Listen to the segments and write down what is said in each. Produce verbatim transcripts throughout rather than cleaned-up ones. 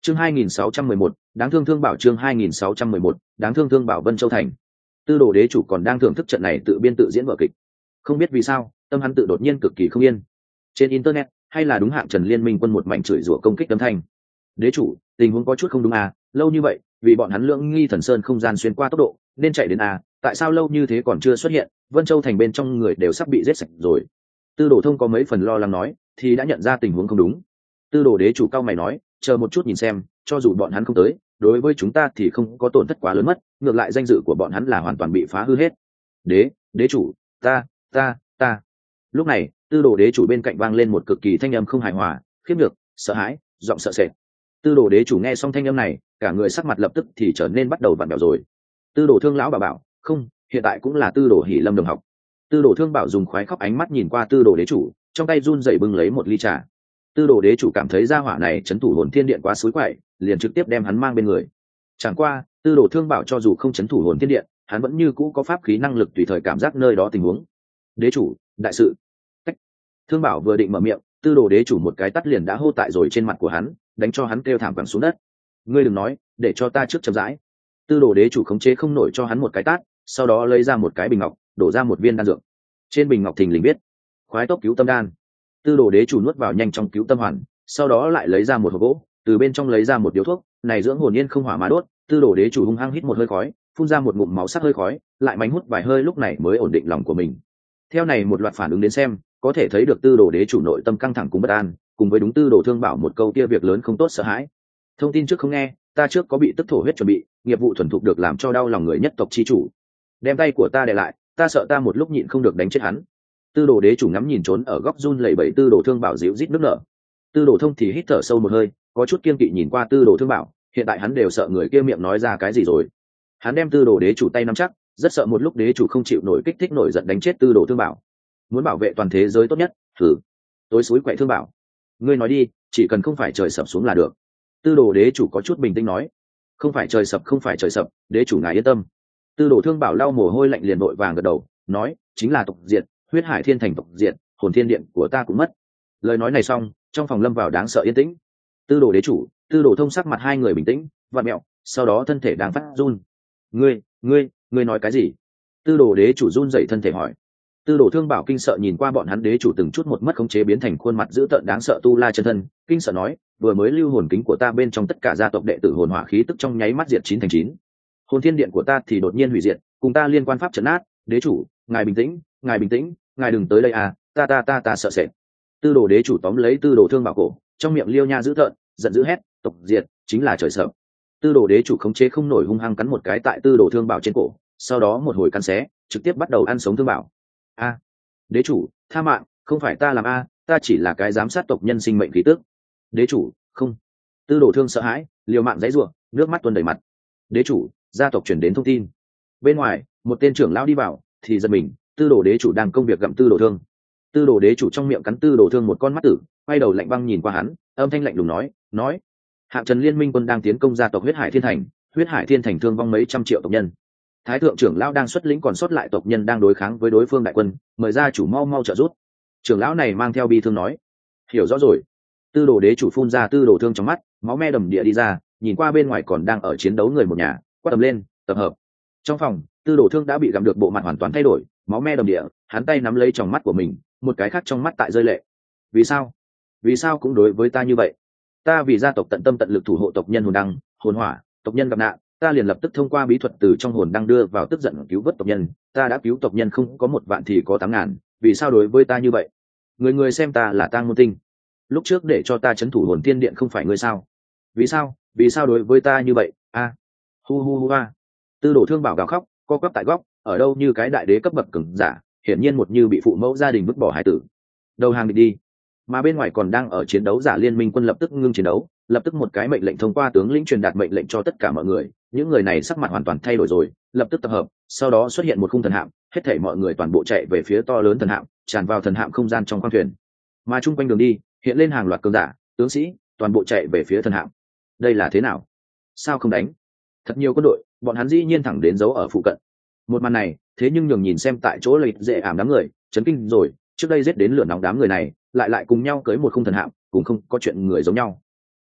chương hai nghìn sáu trăm mười một, đáng thương thương bảo chương hai nghìn sáu trăm mười một, đáng thương thương bảo Vân Châu thành. Tư đồ đế chủ còn đang thưởng thức trận này tự biên tự diễn vở kịch, không biết vì sao tâm hắn tự đột nhiên cực kỳ không yên. Trên internet hay là đúng hạng Trần Liên Minh quân một mảnh chửi rủa công kích âm thanh. Đế chủ, tình huống có chút không đúng à, lâu như vậy vì bọn hắn lưỡng nghi thần sơn không gian xuyên qua tốc độ nên chạy đến à, tại sao lâu như thế còn chưa xuất hiện, Vân Châu thành bên trong người đều sắp bị giết sạch rồi. Tư đồ thông có mấy phần lo lắng nói, thì đã nhận ra tình huống không đúng. Tư đồ đế chủ cao mày nói, chờ một chút nhìn xem, cho dù bọn hắn không tới, đối với chúng ta thì không có tổn thất quá lớn mất, ngược lại danh dự của bọn hắn là hoàn toàn bị phá hư hết. Đế, đế chủ, ta, ta, ta. Lúc này, tư đồ đế chủ bên cạnh vang lên một cực kỳ thanh âm không hài hòa, khiếp nhược, sợ hãi, giọng sợ sệt. Tư đồ đế chủ nghe xong thanh âm này, cả người sắc mặt lập tức thì trở nên bắt đầu vặn vẹo rồi. Tư đồ thương lão bà bảo, không, hiện tại cũng là tư đồ hỉ lâm đồng học. Tư đồ thương bảo dùng khoái khóc ánh mắt nhìn qua tư đồ đế chủ, trong tay run rẩy bưng lấy một ly trà. Tư đồ đế chủ cảm thấy gia hỏa này chấn thủ hồn thiên điện quá suối quậy, liền trực tiếp đem hắn mang bên người. Chẳng qua, tư đồ thương bảo cho dù không chấn thủ hồn thiên điện, hắn vẫn như cũ có pháp khí năng lực tùy thời cảm giác nơi đó tình huống. Đế chủ, đại sự. Cách. Thương bảo vừa định mở miệng, tư đồ đế chủ một cái tắt liền đã hô tại rồi trên mặt của hắn, đánh cho hắn kêu thảm quẳng xuống đất. Ngươi đừng nói, để cho ta trước chậm rãi. Tư đồ đế chủ khống chế không nổi cho hắn một cái tát, sau đó lấy ra một cái bình ngọc, đổ ra một viên đan dược. Trên bình ngọc thình lình viết: khoái tốc cứu tâm đan. Tư đồ đế chủ nuốt vào nhanh trong cứu tâm hoàn, sau đó lại lấy ra một hộp gỗ, từ bên trong lấy ra một điếu thuốc, này dưỡng hồn yên không hỏa mà đốt. Tư đồ đế chủ hung hăng hít một hơi khói, phun ra một ngụm máu sắc hơi khói, lại mánh hút vài hơi lúc này mới ổn định lòng của mình. Theo này một loạt phản ứng đến xem, có thể thấy được tư đồ đế chủ nội tâm căng thẳng cùng bất an, cùng với đúng tư đồ thương bảo một câu kia việc lớn không tốt sợ hãi. Thông tin trước không nghe, ta trước có bị tức thổ huyết chuẩn bị, nghiệp vụ thuần thục được làm cho đau lòng người nhất tộc chi chủ. Đem tay của ta để lại, ta sợ ta một lúc nhịn không được đánh chết hắn. Tư đồ đế chủ ngắm nhìn trốn ở góc run lẩy bẩy tư đồ thương bảo dịu rít nước nở. Tư đồ thông thì hít thở sâu một hơi, có chút kiên kỵ nhìn qua tư đồ thương bảo, hiện tại hắn đều sợ người kia miệng nói ra cái gì rồi. Hắn đem tư đồ đế chủ tay nắm chắc, rất sợ một lúc đế chủ không chịu nổi kích thích nổi giận đánh chết tư đồ thương bảo. Muốn bảo vệ toàn thế giới tốt nhất, thử tối suối quậy thương bảo. Ngươi nói đi, chỉ cần không phải trời sập xuống là được. Tư đồ đế chủ có chút bình tĩnh nói. Không phải trời sập, không phải trời sập, đế chủ ngài yên tâm. Tư đồ thương bảo lau mồ hôi lạnh liền vội vàng gật đầu, nói, chính là tộc diệt, huyết hải thiên thành tộc diệt, hồn thiên điện của ta cũng mất. Lời nói này xong, trong phòng lâm vào đáng sợ yên tĩnh. Tư đồ đế chủ, tư đồ thông sắc mặt hai người bình tĩnh, vặn mẹo, sau đó thân thể đang phát run. Ngươi, ngươi, ngươi nói cái gì? Tư đồ đế chủ run dậy thân thể hỏi. Tư đồ thương bảo kinh sợ nhìn qua bọn hắn đế chủ từng chút một mất khống chế biến thành khuôn mặt dữ tợn đáng sợ tu la chân thân, kinh sợ nói, vừa mới lưu hồn kính của ta bên trong tất cả gia tộc đệ tử hồn hỏa khí tức trong nháy mắt diệt chín thành chín. Hồn thiên điện của ta thì đột nhiên hủy diệt, cùng ta liên quan pháp trấn át, đế chủ, ngài bình tĩnh, ngài bình tĩnh, ngài đừng tới đây à, ta ta ta ta sợ sệt. Tư đồ đế chủ tóm lấy tư đồ thương bảo cổ, trong miệng liêu nha dữ tợn, giận dữ hét, tộc diệt, chính là trời sợ. Tư đồ đế chủ khống chế không nổi hung hăng cắn một cái tại tư đồ thương bảo trên cổ, sau đó một hồi cắn xé, trực tiếp bắt đầu ăn sống thương bảo. A, đế chủ, tha mạng, không phải ta làm a, ta chỉ là cái giám sát tộc nhân sinh mệnh khí tức. Đế chủ, không. Tư đồ thương sợ hãi, liều mạng giãy giụa, nước mắt tuôn đầy mặt. Đế chủ, gia tộc chuyển đến thông tin. Bên ngoài, một tên trưởng lão đi vào, thì giật mình, tư đồ đế chủ đang công việc gặm tư đồ thương. Tư đồ đế chủ trong miệng cắn tư đồ thương một con mắt tử, quay đầu lạnh băng nhìn qua hắn, âm thanh lạnh lùng nói, nói, hạng Trần Liên Minh quân đang tiến công gia tộc huyết hải thiên thành, huyết hải thiên thành thương vong mấy trăm triệu tộc nhân. Thái thượng trưởng lão đang xuất lĩnh còn sót lại tộc nhân đang đối kháng với đối phương đại quân, mời gia chủ mau mau trợ giúp. Trưởng lão này mang theo bi thương nói, hiểu rõ rồi. Tư đồ đế chủ phun ra tư đồ thương trong mắt, máu me đầm địa đi ra, nhìn qua bên ngoài còn đang ở chiến đấu người một nhà, quát tầm lên, tập hợp. Trong phòng, tư đồ thương đã bị gặm được bộ mặt hoàn toàn thay đổi, máu me đầm địa, hắn tay nắm lấy tròng mắt của mình, một cái khác trong mắt tại rơi lệ. Vì sao? Vì sao cũng đối với ta như vậy? Ta vì gia tộc tận tâm tận lực thủ hộ tộc nhân hồn đăng, hồn hỏa, tộc nhân gặp nạn, ta liền lập tức thông qua bí thuật từ trong hồn đăng đưa vào tức giận cứu vớt tộc nhân, ta đã cứu tộc nhân không có một vạn thì có tám ngàn, vì sao đối với ta như vậy? Người người xem ta là tang môn tinh. Lúc trước để cho ta trấn thủ hồn tiên điện không phải ngươi sao? Vì sao? Vì sao đối với ta như vậy? A. À. Hu hu hu a. Tư đồ thương bảo gào khóc, co quắp tại góc, ở đâu như cái đại đế cấp bậc cường giả, hiển nhiên một như bị phụ mẫu gia đình vứt bỏ hải tử. Đầu hàng địch đi. Mà bên ngoài còn đang ở chiến đấu giả liên minh quân lập tức ngưng chiến đấu, lập tức một cái mệnh lệnh thông qua tướng lĩnh truyền đạt mệnh lệnh cho tất cả mọi người, những người này sắc mặt hoàn toàn thay đổi rồi, lập tức tập hợp, sau đó xuất hiện một khung thần hạm, hết thảy mọi người toàn bộ chạy về phía to lớn thần hạm, tràn vào thần hạm không gian trong khoang thuyền. Mà chung quanh đường đi, hiện lên hàng loạt cường giả, tướng sĩ, toàn bộ chạy về phía thần hạm. Đây là thế nào? Sao không đánh? Thật nhiều quân đội, bọn hắn dĩ nhiên thẳng đến giấu ở phụ cận. Một màn này, thế nhưng nhường nhìn xem tại chỗ lợi dễ ảm đám người, chấn kinh rồi, trước đây giết đến lửa nóng đám người này, lại lại cùng nhau cưới một khung thần hạm, cùng không có chuyện người giống nhau.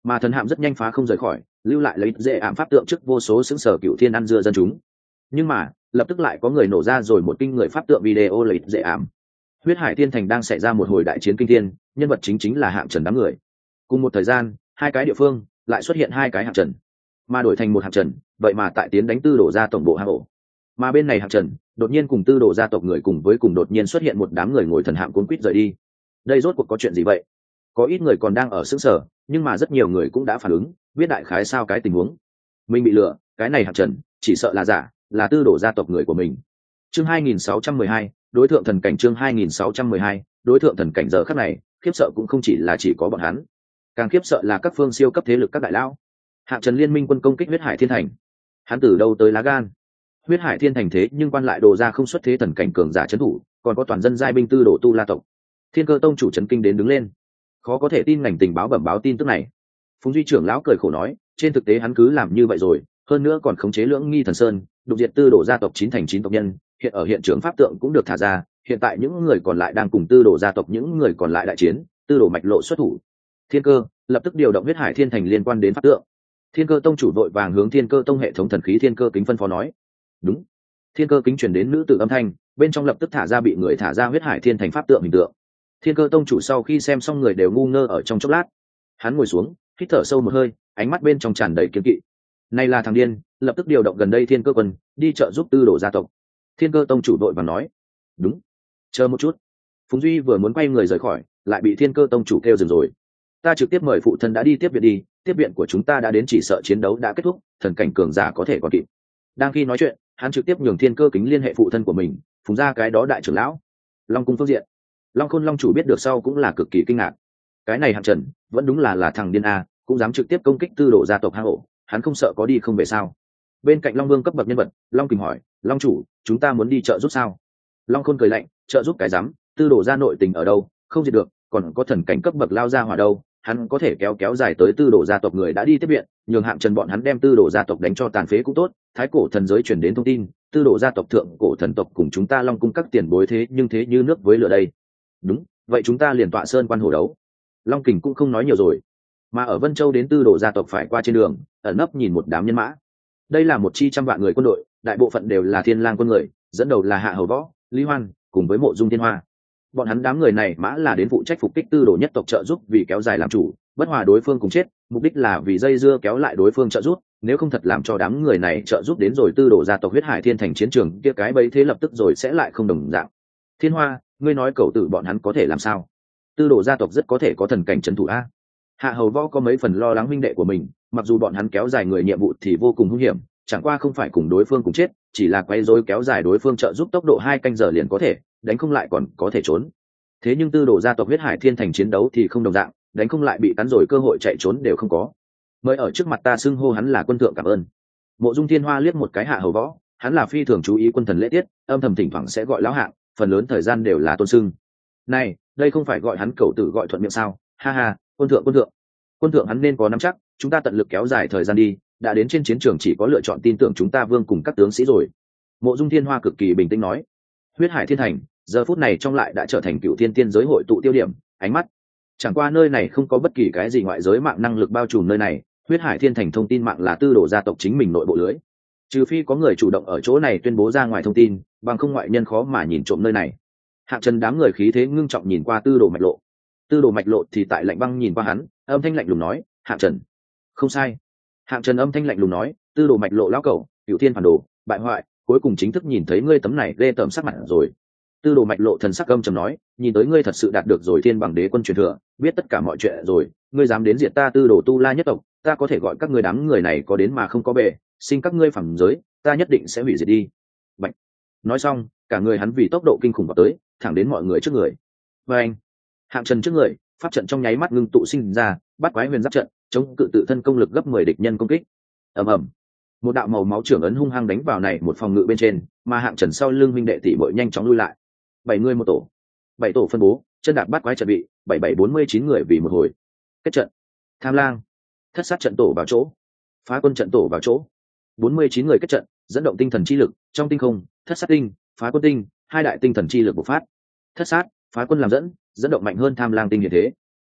mà thần hạm rất nhanh phá không rời khỏi, lưu lại lấy dễ ảm pháp tượng trước vô số xứng sở cựu thiên ăn dưa dân chúng. Nhưng mà lập tức lại có người nổ ra rồi một kinh người pháp tượng video lấy dễ ảm. Huyết Hải Thiên Thành đang xảy ra một hồi đại chiến kinh thiên, nhân vật chính chính là Hạng Trần đám người. Cùng một thời gian, hai cái địa phương lại xuất hiện hai cái Hạng Trần, mà đổi thành một Hạng Trần, vậy mà tại tiến đánh Tư Đồ gia tổng bộ hang ổ. Mà bên này Hạng Trần, đột nhiên cùng Tư Đồ gia tộc người cùng với cùng đột nhiên xuất hiện một đám người ngồi thần hạm cuốn quýt rời đi. Đây rốt cuộc có chuyện gì vậy? Có ít người còn đang ở sững sờ, nhưng mà rất nhiều người cũng đã phản ứng, biết đại khái sao cái tình huống. Mình bị lừa, cái này Hạng Trần, chỉ sợ là giả, là Tư Đồ gia tộc người của mình. Chương hai nghìn sáu trăm mười hai, đối thượng thần cảnh. Chương hai nghìn sáu trăm mười hai, đối thượng thần cảnh. Giờ khắc này, khiếp sợ cũng không chỉ là chỉ có bọn hắn, càng khiếp sợ là các phương siêu cấp thế lực các đại lão. Hạng Trần liên minh quân công kích Huyết Hải Thiên Thành, hắn từ đâu tới lá gan? Huyết Hải Thiên Thành thế nhưng quan lại Đồ ra không xuất thế thần cảnh cường giả trấn thủ, còn có toàn dân giai binh Tư Đồ tu la tộc. Thiên Cơ tông chủ trấn kinh đến đứng lên, khó có thể tin ngành tình báo bẩm báo tin tức này. Phùng Duy trưởng lão cười khổ nói, trên thực tế hắn cứ làm như vậy rồi, hơn nữa còn khống chế Lưỡng Nghi Thần Sơn, đục diệt Tư Đồ gia tộc chín thành chín tộc nhân, hiện ở hiện trường pháp tượng cũng được thả ra, hiện tại những người còn lại đang cùng Tư Đồ gia tộc những người còn lại đại chiến, Tư Đồ mạch lộ xuất thủ. Thiên Cơ lập tức điều động Huyết Hải Thiên Thành liên quan đến pháp tượng. Thiên Cơ tông chủ vội vàng hướng Thiên Cơ tông hệ thống thần khí Thiên Cơ kính phân phó nói. Đúng. Thiên Cơ kính truyền đến nữ tử âm thanh, bên trong lập tức thả ra bị người thả ra Huyết Hải Thiên Thành pháp tượng hình tượng. Thiên Cơ tông chủ sau khi xem xong người đều ngu ngơ ở trong chốc lát. Hắn ngồi xuống, hít thở sâu một hơi, ánh mắt bên trong tràn đầy kiêng kỵ. Này là thằng điên, lập tức điều động gần đây Thiên Cơ quân, đi trợ giúp Tư Đồ gia tộc. Thiên Cơ tông chủ đội và nói. Đúng. Chờ một chút. Phùng Duy vừa muốn quay người rời khỏi, lại bị Thiên Cơ tông chủ kêu dừng rồi. Ta trực tiếp mời phụ thân đã đi tiếp viện đi, tiếp viện của chúng ta đã đến, chỉ sợ chiến đấu đã kết thúc, thần cảnh cường giả có thể còn kịp. Đang khi nói chuyện, hắn trực tiếp nhường Thiên Cơ kính liên hệ phụ thân của mình, Phùng gia cái đó đại trưởng lão. Long cung phương diện, Long Khôn Long chủ biết được sau cũng là cực kỳ kinh ngạc. Cái này Hạng Trần vẫn đúng là là thằng điên a, cũng dám trực tiếp công kích Tư Đồ gia tộc hang ổ, hắn không sợ có đi không về sao? Bên cạnh Long Vương cấp bậc nhân vật, Long Kình hỏi, Long chủ, chúng ta muốn đi trợ giúp sao? Long Khôn cười lạnh, trợ giúp cái rắm, Tư Đồ gia nội tình ở đâu, không diệt được, còn có thần cảnh cấp bậc lao ra hỏa đâu, hắn có thể kéo kéo dài tới Tư Đồ gia tộc người đã đi tiếp viện, nhường Hạng Trần bọn hắn đem Tư Đồ gia tộc đánh cho tàn phế cũng tốt. Thái cổ thần giới truyền đến thông tin, Tư Đồ gia tộc thượng cổ thần tộc cùng chúng ta Long cung các tiền bối thế nhưng thế như nước với lửa đây. Đúng, vậy chúng ta liền tọa sơn quan hổ đấu. Long Kình cũng không nói nhiều rồi, mà ở Vân Châu đến Tư Đồ gia tộc phải qua trên đường, ẩn nấp nhìn một đám nhân mã. Đây là một chi trăm vạn người quân đội, đại bộ phận đều là Thiên Lang quân người, dẫn đầu là Hạ Hầu Võ, Lý Hoan, cùng với Mộ Dung Thiên Hoa. Bọn hắn đám người này mã là đến phụ trách phục kích Tư Đồ nhất tộc trợ giúp, vì kéo dài làm chủ, bất hòa đối phương cùng chết, mục đích là vì dây dưa kéo lại đối phương trợ giúp, nếu không thật làm cho đám người này trợ giúp đến rồi Tư Đồ gia tộc Huyết Hải Thiên Thành chiến trường kia, cái bấy thế lập tức rồi sẽ lại không đồng dạng. Thiên Hoa, ngươi nói cậu tử bọn hắn có thể làm sao? Tư Đồ gia tộc rất có thể có thần cảnh trấn thủ a. Hạ Hầu Võ có mấy phần lo lắng huynh đệ của mình, mặc dù bọn hắn kéo dài người nhiệm vụ thì vô cùng hung hiểm, chẳng qua không phải cùng đối phương cùng chết, chỉ là quay rối kéo dài đối phương trợ giúp tốc độ hai canh giờ liền có thể, đánh không lại còn có thể trốn. Thế nhưng Tư Đồ gia tộc Huyết Hải Thiên Thành chiến đấu thì không đồng dạng, đánh không lại bị cắn rồi cơ hội chạy trốn đều không có. Mới ở trước mặt ta xưng hô hắn là quân thượng cảm ơn. Mộ Dung Thiên Hoa liếc một cái Hạ Hầu Võ, hắn là phi thường chú ý quân thần lễ tiết, âm thầm thỉnh thoảng sẽ gọi lão Hạng, phần lớn thời gian đều là tôn xưng. Này, đây không phải gọi hắn cẩu tử gọi thuận miệng sao? Ha ha, quân thượng quân thượng. Quân thượng hắn nên có nắm chắc, chúng ta tận lực kéo dài thời gian đi, đã đến trên chiến trường chỉ có lựa chọn tin tưởng chúng ta vương cùng các tướng sĩ rồi. Mộ Dung Thiên Hoa cực kỳ bình tĩnh nói. Huyết Hải Thiên Thành, giờ phút này trong lại đã trở thành cựu thiên tiên giới hội tụ tiêu điểm, ánh mắt. Chẳng qua nơi này không có bất kỳ cái gì ngoại giới mạng năng lực bao trùm nơi này, Huyết Hải Thiên Thành thông tin mạng là Tư Đồ gia tộc chính mình nội bộ lưới. Trừ phi có người chủ động ở chỗ này tuyên bố ra ngoài thông tin, bằng không ngoại nhân khó mà nhìn trộm nơi này. Hạng Trần đám người khí thế ngưng trọng nhìn qua Tư Đồ mạch lộ. Tư Đồ mạch lộ thì tại lạnh băng nhìn qua hắn, âm thanh lạnh lùng nói, Hạng Trần. Không sai. Hạng Trần âm thanh lạnh lùng nói, Tư Đồ mạch lộ lão cẩu, cửu thiên phản đồ, bại hoại, cuối cùng chính thức nhìn thấy ngươi tấm này ghê tởm sắc mặt rồi. Tư Đồ mạch lộ thần sắc âm trầm nói, nhìn tới ngươi thật sự đạt được rồi thiên bằng đế quân truyền thừa, biết tất cả mọi chuyện rồi, ngươi dám đến diệt ta Tư Đồ tu la nhất tộc, ta có thể gọi các ngươi đám người này có đến mà không có bề, xin các ngươi phẩm giới, ta nhất định sẽ hủy diệt đi. Bạch. Nói xong, cả người hắn vì tốc độ kinh khủng vào tới, thẳng đến mọi người trước người. Và anh, Hạng Trần trước người, pháp trận trong nháy mắt ngưng tụ sinh ra, bắt quái huyền giáp trận, chống cự tự thân công lực gấp mười địch nhân công kích. Ầm ầm. Một đạo màu máu trưởng ấn hung hăng đánh vào này một phòng ngự bên trên, mà Hạng Trần sau lưng minh đệ tỷ muội nhanh chóng lui lại. Bảy người một tổ, bảy tổ phân bố, chân đạp bắt quái trận bị, bảy bảy bốn mươi chín người vì một hồi. Kết trận. Tham Lang, Thất sát trận tổ vào chỗ, Phá quân trận tổ vào chỗ. bốn mươi chín người kết trận, dẫn động tinh thần chi lực, trong tinh không, Thất sát tinh, Phá quân tinh, hai đại tinh thần chi lực bộc phát. Thất sát, Phá quân làm dẫn, dẫn động mạnh hơn Tham Lang tinh như thế.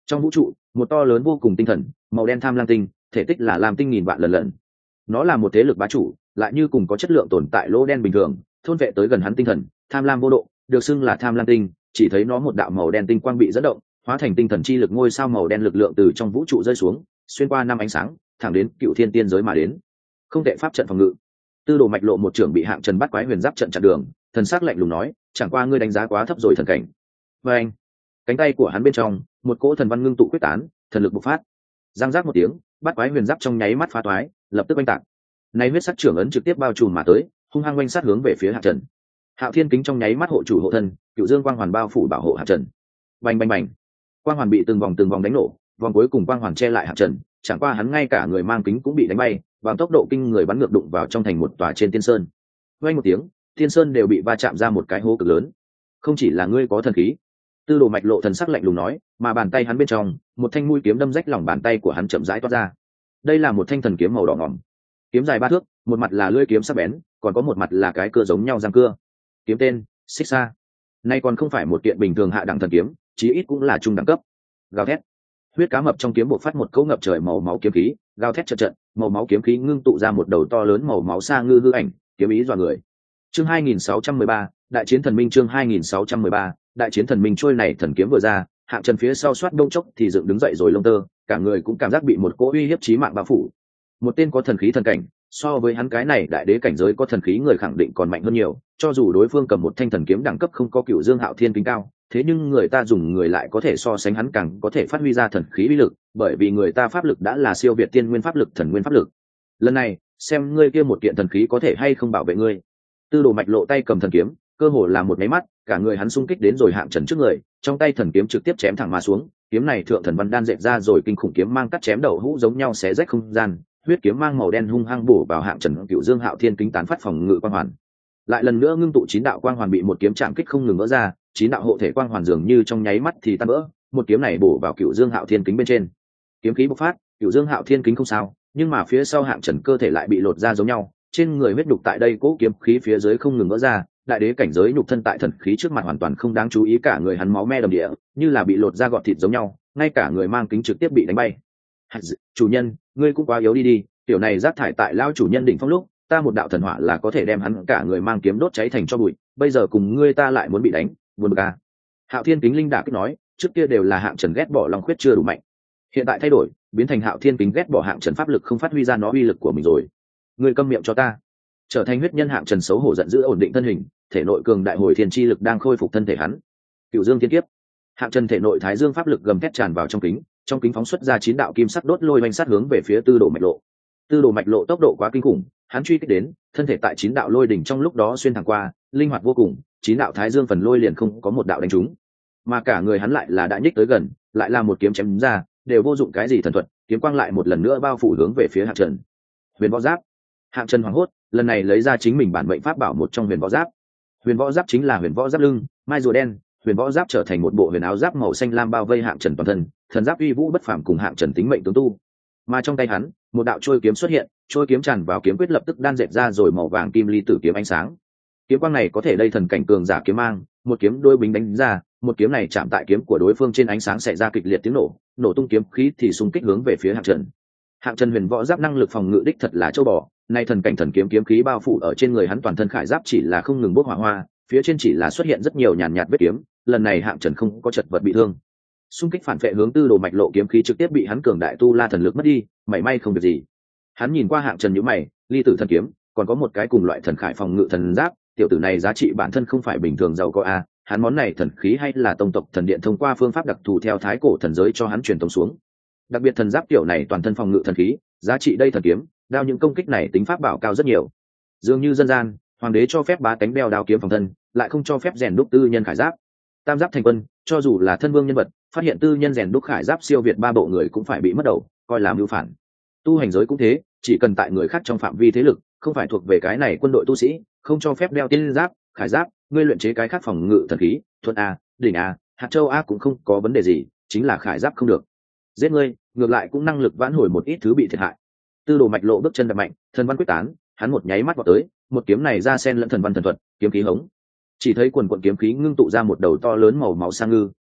Trong vũ trụ, một to lớn vô cùng tinh thần màu đen tham lam tinh, thể tích là lam tinh nghìn vạn lần lần. Nó là một thế lực bá chủ, lại như cùng có chất lượng tồn tại lỗ đen bình thường, thôn vệ tới gần hắn tinh thần, tham lam vô độ, được xưng là tham lam tinh. Chỉ thấy nó một đạo màu đen tinh quang bị dẫn động, hóa thành tinh thần chi lực ngôi sao màu đen lực lượng từ trong vũ trụ rơi xuống, xuyên qua năm ánh sáng, thẳng đến cựu thiên tiên giới mà đến. Không tệ pháp trận phòng ngự. Tư đồ mạch lộ một trưởng bị hạng trần bắt quái huyền giáp trận chặn đường, thần sắc lạnh lùng nói, chẳng qua ngươi đánh giá quá thấp rồi thần cảnh. Và anh, cánh tay của hắn bên trong một cỗ thần văn ngưng tụ quyết tán, thần lực bộc phát, giang giác một tiếng, bắt quái huyền giáp trong nháy mắt phá toái, lập tức oanh tạc. Này huyết sắc trưởng ấn trực tiếp bao trùm mà tới, hung hăng oanh sát hướng về phía hạng trần. Hạo thiên kính trong nháy mắt hộ chủ hộ thân, cựu dương quang hoàn bao phủ bảo hộ hạng trần. Bành bành bành, quang hoàn bị từng vòng từng vòng đánh nổ, vòng cuối cùng quang hoàn che lại hạng trần, chẳng qua hắn ngay cả người mang kính cũng bị đánh bay, bằng tốc độ kinh người bắn ngược đụng vào trong thành một tòa trên tiên sơn. Vang một tiếng, tiên sơn đều bị va chạm ra một cái hố cực lớn. Không chỉ là ngươi có thần khí. Tư đồ mạch lộ thần sắc lạnh lùng nói, mà bàn tay hắn bên trong một thanh mũi kiếm đâm rách lòng bàn tay của hắn chậm rãi toát ra. Đây là một thanh thần kiếm màu đỏ ngòm, kiếm dài ba thước, một mặt là lưỡi kiếm sắc bén, còn có một mặt là cái cưa giống nhau răng cưa. Kiếm tên xích xa. Nay còn không phải một kiện bình thường hạ đẳng thần kiếm, chí ít cũng là trung đẳng cấp. Gào thét, huyết cá mập trong kiếm bộc phát một cỗ ngập trời màu máu kiếm khí, gào thét trận trận, màu máu kiếm khí ngưng tụ ra một đầu to lớn màu máu sa ngư hư ảnh, kiếm ý dọa người. Chương hai nghìn sáu trăm mười ba, đại chiến thần minh. Chương hai nghìn sáu trăm mười ba, đại chiến thần minh. Trôi này thần kiếm vừa ra, hạng trần phía sau xoát đông chốc thì dựng đứng dậy rồi lông tơ, cả người cũng cảm giác bị một cỗ uy hiếp chí mạng bao phủ. Một tên có thần khí thần cảnh, so với hắn cái này đại đế cảnh giới có thần khí người khẳng định còn mạnh hơn nhiều, cho dù đối phương cầm một thanh thần kiếm đẳng cấp không có cửu dương hạo thiên kính cao, thế nhưng người ta dùng người lại có thể so sánh hắn càng có thể phát huy ra thần khí uy lực, bởi vì người ta pháp lực đã là siêu việt tiên nguyên pháp lực thần nguyên pháp lực. Lần này, xem ngươi kia một kiện thần khí có thể hay không bảo vệ ngươi. Tư đồ mạch lộ tay cầm thần kiếm, cơ hồ là một máy mắt, cả người hắn xung kích đến rồi hạng trần trước người, trong tay thần kiếm trực tiếp chém thẳng mà xuống, kiếm này thượng thần văn đan dệt ra rồi kinh khủng kiếm mang cắt chém đầu hũ giống nhau xé rách không gian, huyết kiếm mang màu đen hung hăng bổ vào hạng trần cựu dương hạo thiên kính tán phát phòng ngự quang hoàn. Lại lần nữa ngưng tụ chín đạo quang hoàn bị một kiếm chạm kích không ngừng vỡ ra, chín đạo hộ thể quang hoàn dường như trong nháy mắt thì tan vỡ, một kiếm này bổ vào cựu dương hạo thiên kính bên trên, kiếm khí bộc phát, cựu dương hạo thiên kính không sao, nhưng mà phía sau hạng trần cơ thể lại bị lột ra giống nhau, trên người huyết đục tại đây cố kiếm khí phía dưới không ngừng vỡ ra, đại đế cảnh giới nhục thân tại thần khí trước mặt hoàn toàn không đáng chú ý, cả người hắn máu me đầm địa, như là bị lột ra gọt thịt giống nhau, ngay cả người mang kính trực tiếp bị đánh bay. Chủ nhân, ngươi cũng quá yếu đi đi, tiểu này rác thải tại lao chủ nhân đỉnh phong lúc, ta một đạo thần hỏa là có thể đem hắn cả người mang kiếm đốt cháy thành cho bụi, bây giờ cùng ngươi ta lại muốn bị đánh, buồn bực à. Hạo thiên kính linh đả kích nói, trước kia đều là hạng trần ghét bỏ long khuyết chưa đủ mạnh, hiện tại thay đổi, biến thành hạo thiên kính ghét bỏ hạng trần pháp lực không phát huy ra nó uy lực của mình rồi. Ngươi câm miệng cho ta. Trở thành huyết nhân hạng trần xấu hổ giận dữ ổn định thân hình, thể nội cường đại hồi thiên chi lực đang khôi phục thân thể hắn. Cựu dương thiên kiếp. Hạng trần thể nội thái dương pháp lực gầm thét tràn vào trong kính, trong kính phóng xuất ra chín đạo kim sắc đốt lôi oanh sát hướng về phía tư đồ mạch lộ. Tư đồ mạch lộ tốc độ quá kinh khủng, hắn truy kích đến, thân thể tại chín đạo lôi đỉnh trong lúc đó xuyên thẳng qua, linh hoạt vô cùng, chín đạo thái dương phần lôi liền không có một đạo đánh trúng, mà cả người hắn lại là đã nhích tới gần, lại là một kiếm chém ra, đều vô dụng cái gì thần thuật, kiếm quang lại một lần nữa bao phủ hướng về phía hạng trần. Huyền võ giáp. Hạng trần hoảng hốt, lần này lấy ra chính mình bản mệnh pháp bảo một trong huyền võ giáp. Huyền võ giáp chính là huyền võ giáp lưng, mai rùa đen, huyền võ giáp trở thành một bộ huyền áo giáp màu xanh lam bao vây hạng trần toàn thân, thần giáp uy vũ bất phàm cùng hạng trần tính mệnh tướng tu. Mà trong tay hắn, một đạo trôi kiếm xuất hiện, trôi kiếm tràn vào kiếm quyết lập tức đan dệt ra rồi màu vàng kim ly tử kiếm ánh sáng. Kiếm quang này có thể đây thần cảnh cường giả kiếm mang, một kiếm đôi bính đánh ra, một kiếm này chạm tại kiếm của đối phương trên ánh sáng xảy ra kịch liệt tiếng nổ, nổ tung kiếm khí thì xung kích hướng về phía hạng trần. Hạng trần huyền võ giáp năng lực phòng ngự đích thật là châu bò, nay thần cảnh thần kiếm kiếm khí bao phủ ở trên người hắn, toàn thân khải giáp chỉ là không ngừng bốc hỏa hoa, phía trên chỉ là xuất hiện rất nhiều nhàn nhạt vết kiếm, lần này hạng trần không có chật vật bị thương. Xung kích phản vệ hướng tư đồ mạch lộ kiếm khí trực tiếp bị hắn cường đại tu la thần lực mất đi, mảy may không việc gì. Hắn nhìn qua hạng trần nhíu mày, ly tử thần kiếm, còn có một cái cùng loại thần khải phòng ngự thần giáp, tiểu tử này giá trị bản thân không phải bình thường giàu có a, hắn món này thần khí hay là tông tộc thần điện thông qua phương pháp đặc thù theo thái cổ thần giới cho hắn truyền tống xuống. Đặc biệt thần giáp tiểu này toàn thân phòng ngự thần khí, giá trị đây thần kiếm, đao những công kích này tính pháp bảo cao rất nhiều. Dường như dân gian, hoàng đế cho phép bá cánh beo đao kiếm phòng thân, lại không cho phép rèn đúc tư nhân khải giáp. Tam giáp thành quân, cho dù là thân vương nhân vật, phát hiện tư nhân rèn đúc khải giáp siêu việt ba bộ người cũng phải bị mất đầu, coi là mưu phản. Tu hành giới cũng thế, chỉ cần tại người khác trong phạm vi thế lực, không phải thuộc về cái này quân đội tu sĩ, không cho phép đeo tiên giáp, khải giáp, ngươi luyện chế cái khác phòng ngự thần khí, thuận a, đỉnh a, hạt châu a cũng không có vấn đề gì, chính là khải giáp không được. Giết ngươi, ngược lại cũng năng lực vãn hồi một ít thứ bị thiệt hại. Tư đồ mạch lộ bước chân đập mạnh, thần văn quyết tán, hắn một nháy mắt vào tới, một kiếm này ra sen lẫn thần văn thần thuật, kiếm khí hống. Chỉ thấy quần quần kiếm khí ngưng tụ ra một đầu to lớn màu máu sang ngư,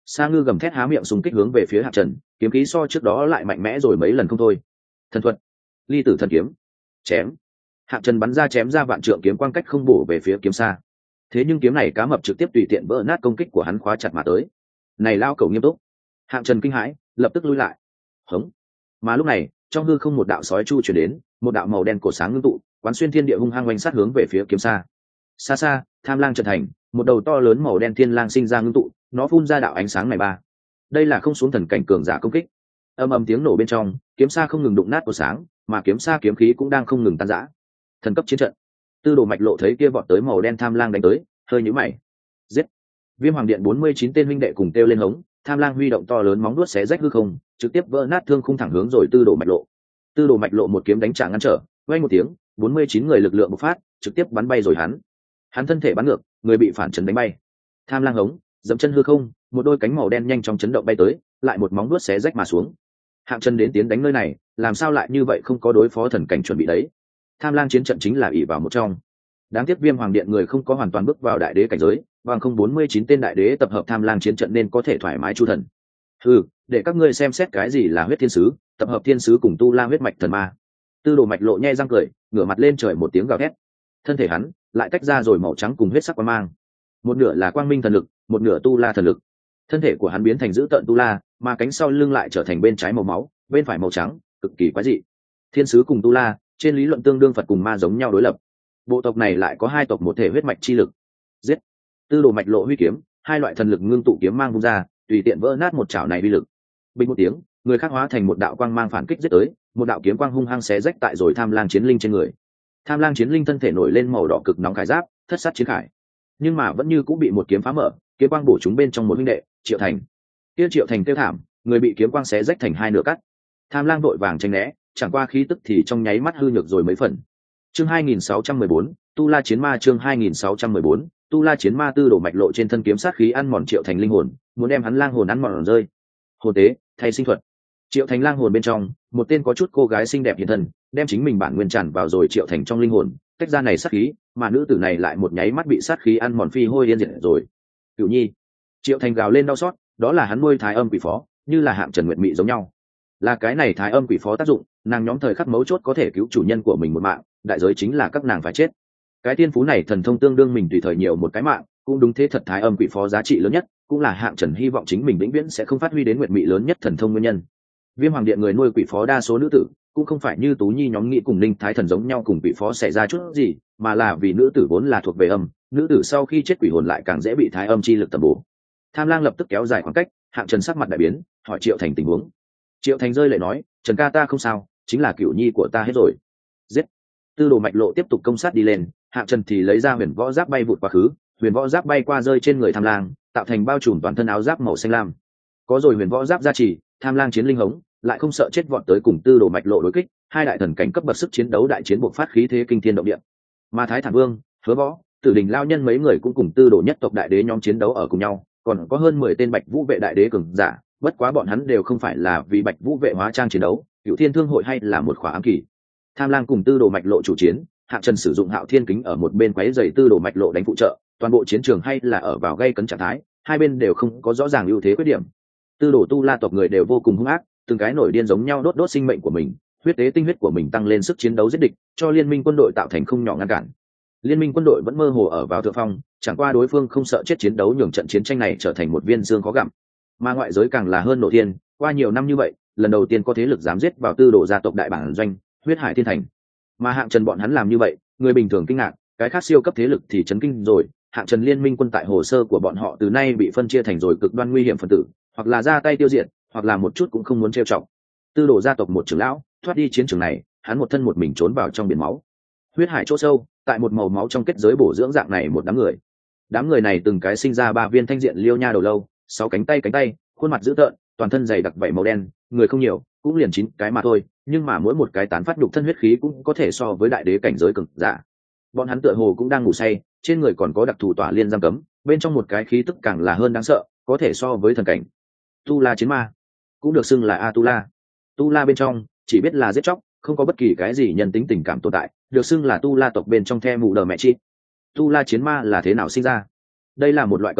Sa Ngư gầm thét há miệng xung kích hướng về phía Hạng Trần, kiếm khí so trước đó lại mạnh mẽ rồi mấy lần không thôi. Thần thuật, ly tử thần kiếm, chém. Hạng Trần bắn ra chém ra vạn trượng kiếm quang cách không bổ về phía kiếm Sa. Thế nhưng kiếm này cá mập trực tiếp tùy tiện vỡ nát công kích của hắn khóa chặt mà tới. Này lao cầu nghiêm túc. Hạng Trần kinh hãi, lập tức lui lại. Hống. Mà lúc này, trong hư không một đạo sói chu chuyển đến, một đạo màu đen cổ sáng ngưng tụ, quán xuyên thiên địa hung hăng oanh sát hướng về phía kiếm Sa. Xa xa, Tham Lang trận thành, một đầu to lớn màu đen thiên lang sinh ra ngưng tụ, nó phun ra đạo ánh sáng này ba. Đây là không xuống thần cảnh cường giả công kích. Âm ầm tiếng nổ bên trong, kiếm Sa không ngừng đụng nát cổ sáng, mà kiếm Sa kiếm khí cũng đang không ngừng tan rã. Thần cấp chiến trận. Tư Đồ Mạch Lộ thấy kia vọt tới màu đen Tham Lang đánh tới, hơi nhíu mày. Giết. Viêm Hoàng Điện bốn mươi chín tên huynh đệ cùng kêu lên hống, Tham Lang huy động to lớn móng vuốt xé rách hư không, trực tiếp vỡ nát thương khung thẳng hướng rồi Tư Đồ Mạch Lộ. Tư Đồ Mạch Lộ một kiếm đánh trả ngăn trở, vang một tiếng, bốn mươi chín người lực lượng bộc phát, trực tiếp bắn bay rồi hắn. Hắn thân thể bắn ngược, người bị phản chấn đánh bay. Tham Lang hống, dẫm chân hư không, một đôi cánh màu đen nhanh chóng chấn động bay tới, lại một móng vuốt xé rách mà xuống. Hạng Chân đến tiến đánh nơi này, làm sao lại như vậy không có đối phó thần cảnh chuẩn bị đấy. Tham Lang chiến trận chính là ỷ vào một trong. Đáng tiếc Viêm Hoàng Điện người không có hoàn toàn bước vào đại đế cảnh giới, bằng không bốn mươi chín tên đại đế tập hợp Tham Lang chiến trận nên có thể thoải mái chu thần. Ừ, để các ngươi xem xét cái gì là huyết thiên sứ, tập hợp thiên sứ cùng tu la huyết mạch thần ma. Tư Đồ Mạch Lộ nhe răng cười, ngửa mặt lên trời một tiếng gào thét. Thân thể hắn lại tách ra rồi màu trắng cùng huyết sắc quang mang. Một nửa là quang minh thần lực, một nửa tu la thần lực. Thân thể của hắn biến thành dữ tợn tu la, mà cánh sau lưng lại trở thành bên trái màu máu, bên phải màu trắng, cực kỳ quái dị. Thiên sứ cùng tu la, trên lý luận tương đương Phật cùng ma giống nhau đối lập. Bộ tộc này lại có hai tộc một thể huyết mạch chi lực. Giết. Tư Đồ Mạch Lộ huy kiếm, hai loại thần lực ngưng tụ kiếm mang vung ra, tùy tiện vỡ nát một chảo này uy lực. Bình một tiếng, người khác hóa thành một đạo quang mang phản kích giết tới, một đạo kiếm quang hung hăng xé rách tại rồi Tham Lang chiến linh trên người. Tham Lang chiến linh thân thể nổi lên màu đỏ cực nóng khải giáp, thất sát chiến khải, nhưng mà vẫn như cũng bị một kiếm phá mở, kiếm quang bổ chúng bên trong một huynh đệ, Triệu Thành. Kia Triệu Thành kêu thảm, người bị kiếm quang xé rách thành hai nửa cắt. Tham Lang vội vàng tránh né, chẳng qua khí tức thì trong nháy mắt hư nhược rồi mấy phần. Chương hai nghìn sáu trăm mười bốn, Tu La chiến ma chương hai nghìn sáu trăm mười bốn, Tu La chiến ma. Tư Đồ Mạch Lộ trên thân kiếm sát khí ăn mòn Triệu Thành linh hồn, muốn đem hắn lang hồn ăn mòn rơi. Hồn tế, thay sinh thuật. Triệu Thành lang hồn bên trong, một tên có chút cô gái xinh đẹp hiện thân, đem chính mình bản nguyên tràn vào rồi Triệu Thành trong linh hồn, tách ra này sát khí, mà nữ tử này lại một nháy mắt bị sát khí ăn mòn phi hôi yên diệt rồi. Cửu Nhi. Triệu Thành gào lên đau xót, đó là hắn nuôi Thái Âm Quỷ Phó, như là Hạng Trần Nguyệt Mị giống nhau. Là cái này Thái Âm Quỷ Phó tác dụng, nàng nhóm thời khắc mấu chốt có thể cứu chủ nhân của mình một mạng, đại giới chính là các nàng phải chết. Cái tiên phú này thần thông tương đương mình tùy thời nhiều một cái mạng, cũng đúng thế thật. Thái Âm Quỷ Phó giá trị lớn nhất, cũng là Hạng Trần hy vọng chính mình vĩnh viễn sẽ không phát huy đến Nguyệt Mị lớn nhất thần thông nguyên nhân. Viêm Hoàng Điện người nuôi Quỷ Phó đa số nữ tử, cũng không phải như Tú Nhi nhóm nghĩ cùng Ninh Thái Thần giống nhau cùng Quỷ Phó xảy ra chút gì, mà là vì nữ tử vốn là thuộc về âm, nữ tử sau khi chết quỷ hồn lại càng dễ bị Thái Âm chi lực tầm bổ. Tham Lang lập tức kéo dài khoảng cách, Hạng Trần sắc mặt đại biến, hỏi Triệu Thành tình huống. Triệu Thành rơi lệ nói, Trần ca ta không sao, chính là Cửu Nhi của ta hết rồi. Giết. Tư Đồ Mạch Lộ tiếp tục công sát đi lên, Hạng Trần thì lấy ra huyền võ giáp bay vụt quá khứ, huyền võ giáp bay qua rơi trên người Tham Lang, tạo thành bao trùm toàn thân áo giáp màu xanh lam. Có rồi huyền võ giáp gia trì, Tham Lang chiến linh hống, lại không sợ chết vọt tới cùng Tư Đồ Mạch Lộ đối kích, hai đại thần cảnh cấp bậc sức chiến đấu đại chiến buộc phát khí thế kinh thiên động địa. Mà Thái Thản Vương, Hứa Võ, Tử Đình lao nhân mấy người cũng cùng Tư Đồ nhất tộc đại đế nhóm chiến đấu ở cùng nhau, còn có hơn mười tên Bạch Vũ vệ đại đế cường giả, bất quá bọn hắn đều không phải là vì Bạch Vũ vệ hóa trang chiến đấu, Cửu Thiên Thương hội hay là một khóa ám kỳ. Tham Lang cùng Tư Đồ Mạch Lộ chủ chiến, Hạng Trần sử dụng Hạo Thiên kính ở một bên quấy rầy Tư Đồ Mạch Lộ đánh phụ trợ, toàn bộ chiến trường hay là ở vào gây cấn trạng thái, hai bên đều không có rõ ràng ưu thế khuyết điểm. Tư Đồ Tu La tộc người đều vô cùng hung ác, từng cái nổi điên giống nhau đốt đốt sinh mệnh của mình, huyết tế tinh huyết của mình tăng lên sức chiến đấu giết địch, cho liên minh quân đội tạo thành không nhỏ ngăn cản. Liên minh quân đội vẫn mơ hồ ở vào thượng phong, chẳng qua đối phương không sợ chết chiến đấu nhường trận chiến tranh này trở thành một viên xương khó gặm. Mà ngoại giới càng là hơn nổ thiên, qua nhiều năm như vậy, lần đầu tiên có thế lực dám giết vào Tư Đồ gia tộc đại bản doanh, Huyết Hải Thiên Thành. Mà Hạng Trần bọn hắn làm như vậy, người bình thường kinh ngạc, cái khác siêu cấp thế lực thì chấn kinh rồi. Hạng Trần liên minh quân tại hồ sơ của bọn họ từ nay bị phân chia thành rồi cực đoan nguy hiểm phần tử, hoặc là ra tay tiêu diệt, hoặc là một chút cũng không muốn trêu chọc. Tư Đồ gia tộc một trưởng lão thoát đi chiến trường này, hắn một thân một mình trốn vào trong biển máu. Huyết hải chỗ sâu, tại một màu máu trong kết giới bổ dưỡng dạng này một đám người. Đám người này từng cái sinh ra ba viên thanh diện liêu nha đầu lâu, sáu cánh tay cánh tay, khuôn mặt dữ tợn, toàn thân dày đặc vảy màu đen, người không nhiều, cũng liền chín cái mà thôi, nhưng mà mỗi một cái tán phát nhục thân huyết khí cũng có thể so với đại đế cảnh giới cường giả. Bọn hắn tựa hồ cũng đang ngủ say, trên người còn có đặc thù tỏa liên giam cấm, bên trong một cái khí tức càng là hơn đáng sợ, có thể so với thần cảnh. Tu La chiến ma, cũng được xưng là A Tu La. Tu La bên trong chỉ biết là giết chóc, không có bất kỳ cái gì nhân tính tình cảm tồn tại, được xưng là Tu La tộc bên trong the mù đờ mẹ chi. Tu La chiến ma là thế nào sinh ra? Đây là một loại cấm thuật,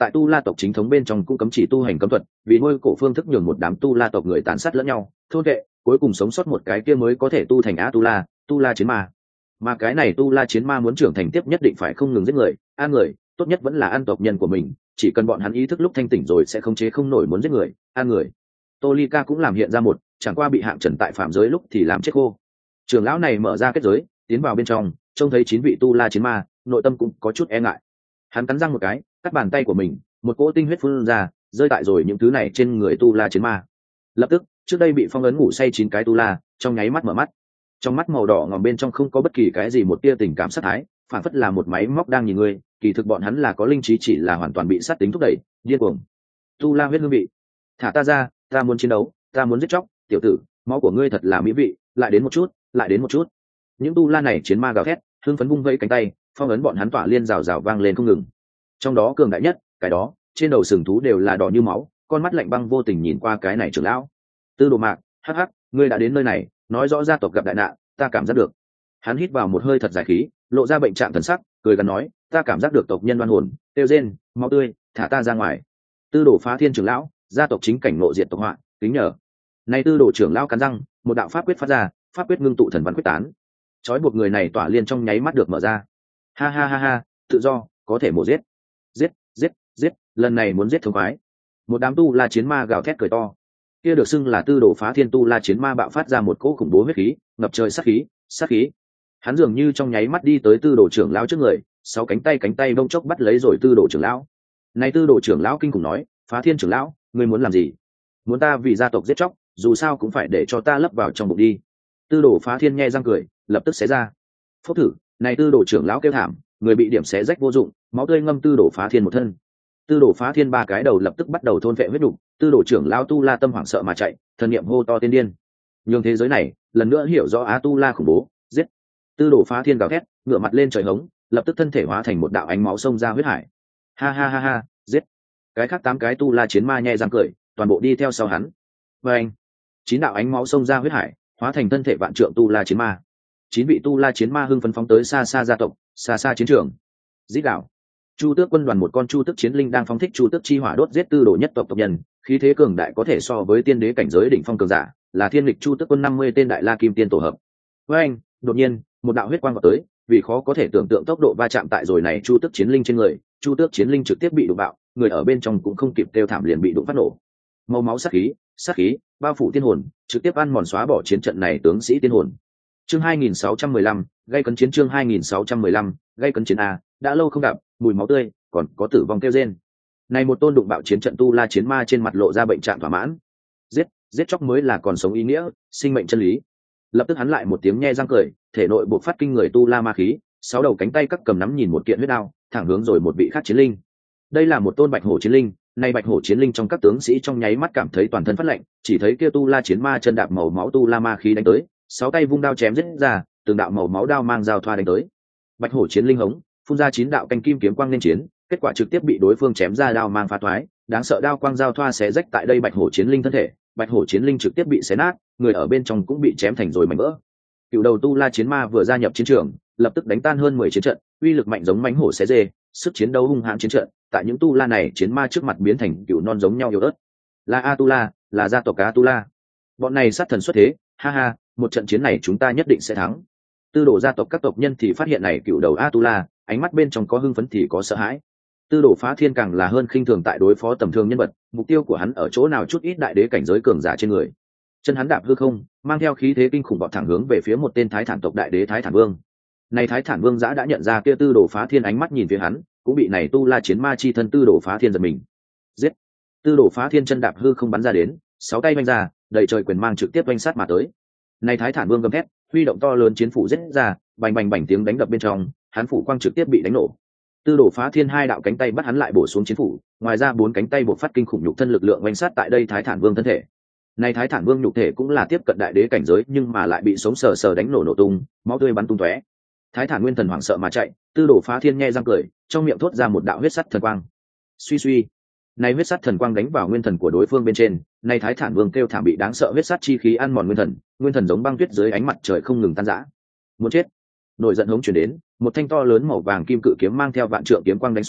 tại tu la tộc chính thống bên trong cũng cấm chỉ tu hành cấm thuật, vì nuôi cổ phương thức nhường một đám tu la tộc người tàn sát lẫn nhau thôn vệ, cuối cùng sống sót một cái kia mới có thể tu thành a tu la, tu la chiến ma. Mà cái này tu la chiến ma muốn trưởng thành tiếp nhất định phải không ngừng giết người, ăn người, tốt nhất vẫn là ăn tộc nhân của mình, chỉ cần bọn hắn ý thức lúc thanh tỉnh rồi sẽ không chế không nổi muốn giết người, ăn người. Tolika cũng làm hiện ra một, chẳng qua bị hạng trần tại phạm giới lúc thì làm chết khô. Trưởng lão này mở ra kết giới, tiến vào bên trong, trông thấy chín vị tu la chiến ma, nội tâm cũng có chút e ngại. Hắn cắn răng một cái, cắt bàn tay của mình, một cỗ tinh huyết phun ra, rơi tại rồi những thứ này trên người tu la chiến ma. Lập tức, trước đây bị phong ấn ngủ say chín cái tu la, trong nháy mắt mở mắt. Trong mắt màu đỏ ngòm bên trong không có bất kỳ cái gì một tia tình cảm sát thái, phản phất là một máy móc đang nhìn người, kỳ thực bọn hắn là có linh trí, chỉ là hoàn toàn bị sát tính thúc đẩy, điên cuồng. Tu la huyết hương vị, thả ta ra, ta muốn chiến đấu, ta muốn giết chóc, tiểu tử, máu của ngươi thật là mỹ vị, lại đến một chút, lại đến một chút. Những tu la này chiến ma gào thét, hưng phấn vung vẫy cánh tay, phong ấn bọn hắn tỏa liên rào rào vang lên không ngừng. Trong đó cường đại nhất, cái đó, trên đầu sừng thú đều là đỏ như máu, con mắt lạnh băng vô tình nhìn qua cái này trưởng lão. Tư Đồ Mạc, hắc hắc, ngươi đã đến nơi này, nói rõ gia tộc gặp đại nạn, ta cảm giác được. Hắn hít vào một hơi thật dài khí, lộ ra bệnh trạng thần sắc, cười gần nói, ta cảm giác được tộc nhân đoan hồn, tiêu rên, máu tươi, thả ta ra ngoài. Tư Đồ Phá Thiên trưởng lão, gia tộc chính cảnh ngộ diệt tộc họa, kính nhờ. Nay Tư Đồ trưởng lão cắn răng, một đạo pháp quyết phát ra, pháp quyết ngưng tụ thần văn quyết tán. Chói buộc người này tỏa liên trong nháy mắt được mở ra. Ha ha ha ha, tự do, có thể mổ giết. Giết, giết, giết, lần này muốn giết thống khoái. Một đám tu la chiến ma gào thét cười to. Kia được xưng là Tư Đồ Phá Thiên tu la chiến ma bạo phát ra một cỗ khủng bố huyết khí, ngập trời sát khí, sát khí. Hắn dường như trong nháy mắt đi tới Tư Đồ trưởng lão trước người, sáu cánh tay cánh tay bông chốc bắt lấy rồi Tư Đồ trưởng lão. Này Tư Đồ trưởng lão kinh khủng nói, Phá Thiên trưởng lão, ngươi muốn làm gì? Muốn ta vì gia tộc giết chóc, dù sao cũng phải để cho ta lấp vào trong bụng đi. Tư Đồ Phá Thiên nghe răng cười, lập tức xé ra. Phốc thử, này Tư Đồ trưởng lão kêu thảm, người bị điểm xé rách vô dụng, máu tươi ngâm Tư Đồ Phá Thiên một thân. Tư Đồ Phá Thiên ba cái đầu lập tức bắt đầu thôn vệ huyết đục, Tư Đồ trưởng lão tu la tâm hoảng sợ mà chạy, thần niệm hô to tiên điên. Nhưng thế giới này, lần nữa hiểu rõ á tu la khủng bố, giết. Tư Đồ Phá Thiên gào thét, ngửa mặt lên trời hống, lập tức thân thể hóa thành một đạo ánh máu xông ra huyết hải. Ha ha ha ha, giết. Cái khác tám cái tu la chiến ma nhẹ răng cười, toàn bộ đi theo sau hắn. Và anh, chín đạo ánh máu xông ra huyết hải, hóa thành thân thể vạn trượng tu la chiến ma. Chín vị tu la chiến ma hưng phấn phóng tới xa xa gia tộc, xa xa chiến trường. Dít đạo. Chu Tước quân đoàn một con chu tước chiến linh đang phóng thích chu tước chi hỏa đốt giết Tư Đồ nhất tộc tộc nhân, khí thế cường đại có thể so với tiên đế cảnh giới đỉnh phong cường giả, là thiên lịch chu tước quân năm mươi tên đại la kim tiên tổ hợp. Với anh, đột nhiên, một đạo huyết quang vào tới, vì khó có thể tưởng tượng tốc độ va chạm tại rồi này chu tước chiến linh trên người, chu tước chiến linh trực tiếp bị đụng bạo, người ở bên trong cũng không kịp kêu thảm liền bị đụng phát nổ. Màu máu sát khí, sát khí, bao phủ tiên hồn, trực tiếp ăn mòn xóa bỏ chiến trận này tướng sĩ tiên hồn. Chương hai nghìn sáu trăm mười lăm, gây cấn chiến chương hai nghìn sáu trăm mười lăm, gây cấn chiến a, đã lâu không gặp, mùi máu tươi, còn có tử vong kêu rên. Này một tôn đụng bạo chiến trận tu la chiến ma trên mặt lộ ra bệnh trạng thỏa mãn. Giết, giết chóc mới là còn sống ý nghĩa, sinh mệnh chân lý. Lập tức hắn lại một tiếng nhe răng cười, thể nội bộc phát kinh người tu la ma khí, sáu đầu cánh tay các cầm nắm nhìn một kiện huyết đao, thẳng hướng rồi một vị khác chiến linh. Đây là một tôn bạch hổ chiến linh, nay bạch hổ chiến linh trong các tướng sĩ trong nháy mắt cảm thấy toàn thân phát lạnh, chỉ thấy kia tu la chiến ma chân đạp màu máu tu la ma khí đánh tới, sáu tay vung đao chém giết ra, từng đạo màu máu đao mang dao thoa đánh tới. Bạch hổ chiến linh hống, phun ra chín đạo canh kim kiếm quang lên chiến, kết quả trực tiếp bị đối phương chém ra đao mang phá thoái, đáng sợ đao quang dao thoa xé rách tại đây bạch hổ chiến linh thân thể, bạch hổ chiến linh trực tiếp bị xé nát, người ở bên trong cũng bị chém thành rồi mảnh vỡ. Cựu đầu tu la chiến ma vừa gia nhập chiến trường, lập tức đánh tan hơn mười chiến trận, uy lực mạnh giống mãnh hổ xé dê, sức chiến đấu hung hãn chiến trận, tại những tu la này chiến ma trước mặt biến thành cựu non giống nhau yếu ớt. Là a tu la, là gia tộc a tu la. Bọn này sát thần xuất thế, ha ha, một trận chiến này chúng ta nhất định sẽ thắng. Tư Đồ gia tộc các tộc nhân thì phát hiện này cựu đầu a tu la, ánh mắt bên trong có hưng phấn thì có sợ hãi. Tư Đồ Phá Thiên càng là hơn khinh thường tại đối phó tầm thường nhân vật, mục tiêu của hắn ở chỗ nào chút ít đại đế cảnh giới cường giả trên người. Chân hắn đạp hư không, mang theo khí thế kinh khủng vọt thẳng hướng về phía một tên Thái Thản tộc đại đế Thái Thản Vương. Này Thái Thản Vương giã đã nhận ra kia Tư Đồ Phá Thiên ánh mắt nhìn phía hắn, cũng bị này tu la chiến ma chi thân Tư Đồ Phá Thiên giật mình. Giết! Tư Đồ Phá Thiên chân đạp hư không bắn ra đến, sáu tay vung ra, đầy trời quyền mang trực tiếp vung sát mà tới. Này Thái Thản Vương gầm thét, huy động to lớn chiến phủ giết ra, bành bành bành tiếng đánh đập bên trong, hắn phủ quang trực tiếp bị đánh nổ. Tư Đồ Phá Thiên hai đạo cánh tay bắt hắn lại bổ xuống chiến phủ, ngoài ra bốn cánh tay bộc phát kinh khủng nhục thân lực lượng oanh sát tại đây Thái Thản Vương thân thể. Này Thái Thản Vương nhục thể cũng là tiếp cận đại đế cảnh giới, nhưng mà lại bị sống sờ sờ đánh nổ nổ tung, máu tươi bắn tung tóe. Thái Thản Nguyên Thần hoảng sợ mà chạy, Tư Đồ Phá Thiên nghe răng cười, trong miệng thốt ra một đạo huyết sắt thần quang. Suy suy, này huyết sắt thần quang đánh vào nguyên thần của đối phương bên trên, này Thái Thản Vương kêu thảm bị đáng sợ huyết sắt chi khí ăn mòn nguyên thần, nguyên thần giống băng tuyết dưới ánh mặt trời không ngừng tan rã. Muốn chết! Nổi giận hống chuyển đến, một thanh to lớn màu vàng kim cự kiếm mang theo vạn trượng kiếm quang đánh xuống,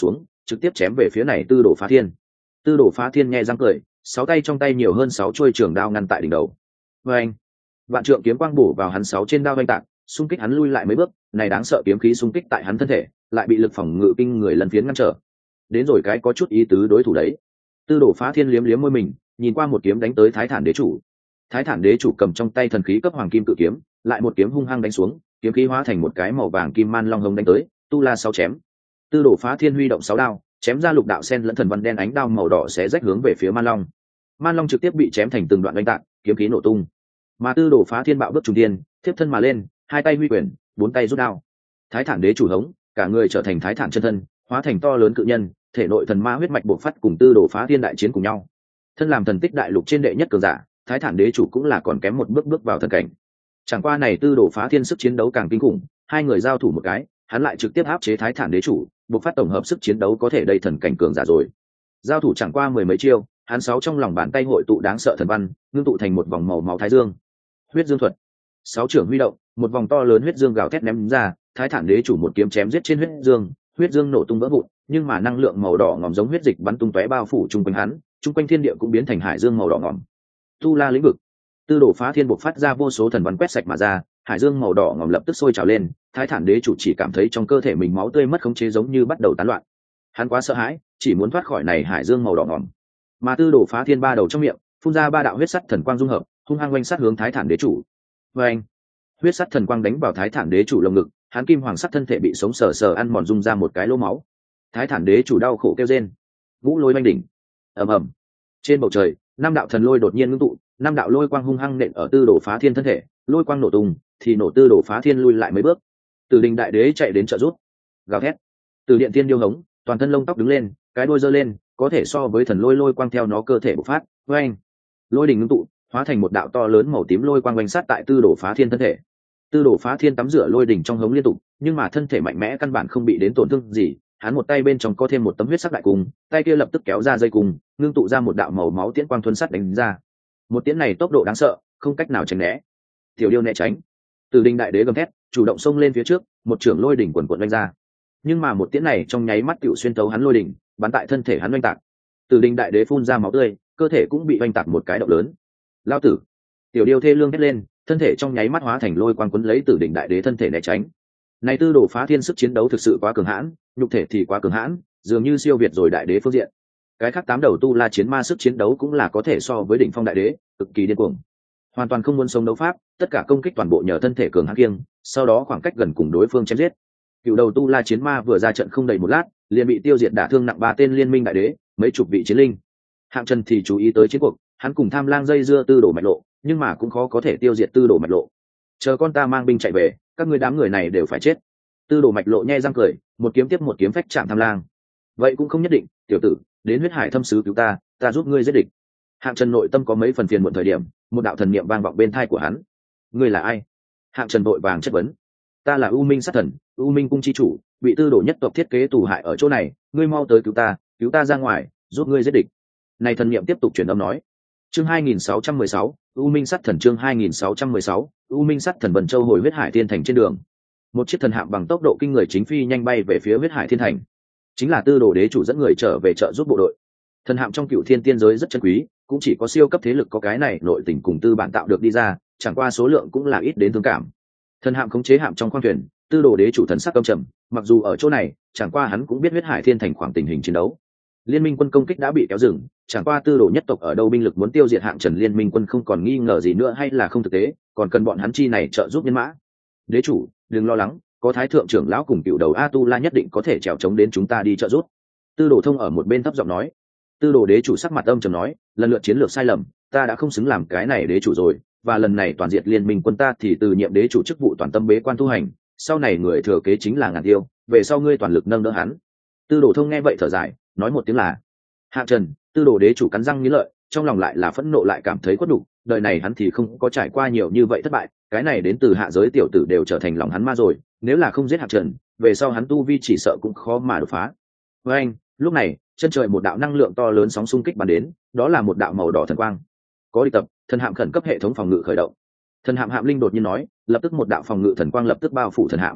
trực tiếp chém về phía này tư đồ phá thiên. Tư đồ phá thiên nghe răng cười, sáu tay trong tay nhiều hơn sáu chuôi trường đao ngăn tại đỉnh đầu. Và anh, vạn trượng kiếm quang bổ vào hắn sáu trên đao vanh tạc, xung kích hắn lui lại mấy bước, này đáng sợ kiếm khí xung kích tại hắn thân thể, lại bị lực phòng ngự kinh người lần phiến ngăn trở. Đến rồi cái có chút ý tứ đối thủ đấy. Tư đồ phá thiên liếm liếm môi mình, nhìn qua một kiếm đánh tới Thái Thản đế chủ. Thái Thản đế chủ cầm trong tay thần khí cấp hoàng kim cự kiếm, lại một kiếm hung hăng đánh xuống, kiếm khí hóa thành một cái màu vàng kim man long hồng đánh tới, tu la sáu chém. Tư đồ phá thiên huy động sáu đao, chém ra lục đạo sen lẫn thần văn đen ánh đao màu đỏ sẽ rách hướng về phía man long. Man long trực tiếp bị chém thành từng đoạn đánh tạc, kiếm khí nổ tung. Mà tư đồ phá thiên bạo bước trùng tiên, tiếp thân mà lên, hai tay huy quyền, bốn tay rút đao. Thái Thản đế chủ hống, cả người trở thành Thái Thản chân thân, hóa thành to lớn cự nhân, thể nội thần ma huyết mạch bộc phát cùng tư đồ phá thiên đại chiến cùng nhau. Thân làm thần tích đại lục trên đệ nhất cường giả, Thái Thản đế chủ cũng là còn kém một bước bước vào thần cảnh. Chẳng qua này tư đồ phá thiên sức chiến đấu càng kinh khủng, hai người giao thủ một cái, hắn lại trực tiếp áp chế Thái Thản đế chủ, bộc phát tổng hợp sức chiến đấu có thể đầy thần cảnh cường giả rồi. Giao thủ chẳng qua mười mấy chiêu, hắn sáu trong lòng bàn tay hội tụ đáng sợ thần văn, ngưng tụ thành một vòng màu máu thái dương. Huyết dương thuật. Sáu trưởng huy động, một vòng to lớn huyết dương gào thét ném ra, Thái Thản đế chủ một kiếm chém giết trên huyết dương, huyết dương nổ tung vỡ vụn, nhưng mà năng lượng màu đỏ ngòm giống huyết dịch bắn tung tóe bao phủ chung quanh hắn, chung quanh thiên địa cũng biến thành hải dương màu đỏ ngòm. Tu la lĩnh vực. Tư đồ phá thiên bộc phát ra vô số thần văn quét sạch mà ra, hải dương màu đỏ ngòm lập tức sôi trào lên, Thái Thản đế chủ chỉ cảm thấy trong cơ thể mình máu tươi mất khống chế giống như bắt đầu tán loạn. Hắn quá sợ hãi, chỉ muốn thoát khỏi này hải dương màu đỏ ngòm. Mà tư đồ phá thiên ba đầu trong miệng phun ra ba đạo huyết sắt thần quang dung hợp, hung hăng oanh sát hướng Thái Thản đế chủ. Và anh, huyết sắt thần quang đánh vào Thái Thản đế chủ lồng ngực, hắn kim hoàng sắc thân thể bị sống sờ sờ ăn mòn, dung ra một cái lỗ máu. Thái Thản đế chủ đau khổ kêu rên. Vũ lôi oanh đỉnh. Ầm ầm. Trên bầu trời, năm đạo thần lôi đột nhiên ngưng tụ, năm đạo lôi quang hung hăng nện ở tư đồ phá thiên thân thể, lôi quang nổ tung, thì nổ tư đồ phá thiên lui lại mấy bước. Từ đình đại đế chạy đến trợ giúp, gào thét. Từ điện tiên điêu hống, toàn thân lông tóc đứng lên, cái đuôi giơ lên, có thể so với thần lôi lôi quang theo nó cơ thể bộc phát. Với anh, lôi đỉnh ngưng tụ, hóa thành một đạo to lớn màu tím lôi quang quanh sát tại tư đồ phá thiên thân thể. Tư đồ phá thiên tắm rửa lôi đỉnh trong hống liên tục, nhưng mà thân thể mạnh mẽ căn bản không bị đến tổn thương gì. Hắn một tay bên trong có thêm một tấm huyết sắc đại cung, tay kia lập tức kéo ra dây cung, ngưng tụ ra một đạo màu máu tiễn quang thuần sắt đánh ra. Một tiễn này tốc độ đáng sợ, không cách nào tránh né. Tiểu điêu né tránh. Từ đình đại đế gầm thét, chủ động xông lên phía trước, một trưởng lôi đỉnh quần quần đánh ra. Nhưng mà một tiễn này trong nháy mắt tựu xuyên thấu hắn lôi đỉnh, bắn tại thân thể hắn oanh tạc. Từ đình đại đế phun ra máu tươi, cơ thể cũng bị oanh tạc một cái động lớn. Lao tử! Tiểu điêu thê lương hét lên, thân thể trong nháy mắt hóa thành lôi quang quấn lấy Từ đình đại đế thân thể né tránh. Này tư đồ phá thiên sức chiến đấu thực sự quá cường hãn, nhục thể thì quá cường hãn, dường như siêu việt rồi đại đế phương diện. Cái khác tám đầu tu la chiến ma sức chiến đấu cũng là có thể so với đỉnh phong đại đế, cực kỳ điên cuồng. Hoàn toàn không muốn sống đấu pháp, tất cả công kích toàn bộ nhờ thân thể cường hãn kiêng, sau đó khoảng cách gần cùng đối phương chém giết. Cựu đầu tu la chiến ma vừa ra trận không đầy một lát, liền bị tiêu diệt đả thương nặng ba tên liên minh đại đế, mấy chục vị chiến linh. Hạng Trần thì chú ý tới chiến cuộc, hắn cùng Tham Lang dây dưa tư đồ mạch lộ, nhưng mà cũng khó có thể tiêu diệt tư đồ mạch lộ. Chờ con ta mang binh chạy về, các ngươi đám người này đều phải chết. Tư đồ mạch lộ nhe răng cười, một kiếm tiếp một kiếm phách chạm Tham Lang. Vậy cũng không nhất định, tiểu tử, đến huyết hải thâm sứ cứu ta, ta giúp ngươi giết địch. Hạng Trần nội tâm có mấy phần phiền muộn thời điểm, một đạo thần niệm vang vọng bên tai của hắn. Ngươi là ai? Hạng Trần vội vàng chất vấn. Ta là U Minh sát thần, U Minh cung chi chủ, bị tư đồ nhất tộc thiết kế tù hại ở chỗ này, ngươi mau tới cứu ta, cứu ta ra ngoài, giúp ngươi giết địch. Này thần niệm tiếp tục truyền âm nói. Chương hai nghìn sáu trăm mười sáu, U Minh sát thần chương hai nghìn sáu trăm mười sáu, U Minh sát thần Vân Châu hồi huyết hải thiên thành trên đường. Một chiếc thần hạm bằng tốc độ kinh người chính phi nhanh bay về phía huyết hải thiên thành. Chính là tư đồ đế chủ dẫn người trở về trợ giúp bộ đội. Thần hạm trong cựu thiên tiên giới rất chân quý, cũng chỉ có siêu cấp thế lực có cái này nội tình cùng tư bản tạo được đi ra, chẳng qua số lượng cũng là ít đến thương cảm. Thần hạm khống chế hạm trong khoang thuyền, tư đồ đế chủ thần sắc căm trầm, mặc dù ở chỗ này, chẳng qua hắn cũng biết huyết hải thiên thành khoảng tình hình chiến đấu. Liên minh quân công kích đã bị kéo dừng, chẳng qua tư đồ nhất tộc ở đâu binh lực muốn tiêu diệt Hạng Trần liên minh quân không còn nghi ngờ gì nữa hay là không thực tế, còn cần bọn hắn chi này trợ giúp nhân mã. Đế chủ, đừng lo lắng, có thái thượng trưởng lão cùng cựu đầu A Tu La nhất định có thể trèo chống đến chúng ta đi trợ giúp. Tư đồ thông ở một bên thấp giọng nói. Tư đồ đế chủ sắc mặt âm trầm nói, lần lượt chiến lược sai lầm, ta đã không xứng làm cái này đế chủ rồi, và lần này toàn diệt liên minh quân ta thì từ nhiệm đế chủ chức vụ toàn tâm bế quan tu hành, sau này người thừa kế chính là Ngàn Tiêu, về sau ngươi toàn lực nâng đỡ hắn. Tư đồ thông nghe vậy thở dài, nói một tiếng là. Hạng Trần, tư đồ đế chủ cắn răng nghĩ lợi, trong lòng lại là phẫn nộ lại cảm thấy khuất đủ, đời này hắn thì không có trải qua nhiều như vậy thất bại, cái này đến từ hạ giới tiểu tử đều trở thành lòng hắn ma rồi, nếu là không giết Hạng Trần, về sau hắn tu vi chỉ sợ cũng khó mà đột phá. Với anh, lúc này, chân trời một đạo năng lượng to lớn sóng xung kích bắn đến, đó là một đạo màu đỏ thần quang. Có địch tập, thần hạm khẩn cấp hệ thống phòng ngự khởi động. Thần hạm hạm linh đột nhiên nói, lập tức một đạo phòng ngự thần quang lập tức bao phủ thần hạm.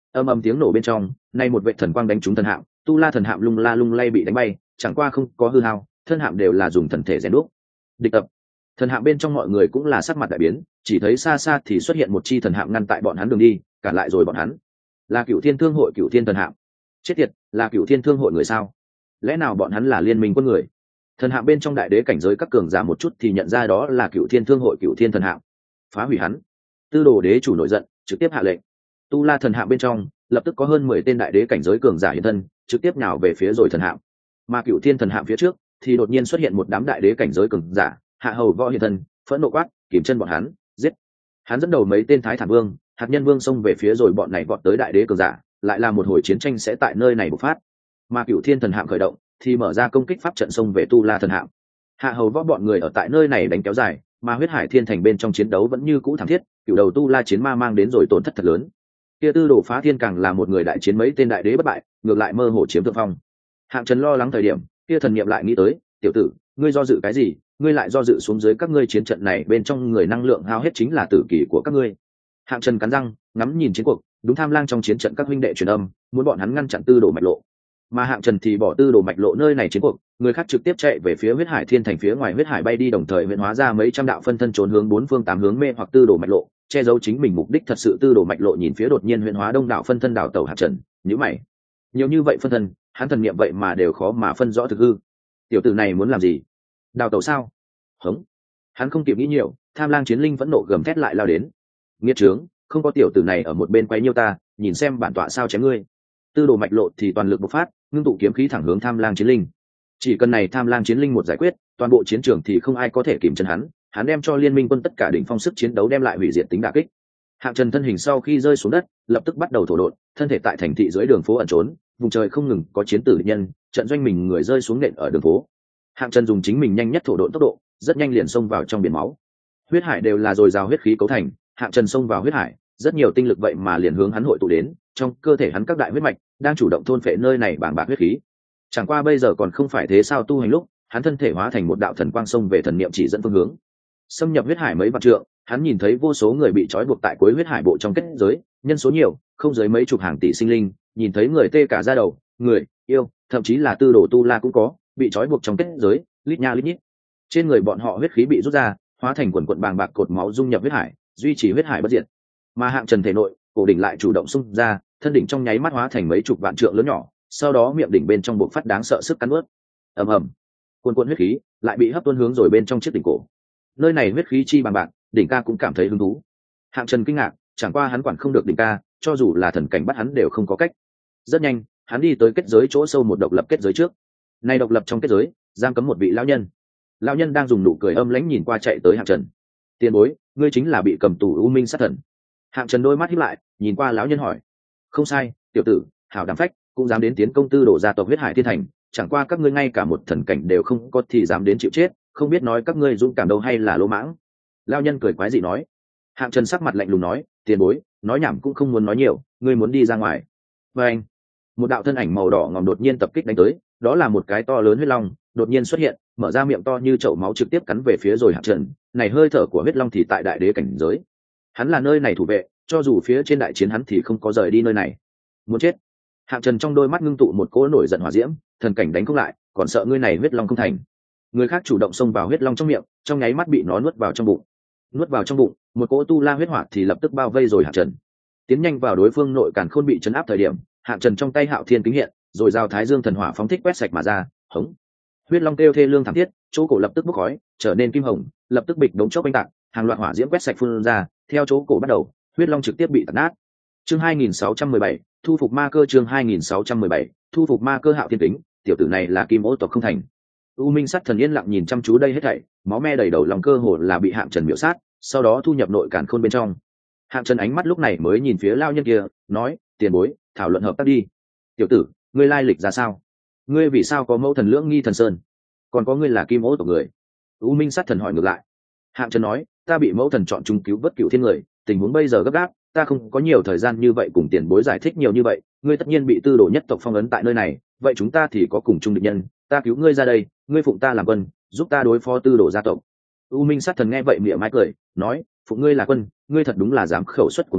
Âm ầm tiếng nổ bên trong, nay một vệ thần quang đánh trúng thần hạm, tu la thần hạm lung la lung lay bị đánh bay, chẳng qua không có hư hao, thân hạm đều là dùng thần thể rèn đúc. Địch tập. Thần hạm bên trong mọi người cũng là sắc mặt đại biến, chỉ thấy xa xa thì xuất hiện một chi thần hạm ngăn tại bọn hắn đường đi, cản lại rồi bọn hắn. Là Cửu Thiên Thương hội Cửu Thiên thần hạm. Chết tiệt, là Cửu Thiên Thương hội người sao? Lẽ nào bọn hắn là liên minh quân người? Thần hạm bên trong đại đế cảnh giới các cường giả một chút thì nhận ra đó là Cửu Thiên Thương hội Cửu Thiên thần hạm. Phá hủy hắn. Tư đồ đế chủ nổi giận, trực tiếp hạ lệnh. Tu la thần hạm bên trong lập tức có hơn mười tên đại đế cảnh giới cường giả hiện thân, trực tiếp nhào về phía rồi thần hạm. Mà Cửu Thiên thần hạm phía trước thì đột nhiên xuất hiện một đám đại đế cảnh giới cường giả, hạ hầu võ hiện thân, phẫn nộ quát, kìm chân bọn hắn, giết. Hắn dẫn đầu mấy tên thái thản vương, hạt nhân vương xông về phía rồi bọn này vọt tới đại đế cường giả, lại là một hồi chiến tranh sẽ tại nơi này bộc phát. Mà Cửu Thiên thần hạm khởi động thì mở ra công kích pháp trận xông về tu la thần hạm. Hạ hầu võ bọn người ở tại nơi này đánh kéo dài, mà huyết hải thiên thành bên trong chiến đấu vẫn như cũ thảm thiết, cửu đầu tu la chiến ma mang đến rồi tổn thất thật lớn. Kia tư đồ phá thiên càng là một người đại chiến mấy tên đại đế bất bại, ngược lại mơ hồ chiếm thượng phong. Hạng Trần lo lắng thời điểm, kia thần niệm lại nghĩ tới, tiểu tử, ngươi do dự cái gì? Ngươi lại do dự xuống dưới các ngươi chiến trận này bên trong người năng lượng hao hết chính là tử kỳ của các ngươi. Hạng Trần cắn răng, ngắm nhìn chiến cuộc, đúng tham lang trong chiến trận các huynh đệ truyền âm, muốn bọn hắn ngăn chặn tư đồ mạch lộ. Mà Hạng Trần thì bỏ tư đồ mạch lộ nơi này chiến cuộc, người khác trực tiếp chạy về phía huyết hải thiên thành phía ngoài huyết hải bay đi, đồng thời huyễn hóa ra mấy trăm đạo phân thân trốn hướng bốn phương tám hướng mê hoặc tư đồ mạch lộ, che giấu chính mình mục đích thật sự. Tư đồ mạch lộ nhìn phía đột nhiên huyễn hóa đông đạo phân thân đảo tẩu Hạng Trần, nhíu mày. Nhiều như vậy phân thân, hắn thần niệm vậy mà đều khó mà phân rõ thực hư. Tiểu tử này muốn làm gì? Đào tẩu sao? Hống. Hắn không kịp nghĩ nhiều, tham lang chiến linh vẫn nộ gầm thét lại lao đến. Nghiệt trướng, không có tiểu tử này ở một bên quay nhiêu ta, nhìn xem bản tọa sao chém ngươi. Tư đồ mạch lộ thì toàn lực bộc phát, ngưng tụ kiếm khí thẳng hướng tham lang chiến linh. Chỉ cần này tham lang chiến linh một giải quyết, toàn bộ chiến trường thì không ai có thể kìm chân hắn. Hắn đem cho liên minh quân tất cả đỉnh phong sức chiến đấu đem lại hủy diệt tính đả kích. Hạng Trần thân hình sau khi rơi xuống đất, lập tức bắt đầu thổ độn, thân thể tại thành thị dưới đường phố ẩn trốn, vùng trời không ngừng có chiến tử địch nhân, trận doanh mình người rơi xuống nện ở đường phố. Hạng Trần dùng chính mình nhanh nhất thổ độn tốc độ, rất nhanh liền xông vào trong biển máu. Huyết hải đều là dồi dào huyết khí cấu thành, Hạng Trần xông vào huyết hải, rất nhiều tinh lực vậy mà liền hướng hắn hội tụ đến, trong cơ thể hắn các đại huyết mạch đang chủ động thôn phệ nơi này bàng bạc huyết khí. Chẳng qua bây giờ còn không phải thế sao tu hành lúc, hắn thân thể hóa thành một đạo thần quang xông về thần niệm chỉ dẫn phương hướng. Xâm nhập huyết hải mấy vạn trượng, hắn nhìn thấy vô số người bị trói buộc tại cuối huyết hải bộ trong kết giới, nhân số nhiều, không dưới mấy chục hàng tỷ sinh linh, nhìn thấy người tê cả da đầu, người, yêu, thậm chí là tư đồ tu la cũng có, bị trói buộc trong kết giới, lít nha lít nhít. Trên người bọn họ huyết khí bị rút ra, hóa thành quần quần bàng bạc cột máu dung nhập huyết hải, duy trì huyết hải bất diệt. Mà Hạng Trần thể nội, cổ đỉnh lại chủ động xung ra, thân đỉnh trong nháy mắt hóa thành mấy chục vạn trượng lớn nhỏ, sau đó miệng đỉnh bên trong bộc phát đáng sợ sức cắn nuốt. Ầm ầm, cuồn cuộn huyết khí lại bị hấp tuôn hướng rồi bên trong chiếc đỉnh cổ. Nơi này huyết khí chi bằng bạc, đỉnh ca cũng cảm thấy hứng thú. Hạng Trần kinh ngạc, chẳng qua hắn quản không được đỉnh ca, cho dù là thần cảnh bắt hắn đều không có cách. Rất nhanh, hắn đi tới kết giới chỗ sâu một độc lập kết giới trước. Này độc lập trong kết giới, giam cấm một vị lão nhân. Lão nhân đang dùng nụ cười âm lãnh nhìn qua chạy tới Hạng Trần. Tiền bối, ngươi chính là bị cầm tù U Minh sát thần. Hạng Trần đôi mắt híp lại, nhìn qua lão nhân hỏi. Không sai, tiểu tử, hảo đảm phách, cũng dám đến tiến công tư đổ gia tộc huyết hải thiên thành, chẳng qua các ngươi ngay cả một thần cảnh đều không có thì dám đến chịu chết, không biết nói các ngươi dũng cảm đâu hay là lỗ mãng. Lão nhân cười quái dị nói. Hạng Trần sắc mặt lạnh lùng nói, tiền bối, nói nhảm cũng không muốn nói nhiều, ngươi muốn đi ra ngoài. Và anh, một đạo thân ảnh màu đỏ ngòm đột nhiên tập kích đánh tới, đó là một cái to lớn huyết long, đột nhiên xuất hiện, mở ra miệng to như chậu máu trực tiếp cắn về phía rồi Hạng Trần. Này hơi thở của huyết long thì tại đại đế cảnh giới, hắn là nơi này thủ vệ, cho dù phía trên đại chiến hắn thì không có rời đi nơi này. Muốn chết. Hạng Trần trong đôi mắt ngưng tụ một cỗ nổi giận hỏa diễm, thần cảnh đánh không lại, còn sợ ngươi này huyết long không thành. Người khác chủ động xông vào huyết long trong miệng, trong nháy mắt bị nó nuốt vào trong bụng. Nuốt vào trong bụng, một cỗ tu la huyết hỏa thì lập tức bao vây rồi Hạng Trần. Tiến nhanh vào đối phương nội càn khôn bị chấn áp thời điểm, Hạng Trần trong tay Hạo Thiên kính hiện, rồi giao Thái Dương thần hỏa phóng thích quét sạch mà ra, hống. Huyết long kêu thê lương thảm thiết, chỗ cổ lập tức bốc khói, trở nên kim hồng, lập tức bịch đống chốc oanh tạc, hàng loạt hỏa diễm quét sạch phun ra, theo chỗ cổ bắt đầu, huyết long trực tiếp bị tạt nát. Chương hai nghìn sáu trăm mười bảy, thu phục ma cơ. Chương hai nghìn sáu trăm mười bảy, thu phục ma cơ. Hạo Thiên kính, tiểu tử này là kim ô tộc không thành. U Minh sát thần yên lặng nhìn chăm chú đây hết thảy, máu me đầy đầu lòng cơ hồ là bị Hạng Trần miểu sát, sau đó thu nhập nội càn khôn bên trong. Hạng Trần ánh mắt lúc này mới nhìn phía lao nhân kia, nói, tiền bối, thảo luận hợp tác đi. Tiểu tử, ngươi lai lịch ra sao? Ngươi vì sao có mẫu thần lưỡng nghi thần sơn? Còn có ngươi là kim ô tộc người? U Minh sát thần hỏi ngược lại. Hạng Trần nói, ta bị mẫu thần chọn chúng cứu vớt cửu thiên người, tình huống bây giờ gấp gáp, ta không có nhiều thời gian như vậy cùng tiền bối giải thích nhiều như vậy, ngươi tất nhiên bị tư đồ nhất tộc phong ấn tại nơi này, vậy chúng ta thì có cùng chung địch nhân, ta cứu ngươi ra đây, ngươi phụng ta làm quân, giúp ta đối phó tư đồ gia tộc. U Minh sát thần nghe vậy mỉa mai cười, nói, phụng ngươi là quân, ngươi thật đúng là dám khẩu xuất của nôn,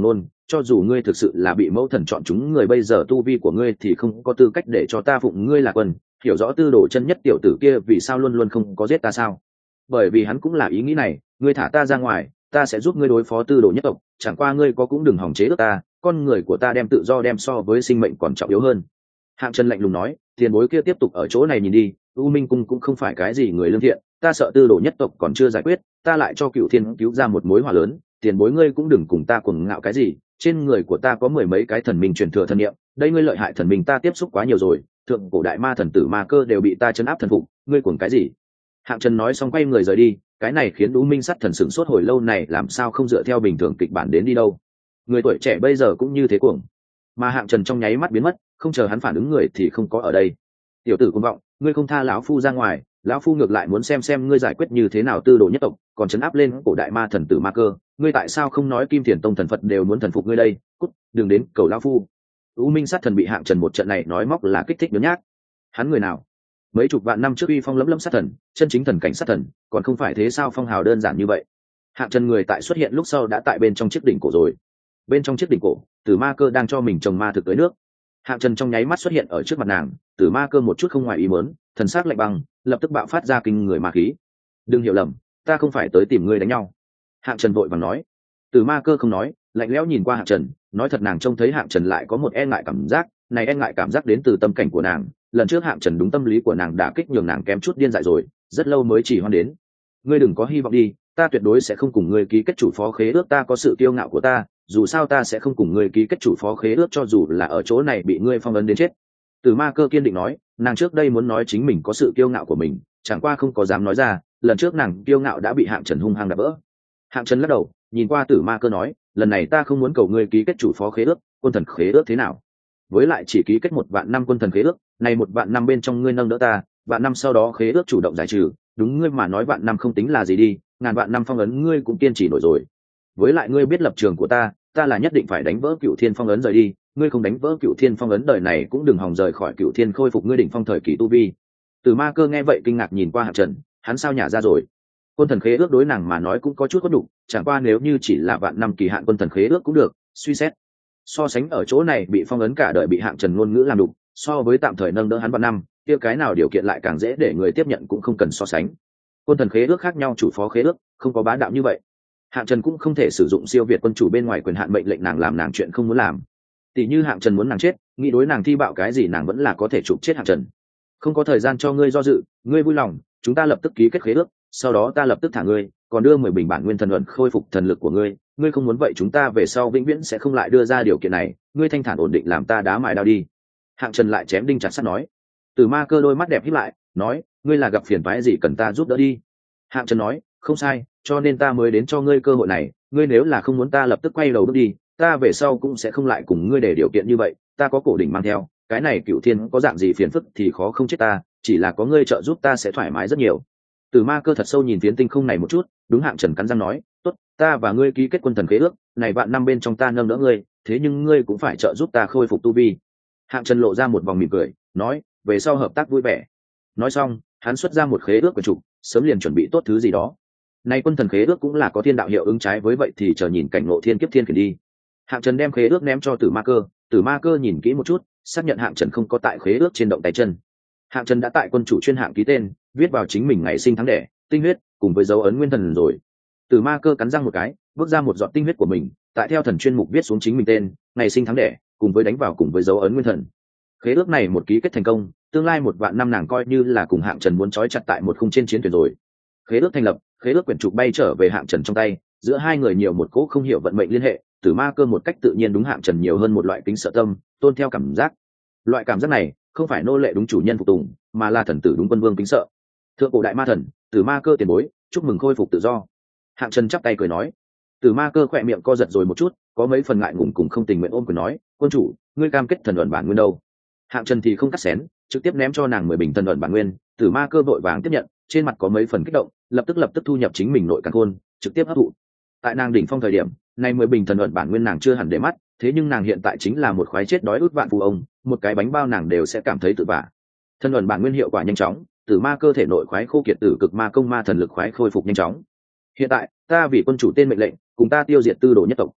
cho dù ngươi thực sự là bị mẫu thần chọn chúng người, bây giờ tu vi của ngươi thì không có tư cách để cho ta phụng ngươi là quân. Hiểu rõ tư đồ chân nhất tiểu tử kia vì sao luôn luôn không có giết ta sao? Bởi vì hắn cũng là ý nghĩ này, ngươi thả ta ra ngoài, ta sẽ giúp ngươi đối phó tư đồ nhất tộc, chẳng qua ngươi có cũng đừng hỏng chế ước ta, con người của ta đem tự do đem so với sinh mệnh còn trọng yếu hơn. Hạng Trần lạnh lùng nói, tiền bối kia tiếp tục ở chỗ này nhìn đi, U Minh cung cũng không phải cái gì người lương thiện, ta sợ tư đồ nhất tộc còn chưa giải quyết, ta lại cho Cựu Thiên cứu ra một mối họa lớn, tiền bối ngươi cũng đừng cùng ta cuồng ngạo cái gì, trên người của ta có mười mấy cái thần minh truyền thừa thần niệm, đây ngươi lợi hại thần minh ta tiếp xúc quá nhiều rồi, thượng cổ đại ma thần tử ma cơ đều bị ta chấn áp thần phục, ngươi cuồng cái gì? Hạng Trần nói xong quay người rời đi, cái này khiến U Minh Sắt Thần sửng sốt hồi lâu này làm sao không dựa theo bình thường kịch bản đến đi đâu. Người tuổi trẻ bây giờ cũng như thế cuồng. Mà Hạng Trần trong nháy mắt biến mất, không chờ hắn phản ứng người thì không có ở đây. Tiểu tử cuồng vọng, ngươi không tha lão phu ra ngoài, lão phu ngược lại muốn xem xem ngươi giải quyết như thế nào tư đồ nhất tộc, còn trấn áp lên cổ đại ma thần tử ma cơ, ngươi tại sao không nói Kim Thiền Tông thần Phật đều muốn thần phục ngươi đây, cút, đừng đến cầu lão phu. U Minh Sát Thần bị Hạng Trần một trận này nói móc là kích thích nhớ nhác. Hắn người nào? Mấy chục vạn năm trước uy phong lẫm lẫm sát thần, chân chính thần cảnh sát thần, còn không phải thế sao phong hào đơn giản như vậy. Hạng Trần người tại xuất hiện lúc sau đã tại bên trong chiếc đỉnh cổ rồi. Bên trong chiếc đỉnh cổ, Tử Ma Cơ đang cho mình trồng ma thực tới nước. Hạng Trần trong nháy mắt xuất hiện ở trước mặt nàng, Tử Ma Cơ một chút không ngoài ý muốn, thần sắc lạnh băng, lập tức bạo phát ra kinh người ma khí. Đừng hiểu lầm, ta không phải tới tìm ngươi đánh nhau. Hạng Trần vội vàng nói. Tử Ma Cơ không nói, lạnh lẽo nhìn qua Hạng Trần, nói thật nàng trông thấy Hạng Trần lại có một e ngại cảm giác, này e ngại cảm giác đến từ tâm cảnh của nàng. Lần trước Hạng Trần đúng tâm lý của nàng đã kích nhường nàng kém chút điên dại rồi, rất lâu mới chỉ hoan đến. Ngươi đừng có hy vọng đi, ta tuyệt đối sẽ không cùng ngươi ký kết chủ phó khế ước, ta có sự kiêu ngạo của ta, dù sao ta sẽ không cùng ngươi ký kết chủ phó khế ước cho dù là ở chỗ này bị ngươi phong ấn đến chết. Từ Ma Cơ kiên định nói, nàng trước đây muốn nói chính mình có sự kiêu ngạo của mình, chẳng qua không có dám nói ra, lần trước nàng kiêu ngạo đã bị Hạng Trần hung hăng đập vỡ. Hạng Trần lắc đầu, nhìn qua Tử Ma Cơ nói, lần này ta không muốn cầu ngươi ký kết chủ phó khế ước, quân thần khế ước thế nào? Với lại chỉ ký kết một vạn năm quân thần khế ước, này một vạn năm bên trong ngươi nâng đỡ ta, vạn năm sau đó khế ước chủ động giải trừ, đúng ngươi mà nói vạn năm không tính là gì đi, ngàn vạn năm phong ấn ngươi cũng kiên trì nổi rồi. Với lại ngươi biết lập trường của ta, ta là nhất định phải đánh vỡ Cựu Thiên phong ấn rời đi, ngươi không đánh vỡ Cựu Thiên phong ấn đời này cũng đừng hòng rời khỏi Cựu Thiên khôi phục ngươi đỉnh phong thời kỳ tu vi. Từ Ma Cơ nghe vậy kinh ngạc nhìn qua Hạng Trần, hắn sao nhả ra rồi? Quân thần khế ước đối nàng mà nói cũng có chút có đủ, chẳng qua nếu như chỉ là vạn năm kỳ hạn quân thần khế ước cũng được, suy xét. So sánh ở chỗ này bị phong ấn cả đời bị Hạng Trần ngôn ngữ làm đục, so với tạm thời nâng đỡ hắn vạn năm, kia cái nào điều kiện lại càng dễ để người tiếp nhận cũng không cần so sánh. Quân thần khế ước khác nhau, chủ phó khế ước không có bá đạo như vậy. Hạng Trần cũng không thể sử dụng siêu việt quân chủ bên ngoài quyền hạn mệnh lệnh nàng làm nàng chuyện không muốn làm. Tỷ như Hạng Trần muốn nàng chết, nghĩ đối nàng thi bạo cái gì nàng vẫn là có thể chụp chết Hạng Trần. Không có thời gian cho ngươi do dự, ngươi vui lòng, chúng ta lập tức ký kết khế ước, sau đó ta lập tức thả ngươi, còn đưa mười bình bản nguyên thần luận khôi phục thần lực của ngươi, ngươi không muốn vậy chúng ta về sau vĩnh viễn sẽ không lại đưa ra điều kiện này, ngươi thanh thản ổn định làm ta đá mài đao đi. Hạng Trần lại chém đinh chặt sắt nói. Từ Ma Cơ đôi mắt đẹp híp lại, nói, ngươi là gặp phiền toái gì cần ta giúp đỡ đi. Hạng Trần nói, không sai, cho nên ta mới đến cho ngươi cơ hội này, ngươi nếu là không muốn ta lập tức quay đầu bước đi, ta về sau cũng sẽ không lại cùng ngươi để điều kiện như vậy, ta có cổ đỉnh mang theo, cái này Cựu Thiên có dạng gì phiền phức thì khó không chết ta, chỉ là có ngươi trợ giúp ta sẽ thoải mái rất nhiều. Từ Ma Cơ thật sâu nhìn phiến tinh không này một chút, đúng. Hạng Trần cắn răng nói, tốt, ta và ngươi ký kết quân thần khế ước, này vạn năm bên trong ta nâng đỡ ngươi, thế nhưng ngươi cũng phải trợ giúp ta khôi phục tu vi. Hạng Trần lộ ra một vòng mỉm cười, nói, về sau hợp tác vui vẻ. Nói xong, hắn xuất ra một khế ước quyển trục, sớm liền chuẩn bị tốt thứ gì đó. Này quân thần khế ước cũng là có thiên đạo hiệu ứng, trái với vậy thì chờ nhìn cảnh ngộ thiên kiếp thiên khiển đi. Hạng Trần đem khế ước ném cho Tử Ma Cơ, Tử Ma Cơ nhìn kỹ một chút, xác nhận Hạng Trần không có tại khế ước trên động tay chân. Hạng Trần đã tại quân chủ chuyên hạng ký tên, viết vào chính mình ngày sinh tháng đẻ, tinh huyết cùng với dấu ấn nguyên thần rồi. Tử Ma Cơ cắn răng một cái, bước ra một giọt tinh huyết của mình, tại theo thần chuyên mục viết xuống chính mình tên, ngày sinh tháng đẻ, cùng với đánh vào cùng với dấu ấn nguyên thần. Khế ước này một ký kết thành công, tương lai một vạn năm nàng coi như là cùng Hạng Trần muốn trói chặt tại một khung trên chiến thuyền rồi. Khế ước thành lập, khế ước quyển trục bay trở về Hạng Trần trong tay, giữa hai người nhiều một cỗ không hiểu vận mệnh liên hệ. Tử Ma Cơ một cách tự nhiên đúng Hạng Trần nhiều hơn một loại kính sợ tâm, tôn theo cảm giác. Loại cảm giác này không phải nô lệ đúng chủ nhân phục tùng, mà là thần tử đúng quân vương kính sợ. Thượng cổ đại ma thần, Tử Ma Cơ tiền bối, chúc mừng khôi phục tự do. Hạng Trần chắp tay cười nói. Tử Ma Cơ khỏe miệng co giật rồi một chút, có mấy phần ngại ngùng cùng không tình nguyện ôm quyền nói, quân chủ, ngươi cam kết thần ẩn bản nguyên đâu? Hạng Trần thì không cắt xén, trực tiếp ném cho nàng mười bình thần ẩn bản nguyên. Tử Ma Cơ vội vàng tiếp nhận, trên mặt có mấy phần kích động, lập tức lập tức thu nhập chính mình nội càn khôn, trực tiếp hấp thụ. Tại nàng đỉnh phong thời điểm, nay mười bình thần ẩn bản nguyên nàng chưa hẳn để mắt, thế nhưng nàng hiện tại chính là một khoái chết đói út vạn phù ông, một cái bánh bao nàng đều sẽ cảm thấy tự vả. Thần ẩn bản nguyên hiệu quả nhanh chóng, Tử Ma Cơ thể nội khoái khô kiệt tử cực ma công ma thần lực khoái khôi phục nhanh chóng. Hiện tại, ta vì quân chủ tên mệnh lệnh, cùng ta tiêu diệt tư đồ nhất tộc.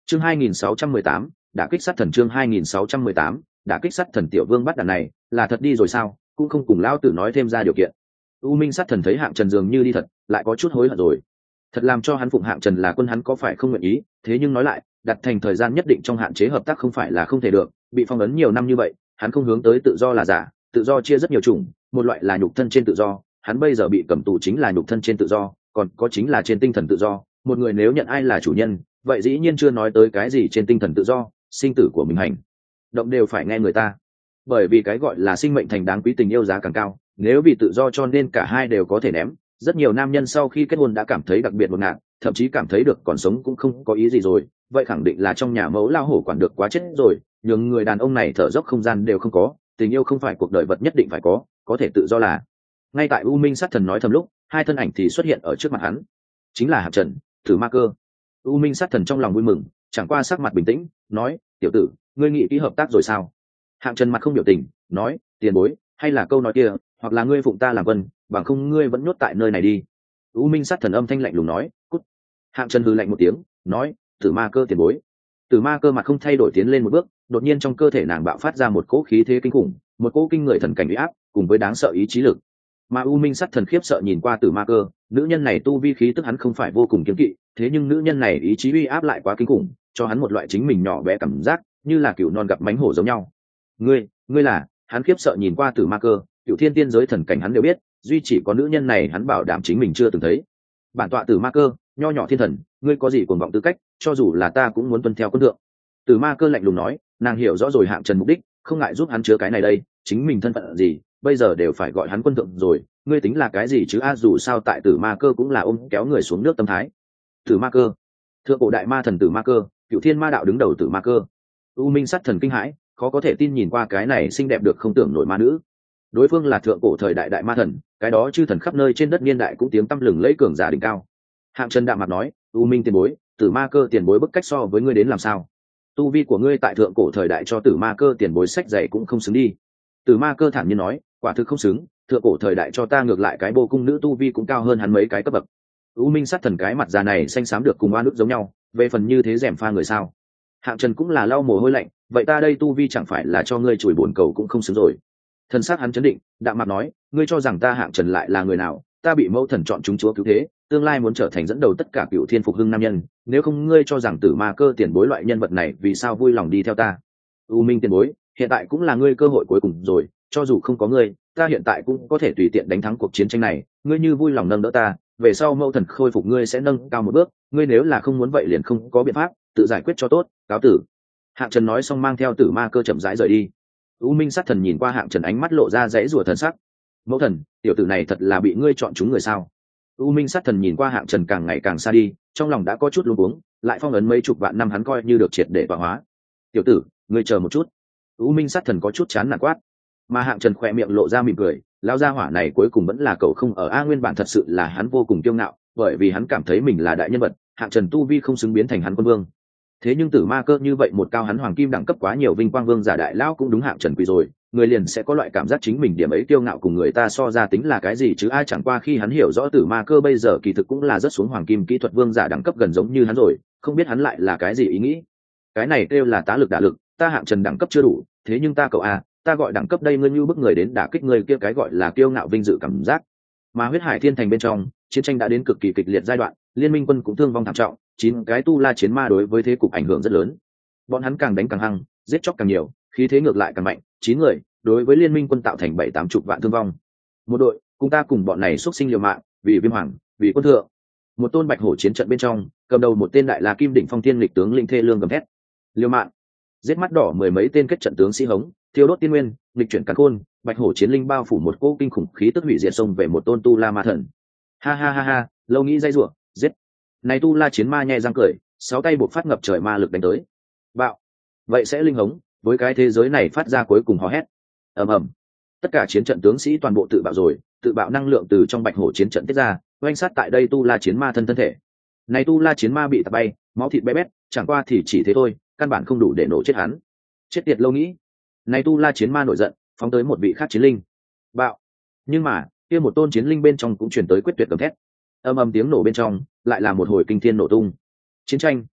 chương hai nghìn sáu trăm mười tám đã kích sát thần chương hai nghìn sáu trăm mười tám đã kích sát thần. Tiểu vương bắt đàn này là thật đi rồi sao, cũng không cùng lão tử nói thêm ra điều kiện. U minh sát thần thấy Hạng Trần dường như đi thật, lại có chút hối hận rồi. Thật làm cho hắn phụng Hạng Trần là quân hắn có phải không nguyện ý, thế nhưng nói lại, đặt thành thời gian nhất định trong hạn chế hợp tác không phải là không thể được. Bị phong ấn nhiều năm như vậy, hắn không hướng tới tự do là giả, tự do chia rất nhiều chủng, một loại là nhục thân trên tự do, hắn bây giờ bị cầm tù chính là nhục thân trên tự do, còn có chính là trên tinh thần tự do. Một người nếu nhận ai là chủ nhân, vậy dĩ nhiên chưa nói tới cái gì trên tinh thần tự do, sinh tử của mình hành động đều phải nghe người ta, bởi vì cái gọi là sinh mệnh thành đáng quý, tình yêu giá càng cao. Nếu vì tự do cho nên cả hai đều có thể ném, rất nhiều nam nhân sau khi kết hôn đã cảm thấy đặc biệt ngột ngạt, thậm chí cảm thấy được còn sống cũng không có ý gì rồi. Vậy khẳng định là trong nhà mẫu lao hổ quản được quá chết rồi, nhưng người đàn ông này thở dốc không gian đều không có. Tình yêu không phải cuộc đời vật nhất định phải có, có thể tự do là. Ngay tại U minh sát thần nói thầm lúc, hai thân ảnh thì xuất hiện ở trước mặt hắn, chính là Hạng Trần, Tử Ma Cơ. U minh sát thần trong lòng vui mừng, chẳng qua sắc mặt bình tĩnh nói, tiểu tử, ngươi nghĩ ký hợp tác rồi sao? Hạng Trần mặt không biểu tình nói, tiền bối, hay là câu nói kia, hoặc là ngươi phụng ta làm quân, bằng không ngươi vẫn nhốt tại nơi này đi. U minh sát thần âm thanh lạnh lùng nói, cút. Hạng Trần hừ lạnh một tiếng nói, Tử Ma Cơ tiền bối. Tử Ma Cơ mặt không thay đổi tiến lên một bước, đột nhiên trong cơ thể nàng bạo phát ra một cỗ khí thế kinh khủng, một cỗ kinh người thần cảnh uy áp cùng với đáng sợ ý chí lực. Mà U minh sát thần khiếp sợ nhìn qua Tử Ma Cơ, nữ nhân này tu vi khí tức hắn không phải vô cùng kiêng kỵ, thế nhưng nữ nhân này ý chí uy áp lại quá kinh khủng, cho hắn một loại chính mình nhỏ bé cảm giác, như là cựu non gặp mánh hổ giống nhau. Ngươi, ngươi là? Hắn khiếp sợ nhìn qua Tử Ma Cơ, cựu thiên tiên giới thần cảnh hắn đều biết, duy chỉ có nữ nhân này hắn bảo đảm chính mình chưa từng thấy. Bản tọa Tử Ma Cơ, nho nhỏ thiên thần, ngươi có gì cuồng vọng tư cách, cho dù là ta cũng muốn tuân theo quân thượng. Tử Ma Cơ lạnh lùng nói, nàng hiểu rõ rồi Hạng Trần mục đích, không ngại giúp hắn chứa cái này đây, chính mình thân phận gì, bây giờ đều phải gọi hắn quân thượng rồi, ngươi tính là cái gì chứ? A dù sao tại Tử Ma Cơ cũng là ôm kéo người xuống nước tâm thái. Tử Ma Cơ, thượng cổ đại ma thần Tử Ma Cơ, cựu thiên ma đạo đứng đầu Tử Ma Cơ. U minh sát thần kinh hãi, khó có thể tin nhìn qua cái này xinh đẹp được không tưởng nổi ma nữ. Đối phương là thượng cổ thời đại đại ma thần, cái đó chư thần khắp nơi trên đất niên đại cũng tiếng tăm lừng lẫy cường giả đỉnh cao. Hạng Trần đạm mặt nói, U minh tiền bối, Tử Ma Cơ tiền bối bức cách so với ngươi đến làm sao? Tu vi của ngươi tại thượng cổ thời đại cho Tử Ma Cơ tiền bối sách dạy cũng không xứng đi. Tử Ma Cơ thản nhiên nói, quả thực không xứng, thượng cổ thời đại cho ta ngược lại cái bô cung nữ tu vi cũng cao hơn hắn mấy cái cấp bậc. U minh sát thần cái mặt già này xanh xám được cùng oan ức giống nhau, về phần như thế rèm pha người sao? Hạng Trần cũng là lau mồ hôi lạnh, vậy ta đây tu vi chẳng phải là cho ngươi chùi bổn cầu cũng không xứng rồi. Thần sắc hắn chấn định, đạm mặt nói, ngươi cho rằng ta Hạng Trần lại là người nào? Ta bị mẫu thần chọn chúng chúa cứu thế, tương lai muốn trở thành dẫn đầu tất cả cựu thiên phục hưng nam nhân, nếu không ngươi cho rằng Tử Ma Cơ tiền bối loại nhân vật này vì sao vui lòng đi theo ta? U minh tiền bối, hiện tại cũng là ngươi cơ hội cuối cùng rồi, cho dù không có ngươi, ta hiện tại cũng có thể tùy tiện đánh thắng cuộc chiến tranh này, ngươi như vui lòng nâng đỡ ta, về sau mẫu thần khôi phục ngươi sẽ nâng cao một bước, ngươi nếu là không muốn vậy liền không có biện pháp, tự giải quyết cho tốt, cáo tử. Hạng Trần nói xong mang theo Tử Ma Cơ chậm rãi rời đi. U minh sát thần nhìn qua Hạng Trần, ánh mắt lộ ra dãy rủa thần sắc. Mẫu thần, tiểu tử này thật là bị ngươi chọn chúng người sao? U minh sát thần nhìn qua Hạng Trần càng ngày càng xa đi, trong lòng đã có chút luống cuống, lại phong ấn mấy chục vạn năm hắn coi như được triệt để tọa hóa. Tiểu tử, ngươi chờ một chút. U minh sát thần có chút chán nản quát. Mà Hạng Trần khỏe miệng lộ ra mỉm cười, lao gia hỏa này cuối cùng vẫn là cậu không ở a. Nguyên bản thật sự là hắn vô cùng kiêu ngạo, bởi vì hắn cảm thấy mình là đại nhân vật, Hạng Trần tu vi không xứng biến thành hắn quân vương. Thế nhưng Tử Ma Cơ như vậy một cao hắn hoàng kim đẳng cấp quá nhiều vinh quang vương giả đại lão cũng đúng Hạng Trần quỳ rồi, người liền sẽ có loại cảm giác chính mình điểm ấy kiêu ngạo cùng người ta so ra tính là cái gì chứ? Ai chẳng qua khi hắn hiểu rõ Tử Ma Cơ bây giờ kỳ thực cũng là rất xuống hoàng kim kỹ thuật vương giả đẳng cấp gần giống như hắn rồi, không biết hắn lại là cái gì ý nghĩ. Cái này kêu là tá lực đả lực, ta Hạng Trần đẳng cấp chưa đủ, thế nhưng ta cậu a, ta gọi đẳng cấp đây, ngươi như bức người đến đả kích người kia, cái gọi là kiêu ngạo vinh dự cảm giác. Mà huyết hải thiên thành bên trong, chiến tranh đã đến cực kỳ kịch liệt giai đoạn, liên minh quân cũng thương vong thảm trọng, chín cái tu la chiến ma đối với thế cục ảnh hưởng rất lớn. Bọn hắn càng đánh càng hăng, giết chóc càng nhiều, khí thế ngược lại càng mạnh, chín người đối với liên minh quân tạo thành bảy tám chục vạn thương vong. Một đội cùng ta cùng bọn này xuất sinh liều mạng, vì viêm hoàng, vì quân thượng. Một tôn bạch hổ chiến trận bên trong, cầm đầu một tên đại la kim đỉnh phong thiên lịch tướng linh thê lương gầm thét, liều mạng, giết mắt đỏ mười mấy tên kết trận tướng sĩ hống, thiêu đốt tiên nguyên, lịch chuyển càn khôn, bạch hổ chiến linh bao phủ một cỗ kinh khủng khí tức hủy diệt xông về một tôn tu la ma thần. Ha ha ha ha, lâu nghĩ dây rủa, giết. Này tu la chiến ma nhẹ răng cười, sáu tay buộc phát ngập trời ma lực đánh tới. Bạo. Vậy sẽ linh hống, với cái thế giới này phát ra cuối cùng hò hét. Ầm ầm. Tất cả chiến trận tướng sĩ toàn bộ tự bạo rồi, tự bạo năng lượng từ trong bạch hổ chiến trận tiết ra, oanh sát tại đây tu la chiến ma thân thân thể. Này tu la chiến ma bị tạt bay, máu thịt bé bét, chẳng qua thì chỉ thế thôi, căn bản không đủ để nổ chết hắn. Chết tiệt lâu nghĩ. Này tu la chiến ma nổi giận, phóng tới một vị khác chiến linh. Bạo. Nhưng mà, kia một tôn chiến linh bên trong cũng truyền tới quyết tuyệt gầm thét. Âm ầm tiếng nổ bên trong, lại là một hồi kinh thiên nổ tung. Chiến tranh,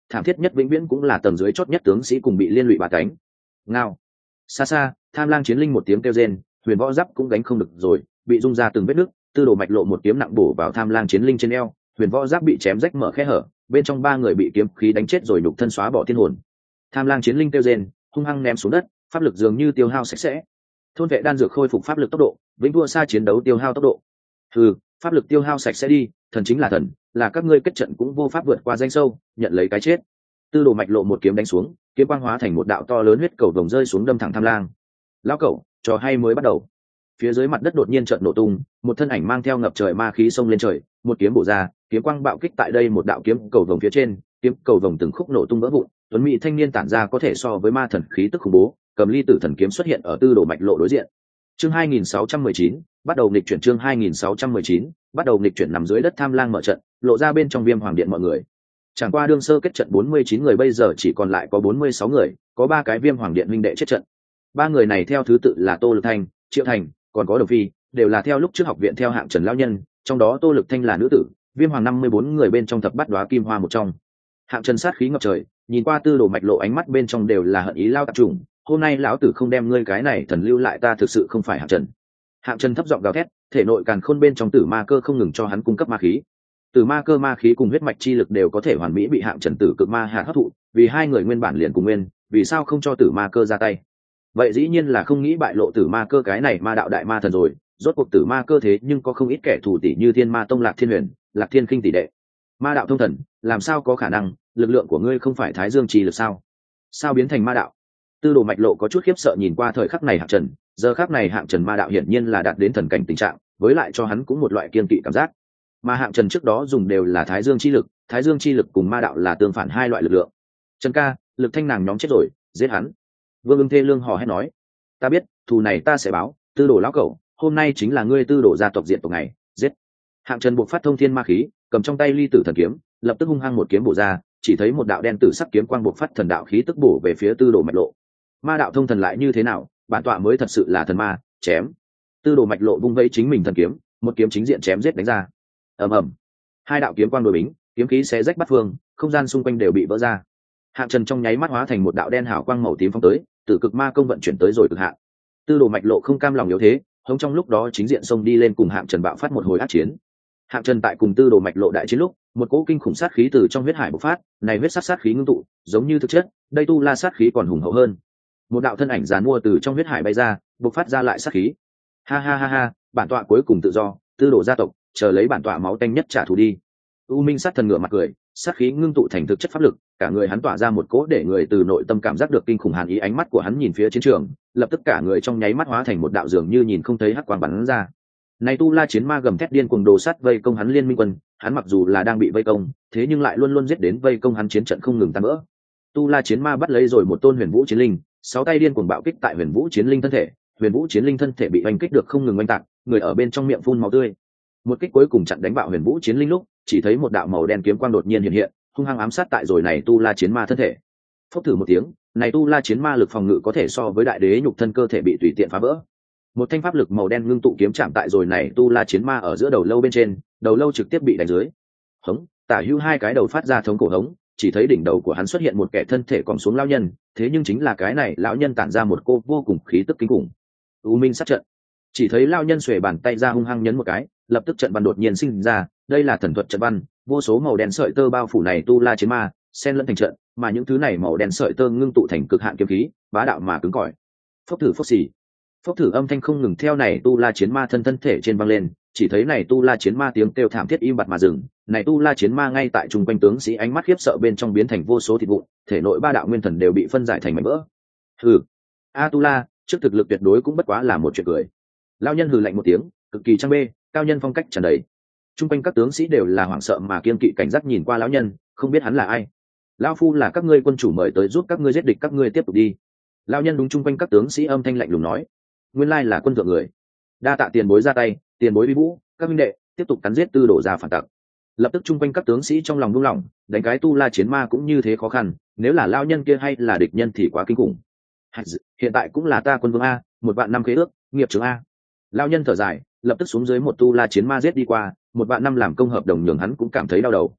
thảm thiết nhất vĩnh viễn cũng là tầng dưới chót nhất tướng sĩ cùng bị liên lụy bà cánh. Ngao. Xa xa, Tham Lang chiến linh một tiếng kêu rên, huyền võ giáp cũng đánh không được rồi, bị rung ra từng vết nứt. Tư Đồ Mạch Lộ một kiếm nặng bổ vào Tham Lang chiến linh trên eo, huyền võ giáp bị chém rách mở khe hở, bên trong ba người bị kiếm khí đánh chết rồi nhục thân xóa bỏ thiên hồn. Tham Lang chiến linh kêu rên, hung hăng ném xuống đất, pháp lực dường như tiêu hao sạch sẽ. Thôn vệ đan dược khôi phục pháp lực tốc độ, vĩnh thua xa chiến đấu tiêu hao tốc độ. Ừ, pháp lực tiêu hao sạch sẽ đi, thần chính là thần, là các ngươi kết trận cũng vô pháp vượt qua danh sâu, nhận lấy cái chết. Tư Đồ Mạch Lộ một kiếm đánh xuống, kiếm quang hóa thành một đạo to lớn huyết cầu vồng rơi xuống đâm thẳng Tham Lang. Lão cẩu, trò hay mới bắt đầu. Phía dưới mặt đất đột nhiên chợt nổ tung, một thân ảnh mang theo ngập trời ma khí xông lên trời, một kiếm bổ ra, kiếm quang bạo kích tại đây một đạo kiếm cầu vồng phía trên, kiếm cầu vồng từng khúc nổ tung vỡ vụn, tuấn mỹ thanh niên tản ra có thể so với ma thần khí tức khủng bố, cầm ly tử thần kiếm xuất hiện ở Tư Đồ Mạch Lộ đối diện. Chương hai nghìn sáu trăm mười chín, bắt đầu nghịch chuyển. Chương hai nghìn sáu trăm mười chín, bắt đầu nghịch chuyển. Nằm dưới đất Tham Lang mở trận, lộ ra bên trong Viêm Hoàng điện mọi người. Chẳng qua đương sơ kết trận bốn mươi chín người, bây giờ chỉ còn lại có bốn mươi sáu người, có ba cái Viêm Hoàng điện minh đệ chết trận. Ba người này theo thứ tự là Tô Lực Thanh, Triệu Thành, còn có Đồng Phi, đều là theo lúc trước học viện theo hạng Trần lão nhân, trong đó Tô Lực Thanh là nữ tử, Viêm Hoàng năm mươi bốn người bên trong thập bát đóa kim hoa một trong. Hạng Trần sát khí ngập trời, nhìn qua Tư Đồ Mạch Lộ ánh mắt bên trong đều là hận ý lao tạp trùng, hôm nay lão tử không đem ngươi cái này thần lưu lại, ta thực sự không phải Hạng Trần. Hạng Trần thấp giọng gào thét, thể nội càn khôn bên trong tử ma cơ không ngừng cho hắn cung cấp ma khí. Tử ma cơ ma khí cùng huyết mạch chi lực đều có thể hoàn mỹ bị Hạng Trần tử cực ma hạ hấp thụ, vì hai người nguyên bản liền cùng nguyên, vì sao không cho tử ma cơ ra tay? Vậy dĩ nhiên là không nghĩ bại lộ tử ma cơ cái này ma đạo đại ma thần rồi, rốt cuộc tử ma cơ thế nhưng có không ít kẻ thù tỷ như Thiên Ma Tông Lạc Thiên Huyền, Lạc Thiên Khinh tỷ đệ. Ma đạo thông thần, làm sao có khả năng, lực lượng của ngươi không phải Thái Dương chi lực sao? Sao biến thành ma đạo? Tư Đồ Mạch Lộ có chút khiếp sợ nhìn qua thời khắc này Hạng Trần, giờ khắc này Hạng Trần ma đạo hiển nhiên là đạt đến thần cảnh tình trạng, với lại cho hắn cũng một loại kiên kỵ cảm giác. Mà Hạng Trần trước đó dùng đều là Thái Dương chi lực, Thái Dương chi lực cùng ma đạo là tương phản hai loại lực lượng. Trần ca, Lực Thanh nàng nhóm chết rồi, giết hắn. Vương Ưng Thê Lương hò hét nói, ta biết, thù này ta sẽ báo. Tư Đồ lão cẩu, hôm nay chính là ngươi Tư Đồ gia tộc diệt tộc ngày, giết. Hạng Trần buộc phát thông thiên ma khí, cầm trong tay ly tử thần kiếm, lập tức hung hăng một kiếm bổ ra, chỉ thấy một đạo đen tử sắc kiếm quang buộc phát thần đạo khí tức bổ về phía Tư Đồ Mạch Lộ. Ma đạo thông thần lại như thế nào, bản tọa mới thật sự là thần ma, chém. Tư Đồ Mạch Lộ vung vẫy chính mình thần kiếm, một kiếm chính diện chém giết đánh ra. Ầm ầm, hai đạo kiếm quang đối bính, kiếm khí xé rách bát phương, không gian xung quanh đều bị vỡ ra. Hạng Trần trong nháy mắt hóa thành một đạo đen hào quang màu tím phóng tới, Tử Cực Ma công vận chuyển tới rồi cực hạn. Tư Đồ Mạch Lộ không cam lòng yếu thế, hống trong lúc đó chính diện xông đi lên cùng Hạng Trần bạo phát một hồi ác chiến. Hạng Trần tại cùng Tư Đồ Mạch Lộ đại chiến lúc, một cỗ kinh khủng sát khí từ trong huyết hải bộc phát, này huyết sát sát khí ngưng tụ, giống như thực chất, đây tu la sát khí còn hùng hậu hơn. Một đạo thân ảnh giàn mua từ trong huyết hải bay ra, bộc phát ra lại sát khí. Ha ha ha ha, bản tọa cuối cùng tự do, Tư Đồ gia tộc, chờ lấy bản tọa máu tanh nhất trả thù đi. U Minh sát thần ngửa mặt cười, sát khí ngưng tụ thành thực chất pháp lực, cả người hắn tỏa ra một cỗ để người từ nội tâm cảm giác được kinh khủng hàn ý, ánh mắt của hắn nhìn phía chiến trường, lập tức cả người trong nháy mắt hóa thành một đạo dường như nhìn không thấy hắc quang bắn ra. Này tu la chiến ma gầm thét điên cuồng đồ sát vây công hắn liên minh quân, hắn mặc dù là đang bị vây công, thế nhưng lại luôn luôn giết đến vây công hắn chiến trận không ngừng tăng vỡ. Tu la chiến ma bắt lấy rồi một tôn huyền vũ chiến linh, sáu tay điên cuồng bạo kích tại huyền vũ chiến linh thân thể, huyền vũ chiến linh thân thể bị oanh kích được không ngừng oanh tạc, người ở bên trong miệng phun máu tươi. Một kích cuối cùng chặn đánh bạo huyền vũ chiến linh lúc, chỉ thấy một đạo màu đen kiếm quang đột nhiên hiện hiện, hung hăng ám sát tại rồi này tu la chiến ma thân thể. Phốc thử một tiếng, này tu la chiến ma lực phòng ngự có thể so với đại đế nhục thân cơ thể bị tùy tiện phá vỡ. Một thanh pháp lực màu đen ngưng tụ kiếm chạm tại rồi này tu la chiến ma ở giữa đầu lâu bên trên, đầu lâu trực tiếp bị đánh dưới. Hống, tả hữu hai cái đầu phát ra thống cổ hống, chỉ thấy đỉnh đầu của hắn xuất hiện một kẻ thân thể còn xuống lão nhân, thế nhưng chính là cái này lão nhân tản ra một cô vô cùng khí tức kinh khủng. U Minh sát trận. Chỉ thấy lão nhân xuề bàn tay ra hung hăng nhấn một cái, lập tức trận văn đột nhiên sinh ra, đây là thần thuật trận văn, vô số màu đen sợi tơ bao phủ này tu la chiến ma, xen lẫn thành trận, mà những thứ này màu đen sợi tơ ngưng tụ thành cực hạn kiếm khí, bá đạo mà cứng cỏi. Phốc thử phốc xì. Phốc thử âm thanh không ngừng theo này tu la chiến ma thân thân thể trên vang lên, chỉ thấy này tu la chiến ma tiếng kêu thảm thiết im bặt mà dừng, này tu la chiến ma ngay tại trung quanh tướng sĩ ánh mắt khiếp sợ bên trong biến thành vô số thịt vụn, thể nội ba đạo nguyên thần đều bị phân giải thành mảnh vỡ. Hừ, a tu la, trước thực lực tuyệt đối cũng bất quá là một chuyện cười. Lão nhân hừ lạnh một tiếng, cực kỳ trang bê, cao nhân phong cách tràn đầy. Trung quanh các tướng sĩ đều là hoảng sợ mà kiên kỵ cảnh giác nhìn qua lão nhân, không biết hắn là ai. Lão phu là các ngươi quân chủ mời tới giúp các ngươi giết địch, các ngươi tiếp tục đi. Lão nhân đúng trung quanh các tướng sĩ âm thanh lạnh lùng nói, nguyên lai là quân thượng người, đa tạ tiền bối ra tay, tiền bối uy vũ, các minh đệ tiếp tục cắn giết Tư Đồ gia phản tặc. Lập tức trung quanh các tướng sĩ trong lòng buông lỏng, đánh cái tu la chiến ma cũng như thế khó khăn, nếu là lão nhân kia hay là địch nhân thì quá kinh khủng. Hiện tại cũng là ta quân vương a, một vạn năm khế ước, nghiệp trưởng a. Lão nhân thở dài, lập tức xuống dưới một tu la chiến ma giết đi qua, một vạn năm làm công hợp đồng nhường hắn cũng cảm thấy đau đầu.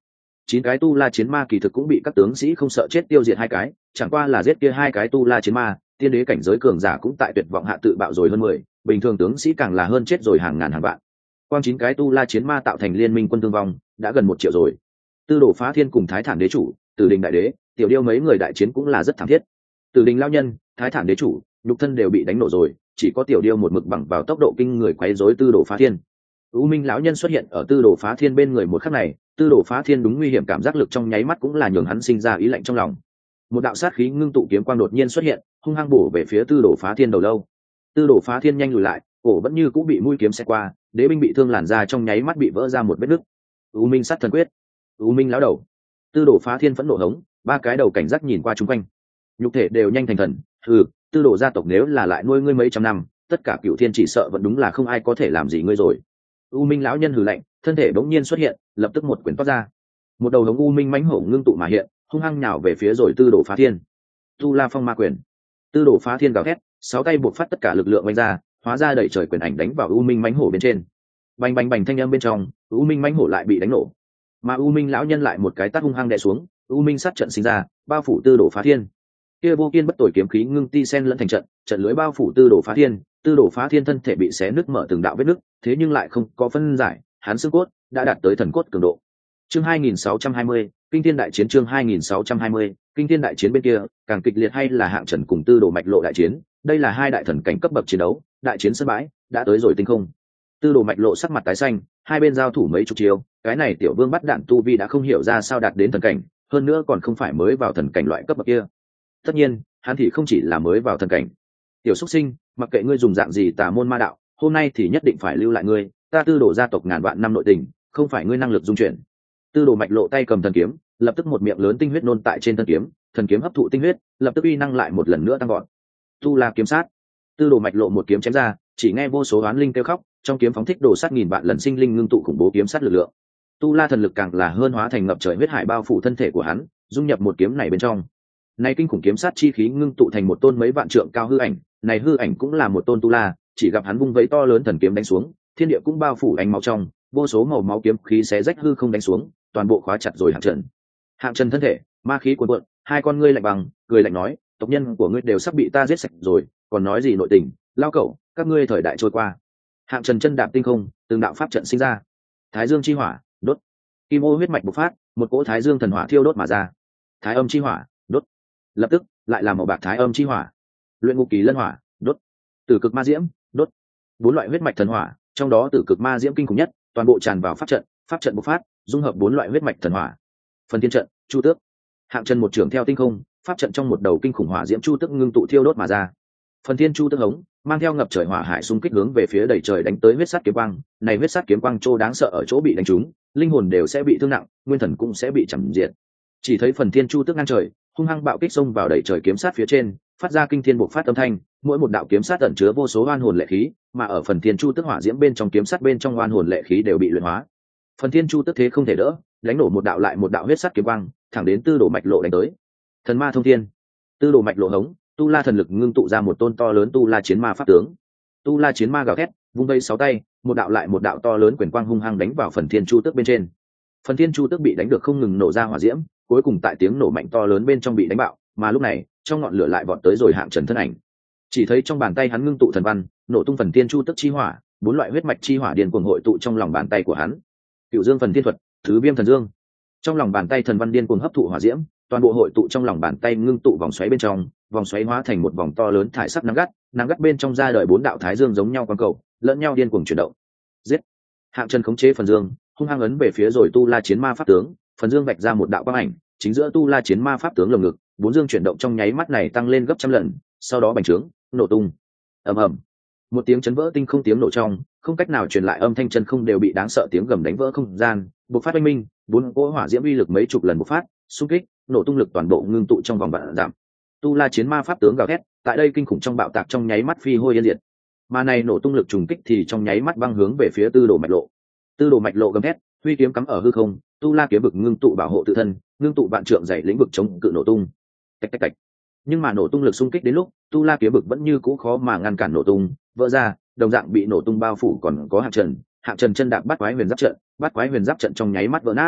chín cái tu la chiến ma kỳ thực cũng bị các tướng sĩ không sợ chết tiêu diệt hai cái, chẳng qua là giết kia hai cái tu la chiến ma, tiên đế cảnh giới cường giả cũng tại tuyệt vọng hạ tự bạo rồi hơn mười, bình thường tướng sĩ càng là hơn chết rồi hàng ngàn hàng vạn. Quang chín cái tu la chiến ma tạo thành liên minh quân thương vong đã gần một triệu rồi. Tư Đồ Phá Thiên cùng Thái Thản đế chủ, Tử Đình đại đế, Tiểu Điêu mấy người đại chiến cũng là rất thảm thiết. Tử Đình lão nhân, Thái Thản đế chủ, nhục thân đều bị đánh nổ rồi, chỉ có Tiểu Điêu một mực bằng vào tốc độ kinh người quấy rối Tư Đồ Phá Thiên. U Minh lão nhân xuất hiện ở Tư Đồ Phá Thiên bên người một khắc này, Tư Đồ Phá Thiên đúng nguy hiểm cảm giác lực trong nháy mắt cũng là nhường hắn sinh ra ý lạnh trong lòng. Một đạo sát khí ngưng tụ kiếm quang đột nhiên xuất hiện, hung hăng bổ về phía Tư Đồ Phá Thiên đầu lâu. Tư Đồ Phá Thiên nhanh lùi lại, cổ vẫn như cũng bị mũi kiếm xẹt qua, đế binh bị thương làn ra trong nháy mắt bị vỡ ra một vết nứt. U Minh sát thần quyết, U Minh lão đầu. Tư Đồ Phá Thiên phẫn nộ hống, ba cái đầu cảnh giác nhìn qua chúng quanh, nhục thể đều nhanh thành thần. Ừ, Tư Đồ gia tộc nếu là lại nuôi ngươi mấy trăm năm, tất cả cựu thiên chỉ sợ vẫn đúng là không ai có thể làm gì ngươi rồi. U Minh lão nhân hừ lạnh, thân thể bỗng nhiên xuất hiện, lập tức một quyển toát ra, một đầu hống U Minh mãnh hổ ngưng tụ mà hiện, hung hăng nhào về phía rồi Tư Đồ Phá Thiên. Tu La Phong Ma Quyền. Tư Đồ Phá Thiên gào thét, sáu tay buộc phát tất cả lực lượng vung ra, hóa ra đẩy trời quyền ảnh đánh vào U Minh mãnh hổ bên trên. Bành bành bành thanh âm bên trong, U Minh mãnh hổ lại bị đánh nổ, mà U Minh lão nhân lại một cái tát hung hăng đè xuống, U Minh sát trận sinh ra, bao phủ Tư Đồ Phá Thiên. Kia vô kiên bất tồi kiếm khí ngưng ti sen lẫn thành trận, trận lưới bao phủ Tư Đồ Phá Thiên, Tư Đồ Phá Thiên thân thể bị xé nứt mở từng đạo vết nứt, thế nhưng lại không có phân giải, hắn xương cốt đã đạt tới thần cốt cường độ. Chương hai nghìn sáu trăm hai mươi, Kinh Thiên đại chiến. Chương hai nghìn sáu trăm hai mươi, Kinh Thiên đại chiến. Bên kia càng kịch liệt hay là Hạng Trần cùng Tư Đồ Mạch Lộ đại chiến, đây là hai đại thần cảnh cấp bậc chiến đấu, đại chiến sân bãi đã tới rồi tinh không. Tư Đồ Mạch Lộ sắc mặt tái xanh, hai bên giao thủ mấy chục chiêu, cái này tiểu vương bắt đạn tu vi đã không hiểu ra sao đạt đến thần cảnh, hơn nữa còn không phải mới vào thần cảnh loại cấp bậc kia. Tất nhiên, hắn thì không chỉ là mới vào thần cảnh. Tiểu xuất sinh, mặc kệ ngươi dùng dạng gì tà môn ma đạo, hôm nay thì nhất định phải lưu lại ngươi, ta Tư Đồ gia tộc ngàn vạn năm nội tình, không phải ngươi năng lực dung chuyển. Tư Đồ Mạch Lộ tay cầm thần kiếm, lập tức một miệng lớn tinh huyết nôn tại trên thân kiếm, thần kiếm hấp thụ tinh huyết, lập tức uy năng lại một lần nữa tăng vọt. Tu La kiếm sát. Tư Đồ Mạch Lộ một kiếm chém ra, chỉ nghe vô số oán linh kêu khóc, trong kiếm phóng thích đồ sát nghìn vạn lần sinh linh ngưng tụ khủng bố kiếm sát lực lượng. Tu La thần lực càng là hơn hóa thành ngập trời huyết hải bao phủ thân thể của hắn, dung nhập một kiếm này bên trong. Này kinh khủng kiếm sát chi khí ngưng tụ thành một tôn mấy vạn trượng cao hư ảnh, này hư ảnh cũng là một tôn Tu La, chỉ gặp hắn vung vẫy to lớn thần kiếm đánh xuống, thiên địa cũng bao phủ ánh máu trong, vô số màu máu kiếm khí xé rách hư không đánh xuống, toàn bộ khóa chặt rồi Hạng Trần. Hạng Trần thân thể ma khí cuồn cuộn, hai con ngươi lạnh bằng, cười lạnh nói, tộc nhân của ngươi đều sắp bị ta giết sạch rồi, còn nói gì nội tình, lao cẩu, các ngươi thời đại trôi qua. Hạng Trần chân đạp tinh không, từng đạo pháp trận sinh ra. Thái Dương chi hỏa, đốt. Kim ô huyết mạch bộc phát, một cỗ Thái Dương thần hỏa thiêu đốt mà ra. Thái Âm chi hỏa, đốt. Lập tức, lại là màu bạc Thái Âm chi hỏa. Luyện ngục kỳ lân hỏa, đốt. Tử cực ma diễm, đốt. Bốn loại huyết mạch thần hỏa, trong đó tử cực ma diễm kinh khủng nhất, toàn bộ tràn vào pháp trận, pháp trận bộc phát, dung hợp bốn loại huyết mạch thần hỏa. Phần thiên trận, chu tước. Hạng Trần một trường theo tinh không, pháp trận trong một đầu kinh khủng hỏa diễm chu tước ngưng tụ thiêu đốt mà ra. Phần thiên chu tước hống mang theo ngập trời hỏa hải xung kích hướng về phía đầy trời đánh tới huyết sát kiếm quang, này huyết sát kiếm quang trô đáng sợ ở chỗ bị đánh trúng, linh hồn đều sẽ bị thương nặng, nguyên thần cũng sẽ bị chằm diệt. Chỉ thấy phần thiên chu tước ngang trời, hung hăng bạo kích xông vào đầy trời kiếm sát phía trên, phát ra kinh thiên bộc phát âm thanh, mỗi một đạo kiếm sát ẩn chứa vô số oan hồn lệ khí, mà ở phần thiên chu tước hỏa diễm bên trong kiếm sát bên trong oan hồn lệ khí đều bị luyện hóa. Phần thiên chu tước thế không thể đỡ, đánh nổ một đạo lại một đạo huyết sát kiếm quang, thẳng đến Tư Đồ Mạch Lộ đánh tới. Thần ma thông thiên. Tư Đồ Mạch Lộ hống, Tu La thần lực ngưng tụ ra một tôn to lớn Tu La chiến ma pháp tướng. Tu La chiến ma gào thét, vung vây sáu tay, một đạo lại một đạo to lớn quyền quang hung hăng đánh vào phần thiên chu tước bên trên. Phần thiên chu tước bị đánh được không ngừng nổ ra hỏa diễm, cuối cùng tại tiếng nổ mạnh to lớn bên trong bị đánh bạo, mà lúc này, trong ngọn lửa lại vọt tới rồi Hạng Trần thân ảnh. Chỉ thấy trong bàn tay hắn ngưng tụ thần văn, nổ tung phần thiên chu tước chi hỏa, bốn loại huyết mạch chi hỏa điên cuồng hội tụ trong lòng bàn tay của hắn. Cựu Dương phần thiên thuật, thứ viêm thần dương. Trong lòng bàn tay thần văn điên cuồng hấp thụ hỏa diễm, toàn bộ hội tụ trong lòng bàn tay ngưng tụ vòng xoáy bên trong, vòng xoáy hóa thành một vòng to lớn thải sắc nắng gắt, nắng gắt bên trong ra đời bốn đạo thái dương giống nhau quang cầu, lẫn nhau điên cuồng chuyển động. Giết! Hạng Trần khống chế phần dương, hung hăng ấn về phía rồi Tu La chiến ma pháp tướng, phần dương vạch ra một đạo quang ảnh, chính giữa Tu La chiến ma pháp tướng lồng ngực, bốn dương chuyển động trong nháy mắt này tăng lên gấp trăm lần, sau đó bành trướng, nổ tung. Ầm ầm. Một tiếng chấn vỡ tinh không tiếng nổ trong, không cách nào truyền lại âm thanh chân không đều bị đáng sợ tiếng gầm đánh vỡ không gian, bộc phát oanh minh, bốn cỗ hỏa diễm uy lực mấy chục lần bộc phát, xung kích, nổ tung lực toàn bộ ngưng tụ trong vòng vạn giảm. Tu La chiến ma pháp tướng gào thét, tại đây kinh khủng trong bạo tạc trong nháy mắt phi hôi yên diệt. Mà này nổ tung lực trùng kích thì trong nháy mắt băng hướng về phía Tư Đồ Mạch Lộ. Tư Đồ Mạch Lộ gầm thét, huy kiếm cắm ở hư không, Tu La kiếm vực ngưng tụ bảo hộ tự thân, ngưng tụ vạn trượng dày lĩnh vực chống cự nổ tung. Tạch tạch tạch. Nhưng mà nổ tung lực xung kích đến lúc, Tu La kiếm vực vẫn như cũ khó mà ngăn cản nổ tung, vỡ ra, đồng dạng bị nổ tung bao phủ còn có Hạng Trần, Hạng Trần chân đạp bắt quái huyền giáp trận, bắt quái huyền giáp trận trong nháy mắt vỡ nát.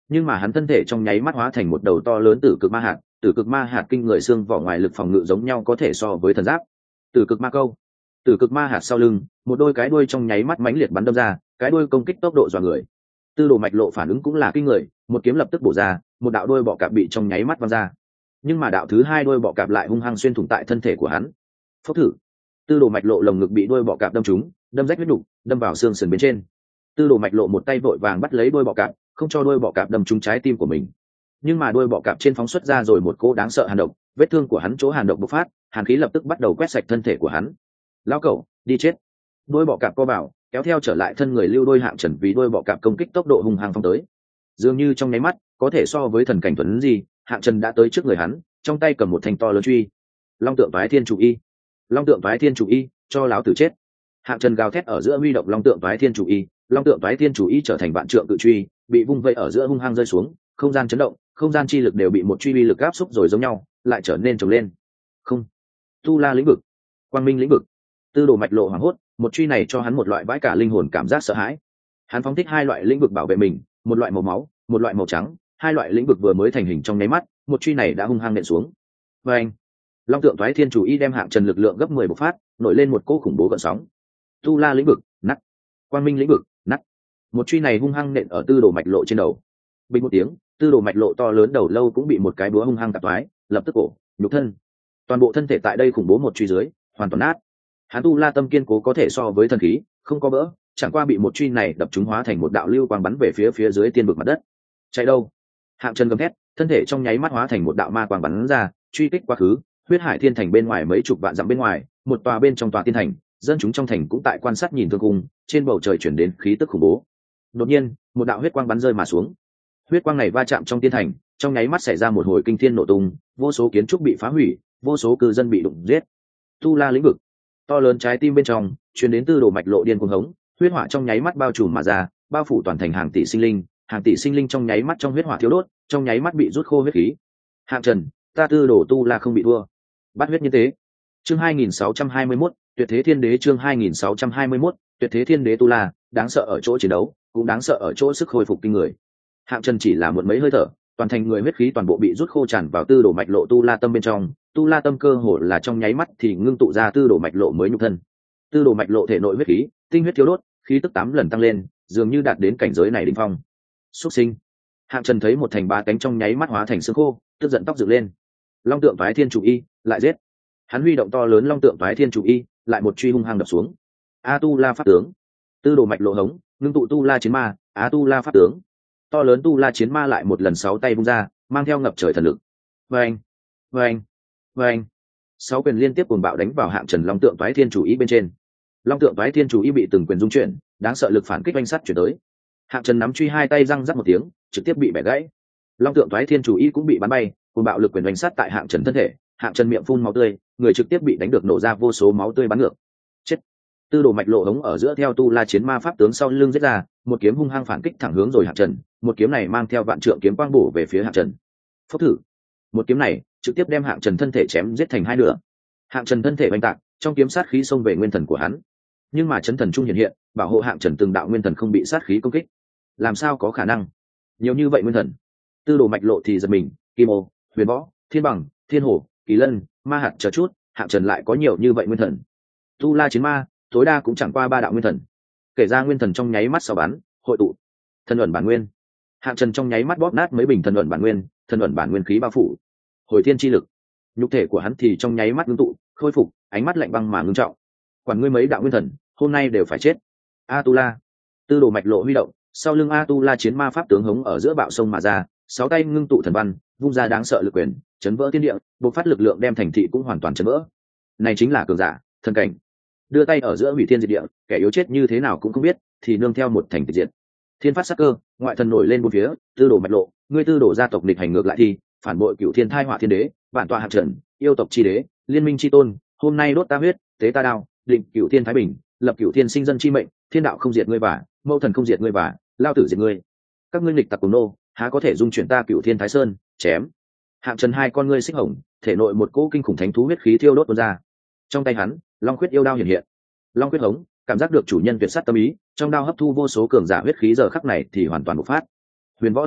nhưng mà hắn thân thể trong nháy mắt hóa thành một đầu to lớn tử cực ma hạt. Tử cực ma hạt kinh người xương vỏ ngoài lực phòng ngự giống nhau có thể so với thần giáp. Tử cực ma câu. Tử cực ma hạt sau lưng, một đôi cái đuôi trong nháy mắt mãnh liệt bắn đâm ra, cái đuôi công kích tốc độ dọa người. Tư đồ mạch lộ phản ứng cũng là kinh người, một kiếm lập tức bổ ra, một đạo đuôi bọ cạp bị trong nháy mắt văng ra. Nhưng mà đạo thứ hai đuôi bọ cạp lại hung hăng xuyên thủng tại thân thể của hắn. Phốc thử. Tư đồ mạch lộ lồng ngực bị đuôi bọ cạp đâm trúng, đâm rách huyết đục, đâm vào xương sườn bên trên. Tư đồ mạch lộ một tay vội vàng bắt lấy đuôi bọ cạp, không cho đuôi bọ cạp đâm trúng trái tim của mình. Nhưng mà đuôi bọ cạp trên phóng xuất ra rồi một cỗ đáng sợ hàn độc, vết thương của hắn chỗ hàn độc bộc phát, hàn khí lập tức bắt đầu quét sạch thân thể của hắn. Lão cẩu, đi chết. Đuôi bọ cạp co bảo, kéo theo trở lại thân người lưu đôi hạng trần vì đuôi bọ cạp công kích tốc độ hung hăng phong tới. Dường như trong nháy mắt, có thể so với thần cảnh tuấn gì, hạng trần đã tới trước người hắn, trong tay cầm một thanh to lớn truy. Long tượng toái thiên chủ y. Long tượng toái thiên chủ y, cho lão tử chết. Hạng trần gào thét ở giữa huy động long tượng toái thiên chủ y, long tượng toái thiên chủ y trở thành vạn trượng cự truy, bị vung vẩy ở giữa hung hăng rơi xuống, không gian chấn động, không gian chi lực đều bị một truy uy lực áp xúc rồi giống nhau, lại trở nên trồng lên. Không. Tu La lĩnh vực, Quang Minh lĩnh vực. Tư đồ mạch lộ hoảng hốt, một truy này cho hắn một loại vãi cả linh hồn cảm giác sợ hãi. Hắn phóng thích hai loại lĩnh vực bảo vệ mình, một loại màu máu, một loại màu trắng, hai loại lĩnh vực vừa mới thành hình trong nháy mắt, một truy này đã hung hăng nện xuống. Và anh, long tượng toái thiên chủ y đem hạng trần lực lượng gấp mười bộc phát, nổi lên một cỗ khủng bố gợn sóng. Tu La lĩnh vực, nắt. Quang Minh lĩnh vực, nắt. Một truy này hung hăng nện ở tư đồ mạch lộ trên đầu. Bình một tiếng, tư đồ mạch lộ to lớn đầu lâu cũng bị một cái búa hung hăng tạp toái, lập tức cổ, nhục thân, toàn bộ thân thể tại đây khủng bố một truy dưới, hoàn toàn nát. Hắn Tu La tâm kiên cố có thể so với thần khí, không có bỡ, chẳng qua bị một truy này đập trúng hóa thành một đạo lưu quang bắn về phía phía dưới tiên vực mặt đất. Chạy đâu? Hạng Trần gầm thét, thân thể trong nháy mắt hóa thành một đạo ma quang bắn ra, truy kích quá khứ. Huyết Hải Thiên Thành bên ngoài mấy chục vạn dặm bên ngoài, một tòa bên trong tòa tiên thành, dân chúng trong thành cũng tại quan sát nhìn thương cung, trên bầu trời chuyển đến khí tức khủng bố. Đột nhiên, một đạo huyết quang bắn rơi mà xuống. Huyết quang này va chạm trong tiên thành, trong nháy mắt xảy ra một hồi kinh thiên nổ tung, vô số kiến trúc bị phá hủy, vô số cư dân bị đụng giết. Tu La lĩnh vực, to lớn trái tim bên trong, truyền đến tư đồ mạch lộ điên cuồng hống, huyết hỏa trong nháy mắt bao trùm mà ra, bao phủ toàn thành hàng tỷ sinh linh, hàng tỷ sinh linh trong nháy mắt trong huyết hỏa thiếu đốt, trong nháy mắt bị rút khô huyết khí. Hạng Trần, ta tư đồ Tu La không bị thua. Bắt huyết như thế. Chương hai nghìn sáu trăm hai mươi mốt, Tuyệt thế thiên đế. Chương hai nghìn sáu trăm hai mươi mốt, Tuyệt thế thiên đế Tu La, đáng sợ ở chỗ chiến đấu, cũng đáng sợ ở chỗ sức hồi phục kinh người. Hạng Trần chỉ là một mấy hơi thở, toàn thành người huyết khí toàn bộ bị rút khô tràn vào tư đồ mạch lộ Tu La tâm bên trong. Tu La tâm cơ hồ là trong nháy mắt thì ngưng tụ ra tư đồ mạch lộ mới nhục thân. Tư đồ mạch lộ thể nội huyết khí, tinh huyết thiếu đốt, khí tức tám lần tăng lên, dường như đạt đến cảnh giới này đỉnh phong. Xuất sinh. Hạng Trần thấy một thành ba cánh trong nháy mắt hóa thành xương khô, tức giận tóc dựng lên. Long tượng toái thiên chủ y, lại giết. Hắn huy động to lớn long tượng toái thiên chủ y, lại một truy hung hăng đập xuống. A Tu La pháp tướng. Tư đồ mạch lộ hống, ngưng tụ Tu La chiến ma, A Tu La pháp tướng. To lớn Tu La chiến ma lại một lần sáu tay vung ra, mang theo ngập trời thần lực. Vâng, vâng, vâng. Sáu quyền liên tiếp cuồng bạo đánh vào Hạng Trần long tượng toái thiên chủ y bên trên. Long tượng toái thiên chủ y bị từng quyền dung chuyển, đáng sợ lực phản kích oanh sắt chuyển tới. Hạng Trần nắm truy hai tay răng rắc một tiếng, trực tiếp bị bẻ gãy. Long tượng toái thiên chủ y cũng bị bắn bay, cuồng bạo lực quyền oanh sắt tại Hạng Trần thân thể. Hạng Trần miệng phun máu tươi, người trực tiếp bị đánh được nổ ra vô số máu tươi bắn ngược. Chết. Tư đồ mạch lộ hống ở giữa theo Tu La chiến ma pháp tướng sau lưng giết ra, một kiếm hung hăng phản kích thẳng hướng rồi Hạng Trần, một kiếm này mang theo vạn trượng kiếm quang bổ về phía Hạng Trần. Phốc thử. Một kiếm này trực tiếp đem Hạng Trần thân thể chém giết thành hai nửa. Hạng Trần thân thể oanh tạc, trong kiếm sát khí xông về nguyên thần của hắn. Nhưng mà chấn thần trung hiện hiện, bảo hộ Hạng Trần từng đạo nguyên thần không bị sát khí công kích. Làm sao có khả năng? Nhiều như vậy nguyên thần. Tư đồ mạch lộ thì giật mình, Kim Ô, Huyền Võ, Thiên Bằng, Thiên Hổ, Kỳ Lân, Ma Hạt chờ chút, Hạng Trần lại có nhiều như vậy nguyên thần. Tu La chiến ma, tối đa cũng chẳng qua ba đạo nguyên thần. Kể ra nguyên thần trong nháy mắt sau bắn, hội tụ. Thần ẩn bản nguyên. Hạng Trần trong nháy mắt bóp nát mấy bình thần ẩn bản nguyên, thần ẩn bản nguyên khí bao phủ. Hồi thiên chi lực. Nhục thể của hắn thì trong nháy mắt ngưng tụ, khôi phục, ánh mắt lạnh băng mà ngưng trọng. Quản ngươi mấy đạo nguyên thần, hôm nay đều phải chết. A Tu La. Tư đồ mạch lộ huy động, sau lưng A Tu La chiến ma pháp tướng hống ở giữa bạo sông mà ra, sáu tay ngưng tụ thần văn, vung ra đáng sợ lực quyền, chấn vỡ thiên địa, bộc phát lực lượng đem thành thị cũng hoàn toàn chấn vỡ. Này chính là cường giả, thần cảnh. Đưa tay ở giữa hủy thiên diệt địa, kẻ yếu chết như thế nào cũng không biết, thì nương theo một thành tịch diệt. Thiên phát sắc cơ, ngoại thần nổi lên bốn phía, tư đồ mạch lộ, ngươi tư đồ gia tộc địch hành ngược lại thì phản bội cửu thiên thai hỏa thiên đế, bản tọa Hạng Trần, yêu tộc chi đế, liên minh chi tôn, hôm nay đốt ta huyết, tế ta đao, định cửu thiên thái bình, lập cửu thiên sinh dân chi mệnh, thiên đạo không diệt ngươi và mâu thần không diệt ngươi và lao tử diệt ngươi. Các ngươi nghịch tặc cùng nô, há có thể dung chuyển ta cửu thiên thái sơn, chém. Hạng Trần hai con ngươi xích hồng, thể nội một cỗ kinh khủng thánh thú huyết khí thiêu đốt tuôn ra. Trong tay hắn, long khuyết yêu đao hiện hiện. Long khuyết hống, cảm giác được chủ nhân tuyệt sát tâm ý, trong đao hấp thu vô số cường giả huyết khí giờ khắc này thì hoàn toàn bộc phát. Huyền Võ thánh huyết,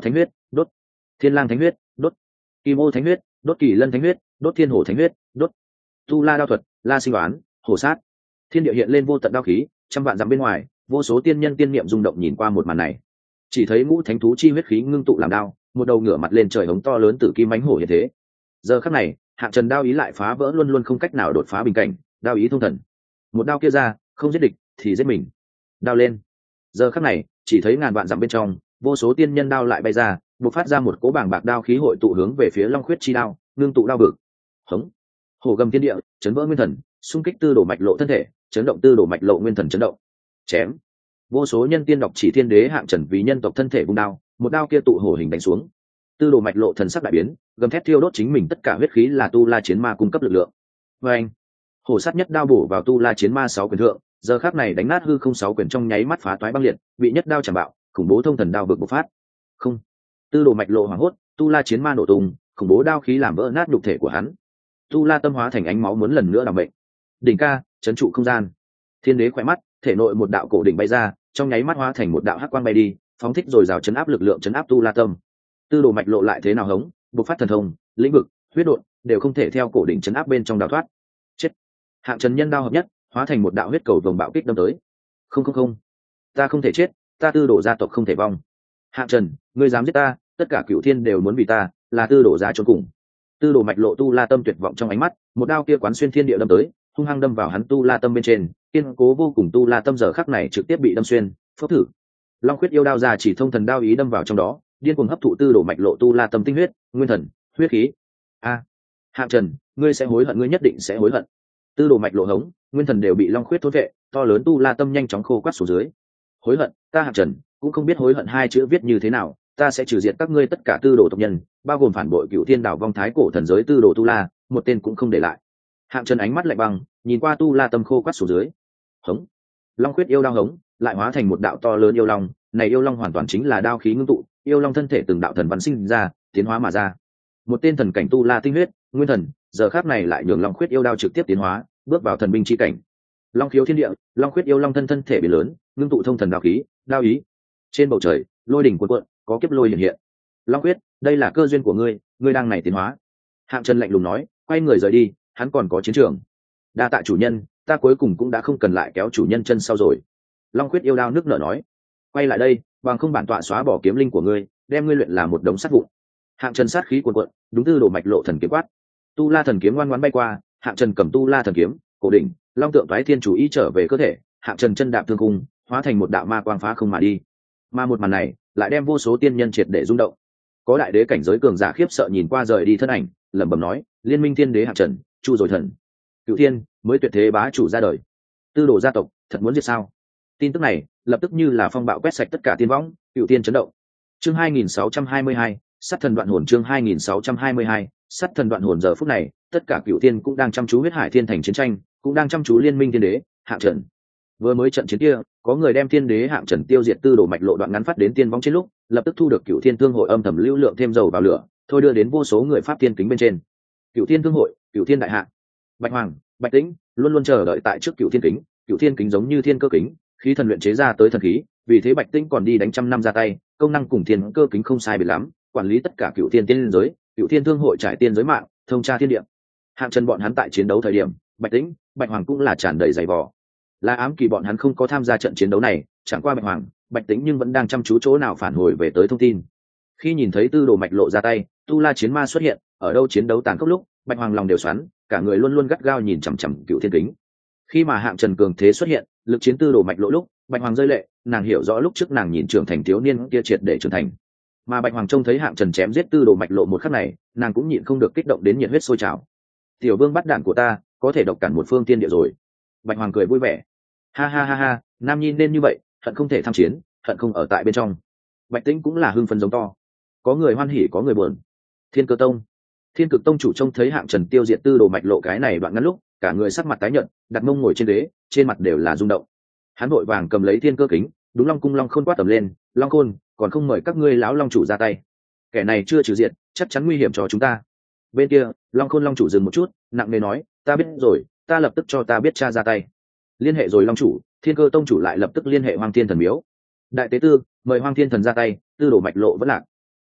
đốt thiên lang thánh huyết, đốt kim ô thánh huyết, đốt kỳ lân thánh huyết, đốt thiên hổ thánh huyết, đốt tu la đao thuật, la sinh đoán, hổ sát. Thiên địa hiện lên vô tận đao khí, trăm vạn dặm bên ngoài, vô số tiên nhân tiên niệm rung động nhìn qua một màn này. Chỉ thấy ngũ thánh thú chi huyết khí ngưng tụ làm đao, một đầu ngửa mặt lên trời hống to lớn tử kim mãnh hổ hiện thế. Giờ khắc này, Hạng Trần đao ý lại phá vỡ luôn luôn không cách nào đột phá bình cảnh, đao ý thông thần. Một đao kia ra, không giết địch thì giết mình. Đao lên. Giờ khắc này, chỉ thấy ngàn vạn dặm bên trong, vô số tiên nhân đao lại bay ra, bộc phát ra một cỗ bảng bạc đao khí hội tụ hướng về phía Long Khuyết chi đao, ngưng tụ đao vực. Hống. Hổ gầm thiên địa, chấn vỡ nguyên thần, xung kích tư đồ mạch lộ thân thể, chấn động tư đồ mạch lộ nguyên thần chấn động. Chém. Vô số nhân tiên đọc chỉ thiên đế Hạng Trần vì nhân tộc thân thể vung đao, một đao kia tụ hổ hình đánh xuống. Tư đồ mạch lộ thần sắc đại biến, gầm thét thiêu đốt chính mình tất cả huyết khí là tu la chiến ma cung cấp lực lượng. Và anh, hổ sát nhất đao bổ vào tu la chiến ma sáu quyền thượng, giờ khắc này đánh nát hư không sáu quyền trong nháy mắt phá toái băng liệt, bị nhất đao chạm bạo, khủng bố thông thần đao vực bộc phát. Không. Tư đồ mạch lộ hoảng hốt, tu la chiến ma nổ tung, khủng bố đao khí làm vỡ nát nhục thể của hắn. Tu la tâm hóa thành ánh máu muốn lần nữa làm bệnh. Đỉnh ca, chấn trụ không gian. Thiên đế khỏe mắt, thể nội một đạo cổ đỉnh bay ra, trong nháy mắt hóa thành một đạo hắc quang bay đi, phóng thích rồi rào chấn áp lực lượng chấn áp tu la tâm. Tư đồ mạch lộ lại thế nào hống, bộc phát thần thông, lĩnh vực, huyết độn đều không thể theo cổ đỉnh chấn áp bên trong đào thoát. Chết. Hạng Trần nhân đao hợp nhất, hóa thành một đạo huyết cầu vồng bạo kích đâm tới. Không không không, ta không thể chết, ta tư đồ gia tộc không thể vong. Hạng Trần, ngươi dám giết ta, tất cả cửu thiên đều muốn vì ta, là tư đồ gia chôn cùng. Tư đồ mạch lộ tu la tâm tuyệt vọng trong ánh mắt, một đao kia quán xuyên thiên địa đâm tới, hung hăng đâm vào hắn tu la tâm bên trên, kiên cố vô cùng tu la tâm giờ khắc này trực tiếp bị đâm xuyên, phốc thử. Long Khuyết yêu đao ra chỉ thông thần đao ý đâm vào trong đó, điên cuồng hấp thụ tư đồ mạch lộ tu la tâm tinh huyết, nguyên thần, huyết khí. A, Hạng Trần, ngươi sẽ hối hận, ngươi nhất định sẽ hối hận. Tư đồ mạch lộ hống, nguyên thần đều bị Long Khuyết thôn vệ, to lớn tu la tâm nhanh chóng khô quắt xuống dưới. Hối hận, ta Hạng Trần cũng không biết hối hận hai chữ viết như thế nào, ta sẽ trừ diệt các ngươi tất cả tư đồ tộc nhân, bao gồm phản bội cựu thiên đảo vong thái cổ thần giới tư đồ tu la, một tên cũng không để lại. Hạng Trần ánh mắt lạnh băng, nhìn qua tu la tâm khô quắt xuống dưới. Hống. Long Khuyết yêu đao hống, lại hóa thành một đạo to lớn yêu long, này yêu long hoàn toàn chính là đao khí ngưng tụ, yêu long thân thể từng đạo thần văn sinh ra, tiến hóa mà ra. Một tên thần cảnh tu la tinh huyết, nguyên thần, giờ khắc này lại nhường Long Khuyết yêu đao trực tiếp tiến hóa, bước vào thần binh chi cảnh. Long khiếu thiên địa, Long Khuyết yêu long thân thân thể biến lớn, ngưng tụ thông thần đao khí, đao ý. Trên bầu trời, lôi đỉnh cuộn cuộn, có kiếp lôi hiện hiện. Long Khuyết, đây là cơ duyên của ngươi, ngươi đang này tiến hóa. Hạng Trần lạnh lùng nói, quay người rời đi, hắn còn có chiến trường. Đa tạ chủ nhân, ta cuối cùng cũng đã không cần lại kéo chủ nhân chân sau rồi. Long Khuyết yêu đao nước nở nói, quay lại đây, bằng không bản tọa xóa bỏ kiếm linh của ngươi, đem ngươi luyện là một đống sắt vụn. Hạng Trần sát khí cuồn cuộn, đúng tư đồ mạch lộ thần kiếm quát. Tu la thần kiếm ngoan ngoãn bay qua, Hạng Trần cầm tu la thần kiếm, cổ đỉnh, long tượng toái thiên chủ ý trở về cơ thể, Hạng Trần chân đạp thương cung, hóa thành một đạo ma quang phá không mà đi. Mà một màn này, lại đem vô số tiên nhân triệt để rung động. Có đại đế cảnh giới cường giả khiếp sợ nhìn qua rời đi thân ảnh, lẩm bẩm nói, liên minh thiên đế Hạng Trần, chu rồi thần, cửu thiên mới tuyệt thế bá chủ ra đời. Tư đồ gia tộc thật muốn diệt sao? Tin tức này lập tức như là phong bạo quét sạch tất cả tiên võng, cửu thiên chấn động. Chương hai nghìn sáu trăm hai mươi hai, sát thần đoạn hồn. Chương hai nghìn sáu trăm hai mươi hai, sát thần đoạn hồn. Giờ phút này, tất cả cửu thiên cũng đang chăm chú huyết hải thiên thành chiến tranh, cũng đang chăm chú liên minh thiên đế Hạng Trần. Vừa mới trận chiến kia, có người đem thiên đế Hạng Trần tiêu diệt tư đồ mạch lộ đoạn ngắn phát đến tiên võng trên lúc, lập tức thu được cửu thiên thương hội âm thầm lưu lượng thêm dầu vào lửa, thôi đưa đến vô số người pháp tiên kính bên trên. Cửu thiên thương hội, cửu thiên đại hạ, Bạch Hoàng, Bạch Tĩnh luôn luôn chờ đợi tại trước cửu thiên kính. Cửu thiên kính giống như thiên cơ kính, khí thần luyện chế ra tới thần khí, vì thế Bạch Tĩnh còn đi đánh trăm năm ra tay, công năng cùng thiên cơ kính không sai biệt lắm, quản lý tất cả cửu thiên tiên giới, cửu thiên thương hội trải tiên giới mạng, thông tra thiên địa. Hạng Trần bọn hắn tại chiến đấu thời điểm, Bạch Tĩnh, Bạch Hoàng cũng là tràn đầy dày vò. Là ám kỳ bọn hắn không có tham gia trận chiến đấu này, chẳng qua Bạch Hoàng, Bạch Tĩnh nhưng vẫn đang chăm chú chỗ nào phản hồi về tới thông tin. Khi nhìn thấy tư đồ mạch lộ ra tay, tu la chiến ma xuất hiện, ở đâu chiến đấu tàn khốc lúc, Bạch Hoàng lòng đều xoắn, cả người luôn luôn gắt gao nhìn chằm chằm cửu thiên kính. Khi mà Hạng Trần cường thế xuất hiện, lực chiến tư đồ mạch lộ lúc, Bạch Hoàng rơi lệ, nàng hiểu rõ lúc trước nàng nhìn trưởng thành thiếu niên kia triệt để trưởng thành. Mà Bạch Hoàng trông thấy Hạng Trần chém giết tư đồ mạch lộ một khắc này, nàng cũng nhịn không được kích động đến nhiệt huyết sôi trào. Tiểu vương bắt đạn của ta, có thể độc cản một phương tiên địa rồi. Bạch Hoàng cười vui vẻ. Ha ha ha ha, nam nhi nên như vậy, hận không thể tham chiến, hận không ở tại bên trong. Bạch Tĩnh cũng là hưng phấn giống to. Có người hoan hỉ có người buồn. Thiên Cơ Tông, Thiên Cực Tông chủ trông thấy Hạng Trần tiêu diệt tư đồ mạch lộ cái này đoạn ngắn lúc, cả người sắc mặt tái nhợt, đặt mông ngồi trên ghế, trên mặt đều là rung động. Hắn vội vàng cầm lấy thiên cơ kính, đúng Long cung Long Khôn quát tầm lên, Long Khôn, còn không mời các ngươi lão long chủ ra tay. Kẻ này chưa trừ diệt, chắc chắn nguy hiểm cho chúng ta. Bên kia, Long Khôn Long chủ dừng một chút, nặng nề nói, ta biết rồi, ta lập tức cho ta biết cha ra tay. Liên hệ rồi Long chủ, Thiên Cơ Tông chủ lại lập tức liên hệ Hoang Thiên Thần Miếu. Đại tế tư, mời Hoang Thiên Thần ra tay, tư đồ mạch lộ vẫn lạc.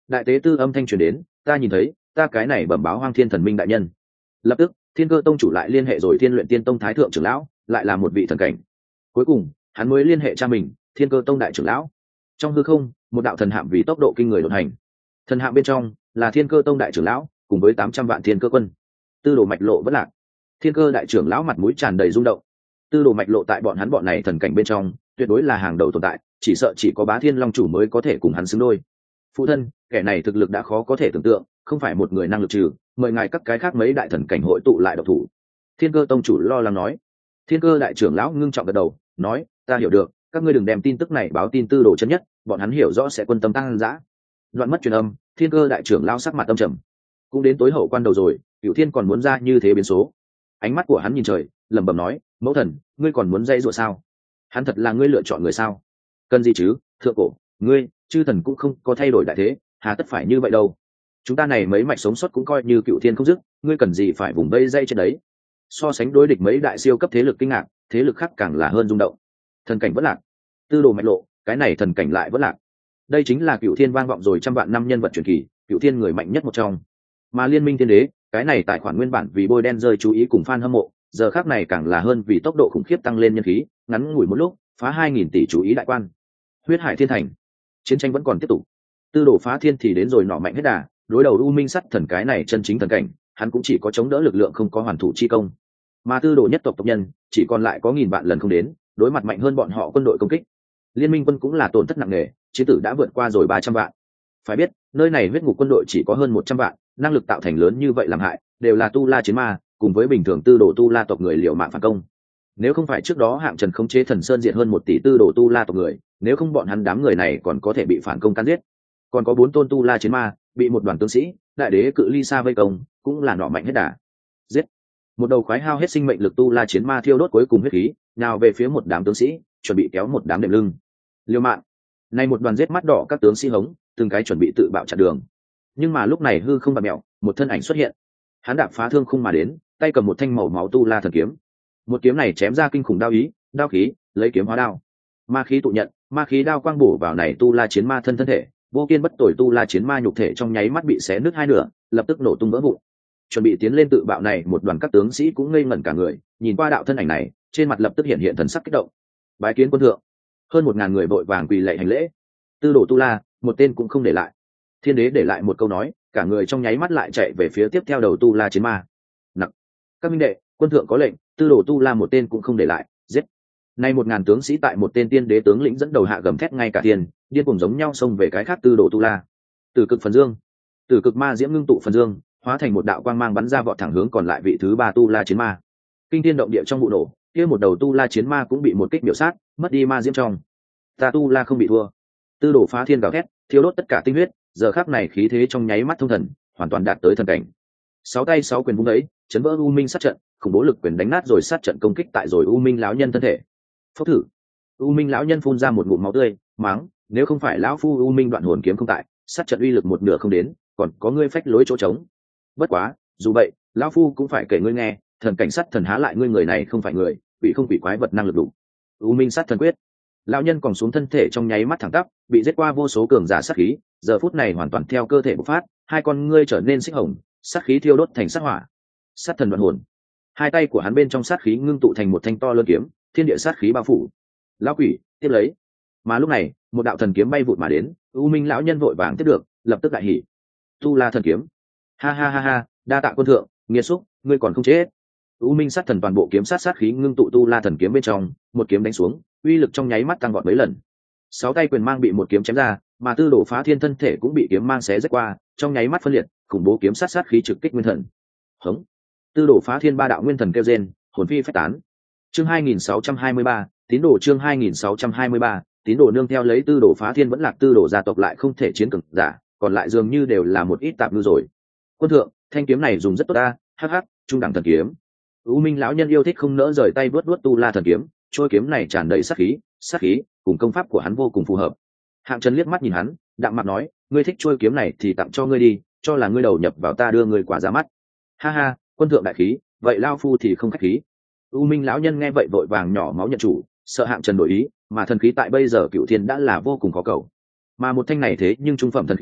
đại tế tư âm thanh truyền đến, ta nhìn thấy, ta cái này bẩm báo Hoang Thiên Thần Minh đại nhân. Lập tức Thiên Cơ tông chủ lại liên hệ rồi Thiên Luyện Tiên tông thái thượng trưởng lão, lại là một vị thần cảnh. Cuối cùng hắn mới liên hệ cha mình, Thiên Cơ tông đại trưởng lão. Trong hư không, một đạo thần hạm vì tốc độ kinh người đột hành. Thần hạm bên trong là Thiên Cơ tông đại trưởng lão cùng với tám trăm vạn thiên cơ quân. Tư đồ mạch lộ vẫn lạc. Thiên Cơ đại trưởng lão mặt mũi tràn đầy rung động. Tư đồ mạch lộ tại bọn hắn bọn này thần cảnh bên trong tuyệt đối là hàng đầu tồn tại, chỉ sợ chỉ có Bá Thiên Long chủ mới có thể cùng hắn xứng đôi. Phụ thân, kẻ này thực lực đã khó có thể tưởng tượng, không phải một người năng lực trừ, mời ngài các cái khác mấy đại thần cảnh hội tụ lại độc thủ. Thiên Cơ tông chủ lo lắng nói. Thiên Cơ đại trưởng lão ngưng trọng gật đầu, nói, ta hiểu được, các ngươi đừng đem tin tức này báo tin Tư đồ chân nhất, bọn hắn hiểu rõ sẽ quân tâm tăng dã. Đoạn mất truyền âm, Thiên Cơ đại trưởng lão sắc mặt âm trầm. Cũng đến tối hậu quan đầu rồi, Cửu Thiên còn muốn ra như thế biến số. Ánh mắt của hắn nhìn trời, lẩm bẩm nói, mẫu thần, ngươi còn muốn dây dụa sao? Hắn thật là ngươi lựa chọn người sao? Cần gì chứ, thượng cổ, ngươi, chư thần cũng không có thay đổi đại thế, hà tất phải như vậy đâu. Chúng ta này mấy mạch sống sót cũng coi như Cửu Thiên không dứt, ngươi cần gì phải vùng vây dây trên đấy? So sánh đối địch mấy đại siêu cấp thế lực kinh ngạc, thế lực khác càng là hơn rung động. Thần cảnh vẫn lạc, Tư đồ mạch lộ, cái này thần cảnh lại vẫn lạc. Đây chính là Cửu Thiên vang vọng rồi trăm vạn năm nhân vật truyền kỳ, Cửu Thiên người mạnh nhất một trong. Mà Liên Minh Thiên Đế, cái này tài khoản nguyên bản vì bôi đen rơi chú ý cùng fan hâm mộ, giờ khác này càng là hơn vì tốc độ khủng khiếp tăng lên nhân khí, ngắn ngủi một lúc phá hai nghìn tỷ chú ý đại quan. Huyết Hải Thiên Thành, chiến tranh vẫn còn tiếp tục. Tư đồ phá thiên thì đến rồi nọ mạnh hết đà, đối đầu U Minh Sắt Thần cái này chân chính thần cảnh, hắn cũng chỉ có chống đỡ lực lượng không có hoàn thủ chi công. Mà Tư đồ nhất tộc tộc nhân chỉ còn lại có nghìn vạn lần không đến, đối mặt mạnh hơn bọn họ quân đội công kích. Liên minh quân cũng là tổn thất nặng nề, chiến tử đã vượt qua rồi ba trăm vạn. Phải biết, nơi này huyết ngục quân đội chỉ có hơn một trăm vạn, năng lực tạo thành lớn như vậy làm hại, đều là tu la chiến ma, cùng với bình thường tư đồ tu la tộc người liều mạng phản công. Nếu không phải trước đó Hạng Trần khống chế Thần Sơn diệt hơn một tỷ tư đồ tu la tộc người, nếu không bọn hắn đám người này còn có thể bị phản công can giết. Còn có bốn tôn tu la chiến ma, bị một đoàn tướng sĩ, đại đế cự ly xa vây công, cũng là nọ mạnh hết đà. Giết! Một đầu khoái hao hết sinh mệnh lực tu la chiến ma thiêu đốt cuối cùng huyết khí, nào về phía một đám tướng sĩ, chuẩn bị kéo một đám đệm lưng. Liều mạng! Này một đoàn giết mắt đỏ các tướng sĩ hống, từng cái chuẩn bị tự bạo chặn đường. Nhưng mà lúc này hư không bạt mèo, một thân ảnh xuất hiện. Hắn đạp phá thương khung mà đến, tay cầm một thanh màu máu tu la thần kiếm. Một kiếm này chém ra kinh khủng đao ý, đao khí, lấy kiếm hóa đao. Ma khí tụ nhận, ma khí đao quang bổ vào này tu la chiến ma thân thân thể, vô kiên bất tồi tu la chiến ma nhục thể trong nháy mắt bị xé nứt hai nửa, lập tức nổ tung vỡ vụn. Chuẩn bị tiến lên tự bạo này, một đoàn các tướng sĩ cũng ngây ngẩn cả người, nhìn qua đạo thân ảnh này, trên mặt lập tức hiện hiện thần sắc kích động. Bái kiến quân thượng. Hơn một ngàn người vội vàng quỳ lạy hành lễ. Tư đồ tu la, một tên cũng không để lại. Thiên đế để lại một câu nói, cả người trong nháy mắt lại chạy về phía tiếp theo đầu tu la chiến ma. Nặng. Các minh đệ, quân thượng có lệnh, tư đồ tu la một tên cũng không để lại, giết. Nay một ngàn tướng sĩ tại một tên tiên đế tướng lĩnh dẫn đầu hạ gầm thét ngay cả tiền, điên cùng giống nhau xông về cái khác tư đồ tu la. Từ cực phần dương, từ cực ma diễm ngưng tụ phần dương, hóa thành một đạo quang mang bắn ra vọt thẳng hướng còn lại vị thứ ba tu la chiến ma. Kinh thiên động địa trong vụ nổ, kia một đầu tu la chiến ma cũng bị một kích biểu sát, mất đi ma diễm trong. Ta tu la không bị thua. Tư đồ phá thiên gào thét, thiêu đốt tất cả tinh huyết, giờ khắc này khí thế trong nháy mắt thông thần, hoàn toàn đạt tới thần cảnh. Sáu tay sáu quyền vung đấy, chấn vỡ u minh sát trận, khủng bố lực quyền đánh nát rồi sát trận công kích tại rồi u minh lão nhân thân thể. Phốc thử. U minh lão nhân phun ra một ngụm máu tươi, mắng, nếu không phải lão phu u minh đoạn hồn kiếm không tại, sát trận uy lực một nửa không đến, còn có ngươi phách lối chỗ trống. Bất quá, dù vậy, lão phu cũng phải kể ngươi nghe, thần cảnh sát thần há lại ngươi người này không phải người, bị không bị quái vật năng lực đủ. U minh sát thần quyết. Lão nhân còn xuống thân thể trong nháy mắt thẳng tắp, bị giết qua vô số cường giả sát khí, giờ phút này hoàn toàn theo cơ thể bộc phát, hai con ngươi trở nên xích hồng, sát khí thiêu đốt thành sát hỏa. Sát thần đoạn hồn. Hai tay của hắn bên trong sát khí ngưng tụ thành một thanh to lớn kiếm, thiên địa sát khí bao phủ. Lão quỷ, tiếp lấy. Mà lúc này, một đạo thần kiếm bay vụt mà đến, U Minh lão nhân vội vàng tiếp được, lập tức đại hỉ. Tu La thần kiếm. Ha ha ha ha, đa tạ quân thượng, nghiệt xúc, ngươi còn không chết. U Minh sát thần toàn bộ kiếm sát sát khí ngưng tụ Tu La thần kiếm bên trong, một kiếm đánh xuống, uy lực trong nháy mắt tăng vọt mấy lần. Sáu tay quyền mang bị một kiếm chém ra, mà Tư đồ phá thiên thân thể cũng bị kiếm mang xé rách qua, trong nháy mắt phân liệt, khủng bố kiếm sát sát khí trực kích nguyên thần. Hống. Tư đồ phá thiên ba đạo nguyên thần kêu rên, hồn phi phách tán. Chương hai nghìn sáu trăm hai mươi ba, tín đồ chương hai nghìn sáu trăm hai mươi ba, tín đồ nương theo lấy Tư đồ phá thiên vẫn lạc tư đồ gia tộc lại không thể chiến cực giả, còn lại dường như đều là một ít tạp ngư rồi. Quân thượng, thanh kiếm này dùng rất tốt ta, hắc hắc, trung đẳng thần kiếm. U Minh lão nhân yêu thích không nỡ rời tay vớt vớt Tu La thần kiếm, trôi kiếm này tràn đầy sát khí, sát khí, cùng công pháp của hắn vô cùng phù hợp. Hạng Trần liếc mắt nhìn hắn, đạm mặt nói, ngươi thích trôi kiếm này thì tặng cho ngươi đi, cho là ngươi đầu nhập vào ta đưa ngươi quả ra mắt. Ha ha, quân thượng đại khí, vậy lao phu thì không khách khí. U Minh lão nhân nghe vậy vội vàng nhỏ máu nhận chủ, sợ Hạng Trần đổi ý, mà thần khí tại bây giờ Cửu Thiên đã là vô cùng có cầu. Mà một thanh này thế nhưng trung phẩm thần khí,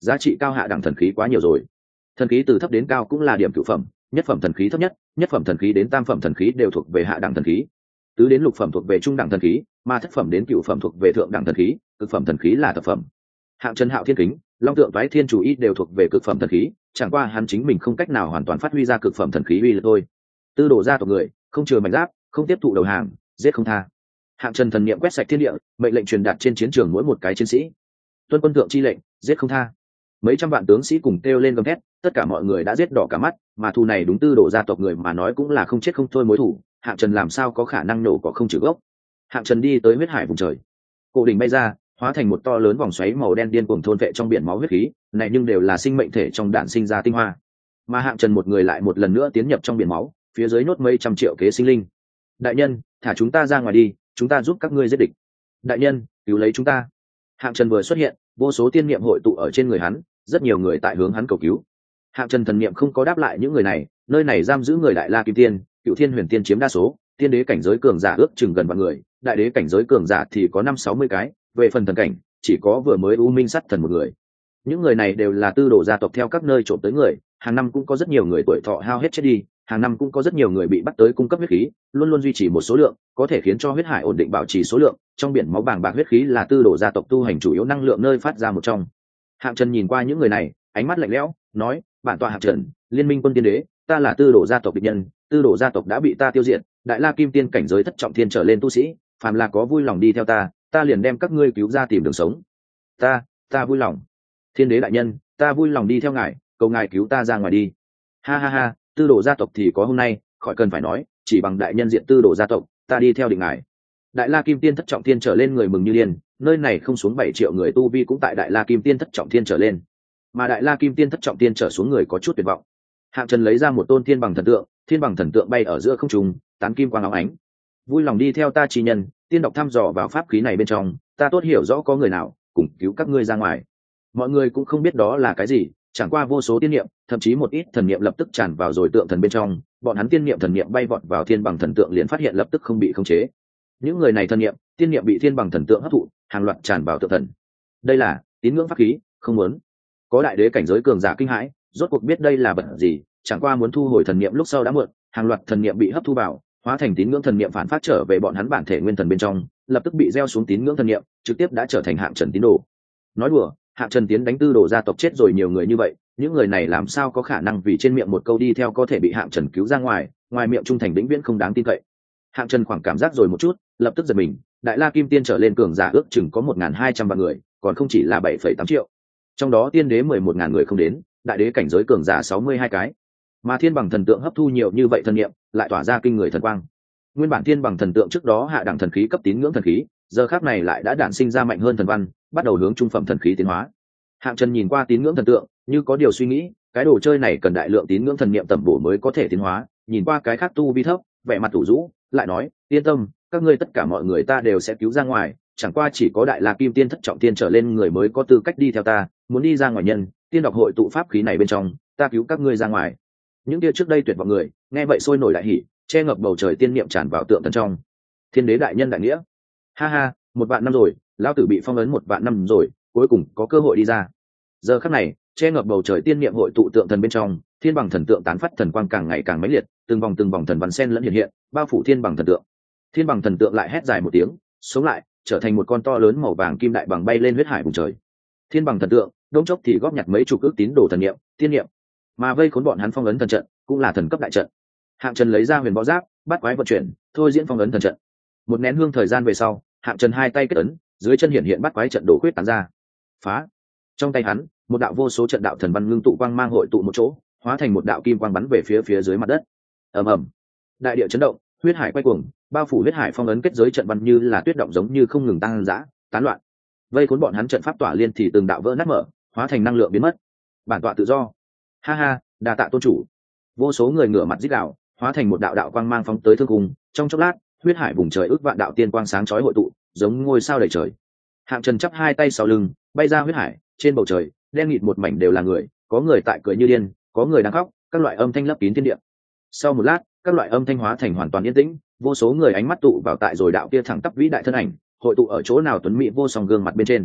giá trị cao hạ đẳng thần khí quá nhiều rồi. Thần khí từ thấp đến cao cũng là điểm cửu phẩm, nhất phẩm thần khí thấp nhất, nhất phẩm thần khí đến tam phẩm thần khí đều thuộc về hạ đẳng thần khí, tứ đến lục phẩm thuộc về trung đẳng thần khí, mà thất phẩm đến cửu phẩm thuộc về thượng đẳng thần khí, cực phẩm thần khí là thập phẩm. Hạng Trần Hạo Thiên Kính, Long Tượng Toái Thiên Chủ Y đều thuộc về cực phẩm thần khí, chẳng qua hắn chính mình không cách nào hoàn toàn phát huy ra cực phẩm thần khí uy lực thôi. Tư đồ gia tộc người, không chừa mảnh giáp, không tiếp thụ đầu hàng, giết không tha. Hạng Trần thần niệm quét sạch thiên địa, mệnh lệnh truyền đạt trên chiến trường mỗi một cái chiến sĩ. Tuân quân thượng chi lệnh, giết không tha. Mấy trăm vạn tướng sĩ cùng kêu lên gầm thét, tất cả mọi người đã giết đỏ cả mắt, mà thù này đúng tư đồ gia tộc người mà nói cũng là không chết không thôi mối thù. Hạng Trần làm sao có khả năng nổ cỏ không trừ gốc. Hạng Trần đi tới huyết hải vùng trời, cổ đỉnh bay ra, hóa thành một to lớn vòng xoáy màu đen điên cuồng thôn vệ trong biển máu huyết khí, này nhưng đều là sinh mệnh thể trong đạn sinh ra tinh hoa. Mà Hạng Trần một người lại một lần nữa tiến nhập trong biển máu, phía dưới nốt mấy trăm triệu kế sinh linh. Đại nhân, thả chúng ta ra ngoài đi, chúng ta giúp các ngươi giết địch. Đại nhân, cứu lấy chúng ta. Hạng Trần vừa xuất hiện, vô số tiên niệm hội tụ ở trên người hắn, rất nhiều người tại hướng hắn cầu cứu. Hạng Trần thần niệm không có đáp lại những người này, nơi này giam giữ người Đại La Kim Tiên, Cựu Thiên Huyền Tiên chiếm đa số, tiên đế cảnh giới cường giả ước chừng gần vạn người, đại đế cảnh giới cường giả thì có năm sáu mươi cái, về phần thần cảnh, chỉ có vừa mới U Minh Sắt Thần một người. Những người này đều là tư đồ gia tộc theo các nơi trộm tới người, hàng năm cũng có rất nhiều người tuổi thọ hao hết chết đi, hàng năm cũng có rất nhiều người bị bắt tới cung cấp huyết khí, luôn luôn duy trì một số lượng, có thể khiến cho huyết hải ổn định bảo trì số lượng, trong biển máu bàng bạc huyết khí là tư đồ gia tộc tu hành chủ yếu năng lượng nơi phát ra một trong. Hạng Trần nhìn qua những người này, ánh mắt lạnh lẽo, nói: "Bản tọa Hạng Trần, Liên minh quân tiên đế, ta là tư đồ gia tộc địch nhân, tư đồ gia tộc đã bị ta tiêu diệt, Đại La Kim Tiên cảnh giới thất trọng thiên trở lên tu sĩ, phàm là có vui lòng đi theo ta, ta liền đem các ngươi cứu ra tìm đường sống. Ta, ta vui lòng. Thiên đế đại nhân, ta vui lòng đi theo ngài, cầu ngài cứu ta ra ngoài đi." Ha ha ha, tư đồ gia tộc thì có hôm nay, khỏi cần phải nói, chỉ bằng đại nhân diện tư đồ gia tộc, ta đi theo định ngài. Đại La Kim Tiên thất trọng thiên trở lên người mừng như điên, nơi này không xuống bảy triệu người tu vi cũng tại Đại La Kim Tiên thất trọng thiên trở lên, mà Đại La Kim Tiên thất trọng thiên trở xuống người có chút tuyệt vọng. Hạng Trần lấy ra một tôn thiên bằng thần tượng, thiên bằng thần tượng bay ở giữa không trung, tán kim quang óng ánh. Vui lòng đi theo ta chi nhân, tiên độc thăm dò vào pháp khí này bên trong, ta tốt hiểu rõ có người nào cùng cứu các ngươi ra ngoài. Mọi người cũng không biết đó là cái gì, chẳng qua vô số tiên niệm, thậm chí một ít thần niệm lập tức tràn vào rồi tượng thần bên trong, bọn hắn tiên niệm thần niệm bay vọt vào thiên bằng thần tượng liền phát hiện lập tức không bị khống chế. Những người này thần niệm, tiên niệm bị thiên bằng thần tượng hấp thụ, hàng loạt tràn vào tượng thần. Đây là tín ngưỡng pháp khí, không muốn. Có đại đế cảnh giới cường giả kinh hãi, rốt cuộc biết đây là vật gì, chẳng qua muốn thu hồi thần niệm lúc sau đã muộn, hàng loạt thần niệm bị hấp thu vào, hóa thành tín ngưỡng thần niệm phản phát trở về bọn hắn bản thể nguyên thần bên trong, lập tức bị gieo xuống tín ngưỡng thần niệm, trực tiếp đã trở thành Hạng Trần tín đồ. Nói đùa, Hạng Trần tiến đánh tư đồ gia tộc chết rồi nhiều người như vậy, những người này làm sao có khả năng vì trên miệng một câu đi theo có thể bị Hạng Trần cứu ra ngoài, ngoài miệng trung thành vĩnh viễn không đáng tin cậy. Hạng Trần khoảng cảm giác rồi một chút, lập tức giật mình, Đại La Kim Tiên trở lên cường giả ước chừng có một nghìn hai trăm vạn người, còn không chỉ là bảy phẩy tám triệu. Trong đó tiên đế mười một nghìn người không đến, đại đế cảnh giới cường giả sáu mươi hai cái. Mà thiên bằng thần tượng hấp thu nhiều như vậy thần niệm, lại tỏa ra kinh người thần quang. Nguyên bản thiên bằng thần tượng trước đó hạ đẳng thần khí cấp tín ngưỡng thần khí, giờ khác này lại đã đản sinh ra mạnh hơn thần văn, bắt đầu hướng trung phẩm thần khí tiến hóa. Hạng Trần nhìn qua tín ngưỡng thần tượng, như có điều suy nghĩ, cái đồ chơi này cần đại lượng tín ngưỡng thần niệm tẩm bổ mới có thể tiến hóa. Nhìn qua cái khác tu vi thấp, vẻ mặt tủ rũ, lại nói: "Yên tâm, các ngươi tất cả mọi người ta đều sẽ cứu ra ngoài, chẳng qua chỉ có Đại La Kim Tiên thất trọng tiên trở lên người mới có tư cách đi theo ta, muốn đi ra ngoài nhân, tiên đọc hội tụ pháp khí này bên trong, ta cứu các ngươi ra ngoài." Những kia trước đây tuyệt vọng người, nghe vậy sôi nổi đại hỉ, che ngập bầu trời tiên niệm tràn vào tượng thần trong. Thiên đế đại nhân đại nghĩa. Ha ha, một vạn năm rồi, lão tử bị phong ấn một vạn năm rồi, cuối cùng có cơ hội đi ra. Giờ khắc này, che ngập bầu trời tiên niệm hội tụ tượng thần bên trong, thiên bằng thần tượng tán phát thần quang càng ngày càng mãnh liệt, từng vòng từng vòng thần văn sen lẫn hiện hiện, bao phủ thiên bằng thần tượng. Thiên bằng thần tượng lại hét dài một tiếng, sống lại, trở thành một con to lớn màu vàng kim đại bằng bay lên huyết hải vùng trời. Thiên bằng thần tượng, đống chốc thì góp nhặt mấy chục ước tín đồ thần niệm, tiên niệm, mà vây khốn bọn hắn phong ấn thần trận, cũng là thần cấp đại trận. Hạng Trần lấy ra huyền võ giáp, bắt quái vận chuyển, thôi diễn phong ấn thần trận. Một nén hương thời gian về sau, Hạng Trần hai tay kết ấn, dưới chân hiện hiện bắt quái trận đổ khuyết tán ra. Phá! Trong tay hắn, một đạo vô số trận đạo thần văn ngưng tụ quang mang hội tụ một chỗ, hóa thành một đạo kim quang bắn về phía phía dưới mặt đất. Ầm ầm! Đại địa chấn động, huyết hải quay cuồng, bao phủ huyết hải phong ấn kết giới trận văn như là tuyết động giống như không ngừng tăng dã, tán loạn. Vây cuốn bọn hắn trận pháp tỏa liên thì từng đạo vỡ nát mở, hóa thành năng lượng biến mất. Bản tọa tự do. Ha ha, đa tạ tôn chủ. Vô số người ngửa mặt rít gào, hóa thành một đạo đạo quang mang phóng tới thương cung, trong chốc lát, huyết hải vùng trời ước vạn đạo tiên quang sáng chói hội tụ, giống ngôi sao đầy trời. Hạng Trần chắp hai tay sau lưng, bay ra huyết hải, trên bầu trời, đen nghịt một mảnh đều là người, có người tại cười như điên, có người đang khóc, các loại âm thanh lấp kín thiên địa. Sau một lát, các loại âm thanh hóa thành hoàn toàn yên tĩnh, vô số người ánh mắt tụ vào tại rồi đạo kia thẳng tắp vĩ đại thân ảnh, hội tụ ở chỗ nào tuấn mỹ vô song gương mặt bên trên.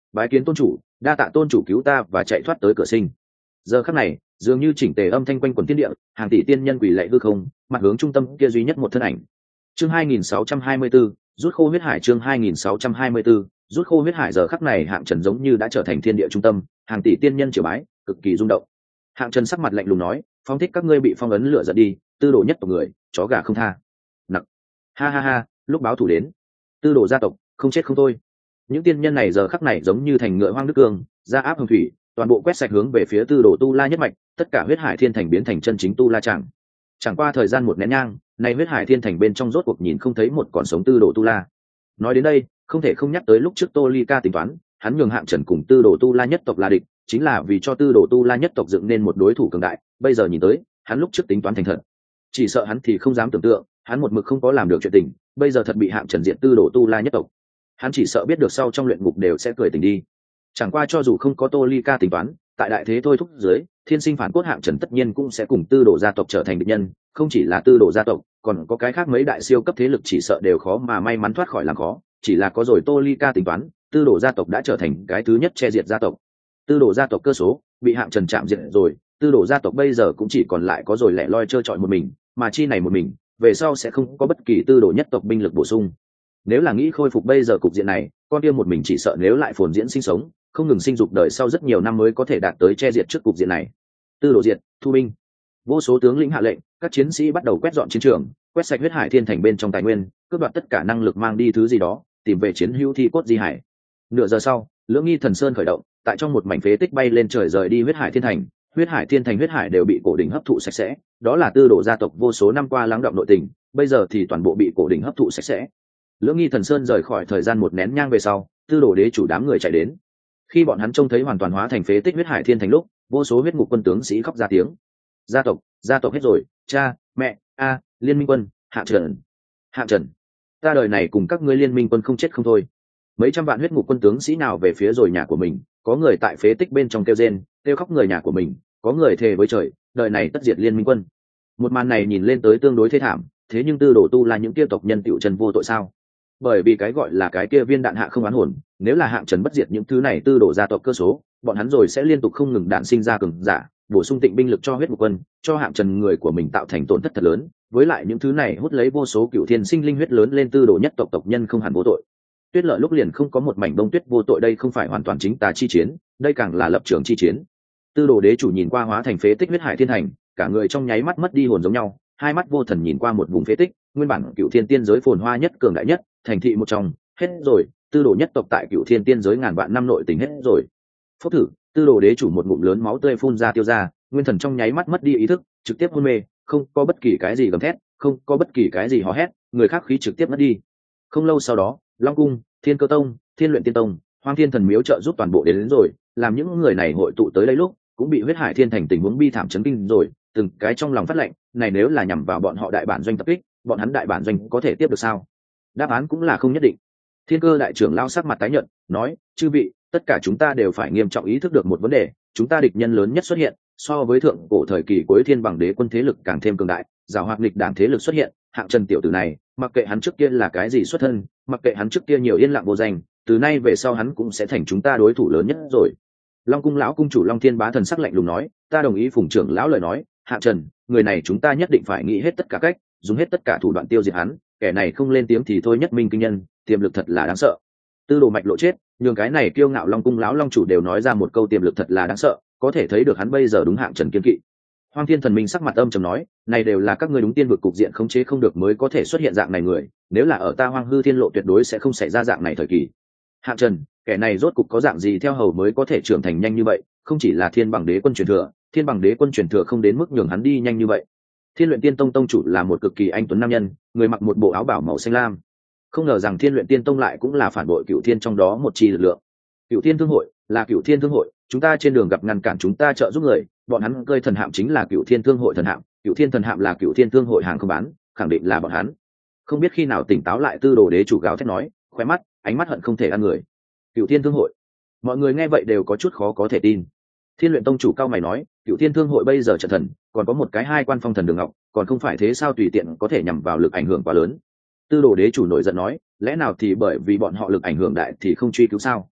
bái kiến tôn chủ, đa tạ tôn chủ cứu ta và chạy thoát tới cửa sinh. Giờ khắc này dường như chỉnh tề âm thanh quanh quần thiên địa, hàng tỷ tiên nhân quỳ lạy hư không, mặt hướng trung tâm kia duy nhất một thân ảnh. Chương hai nghìn sáu trăm hai mươi bốn, rút khô huyết hải. Chương hai nghìn sáu trăm hai mươi bốn, rút khô huyết hải. Giờ khắc này Hạng Trần giống như đã trở thành thiên địa trung tâm, hàng tỷ tiên nhân triều bái, cực kỳ rung động. Hạng Trần sắc mặt lạnh lùng nói, phong thích các ngươi bị phong ấn lửa giận đi, tư đồ nhất tộc người, chó gà không tha. Nặc, ha ha ha, lúc báo thủ đến, tư đồ gia tộc không chết không thôi. Những tiên nhân này giờ khắc này giống như thành ngựa hoang nước cương, ra áp hồng thủy, toàn bộ quét sạch hướng về phía tư đồ tu la nhất mạch, tất cả huyết hải thiên thành biến thành chân chính tu la chẳng. Chẳng qua thời gian một nén nhang, nay huyết hải thiên thành bên trong rốt cuộc nhìn không thấy một còn sống tư đồ tu la. Nói đến đây không thể không nhắc tới lúc trước Tô Ly Ca tính toán, hắn nhường Hạng Trần cùng tư đồ tu la nhất tộc là địch, chính là vì cho tư đồ tu la nhất tộc dựng nên một đối thủ cường đại. Bây giờ nhìn tới hắn lúc trước tính toán thành thật, chỉ sợ hắn thì không dám tưởng tượng, hắn một mực không có làm được chuyện tình, bây giờ thật bị Hạng Trần diện tư đồ tu la nhất tộc, hắn chỉ sợ biết được sau trong luyện ngục đều sẽ cười tình đi. Chẳng qua cho dù không có Tô Ly Ca tính toán, tại đại thế thôi thúc dưới, thiên sinh phản cốt Hạng Trần tất nhiên cũng sẽ cùng tư đồ gia tộc trở thành địch nhân. Không chỉ là tư đồ gia tộc, còn có cái khác mấy đại siêu cấp thế lực chỉ sợ đều khó mà may mắn thoát khỏi làm khó. Chỉ là có rồi Tô Ly Ca tính toán, tư đồ gia tộc đã trở thành cái thứ nhất che diệt gia tộc. Tư đồ gia tộc cơ số bị Hạng Trần chạm diệt rồi, tư đồ gia tộc bây giờ cũng chỉ còn lại có rồi lẻ loi trơ trọi một mình, mà chi này một mình về sau sẽ không có bất kỳ tư đồ nhất tộc binh lực bổ sung. Nếu là nghĩ khôi phục bây giờ cục diện này, con kia một mình chỉ sợ nếu lại phồn diễn sinh sống, không ngừng sinh dục đời sau rất nhiều năm mới có thể đạt tới che diệt trước cục diện này. Tư đồ diệt, thu binh. Vô số tướng lĩnh hạ lệnh, các chiến sĩ bắt đầu quét dọn chiến trường, quét sạch huyết hải thiên thành bên trong tài nguyên, cướp đoạt tất cả năng lực mang đi thứ gì đó, tìm về chiến hữu thi cốt di hải. Nửa giờ sau, Lưỡng Nghi Thần Sơn khởi động, tại trong một mảnh phế tích bay lên trời rời đi huyết hải thiên thành. Huyết hải thiên thành huyết hải đều bị cổ đỉnh hấp thụ sạch sẽ, đó là tư đồ gia tộc vô số năm qua lắng đọng nội tình, bây giờ thì toàn bộ bị cổ đỉnh hấp thụ sạch sẽ. Lưỡng Nghi Thần Sơn rời khỏi thời gian một nén nhang về sau, tư đồ đế chủ đám người chạy đến. Khi bọn hắn trông thấy hoàn toàn hóa thành phế tích huyết hải thiên thành lúc, vô số huyết ngục quân tướng sĩ khóc ra tiếng. Gia tộc, gia tộc hết rồi, cha, mẹ, a, Liên Minh quân, Hạng Trần, Hạng Trần, ta đời này cùng các ngươi Liên Minh quân không chết không thôi. Mấy trăm vạn huyết ngục quân tướng sĩ nào về phía rồi nhà của mình, có người tại phế tích bên trong kêu rên, kêu khóc người nhà của mình, có người thề với trời, đời này tất diệt Liên Minh quân. Một màn này nhìn lên tới tương đối thê thảm, thế nhưng tư đồ tu là những kia tộc nhân tiểu trần vô tội sao? Bởi vì cái gọi là cái kia viên đạn hạ không oán hồn, nếu là Hạng Trần bất diệt những thứ này tư đồ gia tộc cơ số, bọn hắn rồi sẽ liên tục không ngừng đạn sinh ra cường giả, bổ sung tịnh binh lực cho huyết ngục quân, cho Hạng Trần người của mình tạo thành tổn thất thật lớn. Với lại những thứ này hút lấy vô số cựu thiên sinh linh huyết lớn lên tư đồ nhất tộc tộc nhân không hẳn vô tội. Tuyết Lợi lúc liền không có một mảnh bông tuyết vô tội, đây không phải hoàn toàn chính tà chi chiến, đây càng là lập trường chi chiến. Tư đồ đế chủ nhìn qua hóa thành phế tích huyết hải thiên thành, cả người trong nháy mắt mất đi hồn giống nhau, hai mắt vô thần nhìn qua một vùng phế tích, nguyên bản cựu thiên tiên giới phồn hoa nhất cường đại nhất thành thị một trong, hết rồi, tư đồ nhất tộc tại cựu thiên tiên giới ngàn vạn năm nội tình hết rồi. Phốc thử, tư đồ đế chủ một ngụm lớn máu tươi phun ra tiêu ra, nguyên thần trong nháy mắt mất đi ý thức, trực tiếp hôn mê, không có bất kỳ cái gì gầm thét, không có bất kỳ cái gì hò hét, người khác khí trực tiếp mất đi. Không lâu sau đó, Long cung, Thiên Cơ tông, Thiên Luyện Tiên tông, Hoang Thiên thần miếu trợ giúp toàn bộ đến, đến rồi, làm những người này hội tụ tới đây lúc, cũng bị huyết hải thiên thành tình huống bi thảm chấn kinh rồi, từng cái trong lòng phát lệnh, này nếu là nhằm vào bọn họ đại bản doanh tập kích, bọn hắn đại bản doanh có thể tiếp được sao? Đáp án cũng là không nhất định. Thiên Cơ đại trưởng lao sắc mặt tái nhợt, nói: chư vị, tất cả chúng ta đều phải nghiêm trọng ý thức được một vấn đề, chúng ta địch nhân lớn nhất xuất hiện, so với thượng cổ thời kỳ cuối Thiên Bằng Đế quân thế lực càng thêm cường đại, giàu hoạt nghịch đảng thế lực xuất hiện. Hạng Trần tiểu tử này, mặc kệ hắn trước kia là cái gì xuất thân, mặc kệ hắn trước kia nhiều yên lặng vô danh, từ nay về sau hắn cũng sẽ thành chúng ta đối thủ lớn nhất rồi. Long cung lão cung chủ Long Thiên Bá thần sắc lạnh lùng nói: ta đồng ý Phùng trưởng lão lời nói, Hạng Trần, người này chúng ta nhất định phải nghĩ hết tất cả cách, dùng hết tất cả thủ đoạn tiêu diệt hắn, kẻ này không lên tiếng thì thôi nhất minh kinh nhân, tiềm lực thật là đáng sợ. Tư đồ mạch lộ chết, nhường cái này kiêu ngạo Long cung lão long chủ đều nói ra một câu tiềm lực thật là đáng sợ, có thể thấy được hắn bây giờ đúng Hạng Trần kiên kỵ. Hoang Thiên thần minh sắc mặt âm trầm nói: này đều là các ngươi đúng tiên vực cục diện khống chế không được mới có thể xuất hiện dạng này người, nếu là ở ta Hoang Hư Thiên lộ tuyệt đối sẽ không xảy ra dạng này thời kỳ. Hạng Trần, kẻ này rốt cục có dạng gì theo hầu mới có thể trưởng thành nhanh như vậy, không chỉ là Thiên Bằng Đế quân truyền thừa, Thiên Bằng Đế quân truyền thừa không đến mức nhường hắn đi nhanh như vậy. Thiên Luyện Tiên tông tông chủ là một cực kỳ anh tuấn nam nhân, người mặc một bộ áo bảo màu xanh lam. Không ngờ rằng Thiên Luyện Tiên tông lại cũng là phản bội Cửu Thiên trong đó một chi lực lượng. Cửu Thiên thương hội là Cửu Thiên thương hội, chúng ta trên đường gặp ngăn cản chúng ta trợ giúp người, bọn hắn cơi thần hạm chính là Cửu Thiên thương hội thần hạm, Cửu Thiên thần hạm là Cửu Thiên thương hội hàng không bán, khẳng định là bọn hắn. Không biết khi nào tỉnh táo lại tư đồ đế chủ gào thét nói, khóe mắt, ánh mắt hận không thể ăn người. Cửu Thiên thương hội. Mọi người nghe vậy đều có chút khó có thể tin. Thiên Luyện tông chủ cao mày nói, Cửu Thiên thương hội bây giờ trận thần, còn có một cái hai quan phong thần đường ngọc, còn không phải thế sao tùy tiện có thể nhằm vào lực ảnh hưởng quá lớn. Tư đồ đế chủ nổi giận nói, lẽ nào thì bởi vì bọn họ lực ảnh hưởng đại thì không truy cứu sao?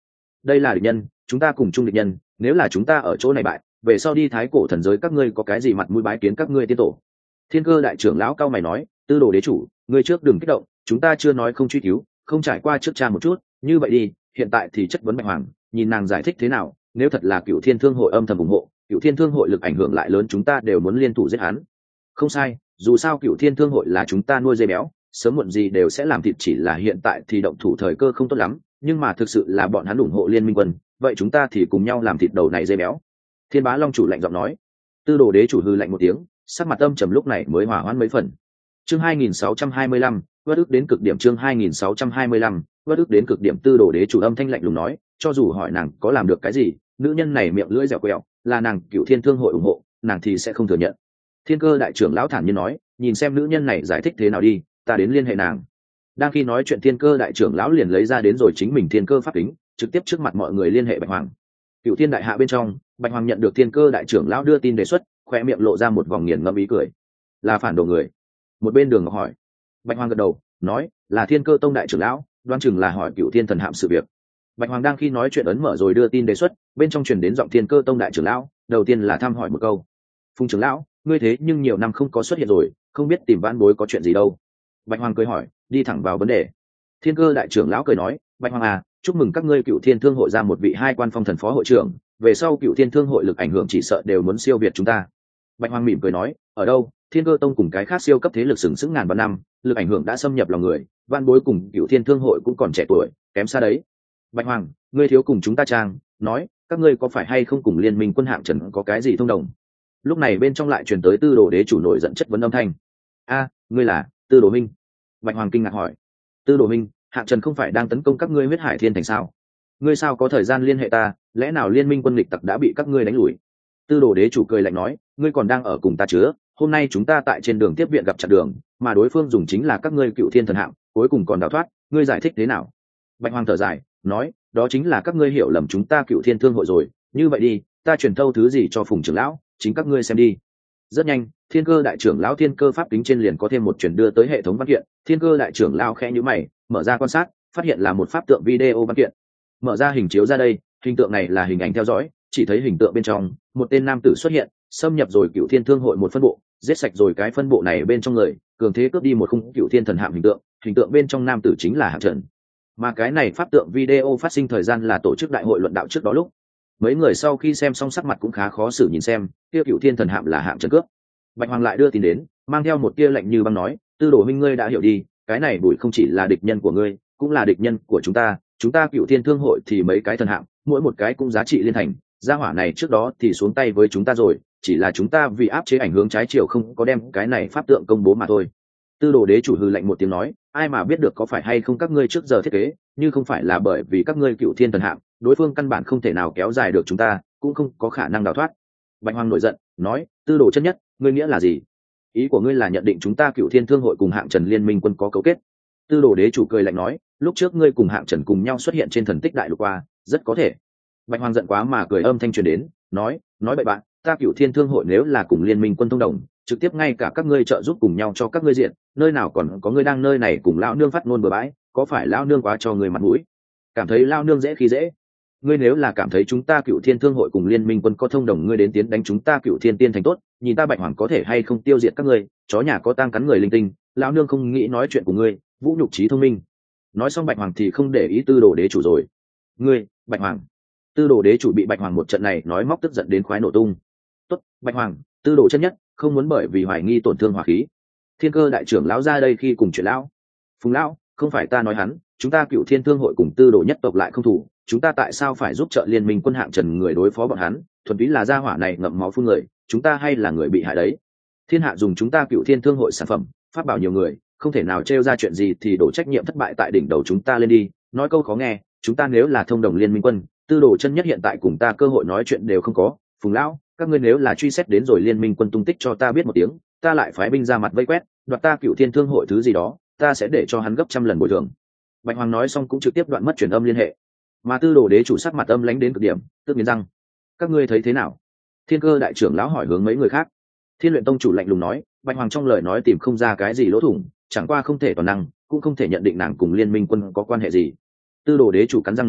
đây là địch nhân, chúng ta cùng chung địch nhân, nếu là chúng ta ở chỗ này bại, về sau đi thái cổ thần giới các ngươi có cái gì mặt mũi bái kiến các ngươi tiên tổ. Thiên Cơ đại trưởng lão cao mày nói, tư đồ đế chủ, ngươi trước đừng kích động, chúng ta chưa nói không truy cứu, không trải qua trước cha một chút, như vậy đi, hiện tại thì chất vấn Bạch Hoàng, nhìn nàng giải thích thế nào, nếu thật là Cựu Thiên Thương hội âm thầm ủng hộ, Cựu Thiên Thương hội lực ảnh hưởng lại lớn, chúng ta đều muốn liên thủ giết hắn. Không sai, dù sao Cựu Thiên Thương hội là chúng ta nuôi dây béo, sớm muộn gì đều sẽ làm thịt, chỉ là hiện tại thì động thủ thời cơ không tốt lắm, nhưng mà thực sự là bọn hắn ủng hộ Liên Minh quân, vậy chúng ta thì cùng nhau làm thịt đầu này dây béo. Thiên Bá Long chủ lạnh giọng nói. Tư đồ đế chủ hư lạnh một tiếng, sắc mặt âm trầm lúc này mới hòa hoãn mấy phần. Chương hai nghìn sáu trăm hai mươi lăm, vất ức đến cực điểm. Chương hai nghìn sáu trăm hai mươi lăm, vất ức đến cực điểm. Tư đồ đế chủ âm thanh lạnh lùng nói, cho dù hỏi nàng có làm được cái gì, nữ nhân này miệng lưỡi dẻo quẹo, là nàng Cựu Thiên Thương hội ủng hộ, nàng thì sẽ không thừa nhận. Thiên Cơ đại trưởng lão thản nhiên nói, nhìn xem nữ nhân này giải thích thế nào đi, ta đến liên hệ nàng. Đang khi nói chuyện, Thiên Cơ đại trưởng lão liền lấy ra đến rồi chính mình Thiên Cơ pháp kính, trực tiếp trước mặt mọi người liên hệ Bạch Hoàng. Cựu Thiên đại hạ bên trong, Bạch Hoàng nhận được Thiên Cơ đại trưởng lão đưa tin đề xuất, khoe miệng lộ ra một vòng nghiền ngẫm ý cười. Là phản đồ người? Một bên Đường Ngọc hỏi. Bạch Hoàng gật đầu, nói là Thiên Cơ tông đại trưởng lão, đoán chừng là hỏi Cựu Thiên thần hạm sự việc. Bạch Hoàng đang khi nói chuyện ấn mở rồi đưa tin đề xuất, bên trong truyền đến giọng Thiên Cơ tông đại trưởng lão, đầu tiên là thăm hỏi một câu. Phùng trưởng lão, ngươi thế nhưng nhiều năm không có xuất hiện rồi, không biết tìm vãn bối có chuyện gì đâu. Bạch Hoàng cười hỏi, đi thẳng vào vấn đề. Thiên Cơ đại trưởng lão cười nói, Bạch Hoàng à, chúc mừng các ngươi Cựu Thiên Thương hội ra một vị hai quan phong thần phó hội trưởng, về sau Cựu Thiên Thương hội lực ảnh hưởng chỉ sợ đều muốn siêu việt chúng ta. Bạch Hoàng mỉm cười nói, ở đâu, Thiên Cơ tông cùng cái khác siêu cấp thế lực sừng sững ngàn vạn năm, lực ảnh hưởng đã xâm nhập lòng người, vạn bối cùng Cựu Thiên Thương hội cũng còn trẻ tuổi, kém xa đấy. Bạch Hoàng, ngươi thiếu cùng chúng ta trang, nói, các ngươi có phải hay không cùng Liên Minh quân hạng trần có cái gì thông đồng? Lúc này bên trong lại truyền tới Tư đồ đế chủ nổi giận chất vấn âm thanh. A, ngươi là Tư đồ minh? Bạch Hoàng kinh ngạc hỏi. Tư đồ minh, hạng trần không phải đang tấn công các ngươi huyết hải thiên thành sao? Ngươi sao có thời gian liên hệ ta, lẽ nào Liên Minh quân địch tặc đã bị các ngươi đánh lùi? Tư đồ đế chủ cười lạnh nói, ngươi còn đang ở cùng ta chứa, hôm nay chúng ta tại trên đường tiếp viện gặp chặn đường, mà đối phương dùng chính là các ngươi Cựu Thiên thần hạm, cuối cùng còn đào thoát, ngươi giải thích thế nào? Bạch Hoàng thở dài, nói, đó chính là các ngươi hiểu lầm chúng ta Cựu Thiên Thương hội rồi, như vậy đi, ta truyền thâu thứ gì cho Phùng trưởng lão, chính các ngươi xem đi. Rất nhanh, Thiên Cơ đại trưởng lão Thiên Cơ pháp kính trên liền có thêm một truyền đưa tới hệ thống văn kiện. Thiên Cơ đại trưởng lão khẽ nhíu mày, mở ra quan sát, phát hiện là một pháp tượng video văn kiện. Mở ra hình chiếu ra đây, hình tượng này là hình ảnh theo dõi, chỉ thấy hình tượng bên trong một tên nam tử xuất hiện, xâm nhập rồi Cựu Thiên Thương hội một phân bộ, giết sạch rồi cái phân bộ này bên trong người, cường thế cướp đi một khung Cựu Thiên thần hạm hình tượng. Hình tượng bên trong nam tử chính là Hạng Trần. Mà cái này pháp tượng video phát sinh thời gian là tổ chức đại hội luận đạo trước đó lúc. Mấy người sau khi xem xong sắc mặt cũng khá khó xử, nhìn xem kia Cựu Thiên thần hạm là Hạng Trần cướp. Bạch Hoàng lại đưa tin đến, mang theo một tia lạnh như băng nói, Tư đồ huynh ngươi đã hiểu đi, cái này bùi không chỉ là địch nhân của ngươi, cũng là địch nhân của chúng ta, chúng ta Cựu Thiên Thương hội thì mấy cái thần hạm, mỗi một cái cũng giá trị liên thành, gia hỏa này trước đó thì xuống tay với chúng ta rồi, chỉ là chúng ta vì áp chế ảnh hưởng trái chiều không có đem cái này pháp tượng công bố mà thôi. Tư đồ đế chủ hư lạnh một tiếng nói, ai mà biết được có phải hay không các ngươi trước giờ thiết kế, như không phải là bởi vì các ngươi Cựu Thiên thần hạm, đối phương căn bản không thể nào kéo dài được chúng ta, cũng không có khả năng đào thoát. Bạch Hoàng nổi giận, nói, Tư đồ chân nhất, ngươi nghĩa là gì? Ý của ngươi là nhận định chúng ta Cựu Thiên Thương hội cùng Hạng Trần Liên Minh quân có cấu kết? Tư đồ đế chủ cười lạnh nói, lúc trước ngươi cùng Hạng Trần cùng nhau xuất hiện trên thần tích đại lục qua, rất có thể. Bạch Hoàng giận quá mà cười âm thanh truyền đến, nói, nói bậy bạn, ta Cựu Thiên Thương hội nếu là cùng Liên Minh quân thông đồng, trực tiếp ngay cả các ngươi trợ giúp cùng nhau cho các ngươi diện, nơi nào còn có ngươi đang nơi này cùng lão nương phát ngôn bừa bãi, có phải lão nương quá cho ngươi mặt mũi? Cảm thấy lão nương dễ khi dễ? Ngươi nếu là cảm thấy chúng ta Cựu Thiên Thương hội cùng Liên Minh quân có thông đồng, ngươi đến tiến đánh chúng ta Cựu Thiên Tiên thành tốt, nhìn ta Bạch Hoàng có thể hay không tiêu diệt các ngươi, chó nhà có tang cắn người linh tinh, lão nương không nghĩ nói chuyện của ngươi, vũ nhục trí thông minh. Nói xong Bạch Hoàng thì không để ý Tư đồ đế chủ rồi. Ngươi, Bạch Hoàng. Tư đồ đế chủ bị Bạch Hoàng một trận này nói móc tức giận đến khoái nổ tung. Tốt, Bạch Hoàng, Tư đồ chân nhất, không muốn bởi vì hoài nghi tổn thương hỏa khí. Thiên Cơ đại trưởng lão ra đây khi cùng chuyện lão. Phùng lão, không phải ta nói hắn, chúng ta Cựu Thiên Thương hội cùng Tư đồ nhất tộc lại không thủ, chúng ta tại sao phải giúp trợ Liên Minh quân Hạng Trần người đối phó bọn hắn, thuần túy là gia hỏa này ngậm máu phun người, chúng ta hay là người bị hại đấy. Thiên hạ dùng chúng ta Cựu Thiên Thương hội sản phẩm, phát bảo nhiều người, không thể nào trêu ra chuyện gì thì đổ trách nhiệm thất bại tại đỉnh đầu chúng ta lên đi. Nói câu khó nghe, chúng ta nếu là thông đồng Liên Minh quân, Tư đồ chân nhất hiện tại cùng ta cơ hội nói chuyện đều không có. Phùng lão, các ngươi nếu là truy xét đến rồi Liên Minh quân tung tích cho ta biết một tiếng, ta lại phái binh ra mặt vây quét, đoạt ta Cựu Thiên Thương hội thứ gì đó, ta sẽ để cho hắn gấp trăm lần bồi thường. Bạch Hoàng nói xong cũng trực tiếp đoạn mất truyền âm liên hệ. Mà Tư đồ đế chủ sắc mặt âm lãnh đến cực điểm, tức nghiến răng. Các ngươi thấy thế nào? Thiên Cơ đại trưởng lão hỏi hướng mấy người khác. Thiên Luyện tông chủ lạnh lùng nói, Bạch Hoàng trong lời nói tìm không ra cái gì lỗ thủng, chẳng qua không thể toàn năng, cũng không thể nhận định nàng cùng Liên Minh quân có quan hệ gì. Tư đồ đế chủ cắn răng nói,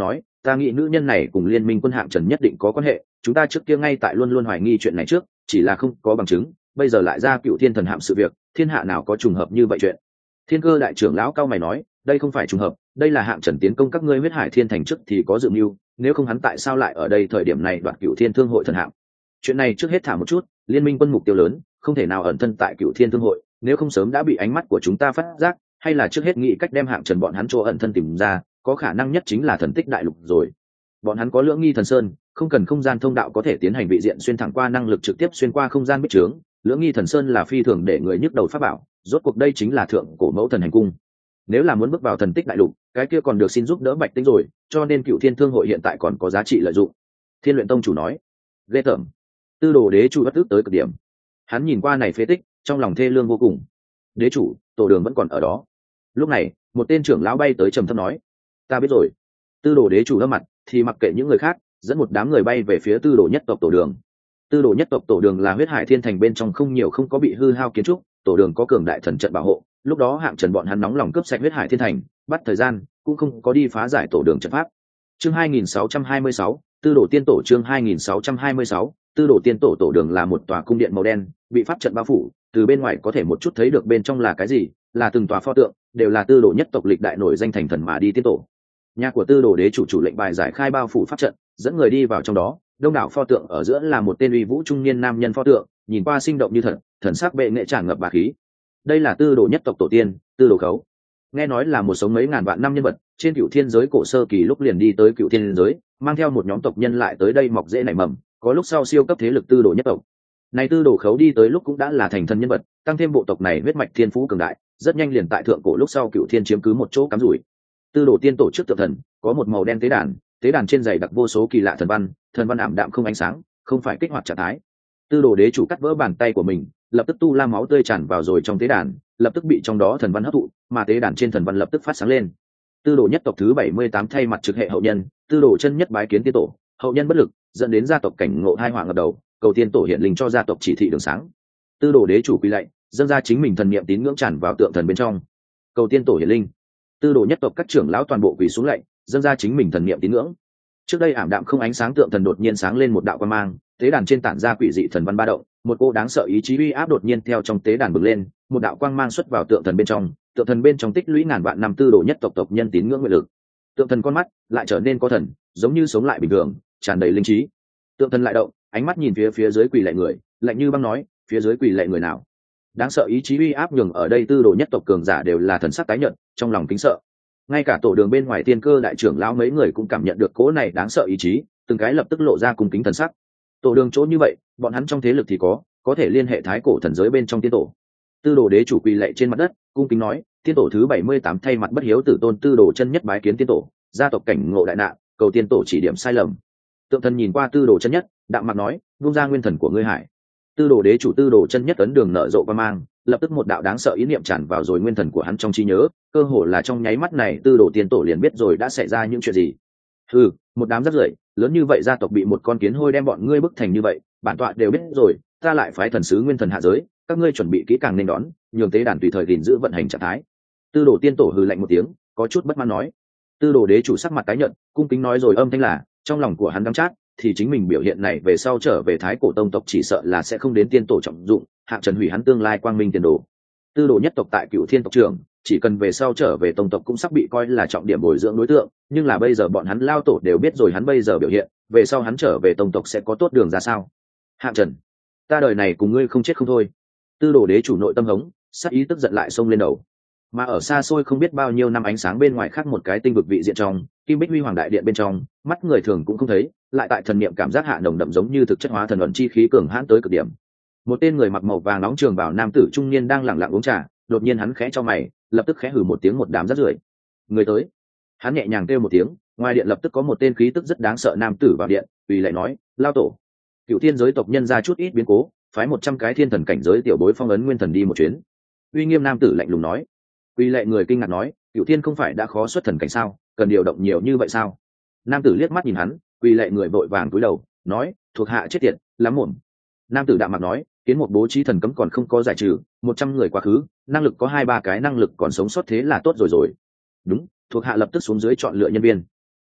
ta nghĩ nữ nhân này cùng liên minh quân hạng trần nhất định có quan hệ, chúng ta trước kia ngay tại luôn luôn hoài nghi chuyện này trước, chỉ là không có bằng chứng, bây giờ lại ra cựu thiên thần hạm sự việc, thiên hạ nào có trùng hợp như vậy chuyện. Thiên Cơ đại trưởng lão cao mày nói, đây không phải trùng hợp, đây là hạng trần tiến công các ngươi huyết hải thiên thành trước thì có dự mưu, nếu không hắn tại sao lại ở đây thời điểm này đoạt cựu thiên thương hội thần hạm. Chuyện này trước hết thả một chút, liên minh quân mục tiêu lớn, không thể nào ẩn thân tại cựu thiên thương hội, nếu không sớm đã bị ánh mắt của chúng ta phát giác, hay là trước hết nghĩ cách đem hạng trần bọn hắn chỗ ẩn thân tìm ra, có khả năng nhất chính là thần tích đại lục rồi. Bọn hắn có lưỡng nghi thần sơn, không cần không gian thông đạo có thể tiến hành vị diện xuyên thẳng qua năng lực trực tiếp xuyên qua không gian bích trướng, lưỡng nghi thần sơn là phi thường để người nhức đầu pháp bảo, rốt cuộc đây chính là thượng cổ mẫu thần hành cung. Nếu là muốn bước vào thần tích đại lục, cái kia còn được xin giúp đỡ bạch tính rồi, cho nên cựu thiên thương hội hiện tại còn có giá trị lợi dụng. Thiên luyện tông chủ nói. Ghê tởm. Tư đồ đế chủ bất ức tới cực điểm. Hắn nhìn qua này phế tích, trong lòng thê lương vô cùng. Đế chủ, tổ đường vẫn còn ở đó. Lúc này, một tên trưởng lão bay tới trầm thấp nói, ta biết rồi. Tư đồ đế chủ lâm mặt thì mặc kệ những người khác, dẫn một đám người bay về phía tư đồ nhất tộc tổ đường. Tư đồ nhất tộc tổ đường là huyết hải thiên thành bên trong không nhiều không có bị hư hao kiến trúc, tổ đường có cường đại thần trận bảo hộ, lúc đó hạng trần bọn hắn nóng lòng cướp sạch huyết hải thiên thành, bắt thời gian cũng không có đi phá giải tổ đường trận pháp. Chương hai nghìn sáu trăm hai mươi sáu, tư đồ tiên tổ. Chương hai nghìn sáu trăm hai mươi sáu, tư đồ tiên tổ. Tổ đường là một tòa cung điện màu đen, bị pháp trận bao phủ, từ bên ngoài có thể một chút thấy được bên trong là cái gì, là từng tòa pho tượng, đều là tư đồ nhất tộc lịch đại nổi danh thành thần mà đi tiên tổ. Nhà của tư đồ đế chủ chủ lệnh bài giải khai bao phủ pháp trận, dẫn người đi vào trong đó, đông đảo pho tượng ở giữa là một tên uy vũ trung niên nam nhân pho tượng, nhìn qua sinh động như thật, thần sắc bệ nghệ tràn ngập bá khí. Đây là tư đồ nhất tộc tổ tiên, tư đồ khấu. Nghe nói là một sống mấy ngàn vạn năm nhân vật, trên cựu thiên giới cổ sơ kỳ lúc liền đi tới cựu thiên giới, mang theo một nhóm tộc nhân lại tới đây mọc rễ nảy mầm, có lúc sau siêu cấp thế lực tư đồ nhất tộc. Này tư đồ khấu đi tới lúc cũng đã là thành thân nhân vật, tăng thêm bộ tộc này huyết mạch thiên phú cường đại, rất nhanh liền tại thượng cổ lúc sau cựu thiên chiếm cứ một chỗ cắm rủi. Tư đồ tiên tổ trước tượng thần có một màu đen tế đàn, tế đàn trên dày đặc vô số kỳ lạ thần văn, thần văn ảm đạm không ánh sáng, không phải kích hoạt trạng thái. Tư đồ đế chủ cắt vỡ bàn tay của mình, lập tức tu la máu tươi tràn vào rồi trong tế đàn, lập tức bị trong đó thần văn hấp thụ, mà tế đàn trên thần văn lập tức phát sáng lên. Tư đồ nhất tộc thứ bảy mươi tám thay mặt trực hệ hậu nhân, tư đồ chân nhất bái kiến tiên tổ, hậu nhân bất lực, dẫn đến gia tộc cảnh ngộ hai họa ngập đầu, cầu tiên tổ hiện linh cho gia tộc chỉ thị đường sáng. Tư đồ đế chủ quỳ lạy, dâng ra chính mình thần niệm tín ngưỡng tràn vào tượng thần bên trong, cầu tiên tổ hiện linh. Tư đồ nhất tộc các trưởng lão toàn bộ quỳ xuống lạy, dâng ra chính mình thần niệm tín ngưỡng. Trước đây ảm đạm không ánh sáng tượng thần đột nhiên sáng lên một đạo quang mang, tế đàn trên tản ra quỷ dị thần văn ba động, một cô đáng sợ ý chí uy áp đột nhiên theo trong tế đàn bừng lên, một đạo quang mang xuất vào tượng thần bên trong, tượng thần bên trong tích lũy ngàn vạn năm tư đồ nhất tộc tộc nhân tín ngưỡng nguyện lực. Tượng thần con mắt lại trở nên có thần, giống như sống lại bình thường, tràn đầy linh trí. Tượng thần lại động, ánh mắt nhìn phía phía dưới quỳ lạy người, lạnh như băng nói, phía dưới quỳ lạy người nào? Đáng sợ ý chí uy áp nhường ở đây tư đồ nhất tộc cường giả đều là thần sắc tái nhợt, trong lòng kính sợ. Ngay cả tổ đường bên ngoài tiên cơ đại trưởng lão mấy người cũng cảm nhận được cỗ này đáng sợ ý chí, từng cái lập tức lộ ra cung kính thần sắc. Tổ đường chỗ như vậy, bọn hắn trong thế lực thì có, có thể liên hệ thái cổ thần giới bên trong tiên tổ. Tư đồ đế chủ quỳ lạy trên mặt đất, cung kính nói, tiên tổ thứ bảy mươi tám thay mặt bất hiếu tử tôn tư đồ chân nhất bái kiến tiên tổ, gia tộc cảnh ngộ đại nạn, cầu tiên tổ chỉ điểm sai lầm. Tượng thần nhìn qua tư đồ chân nhất, đạm mặt nói, buông ra nguyên thần của ngươi hải. Tư đồ đế chủ tư đồ chân nhất ấn đường nở rộ qua mang, lập tức một đạo đáng sợ ý niệm tràn vào rồi nguyên thần của hắn trong trí nhớ, cơ hồ là trong nháy mắt này tư đồ tiên tổ liền biết rồi đã xảy ra những chuyện gì. Ừ, một đám rác rưởi, lớn như vậy gia tộc bị một con kiến hôi đem bọn ngươi bức thành như vậy, bản tọa đều biết rồi, ta lại phái thần sứ nguyên thần hạ giới, các ngươi chuẩn bị kỹ càng nên đón, nhường tế đàn tùy thời gìn giữ vận hành trạng thái. Tư đồ tiên tổ hừ lạnh một tiếng, có chút bất mãn nói. Tư đồ đế chủ sắc mặt tái nhợt, cung kính nói rồi âm thanh là, trong lòng của hắn đắng chát, thì chính mình biểu hiện này về sau trở về thái cổ tông tộc chỉ sợ là sẽ không đến tiên tổ trọng dụng, hạng trần hủy hắn tương lai quang minh tiền đồ. Tư đồ nhất tộc tại cựu thiên tộc trưởng, chỉ cần về sau trở về tông tộc cũng sắp bị coi là trọng điểm bồi dưỡng đối tượng, nhưng là bây giờ bọn hắn lao tổ đều biết rồi hắn bây giờ biểu hiện, về sau hắn trở về tông tộc sẽ có tốt đường ra sao. Hạng trần, ta đời này cùng ngươi không chết không thôi. Tư đồ đế chủ nội tâm hống, sắc ý tức giận lại xông lên đầu. Mà ở xa xôi không biết bao nhiêu năm ánh sáng bên ngoài khác một cái tinh vực vị diện trong, kim bích huy hoàng đại điện bên trong, mắt người thường cũng không thấy, lại tại thần niệm cảm giác hạ nồng đậm giống như thực chất hóa thần ẩn chi khí cường hãn tới cực điểm. Một tên người mặc màu vàng nóng trường bào nam tử trung niên đang lặng lặng uống trà, đột nhiên hắn khẽ cho mày, lập tức khẽ hừ một tiếng, một đám rác rưởi. Người tới. Hắn nhẹ nhàng kêu một tiếng, ngoài điện lập tức có một tên khí tức rất đáng sợ nam tử vào điện, vì lại nói, lao tổ. Cựu thiên giới tộc nhân ra chút ít biến cố, phái một trăm cái thiên thần cảnh giới tiểu bối phong ấn nguyên thần đi một chuyến. Uy nghiêm nam tử lạnh lùng nói. Uy lệ người kinh ngạc nói, Cựu thiên không phải đã khó xuất thần cảnh sao, cần điều động nhiều như vậy sao? Nam tử liếc mắt nhìn hắn, Uy lệ người vội vàng cúi đầu, nói, thuộc hạ chết tiệt, lắm muộn. Nam tử đạm mặt nói, kiến một bố trí thần cấm còn không có giải trừ, một trăm người quá khứ, năng lực có hai ba cái năng lực còn sống sót thế là tốt rồi rồi. Đúng, thuộc hạ lập tức xuống dưới chọn lựa nhân viên.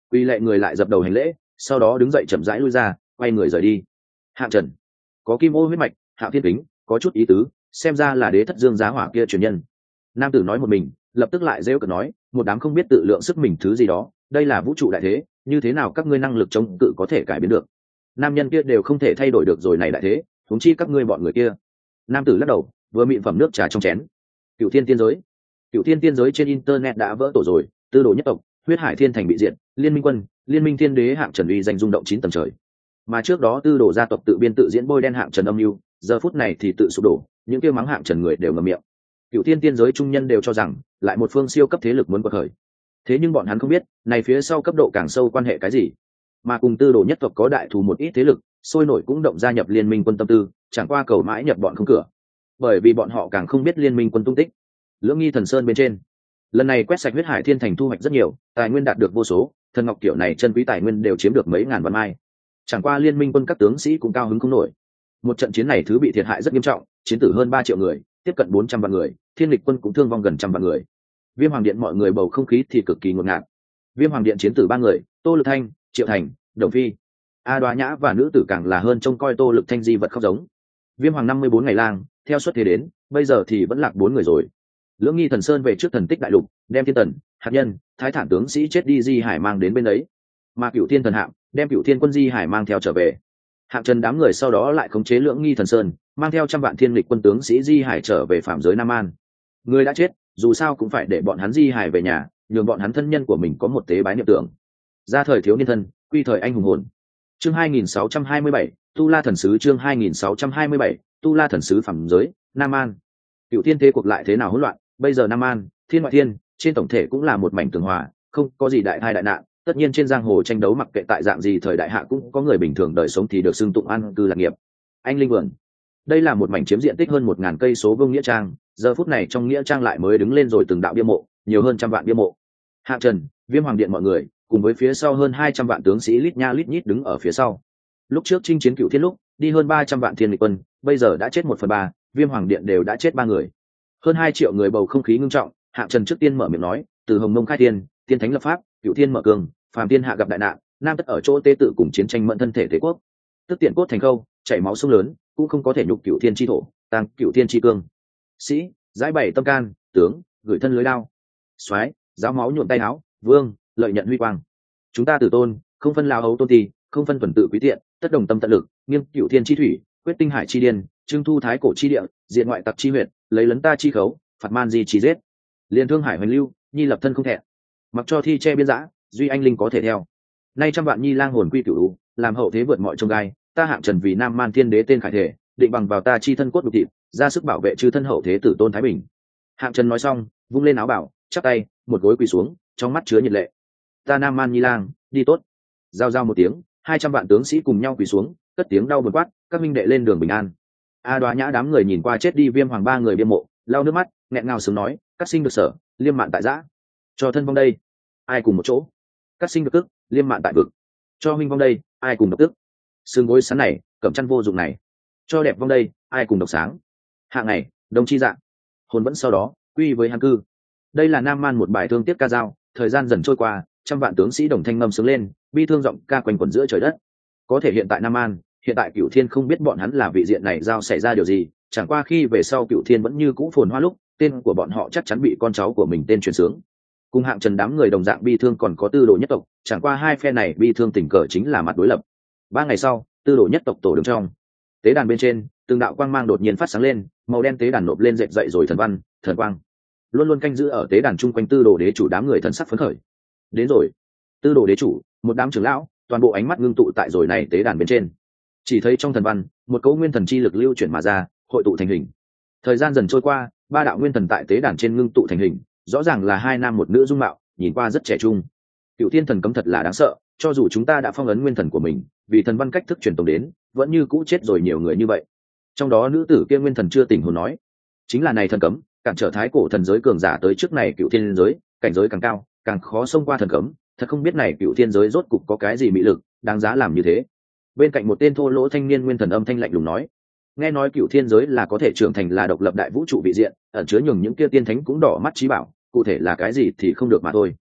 Quy lệ người lại dập đầu hành lễ, sau đó đứng dậy chậm rãi lui ra, quay người rời đi. Hạng Trần có kim ô huyết mạch, Hạng Thiên Kính có chút ý tứ, xem ra là đế thất Dương Giá Hỏa kia truyền nhân. Nam tử nói một mình, lập tức lại rêu cợt nói, một đám không biết tự lượng sức mình thứ gì đó, đây là vũ trụ đại thế, như thế nào các ngươi năng lực chống cự có thể cải biến được? Nam nhân kia đều không thể thay đổi được rồi này đại thế, huống chi các ngươi bọn người kia. Nam tử lắc đầu, vừa mịn phẩm nước trà trong chén. Cựu Thiên tiên giới, Cựu Thiên tiên giới trên internet đã vỡ tổ rồi, tư đồ nhất tộc, huyết hải thiên thành bị diệt, liên minh quân, liên minh thiên đế Hạng Trần uy danh rung động chín tầng trời. Mà trước đó tư đồ gia tộc tự biên tự diễn bôi đen Hạng Trần âm mưu, giờ phút này thì tự sụp đổ, những kêu mắng Hạng Trần người đều ngậm miệng. Cựu Thiên tiên giới trung nhân đều cho rằng lại một phương siêu cấp thế lực muốn quật khởi, thế nhưng bọn hắn không biết này phía sau cấp độ càng sâu quan hệ cái gì. Mà cùng tư đồ nhất tộc có đại thù một ít thế lực sôi nổi cũng động gia nhập liên minh quân tâm tư, chẳng qua cầu mãi nhập bọn không cửa, bởi vì bọn họ càng không biết liên minh quân tung tích. Lưỡng Nghi Thần Sơn bên trên, lần này quét sạch huyết hải thiên thành thu hoạch rất nhiều, tài nguyên đạt được vô số, thần ngọc kiểu này chân quý tài nguyên đều chiếm được mấy ngàn vạn mai. Chẳng qua liên minh quân các tướng sĩ cũng cao hứng không nổi. Một trận chiến này thứ bị thiệt hại rất nghiêm trọng, chiến tử hơn ba triệu người, tiếp cận bốn trăm vạn người, thiên lịch quân cũng thương vong gần trăm vạn người. Viêm Hoàng Điện mọi người bầu không khí thì cực kỳ ngột ngạt. Viêm Hoàng Điện chiến tử ba người, Tô Lực Thanh, Triệu Thành, Đồng Phi. A Đoá Nhã và nữ tử càng là hơn trông coi Tô Lực Thanh di vật khóc giống. Viêm Hoàng năm mươi bốn ngày lang, theo xuất thế đến, bây giờ thì vẫn lạc bốn người rồi. Lưỡng Nghi Thần Sơn về trước thần tích đại lục, đem Thiên Tần, Hạt Nhân, Thái Thản tướng sĩ chết đi di hải mang đến bên đấy. Mà Cửu Thiên Thần Hạm đem Cửu Thiên quân di hải mang theo trở về. Hạng Trần đám người sau đó lại khống chế Lưỡng Nghi Thần Sơn, mang theo trăm vạn thiên lịch quân tướng sĩ di hải trở về phạm giới Nam An. Người đã chết, dù sao cũng phải để bọn hắn di hải về nhà, nhường bọn hắn thân nhân của mình có một tế bái niệm tưởng. Ra thời thiếu niên thân, quy thời anh hùng hồn. Chương hai nghìn sáu trăm hai mươi bảy, Tu La thần sứ. Chương hai nghìn sáu trăm hai mươi bảy, Tu La thần sứ phạm giới Nam An. Cựu thiên thế cuộc lại thế nào hỗn loạn, bây giờ Nam An, thiên ngoại thiên, trên tổng thể cũng là một mảnh tường hòa, không có gì đại thai đại nạn. Tất nhiên trên giang hồ tranh đấu mặc kệ tại dạng gì thời đại hạ cũng có người bình thường đời sống thì được xưng tụng an cư lạc nghiệp. Anh linh vườn, đây là một mảnh chiếm diện tích hơn một ngàn cây số vuông nghĩa trang, giờ phút này trong nghĩa trang lại mới đứng lên rồi từng đạo bia mộ, nhiều hơn trăm vạn bia mộ. Hạng Trần, Viêm Hoàng Điện mọi người cùng với phía sau hơn hai trăm vạn tướng sĩ lít nha lít nhít đứng ở phía sau. Lúc trước chinh chiến Cựu Thiên lúc đi hơn ba trăm vạn thiên lịch quân, bây giờ đã chết một phần ba, Viêm Hoàng Điện đều đã chết ba người, hơn hai triệu người bầu không khí ngưng trọng. Hạng Trần trước tiên mở miệng nói, từ Hồng Mông khai thiên, tiên thánh lập pháp, Cựu Thiên mở cường, phàm thiên hạ gặp đại nạn, nam tất ở chỗ tê tự cùng chiến tranh mẫn thân thể thế quốc, tức tiện cốt thành khâu, chảy máu sông lớn cũng không có thể nhục Cựu Thiên chi thổ, tăng Cựu Thiên chi cương. Sĩ giải bày tâm can, tướng gửi thân lưới đao, soái giáo máu nhuộm tay áo, vương lợi nhận huy quang. Chúng ta tử tôn không phân lao hấu tôn ti, không phân tuần tự quý tiện, tất đồng tâm tận lực, nghiêng Cựu Thiên chi thủy, quyết tinh hải chi điên, trưng thu thái cổ chi địa, diện ngoại tặc chi huyệt, lấy lấn ta chi khấu, phạt man di chi giết, liên thương hải hoành lưu, nhi lập thân không thẹn, mặc cho thi che biên giã, duy anh linh có thể theo. Nay trăm vạn nhi lang hồn quy cửu, làm hậu thế vượt mọi trông gai, ta Hạng Trần vì Nam Man thiên đế tên khải thể, định bằng vào ta chi thân cốt đục thịt, ra sức bảo vệ chư thân hậu thế tử tôn thái bình. Hạng Trần nói xong, vung lên áo bảo, chắp tay, một gối quỳ xuống, trong mắt chứa nhiệt lệ. Ta Nam Man nhi lang, đi tốt. Giao giao một tiếng, hai trăm vạn tướng sĩ cùng nhau quỳ xuống, cất tiếng đau buồn quát, các minh đệ lên đường bình an. A Đoá Nhã đám người nhìn qua chết đi Viêm Hoàng ba người bia mộ, lau nước mắt, nghẹn ngào sướng nói, các sinh được sở, liêm mạn tại giã, cho thân vong đây, ai cùng một chỗ. Các sinh được tức, liêm mạn tại vực, cho huynh vong đây, ai cùng độc tức. Sương gối sắn này, cẩm chăn vô dụng này, cho đẹp vong đây, ai cùng độc sáng. Hạng này, đồng chi dạng, hồn vẫn sau đó quy với hàn cư. Đây là Nam Man một bài thương tiếc ca dao. Thời gian dần trôi qua, trăm vạn tướng sĩ đồng thanh ngâm sướng lên, bi thương giọng ca quanh quẩn giữa trời đất. Có thể hiện tại Nam Man, hiện tại Cửu Thiên không biết bọn hắn là vị diện này giao xảy ra điều gì, chẳng qua khi về sau Cửu Thiên vẫn như cũ phồn hoa lúc, tên của bọn họ chắc chắn bị con cháu của mình tên truyền sướng. Cùng Hạng Trần đám người đồng dạng bi thương còn có tư đồ nhất tộc, chẳng qua hai phe này bi thương tình cờ chính là mặt đối lập. Ba ngày sau, tư đồ nhất tộc tổ đường trong tế đàn bên trên, từng đạo quang mang đột nhiên phát sáng lên, màu đen tế đàn nộp lên dệt dậy rồi thần văn, thần quang luôn luôn canh giữ ở tế đàn chung quanh tư đồ đế chủ đám người thần sắc phấn khởi. Đến rồi. Tư đồ đế chủ, một đám trưởng lão, toàn bộ ánh mắt ngưng tụ tại rồi này tế đàn bên trên. Chỉ thấy trong thần văn, một cấu nguyên thần chi lực lưu chuyển mà ra, hội tụ thành hình. Thời gian dần trôi qua, ba đạo nguyên thần tại tế đàn trên ngưng tụ thành hình, rõ ràng là hai nam một nữ dung mạo, nhìn qua rất trẻ trung. Cựu Thiên thần cấm thật là đáng sợ, cho dù chúng ta đã phong ấn nguyên thần của mình, vì thần văn cách thức truyền tống đến, vẫn như cũ chết rồi nhiều người như vậy. Trong đó nữ tử kia nguyên thần chưa tỉnh hồn nói, chính là này thần cấm, cản trở thái cổ thần giới cường giả tới trước này Cựu Thiên giới, cảnh giới càng cao, càng khó xông qua thần cấm, thật không biết này Cựu Thiên giới rốt cục có cái gì mị lực, đáng giá làm như thế. Bên cạnh một tên thô lỗ thanh niên nguyên thần âm thanh lạnh lùng nói, nghe nói Cựu Thiên giới là có thể trưởng thành là độc lập đại vũ trụ vị diện, ẩn chứa nhường những kia tiên thánh cũng đỏ mắt trí bảo, cụ thể là cái gì thì không được mà thôi.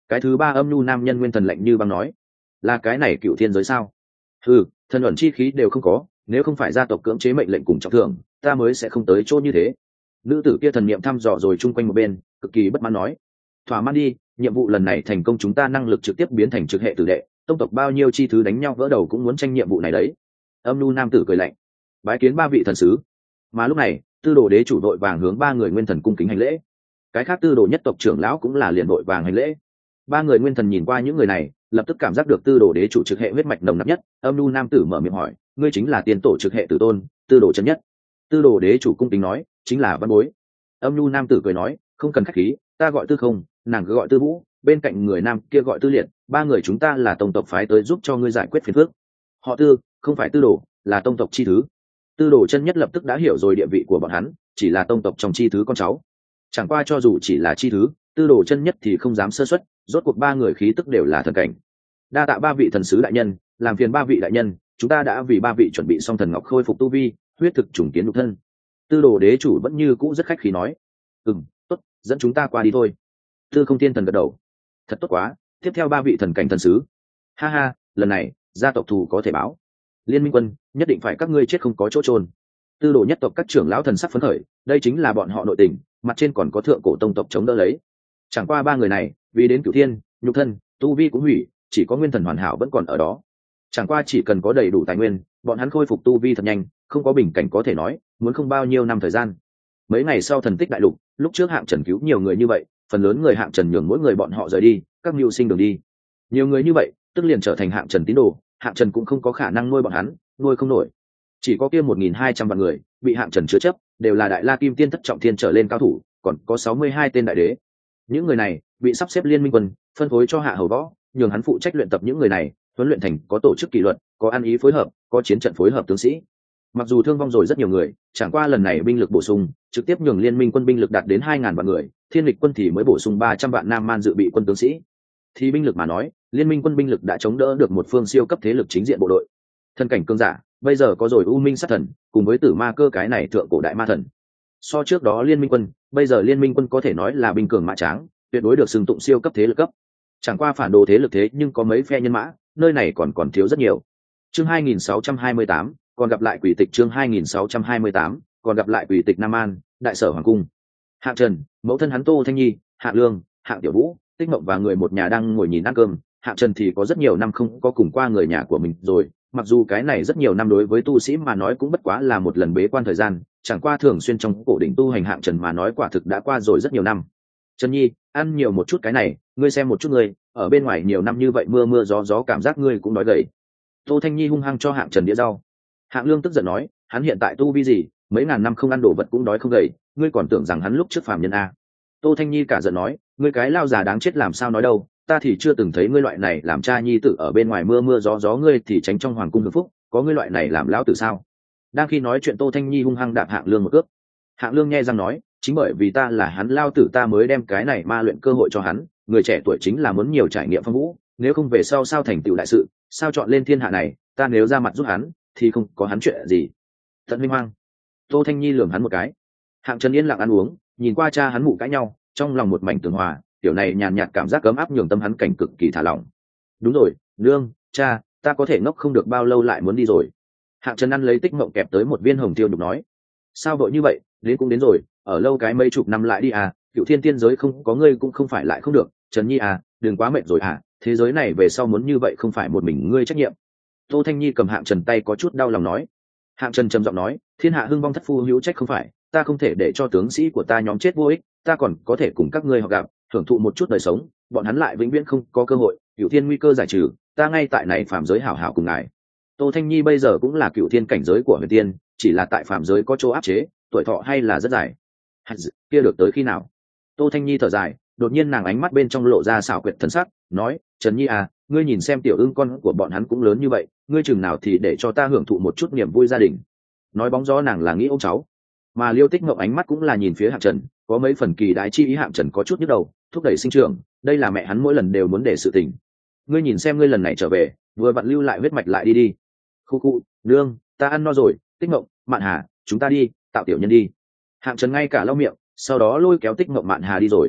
Cái thứ ba âm nhu nam nhân nguyên thần lạnh như băng nói, là cái này cựu thiên giới sao? Ừ, thần ẩn chi khí đều không có, nếu không phải gia tộc cưỡng chế mệnh lệnh cùng trọng thưởng, ta mới sẽ không tới chỗ như thế. Nữ tử kia thần niệm thăm dò rồi chung quanh một bên, cực kỳ bất mãn nói, thỏa mãn đi, nhiệm vụ lần này thành công, chúng ta năng lực trực tiếp biến thành trực hệ tử đệ, tông tộc bao nhiêu chi thứ đánh nhau vỡ đầu cũng muốn tranh nhiệm vụ này đấy. Âm nhu nam tử cười lạnh, bái kiến ba vị thần sứ. Mà lúc này tư đồ đế chủ đội vàng hướng ba người nguyên thần cung kính hành lễ, cái khác tư đồ nhất tộc trưởng lão cũng là liền đội vàng hành lễ. Ba người nguyên thần nhìn qua những người này, lập tức cảm giác được tư đồ đế chủ trực hệ huyết mạch nồng nặc nhất. Âm nhu nam tử mở miệng hỏi, ngươi chính là tiền tổ trực hệ tử tôn tư đồ chân nhất? Tư đồ đế chủ cung kính nói, chính là văn bối. Âm nhu nam tử cười nói, không cần khách khí, ta gọi tư không, nàng cứ gọi tư vũ, bên cạnh người nam kia gọi tư liệt, ba người chúng ta là tông tộc phái tới giúp cho ngươi giải quyết phiền phức. Họ tư, không phải tư đồ, là tông tộc chi thứ. Tư đồ chân nhất lập tức đã hiểu rồi địa vị của bọn hắn, chỉ là tông tộc trong chi thứ con cháu. Chẳng qua cho dù chỉ là chi thứ, tư đồ chân nhất thì không dám sơ suất, rốt cuộc ba người khí tức đều là thần cảnh. Đa tạ ba vị thần sứ đại nhân, làm phiền ba vị đại nhân, chúng ta đã vì ba vị chuẩn bị xong thần ngọc khôi phục tu vi, huyết thực trùng kiến nhục thân. Tư đồ đế chủ vẫn như cũ rất khách khí nói, ừm, tốt, dẫn chúng ta qua đi thôi. Tư không tiên thần gật đầu, thật tốt quá, tiếp theo ba vị thần cảnh thần sứ. Ha ha, lần này gia tộc thù có thể báo. Liên minh quân nhất định phải các ngươi chết không có chỗ trôn. Tư đồ nhất tộc các trưởng lão thần sắc phấn khởi, đây chính là bọn họ nội tình, mặt trên còn có thượng cổ tông tộc chống đỡ lấy. Chẳng qua ba người này vì đến cửu thiên, nhục thân tu vi cũng hủy, chỉ có nguyên thần hoàn hảo vẫn còn ở đó. Chẳng qua chỉ cần có đầy đủ tài nguyên, bọn hắn khôi phục tu vi thật nhanh, không có bình cảnh có thể nói, muốn không bao nhiêu năm thời gian. Mấy ngày sau thần tích đại lục, lúc trước hạng trần cứu nhiều người như vậy, phần lớn người hạng trần nhường mỗi người bọn họ rời đi, các mưu sinh đường đi. Nhiều người như vậy tức liền trở thành hạng trần tín đồ, hạng trần cũng không có khả năng nuôi bọn hắn, nuôi không nổi. Chỉ có kia một nghìn hai trăm vạn người bị hạng trần chứa chấp, đều là đại la kim tiên thất trọng thiên trở lên cao thủ, còn có sáu mươi hai tên đại đế. Những người này bị sắp xếp liên minh quân, phân phối cho hạ hầu võ, nhường hắn phụ trách luyện tập những người này, huấn luyện thành có tổ chức kỷ luật, có ăn ý phối hợp, có chiến trận phối hợp tướng sĩ. Mặc dù thương vong rồi rất nhiều người, chẳng qua lần này binh lực bổ sung trực tiếp nhường liên minh quân binh lực đạt đến hai ngàn vạn người, thiên lịch quân thì mới bổ sung ba trăm vạn nam man dự bị quân tướng sĩ. Thì binh lực mà nói, liên minh quân binh lực đã chống đỡ được một phương siêu cấp thế lực chính diện bộ đội. Thân cảnh cương giả bây giờ có rồi u minh sát thần cùng với tử ma cơ cái này thượng cổ đại ma thần. So trước đó liên minh quân, bây giờ liên minh quân có thể nói là binh cường mã tráng, tuyệt đối được xưng tụng siêu cấp thế lực cấp. Chẳng qua phản đồ thế lực thế nhưng có mấy phe nhân mã, nơi này còn còn thiếu rất nhiều. Chương hai nghìn sáu trăm hai mươi tám, còn gặp lại quỷ tịch. Chương hai nghìn sáu trăm hai mươi tám, còn gặp lại quỷ tịch. Nam An, đại sở hoàng cung. Hạng Trần, mẫu thân hắn Tô Thanh Nhi, Hạng Lương, Hạng Tiểu Vũ, Tích Mộng và người một nhà đang ngồi nhìn ăn cơm. Hạng Trần thì có rất nhiều năm không có cùng qua người nhà của mình rồi, mặc dù cái này rất nhiều năm đối với tu sĩ mà nói cũng bất quá là một lần bế quan thời gian, chẳng qua thường xuyên trong cổ đỉnh tu hành Hạng Trần mà nói quả thực đã qua rồi rất nhiều năm. Trần Nhi, ăn nhiều một chút cái này, ngươi xem một chút ngươi, ở bên ngoài nhiều năm như vậy mưa mưa gió gió cảm giác ngươi cũng đói gầy. Tô Thanh Nhi hung hăng cho Hạng Trần đĩa rau. Hạng Lương tức giận nói, hắn hiện tại tu vi gì, mấy ngàn năm không ăn đồ vật cũng đói không gầy, ngươi còn tưởng rằng hắn lúc trước phàm nhân a? Tô Thanh Nhi cả giận nói, ngươi cái lao già đáng chết làm sao nói đâu, ta thì chưa từng thấy ngươi loại này làm cha nhi tử ở bên ngoài mưa mưa gió gió, ngươi thì tránh trong hoàng cung hưởng phúc, có ngươi loại này làm lão tử sao? Đang khi nói chuyện Tô Thanh Nhi hung hăng đạp Hạng Lương một cước. Hạng Lương nghe răng nói, chính bởi vì ta là hắn lao tử ta mới đem cái này ma luyện cơ hội cho hắn, người trẻ tuổi chính là muốn nhiều trải nghiệm phong vũ, nếu không về sau sao thành tựu đại sự, sao chọn lên thiên hạ này, ta nếu ra mặt giúp hắn thì không có hắn chuyện gì. Tận minh hoang. Tô Thanh Nhi lườm hắn một cái. Hạng Trần yên lặng ăn uống, nhìn qua cha hắn mụ cãi nhau, trong lòng một mảnh tường hòa, kiểu này nhàn nhạt cảm giác ấm áp nhường tâm hắn cảnh cực kỳ thả lỏng. Đúng rồi, nương, cha, ta có thể ngốc không được bao lâu lại muốn đi rồi. Hạng Trần ăn lấy Tích Mộng kẹp tới một viên hồng tiêu đục nói, sao vội như vậy, đến cũng đến rồi, ở lâu cái mấy chục năm lại đi à, cựu thiên tiên giới không có ngươi cũng không phải lại không được. Trần Nhi à, đừng quá mệt rồi à, thế giới này về sau muốn như vậy không phải một mình ngươi trách nhiệm. Tô Thanh Nhi cầm Hạng Trần tay có chút đau lòng nói. Hạng Trần trầm giọng nói, thiên hạ hưng vong thất phu hữu trách không phải, ta không thể để cho tướng sĩ của ta nhóm chết vô ích, ta còn có thể cùng các ngươi họ gặp, hưởng thụ một chút đời sống, bọn hắn lại vĩnh viễn không có cơ hội, cựu thiên nguy cơ giải trừ, ta ngay tại này phàm giới hảo hảo cùng ngài. Tô Thanh Nhi bây giờ cũng là cựu thiên cảnh giới của huyền tiên, chỉ là tại phàm giới có chỗ áp chế, tuổi thọ hay là rất dài. Kia được tới khi nào? Tô Thanh Nhi thở dài, đột nhiên nàng ánh mắt bên trong lộ ra xảo quyệt thần sắc, nói, Trần Nhi à, ngươi nhìn xem tiểu ưng con của bọn hắn cũng lớn như vậy, ngươi chừng nào thì để cho ta hưởng thụ một chút niềm vui gia đình. Nói bóng gió nàng là nghĩ ôm cháu, mà Liêu Tích Mộng ánh mắt cũng là nhìn phía Hạng Trần, có mấy phần kỳ đái chi ý. Hạng Trần có chút nhức đầu, thúc đẩy sinh trưởng, đây là mẹ hắn mỗi lần đều muốn để sự tình. Ngươi nhìn xem ngươi lần này trở về, vừa vặn lưu lại huyết mạch lại đi đi. Khu khu, nương, ta ăn no rồi. Tích Mộng, Mạn Hà, chúng ta đi, tạo tiểu nhân đi. Hạng Trần ngay cả lau miệng, sau đó lôi kéo Tích Mộng Mạn Hà đi rồi.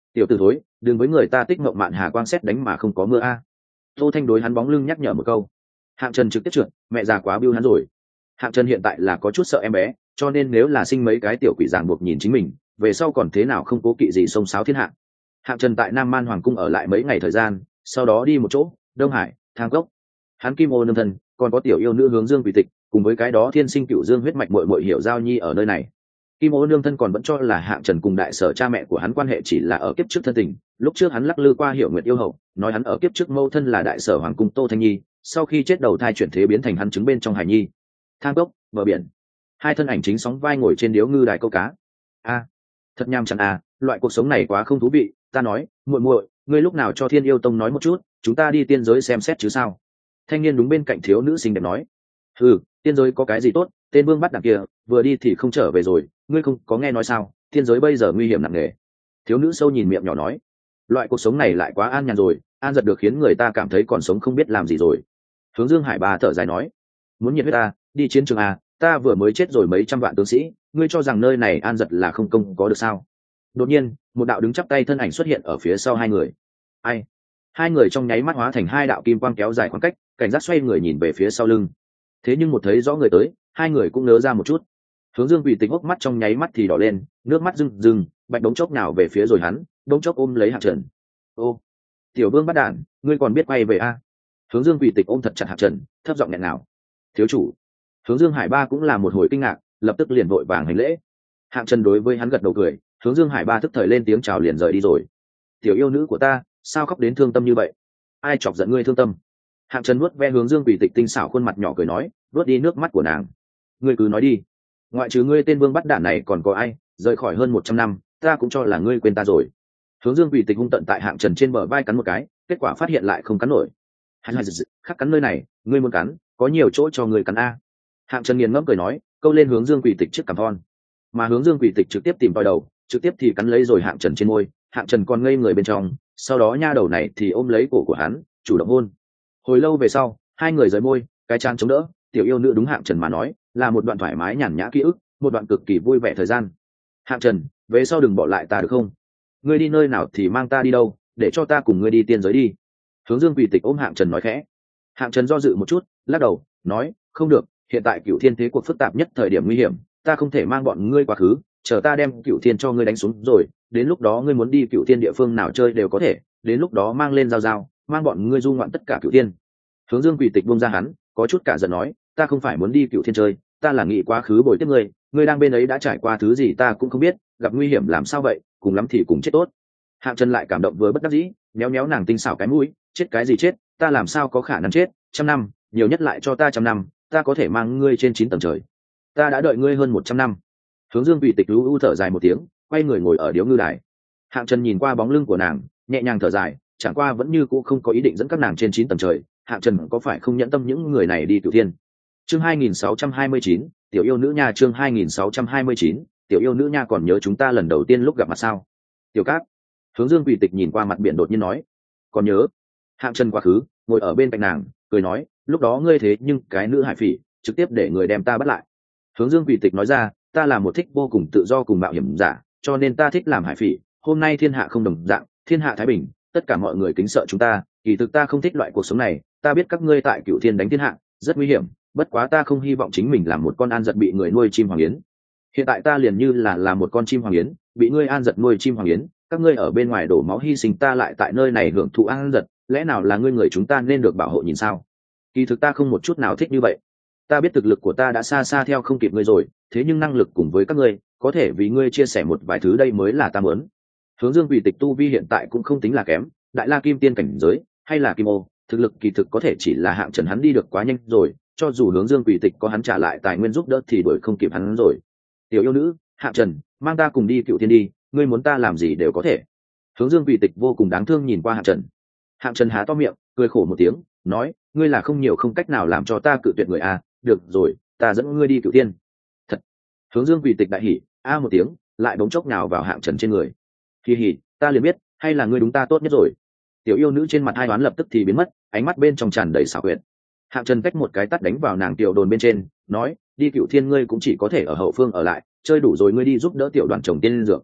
tiểu t ử thối, đừng với người ta tích mộng mạn hà quang xét đánh mà không có mưa a. Tô Thanh đối hắn bóng lưng nhắc nhở một câu. Hạng Trần trực tiếp trượt, mẹ già quá biêu hắn rồi. Hạng Trần hiện tại là có chút sợ em bé, cho nên nếu là sinh mấy cái tiểu quỷ giảng buộc nhìn chính mình, về sau còn thế nào không cố kỵ gì xông xáo thiên hạ. Hạng Trần tại Nam Man Hoàng cung ở lại mấy ngày thời gian, sau đó đi một chỗ, Đông Hải, Thang Cốc. Hắn Kim Ô nương thân, còn có tiểu yêu nữ Hướng Dương Quỷ Tịch, cùng với cái đó thiên sinh cựu dương huyết mạch muội muội Hiểu Giao Nhi ở nơi này. Kim Ô nương thân còn vẫn cho là Hạng Trần cùng đại sở cha mẹ của hắn quan hệ chỉ là ở kiếp trước thân tình. Lúc trước hắn lắc lư qua Hiểu Nguyệt yêu hậu, nói hắn ở kiếp trước mâu thân là đại sở hoàng cung Tô Thanh Nhi, sau khi chết đầu thai chuyển thế biến thành hắn trứng bên trong hải nhi. Thang Cốc, bờ biển, hai thân ảnh chính sóng vai ngồi trên điếu ngư đài câu cá. A, thật nham chán à, loại cuộc sống này quá không thú vị. Ta nói, muội muội, ngươi lúc nào cho Thiên Yêu Tông nói một chút, chúng ta đi tiên giới xem xét chứ sao? Thanh niên đúng bên cạnh thiếu nữ xinh đẹp nói. Ừ, tiên giới có cái gì tốt, tên vương bắt đằng kia vừa đi thì không trở về rồi, ngươi không có nghe nói sao? Tiên giới bây giờ nguy hiểm nặng nề. Thiếu nữ sâu nhìn miệng nhỏ nói. Loại cuộc sống này lại quá an nhàn rồi, an giật được khiến người ta cảm thấy còn sống không biết làm gì rồi. Hướng Dương Hải Ba thở dài nói. Muốn nhiệt huyết ta, đi chiến trường à, ta vừa mới chết rồi mấy trăm vạn tướng sĩ, ngươi cho rằng nơi này an giật là không công có được sao? Đột nhiên, một đạo đứng chắp tay thân ảnh xuất hiện ở phía sau hai người. Ai? Hai người trong nháy mắt hóa thành hai đạo kim quang kéo dài khoảng cách, cảnh giác xoay người nhìn về phía sau lưng. Thế nhưng một thấy rõ người tới, hai người cũng nớ ra một chút. Hướng Dương Quỷ Tịch hốc mắt trong nháy mắt thì đỏ lên, nước mắt rưng rưng, bạch đống chốc nào về phía rồi hắn, đống chốc ôm lấy Hạng Trần. Ô, tiểu vương bắt đạn, ngươi còn biết quay về a? À? Hướng Dương Quỷ Tịch ôm thật chặt Hạng Trần, thấp giọng nghẹn ngào. Thiếu chủ. Hướng Dương Hải Ba cũng là một hồi kinh ngạc, lập tức liền vội vàng hành lễ. Hạng Trần đối với hắn gật đầu cười, Hướng Dương Hải Ba tức thời lên tiếng chào liền rời đi rồi. Tiểu yêu nữ của ta, sao khóc đến thương tâm như vậy? Ai chọc giận ngươi thương tâm? Hạng Trần nuốt ve Hướng Dương Quỷ Tịch tinh xảo khuôn mặt nhỏ cười nói, nuốt đi nước mắt của nàng. Ngươi cứ nói đi. Ngoại trừ ngươi tên vương bắt đản này còn có ai? Rời khỏi hơn một trăm năm, ta cũng cho là ngươi quên ta rồi. Hướng Dương Quỷ Tịch hung tận tại Hạng Trần trên bờ vai cắn một cái, kết quả phát hiện lại không cắn nổi. Hắn lại khắc cắn nơi này, ngươi muốn cắn, có nhiều chỗ cho ngươi cắn a. Hạng Trần nghiền ngẫm cười nói, câu lên Hướng Dương Quỷ Tịch trước cằm thon. Mà Hướng Dương Quỷ Tịch trực tiếp tìm vào đầu, trực tiếp thì cắn lấy rồi Hạng Trần trên môi. Hạng Trần còn ngây người bên trong, sau đó nha đầu này thì ôm lấy cổ của hắn, chủ động hôn. Hồi lâu về sau, hai người rời môi, cái chán chống đỡ, tiểu yêu nữ đúng Hạng Trần mà nói, là một đoạn thoải mái nhàn nhã ký ức, một đoạn cực kỳ vui vẻ thời gian. Hạng Trần, về sau đừng bỏ lại ta được không? Ngươi đi nơi nào thì mang ta đi đâu, để cho ta cùng ngươi đi tiên giới đi. Hướng Dương Quỷ Tịch ôm Hạng Trần nói khẽ. Hạng Trần do dự một chút, lắc đầu, nói, không được, hiện tại Cửu Thiên thế cuộc phức tạp nhất thời điểm nguy hiểm, ta không thể mang bọn ngươi quá khứ, chờ ta đem Cửu Thiên cho ngươi đánh xuống rồi, đến lúc đó ngươi muốn đi Cửu Thiên địa phương nào chơi đều có thể, đến lúc đó mang lên dao dao, mang bọn ngươi du ngoạn tất cả Cửu Thiên. Hướng Dương Quỷ Tịch buông ra hắn, có chút cả giận nói, ta không phải muốn đi Cửu Thiên chơi, ta là nghĩ quá khứ bồi tiếp ngươi, ngươi đang bên ấy đã trải qua thứ gì ta cũng không biết, gặp nguy hiểm làm sao vậy, cùng lắm thì cùng chết tốt. Hạng Trần lại cảm động với bất đắc dĩ, méo méo nàng tinh xảo cái mũi, chết cái gì chết, ta làm sao có khả năng chết, trăm năm, nhiều nhất lại cho ta trăm năm, ta có thể mang ngươi trên chín tầng trời. Ta đã đợi ngươi hơn một trăm năm. Hướng Dương Quỷ Tịch u u thở dài một tiếng, quay người ngồi ở điếu ngư đài. Hạng Trần nhìn qua bóng lưng của nàng, nhẹ nhàng thở dài, chẳng qua vẫn như cũ không có ý định dẫn các nàng trên chín tầng trời. Hạng Trần có phải không nhẫn tâm những người này đi Cửu Thiên? Chương hai nghìn sáu trăm hai mươi chín, tiểu yêu nữ nha. Chương hai nghìn sáu trăm hai mươi chín, tiểu yêu nữ nha. Còn nhớ chúng ta lần đầu tiên lúc gặp mặt sao? Tiểu Cát. Hướng Dương Quỷ Tịch nhìn qua mặt biển đột nhiên nói, còn nhớ. Hạng Trần quá khứ, ngồi ở bên cạnh nàng, cười nói, lúc đó ngươi thế nhưng cái nữ hải phỉ, trực tiếp để người đem ta bắt lại. Hướng Dương Quỷ Tịch nói ra, ta là một thích vô cùng tự do cùng mạo hiểm giả, cho nên ta thích làm hải phỉ. Hôm nay thiên hạ không đồng dạng, thiên hạ thái bình, tất cả mọi người kính sợ chúng ta, kỳ thực ta không thích loại cuộc sống này. Ta biết các ngươi tại Cửu Thiên đánh thiên hạ rất nguy hiểm, bất quá ta không hy vọng chính mình làm một con an giật bị người nuôi chim hoàng yến. Hiện tại ta liền như là là một con chim hoàng yến, bị ngươi an giật nuôi chim hoàng yến, các ngươi ở bên ngoài đổ máu hy sinh, ta lại tại nơi này hưởng thụ an giật, lẽ nào là ngươi người chúng ta nên được bảo hộ nhìn sao? Kỳ thực ta không một chút nào thích như vậy. Ta biết thực lực của ta đã xa xa theo không kịp ngươi rồi, thế nhưng năng lực cùng với các ngươi, có thể vì ngươi chia sẻ một vài thứ, đây mới là ta muốn. Hướng Dương Quỷ Tịch tu vi hiện tại cũng không tính là kém, đại la kim tiên cảnh giới, hay là kim ô, thực lực kỳ thực có thể chỉ là Hạng Trần hắn đi được quá nhanh rồi, cho dù Hướng Dương Quỷ Tịch có hắn trả lại tài nguyên giúp đỡ thì đuổi không kịp hắn rồi. Tiểu yêu nữ, Hạng Trần, mang ta cùng đi Cửu Thiên đi, ngươi muốn ta làm gì đều có thể. Hướng Dương Quỷ Tịch vô cùng đáng thương nhìn qua Hạng Trần. Hạng Trần há to miệng, cười khổ một tiếng, nói, ngươi là không nhiều không cách nào làm cho ta cự tuyệt người à, được rồi, ta dẫn ngươi đi Cửu Thiên. Thật. Hướng Dương Quỷ Tịch đại hỉ, a một tiếng, lại bỗng chốc nào vào Hạng Trần trên người. Kỳ hỉ, ta liền biết, hay là ngươi đúng ta tốt nhất rồi. Tiểu yêu nữ trên mặt hai đoán lập tức thì biến mất, ánh mắt bên trong tràn đầy xảo quyệt. Hạng Trần cách một cái tát đánh vào nàng tiểu đồn bên trên, nói, đi Cửu Thiên ngươi cũng chỉ có thể ở hậu phương ở lại, chơi đủ rồi ngươi đi giúp đỡ tiểu đoàn chồng tiên dược.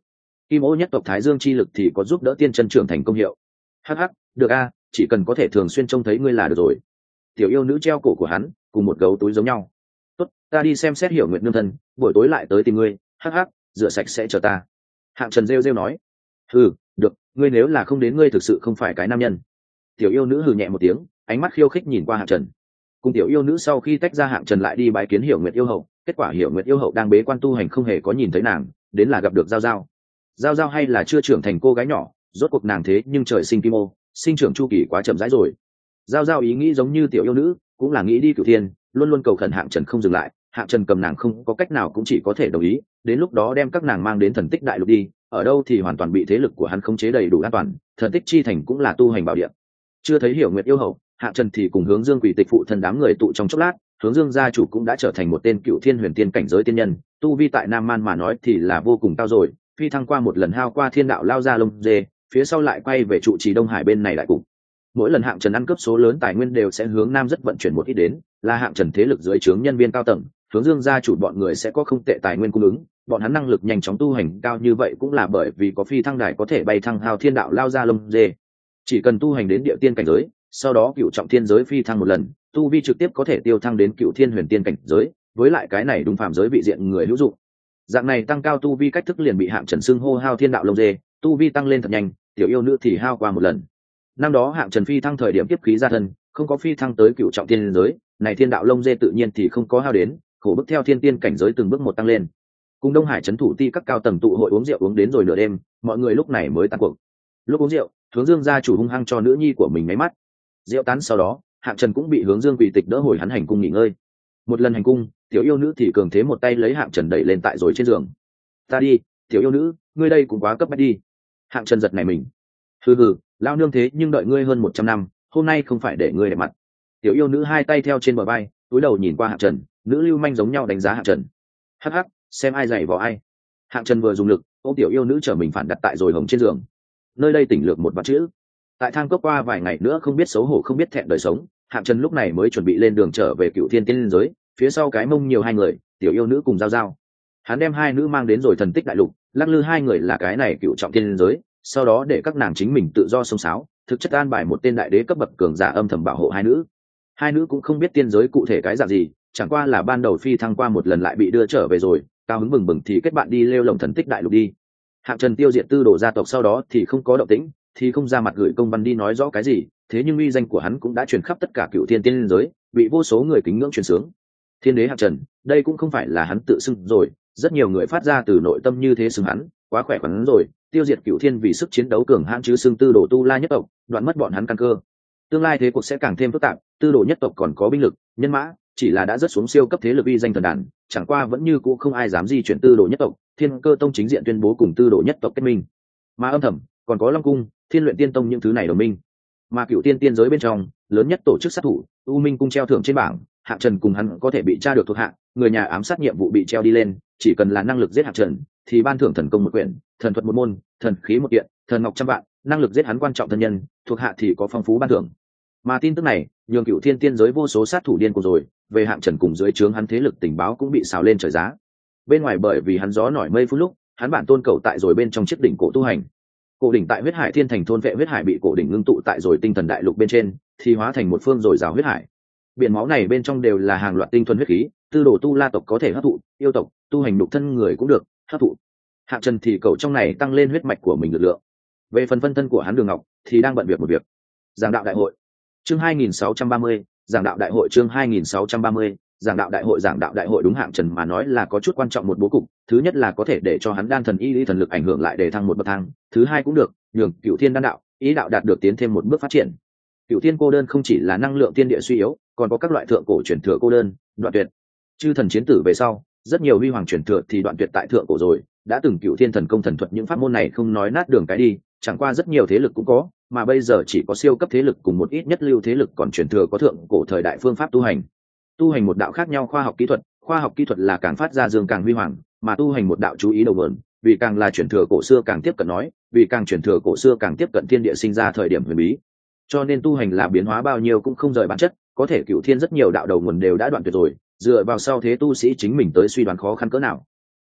kim ô nhất tộc thái dương chi lực thì có giúp đỡ tiên chân trưởng thành công hiệu. Hắc hắc, được a, chỉ cần có thể thường xuyên trông thấy ngươi là được rồi. Tiểu yêu nữ treo cổ của hắn cùng một gấu túi giống nhau. Tốt, ta đi xem xét Hiểu Nguyệt nương thân, buổi tối lại tới tìm ngươi. Hắc hắc, rửa sạch sẽ chờ ta. Hạng Trần rêu rêu nói. Hừ, được, ngươi nếu là không đến ngươi thực sự không phải cái nam nhân. Tiểu yêu nữ hừ nhẹ một tiếng, ánh mắt khiêu khích nhìn qua Hạng Trần. Cùng tiểu yêu nữ sau khi tách ra, Hạng Trần lại đi bái kiến Hiểu Nguyệt yêu hậu. Kết quả Hiểu Nguyệt yêu hậu đang bế quan tu hành, không hề có nhìn thấy nàng, đến là gặp được Giao Giao. Giao Giao hay là chưa trưởng thành cô gái nhỏ, rốt cuộc nàng thế nhưng trời sinh kim ô, sinh trưởng chu kỳ quá chậm rãi rồi. Giao Giao ý nghĩ giống như tiểu yêu nữ, cũng là nghĩ đi cửu thiên, luôn luôn cầu khẩn Hạng Trần không dừng lại. Hạng Trần cầm nàng không có cách nào, cũng chỉ có thể đồng ý, đến lúc đó đem các nàng mang đến Thần Tích Đại Lục đi, ở đâu thì hoàn toàn bị thế lực của hắn khống chế đầy đủ an toàn. Thần Tích chi thành cũng là tu hành bảo địa. Chưa thấy Hiểu Nguyệt yêu hậu, Hạng Trần thì cùng Hướng Dương Quỷ Tịch phụ thân đám người tụ trong chốc lát. Hướng Dương gia chủ cũng đã trở thành một tên cựu thiên huyền tiên cảnh giới tiên nhân, tu vi tại Nam Man mà nói thì là vô cùng cao rồi, phi thăng qua một lần hao qua thiên đạo lao ra lông dê, phía sau lại quay về trụ trì Đông Hải bên này lại cục. Mỗi lần Hạng Trần ăn cướp số lớn tài nguyên đều sẽ hướng Nam rất vận chuyển một ít đến, là Hạng Trần thế lực dưới trướng nhân viên cao tầng, Hướng Dương gia chủ bọn người sẽ có không tệ tài nguyên cung ứng, bọn hắn năng lực nhanh chóng tu hành cao như vậy cũng là bởi vì có phi thăng đài có thể bay thăng hao thiên đạo lao ra lông dê. Chỉ cần tu hành đến địa tiên cảnh giới, sau đó cựu trọng thiên giới phi thăng một lần, tu vi trực tiếp có thể tiêu thăng đến cựu thiên huyền tiên cảnh giới, với lại cái này đúng phạm giới vị diện người hữu dụng. Dạng này tăng cao tu vi cách thức liền bị Hạng Trần xưng hô hao thiên đạo lông dê, tu vi tăng lên thật nhanh, tiểu yêu nữ thì hao qua một lần. Năm đó Hạng Trần phi thăng thời điểm tiếp khí ra thân, không có phi thăng tới cựu trọng thiên giới, này thiên đạo lông dê tự nhiên thì không có hao đến, khổ bước theo thiên tiên cảnh giới từng bước một tăng lên. Cùng Đông Hải trấn thủ ti các cao tầng tụ hội uống rượu uống đến rồi nửa đêm, mọi người lúc này mới tan cuộc. Lúc uống rượu, Hướng Dương gia chủ hung hăng cho nữ nhi của mình mấy mắt. Rượu tán sau đó, Hạng Trần cũng bị Hướng Dương Quỷ Tịch đỡ hồi hắn hành cung nghỉ ngơi. Một lần hành cung, tiểu yêu nữ thì cường thế một tay lấy Hạng Trần đẩy lên tại rồi trên giường. Ta đi, tiểu yêu nữ, ngươi đây cũng quá cấp bách đi. Hạng Trần giật này mình. Hừ hừ, lao nương thế nhưng đợi ngươi hơn một trăm năm, hôm nay không phải để ngươi đẹp mặt. Tiểu yêu nữ hai tay theo trên bờ vai, túi đầu nhìn qua Hạng Trần, nữ lưu manh giống nhau đánh giá Hạng Trần. Hắc hắc, xem ai dày vò ai. Hạng Trần vừa dùng lực, ôm tiểu yêu nữ trở mình phản đặt tại rồi hồng trên giường. Nơi đây tỉnh lược một vạn chữ. Tại thang cốc qua vài ngày nữa không biết xấu hổ không biết thẹn đời sống, Hạng Trần lúc này mới chuẩn bị lên đường trở về cựu thiên tiên giới, phía sau cái mông nhiều hai người, tiểu yêu nữ cùng Giao Giao. Hắn đem hai nữ mang đến rồi Thần Tích Đại Lục, lắc lư hai người là cái này cựu trọng tiên giới, sau đó để các nàng chính mình tự do xông xáo, thực chất an bài một tên đại đế cấp bậc cường giả âm thầm bảo hộ hai nữ. Hai nữ cũng không biết tiên giới cụ thể cái dạng gì, chẳng qua là ban đầu phi thăng qua một lần lại bị đưa trở về rồi, cao hứng bừng bừng thì kết bạn đi lêu lồng Thần Tích Đại Lục đi. Hạng Trần tiêu diệt tư đồ gia tộc sau đó thì không có động tĩnh, thì không ra mặt gửi công văn đi nói rõ cái gì, thế nhưng uy danh của hắn cũng đã truyền khắp tất cả cựu thiên tiên giới, bị vô số người kính ngưỡng truyền sướng. Thiên đế Hạng Trần, đây cũng không phải là hắn tự xưng rồi, rất nhiều người phát ra từ nội tâm như thế xưng hắn, quá khỏe khoắn rồi, tiêu diệt cựu thiên vì sức chiến đấu cường hãn chứ xưng tư đồ tu la nhất tộc, đoạn mất bọn hắn căn cơ. Tương lai thế cuộc sẽ càng thêm phức tạp, tư đồ nhất tộc còn có binh lực, nhân mã, chỉ là đã rất xuống siêu cấp thế lực uy danh thần đàn, chẳng qua vẫn như cũ không ai dám di chuyển tư đồ nhất tộc. Thiên Cơ Tông chính diện tuyên bố cùng tư đồ nhất tộc kết minh, mà âm thầm còn có Long Cung, Thiên Luyện Tiên Tông những thứ này đồng minh. Mà cựu tiên tiên giới bên trong lớn nhất tổ chức sát thủ U Minh Cung treo thưởng trên bảng, Hạng Trần cùng hắn có thể bị tra được thuộc hạ, người nhà ám sát nhiệm vụ bị treo đi lên, chỉ cần là năng lực giết Hạng Trần thì ban thưởng thần công một quyển, thần thuật một môn, thần khí một kiện, thần ngọc trăm vạn, năng lực giết hắn quan trọng thân nhân thuộc hạ thì có phong phú ban thưởng. Mà tin tức này nhường cựu thiên tiên giới vô số sát thủ điên cuồng rồi, về Hạng Trần cùng dưới trướng hắn thế lực tình báo cũng bị xào lên trời giá. Bên ngoài bởi vì hắn gió nổi mây phút lúc, hắn bản tôn cầu tại rồi bên trong chiếc đỉnh cổ tu hành. Cổ đỉnh tại huyết hải thiên thành thôn vệ huyết hải bị cổ đỉnh ngưng tụ tại rồi tinh thần đại lục bên trên, thì hóa thành một phương rồi rào huyết hải. Biển máu này bên trong đều là hàng loạt tinh thuần huyết khí, tư đồ tu la tộc có thể hấp thụ, yêu tộc tu hành đục thân người cũng được hấp thụ. Hạng Trần thì cầu trong này tăng lên huyết mạch của mình lực lượng. Về phần phân thân của hắn Đường Ngọc thì đang bận việc một việc. Giảng đạo đại hội chương hai nghìn sáu trăm ba mươi, giảng đạo đại hội chương hai nghìn sáu trăm ba mươi, giảng đạo đại hội giảng đạo đại hội đúng Hạng Trần mà nói là có chút quan trọng một bố cục. Thứ nhất là có thể để cho hắn đan thần y lý thần lực ảnh hưởng lại để thăng một bậc thang, thứ hai cũng được nhường cựu thiên đan đạo ý đạo đạt được tiến thêm một bước phát triển. Cựu thiên cô đơn không chỉ là năng lượng thiên địa suy yếu, còn có các loại thượng cổ truyền thừa cô đơn, đoạn tuyệt. Chư thần chiến tử về sau, rất nhiều huy hoàng truyền thừa thì đoạn tuyệt tại thượng cổ rồi, đã từng cựu thiên thần công thần thuật những pháp môn này không nói nát đường cái đi, chẳng qua rất nhiều thế lực cũng có, mà bây giờ chỉ có siêu cấp thế lực cùng một ít nhất lưu thế lực còn truyền thừa có thượng cổ thời đại phương pháp tu hành. Tu hành một đạo khác nhau khoa học kỹ thuật, khoa học kỹ thuật là càng phát ra dương càng huy hoàng, mà tu hành một đạo chú ý đầu nguồn, vì càng là truyền thừa cổ xưa càng tiếp cận nói, vì càng truyền thừa cổ xưa càng tiếp cận thiên địa sinh ra thời điểm huyền bí. Cho nên tu hành là biến hóa bao nhiêu cũng không rời bản chất, có thể cựu thiên rất nhiều đạo đầu nguồn đều đã đoạn tuyệt rồi, dựa vào sau thế tu sĩ chính mình tới suy đoán khó khăn cỡ nào.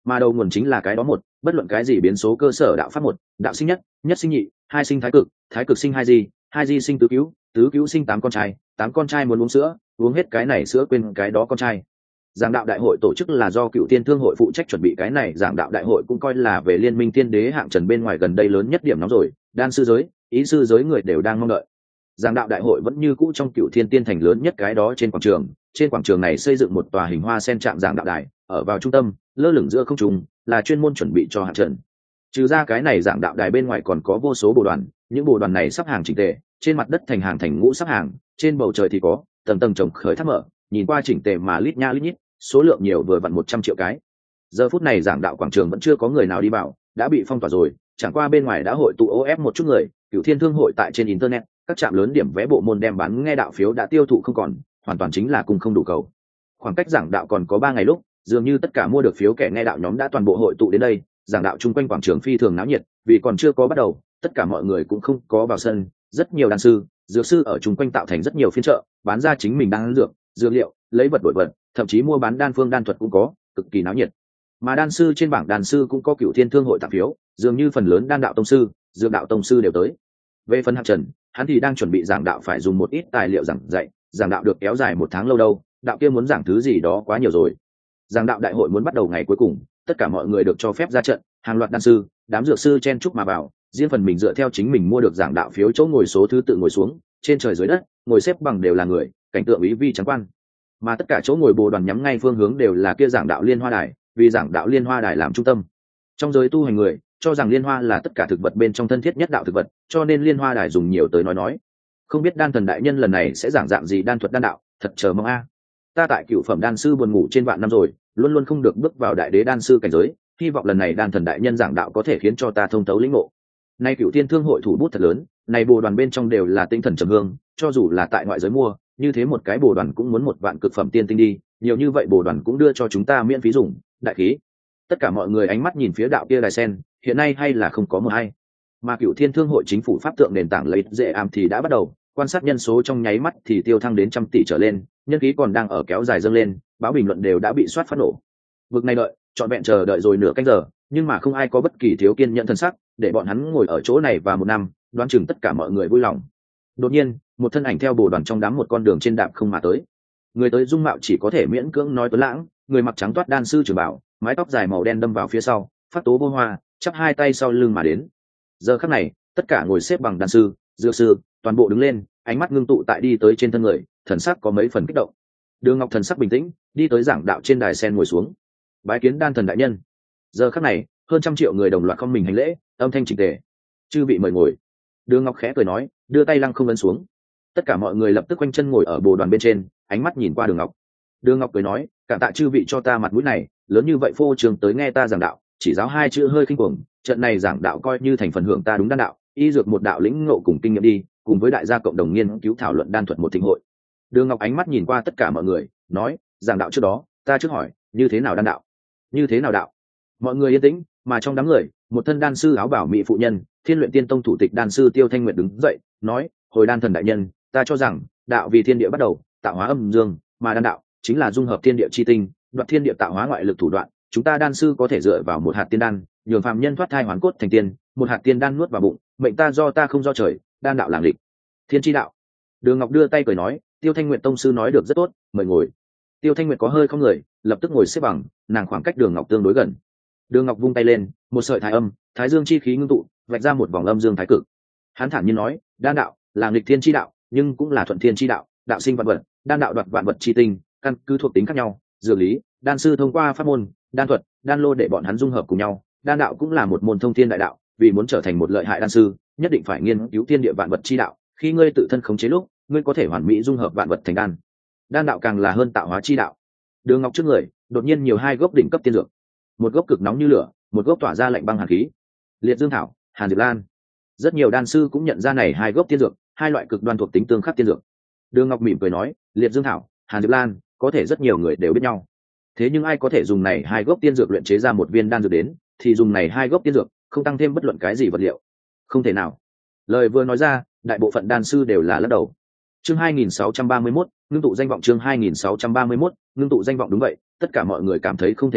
mà đầu nguồn chính là cái đó một, bất luận cái gì biến số cơ sở đạo pháp một, đạo sinh nhất, nhất sinh nhị, hai sinh thái cực, thái cực sinh hai di, hai di sinh tứ cứu, tứ cứu sinh tám con trai, tám con trai muốn uống sữa, uống hết cái này sữa quên cái đó con trai. Giảng đạo đại hội tổ chức là do Cựu Thiên Thương hội phụ trách chuẩn bị, cái này giảng đạo đại hội cũng coi là về liên minh tiên đế hạng trần bên ngoài gần đây lớn nhất điểm nóng rồi, đan sư giới, ý sư giới người đều đang mong đợi. Giảng đạo đại hội vẫn như cũ trong Cựu Thiên Tiên thành lớn nhất cái đó trên quảng trường, trên quảng trường này xây dựng một tòa hình hoa sen trạng giảng đạo đài, ở vào trung tâm, lơ lửng giữa không trung, là chuyên môn chuẩn bị cho hạng trần. Trừ ra cái này giảng đạo đài bên ngoài còn có vô số bồ đoàn, những bồ đoàn này sắp hàng chỉnh tề, trên mặt đất thành hàng thành ngũ sắp hàng, trên bầu trời thì có tầng tầng trồng khởi tháp mở, nhìn qua chỉnh tề mà lít nha lít nhít, số lượng nhiều vừa vặn một trăm triệu cái. Giờ phút này giảng đạo quảng trường vẫn chưa có người nào đi vào, đã bị phong tỏa rồi, chẳng qua bên ngoài đã hội tụ ô ép một chút người. Cựu Thiên Thương hội tại trên internet, các trạm lớn điểm vé bộ môn đem bán nghe đạo phiếu đã tiêu thụ không còn, hoàn toàn chính là cung không đủ cầu. Khoảng cách giảng đạo còn có ba ngày lúc, dường như tất cả mua được phiếu kẻ nghe đạo nhóm đã toàn bộ hội tụ đến đây. Giảng đạo chung quanh quảng trường phi thường náo nhiệt, vì còn chưa có bắt đầu, tất cả mọi người cũng không có vào sân, rất nhiều đan sư, dược sư ở chung quanh tạo thành rất nhiều phiên chợ, bán ra chính mình đang dược, dược liệu, lấy vật đổi vật, thậm chí mua bán đan phương đan thuật cũng có, cực kỳ náo nhiệt. Mà đan sư trên bảng đan sư cũng có Cựu Thiên Thương hội tặng phiếu, dường như phần lớn đan đạo tông sư, dược đạo tông sư đều tới. Về phần Hạng Trần, hắn thì đang chuẩn bị giảng đạo, phải dùng một ít tài liệu giảng dạy, giảng đạo được kéo dài một tháng lâu đâu, đạo kia muốn giảng thứ gì đó quá nhiều rồi. Giảng đạo đại hội muốn bắt đầu ngày cuối cùng, tất cả mọi người được cho phép ra trận, hàng loạt đan sư, đám dược sư chen chúc mà vào, riêng phần mình dựa theo chính mình mua được giảng đạo phiếu chỗ ngồi số thứ tự ngồi xuống, trên trời dưới đất, ngồi xếp bằng đều là người, cảnh tượng ý vi trắng quan. Mà tất cả chỗ ngồi bồ đoàn nhắm ngay phương hướng đều là kia giảng đạo liên hoa đài, vì giảng đạo liên hoa đài làm trung tâm. Trong giới tu hành người cho rằng liên hoa là tất cả thực vật bên trong thân thiết nhất đạo thực vật, cho nên liên hoa đài dùng nhiều tới nói nói. Không biết đan thần đại nhân lần này sẽ giảng dạng gì đan thuật đan đạo, thật chờ mong a. Ta tại cựu phẩm đan sư buồn ngủ trên vạn năm rồi, luôn luôn không được bước vào đại đế đan sư cảnh giới, hy vọng lần này đan thần đại nhân giảng đạo có thể khiến cho ta thông thấu lĩnh ngộ. Nay Cựu Thiên Thương hội thủ bút thật lớn, này bồ đoàn bên trong đều là tinh thần trầm hương, cho dù là tại ngoại giới mua, như thế một cái bồ đoàn cũng muốn một vạn cực phẩm tiên tinh đi, nhiều như vậy bồ đoàn cũng đưa cho chúng ta miễn phí dùng, đại khí. Tất cả mọi người ánh mắt nhìn phía đạo kia đài sen, hiện nay hay là không có một hay. Mà Cựu Thiên Thương hội chính phủ pháp tượng nền tảng lấy dễ am thì đã bắt đầu, quan sát nhân số trong nháy mắt thì tiêu thăng đến trăm tỷ trở lên, nhân khí còn đang ở kéo dài dâng lên, báo bình luận đều đã bị soát phát nổ. Vực này đợi, trọn vẹn chờ đợi rồi nửa canh giờ, nhưng mà không ai có bất kỳ thiếu kiên nhẫn thân sắc, để bọn hắn ngồi ở chỗ này và một năm, đoán chừng tất cả mọi người vui lòng. Đột nhiên, một thân ảnh theo bồ đoàn trong đám một con đường trên đạp không mà tới. Người tới dung mạo chỉ có thể miễn cưỡng nói tuấn lãng, người mặc trắng toát đan sư trường bảo, mái tóc dài màu đen đâm vào phía sau, phát tố vô hoa, chắp hai tay sau lưng mà đến. Giờ khắc này, tất cả ngồi xếp bằng đan sư, dược sư, toàn bộ đứng lên, ánh mắt ngưng tụ tại đi tới trên thân người, thần sắc có mấy phần kích động. Đường Ngọc thần sắc bình tĩnh, đi tới giảng đạo trên đài sen ngồi xuống. Bái kiến đan thần đại nhân. Giờ khắc này, hơn trăm triệu người đồng loạt không mình hành lễ, âm thanh chỉnh tề. Chư vị mời ngồi. Đường Ngọc khẽ cười nói, đưa tay lăng không ấn xuống. Tất cả mọi người lập tức quanh chân ngồi ở bồ đoàn bên trên, ánh mắt nhìn qua Đường Ngọc. Đường Ngọc cười nói, cảm tạ chư vị cho ta mặt mũi này, lớn như vậy phô trường tới nghe ta giảng đạo, chỉ giáo hai chữ hơi khinh cuồng, trận này giảng đạo coi như thành phần hưởng ta đúng đan đạo, y dược một đạo lĩnh ngộ cùng kinh nghiệm đi, cùng với đại gia cộng đồng nghiên cứu thảo luận đan thuật một thịnh hội. Đường Ngọc ánh mắt nhìn qua tất cả mọi người, nói, giảng đạo trước đó, ta trước hỏi, như thế nào đan đạo? Như thế nào đạo? Mọi người yên tĩnh, mà trong đám người, một thân đan sư áo bảo mỹ phụ nhân, Thiên Luyện Tiên Tông thủ tịch đan sư Tiêu Thanh Nguyệt đứng dậy, nói, hồi đan thần đại nhân, ta cho rằng, đạo vì thiên địa bắt đầu, tạo hóa âm dương, mà đan đạo chính là dung hợp thiên địa chi tinh, đoạt thiên địa tạo hóa ngoại lực thủ đoạn, chúng ta đan sư có thể dựa vào một hạt tiên đan, nhường phàm nhân thoát thai hoán cốt thành tiên, một hạt tiên đan nuốt vào bụng, mệnh ta do ta không do trời, đan đạo làng lịch, thiên chi đạo. Đường Ngọc đưa tay cười nói, Tiêu Thanh Nguyệt tông sư nói được rất tốt, mời ngồi. Tiêu Thanh Nguyệt có hơi không người, lập tức ngồi xếp bằng, nàng khoảng cách Đường Ngọc tương đối gần. Đường Ngọc vung tay lên, một sợi thái âm, thái dương chi khí ngưng tụ, vạch ra một vòng âm dương thái cực. Hắn thản nhiên nói, đan đạo là nghịch thiên chi đạo, nhưng cũng là thuận thiên chi đạo, đạo sinh vạn vật, đan đạo đoạt vạn vật chi tinh, căn cứ thuộc tính khác nhau, dược lý, đan sư thông qua pháp môn, đan thuật, đan lô để bọn hắn dung hợp cùng nhau, đan đạo cũng là một môn thông thiên đại đạo, vì muốn trở thành một lợi hại đan sư, nhất định phải nghiên cứu thiên địa vạn vật chi đạo, khi ngươi tự thân khống chế lúc, ngươi có thể hoàn mỹ dung hợp vạn vật thành đan. Đan đạo càng là hơn tạo hóa chi đạo. Đường Ngọc trước người, đột nhiên nhiều hai gốc đỉnh cấp tiên dược. Một gốc cực nóng như lửa, một gốc tỏa ra lạnh băng hàn khí. Liệt Dương thảo, Hàn Diệp Lan. Rất nhiều đan sư cũng nhận ra này hai gốc tiên dược, hai loại cực đoan thuộc tính tương khắc tiên dược. Đường Ngọc mỉm cười nói, Liệt Dương thảo, Hàn Diệp Lan, có thể rất nhiều người đều biết nhau. Thế nhưng ai có thể dùng này hai gốc tiên dược luyện chế ra một viên đan dược đến, thì dùng này hai gốc tiên dược, không tăng thêm bất luận cái gì vật liệu. Không thể nào. Lời vừa nói ra, đại bộ phận đan sư đều là lắc đầu. Chương hai nghìn sáu trăm ba mươi mốt, ngưng tụ danh vọng chương hai nghìn sáu trăm ba mươi mốt, ngưng tụ danh vọng đúng vậy, tất cả mọi người cảm thấy không thể nào,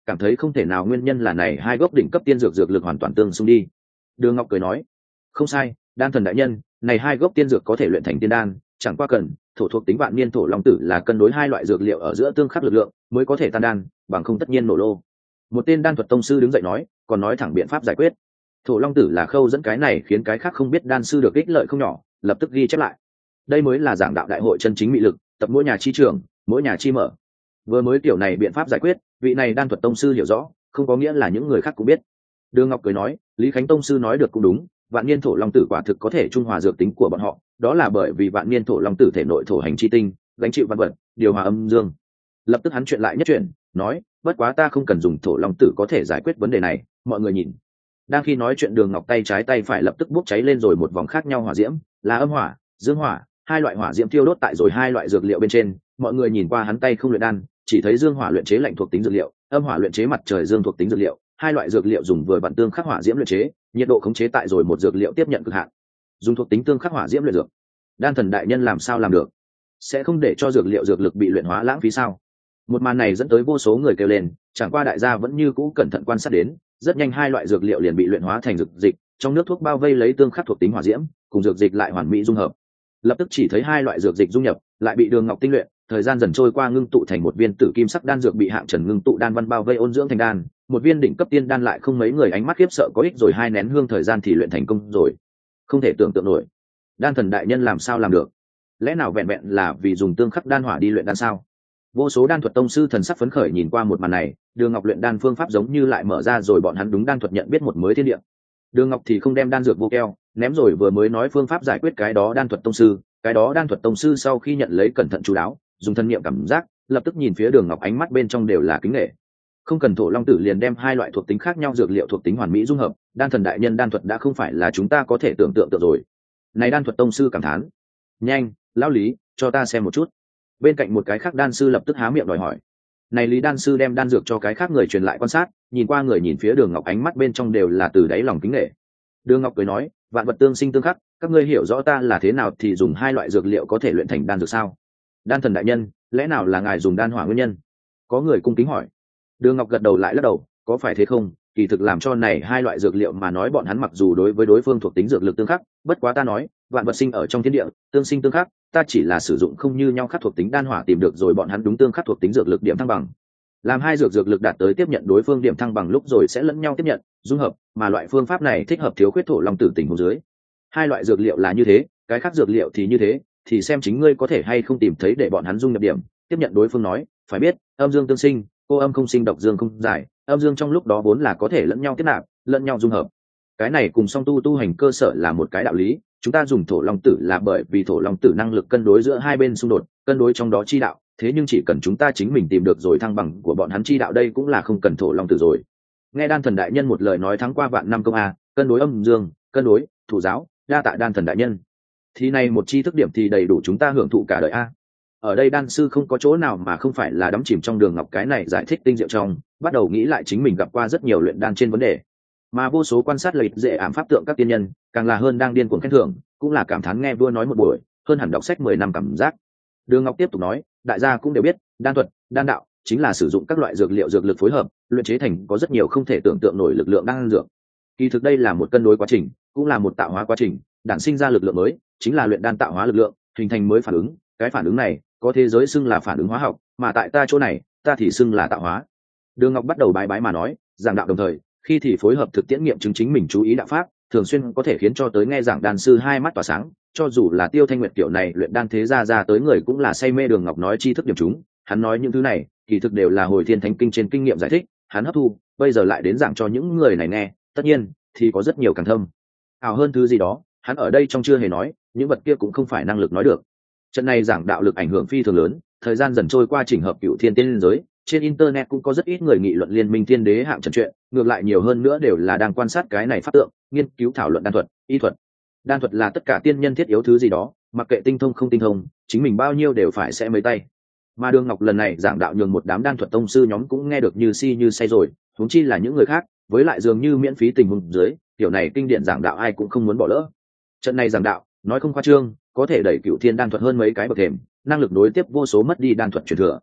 cảm thấy không thể nào nguyên nhân là này hai gốc đỉnh cấp tiên dược dược lực hoàn toàn tương xung đi. Đường Ngọc cười nói, không sai, đan thần đại nhân, này hai gốc tiên dược có thể luyện thành tiên đan, chẳng qua cần thổ thuộc tính vạn niên thổ long tử là cân đối hai loại dược liệu ở giữa tương khắc lực lượng mới có thể tan đan, bằng không tất nhiên nổ lô. Một tên đan thuật tông sư đứng dậy nói, còn nói thẳng biện pháp giải quyết. Thổ long tử là khâu dẫn cái này khiến cái khác không biết đan sư được ích lợi không nhỏ, lập tức ghi chép lại. Đây mới là giảng đạo đại hội chân chính mị lực, tập mỗi nhà chi trường, mỗi nhà chi mở. Vừa mới tiểu này biện pháp giải quyết, vị này đan thuật tông sư hiểu rõ, không có nghĩa là những người khác cũng biết. Đường Ngọc cười nói, Lý Khánh tông sư nói được cũng đúng, vạn niên thổ long tử quả thực có thể trung hòa dược tính của bọn họ, đó là bởi vì vạn niên thổ long tử thể nội thổ hành chi tinh, gánh chịu văn vật, điều hòa âm dương. Lập tức hắn chuyện lại nhất chuyện, nói, bất quá ta không cần dùng thổ long tử có thể giải quyết vấn đề này, mọi người nhìn. Đang khi nói chuyện, Đường Ngọc tay trái tay phải lập tức bốc cháy lên rồi một vòng khác nhau hỏa diễm, là âm hỏa, dương hỏa, hai loại hỏa diễm thiêu đốt tại rồi hai loại dược liệu bên trên. Mọi người nhìn qua hắn tay không luyện đan, chỉ thấy dương hỏa luyện chế lạnh thuộc tính dược liệu, âm hỏa luyện chế mặt trời dương thuộc tính dược liệu, hai loại dược liệu dùng vừa vặn tương khắc hỏa diễm luyện chế, nhiệt độ khống chế tại rồi một dược liệu tiếp nhận cực hạn. Dùng thuộc tính tương khắc hỏa diễm luyện dược, đan thần đại nhân làm sao làm được? Sẽ không để cho dược liệu dược lực bị luyện hóa lãng phí sao? Một màn này dẫn tới vô số người kêu lên, chẳng qua đại gia vẫn như cũ cẩn thận quan sát đến, rất nhanh hai loại dược liệu liền bị luyện hóa thành dược dịch, trong nước thuốc bao vây lấy tương khắc thuộc tính hỏa diễm, cùng dược dịch lại hoàn mỹ dung hợp. Lập tức chỉ thấy hai loại dược dịch dung nhập, lại bị Đường Ngọc tinh luyện, thời gian dần trôi qua ngưng tụ thành một viên tử kim sắc đan dược bị hạng trần ngưng tụ đan văn bao vây ôn dưỡng thành đan, một viên đỉnh cấp tiên đan lại không mấy người ánh mắt khiếp sợ có ích rồi hai nén hương thời gian thì luyện thành công rồi. Không thể tưởng tượng nổi, đan thần đại nhân làm sao làm được? Lẽ nào vẹn vẹn là vì dùng tương khắc đan hỏa đi luyện đan sao? Vô số đan thuật tông sư thần sắc phấn khởi nhìn qua một màn này, Đường Ngọc luyện đan phương pháp giống như lại mở ra rồi bọn hắn đúng đan thuật nhận biết một mới thiên địa. Đường Ngọc thì không đem đan dược vô keo, ném rồi vừa mới nói phương pháp giải quyết cái đó đan thuật tông sư, cái đó đan thuật tông sư sau khi nhận lấy cẩn thận chú đáo, dùng thân niệm cảm giác, lập tức nhìn phía Đường Ngọc ánh mắt bên trong đều là kính nể. Không cần thổ long tử liền đem hai loại thuộc tính khác nhau dược liệu thuộc tính hoàn mỹ dung hợp, đan thần đại nhân đan thuật đã không phải là chúng ta có thể tưởng tượng được rồi. Này đan thuật tông sư cảm thán. Nhanh, lão Lý, cho ta xem một chút. Bên cạnh một cái khác đan sư lập tức há miệng đòi hỏi. Này Lý đan sư đem đan dược cho cái khác người truyền lại quan sát, nhìn qua người nhìn phía Đường Ngọc ánh mắt bên trong đều là từ đáy lòng kính nể. Đường Ngọc cười nói, vạn vật tương sinh tương khắc, các ngươi hiểu rõ ta là thế nào thì dùng hai loại dược liệu có thể luyện thành đan dược sao? Đan thần đại nhân, lẽ nào là ngài dùng đan hỏa nguyên nhân? Có người cung kính hỏi. Đường Ngọc gật đầu lại lắc đầu, có phải thế không? Kỳ thực làm cho này hai loại dược liệu mà nói bọn hắn mặc dù đối với đối phương thuộc tính dược lực tương khắc, bất quá ta nói, vạn vật sinh ở trong thiên địa, tương sinh tương khắc, ta chỉ là sử dụng không như nhau khắc thuộc tính đan hỏa tìm được rồi bọn hắn đúng tương khắc thuộc tính dược lực điểm thăng bằng. Làm hai dược dược lực đạt tới tiếp nhận đối phương điểm thăng bằng lúc rồi sẽ lẫn nhau tiếp nhận, dung hợp, mà loại phương pháp này thích hợp thiếu khuyết thổ long tử tình huống dưới. Hai loại dược liệu là như thế, cái khác dược liệu thì như thế, thì xem chính ngươi có thể hay không tìm thấy để bọn hắn dung nhập điểm, tiếp nhận đối phương nói, phải biết, âm dương tương sinh, cô âm không sinh độc dương không giải, âm dương trong lúc đó vốn là có thể lẫn nhau tiếp nạp, lẫn nhau dung hợp. Cái này cùng song tu tu hành cơ sở là một cái đạo lý, chúng ta dùng thổ long tử là bởi vì thổ long tử năng lực cân đối giữa hai bên xung đột, cân đối trong đó chi đạo, thế nhưng chỉ cần chúng ta chính mình tìm được rồi thăng bằng của bọn hắn chi đạo đây cũng là không cần thổ long tử rồi. Nghe đan thần đại nhân một lời nói thắng qua vạn năm công a, cân đối âm dương, cân đối thủ giáo, đa tạ đan thần đại nhân. Thì này một chi thức điểm thì đầy đủ chúng ta hưởng thụ cả đời a. Ở đây đan sư không có chỗ nào mà không phải là đắm chìm trong Đường Ngọc cái này giải thích tinh diệu trong, bắt đầu nghĩ lại chính mình gặp qua rất nhiều luyện đan trên vấn đề, mà vô số quan sát lợi dễ ảm pháp tượng các tiên nhân, càng là hơn đang điên cuồng khen thưởng, cũng là cảm thán nghe vua nói một buổi, hơn hẳn đọc sách mười năm cảm giác. Đường Ngọc tiếp tục nói, đại gia cũng đều biết, đan thuật, đan đạo chính là sử dụng các loại dược liệu dược lực phối hợp, luyện chế thành có rất nhiều không thể tưởng tượng nổi lực lượng đan dược. Kỳ thực đây là một cân đối quá trình, cũng là một tạo hóa quá trình, đản sinh ra lực lượng mới, chính là luyện đan tạo hóa lực lượng, hình thành mới phản ứng, cái phản ứng này có thế giới xưng là phản ứng hóa học, mà tại ta chỗ này, ta thì xưng là tạo hóa. Đường Ngọc bắt đầu bái bái mà nói, giảng đạo đồng thời, khi thì phối hợp thực tiễn nghiệm chứng chính mình chú ý đạo pháp, thường xuyên có thể khiến cho tới nghe giảng đan sư hai mắt tỏa sáng, cho dù là Tiêu Thanh Nguyệt kiểu này luyện đan thế gia ra tới người cũng là say mê Đường Ngọc nói tri thức điểm chúng, hắn nói những thứ này, kỳ thực đều là hồi thiên thánh kinh trên kinh nghiệm giải thích, hắn hấp thu, bây giờ lại đến giảng cho những người này nghe, tất nhiên thì có rất nhiều càng thâm ảo hơn thứ gì đó, hắn ở đây trong chưa hề nói, những vật kia cũng không phải năng lực nói được. Trận này giảng đạo lực ảnh hưởng phi thường lớn, thời gian dần trôi qua chỉnh hợp cựu thiên tiên giới, trên internet cũng có rất ít người nghị luận liên minh thiên đế hạng trần chuyện, ngược lại nhiều hơn nữa đều là đang quan sát cái này pháp tượng, nghiên cứu thảo luận đan thuật, y thuật. Đan thuật là tất cả tiên nhân thiết yếu thứ gì đó, mặc kệ tinh thông không tinh thông, chính mình bao nhiêu đều phải sẽ mấy tay. Mà Đường Ngọc lần này giảng đạo nhường một đám đan thuật tông sư nhóm cũng nghe được như si như say rồi, huống chi là những người khác, với lại dường như miễn phí tình huống dưới, kiểu này kinh điển giảng đạo ai cũng không muốn bỏ lỡ. Trận này giảng đạo, nói không khoa trương, có thể đẩy cựu thiên đan thuật hơn mấy cái bậc thềm, năng lực đối tiếp vô số mất đi đan thuật truyền thừa.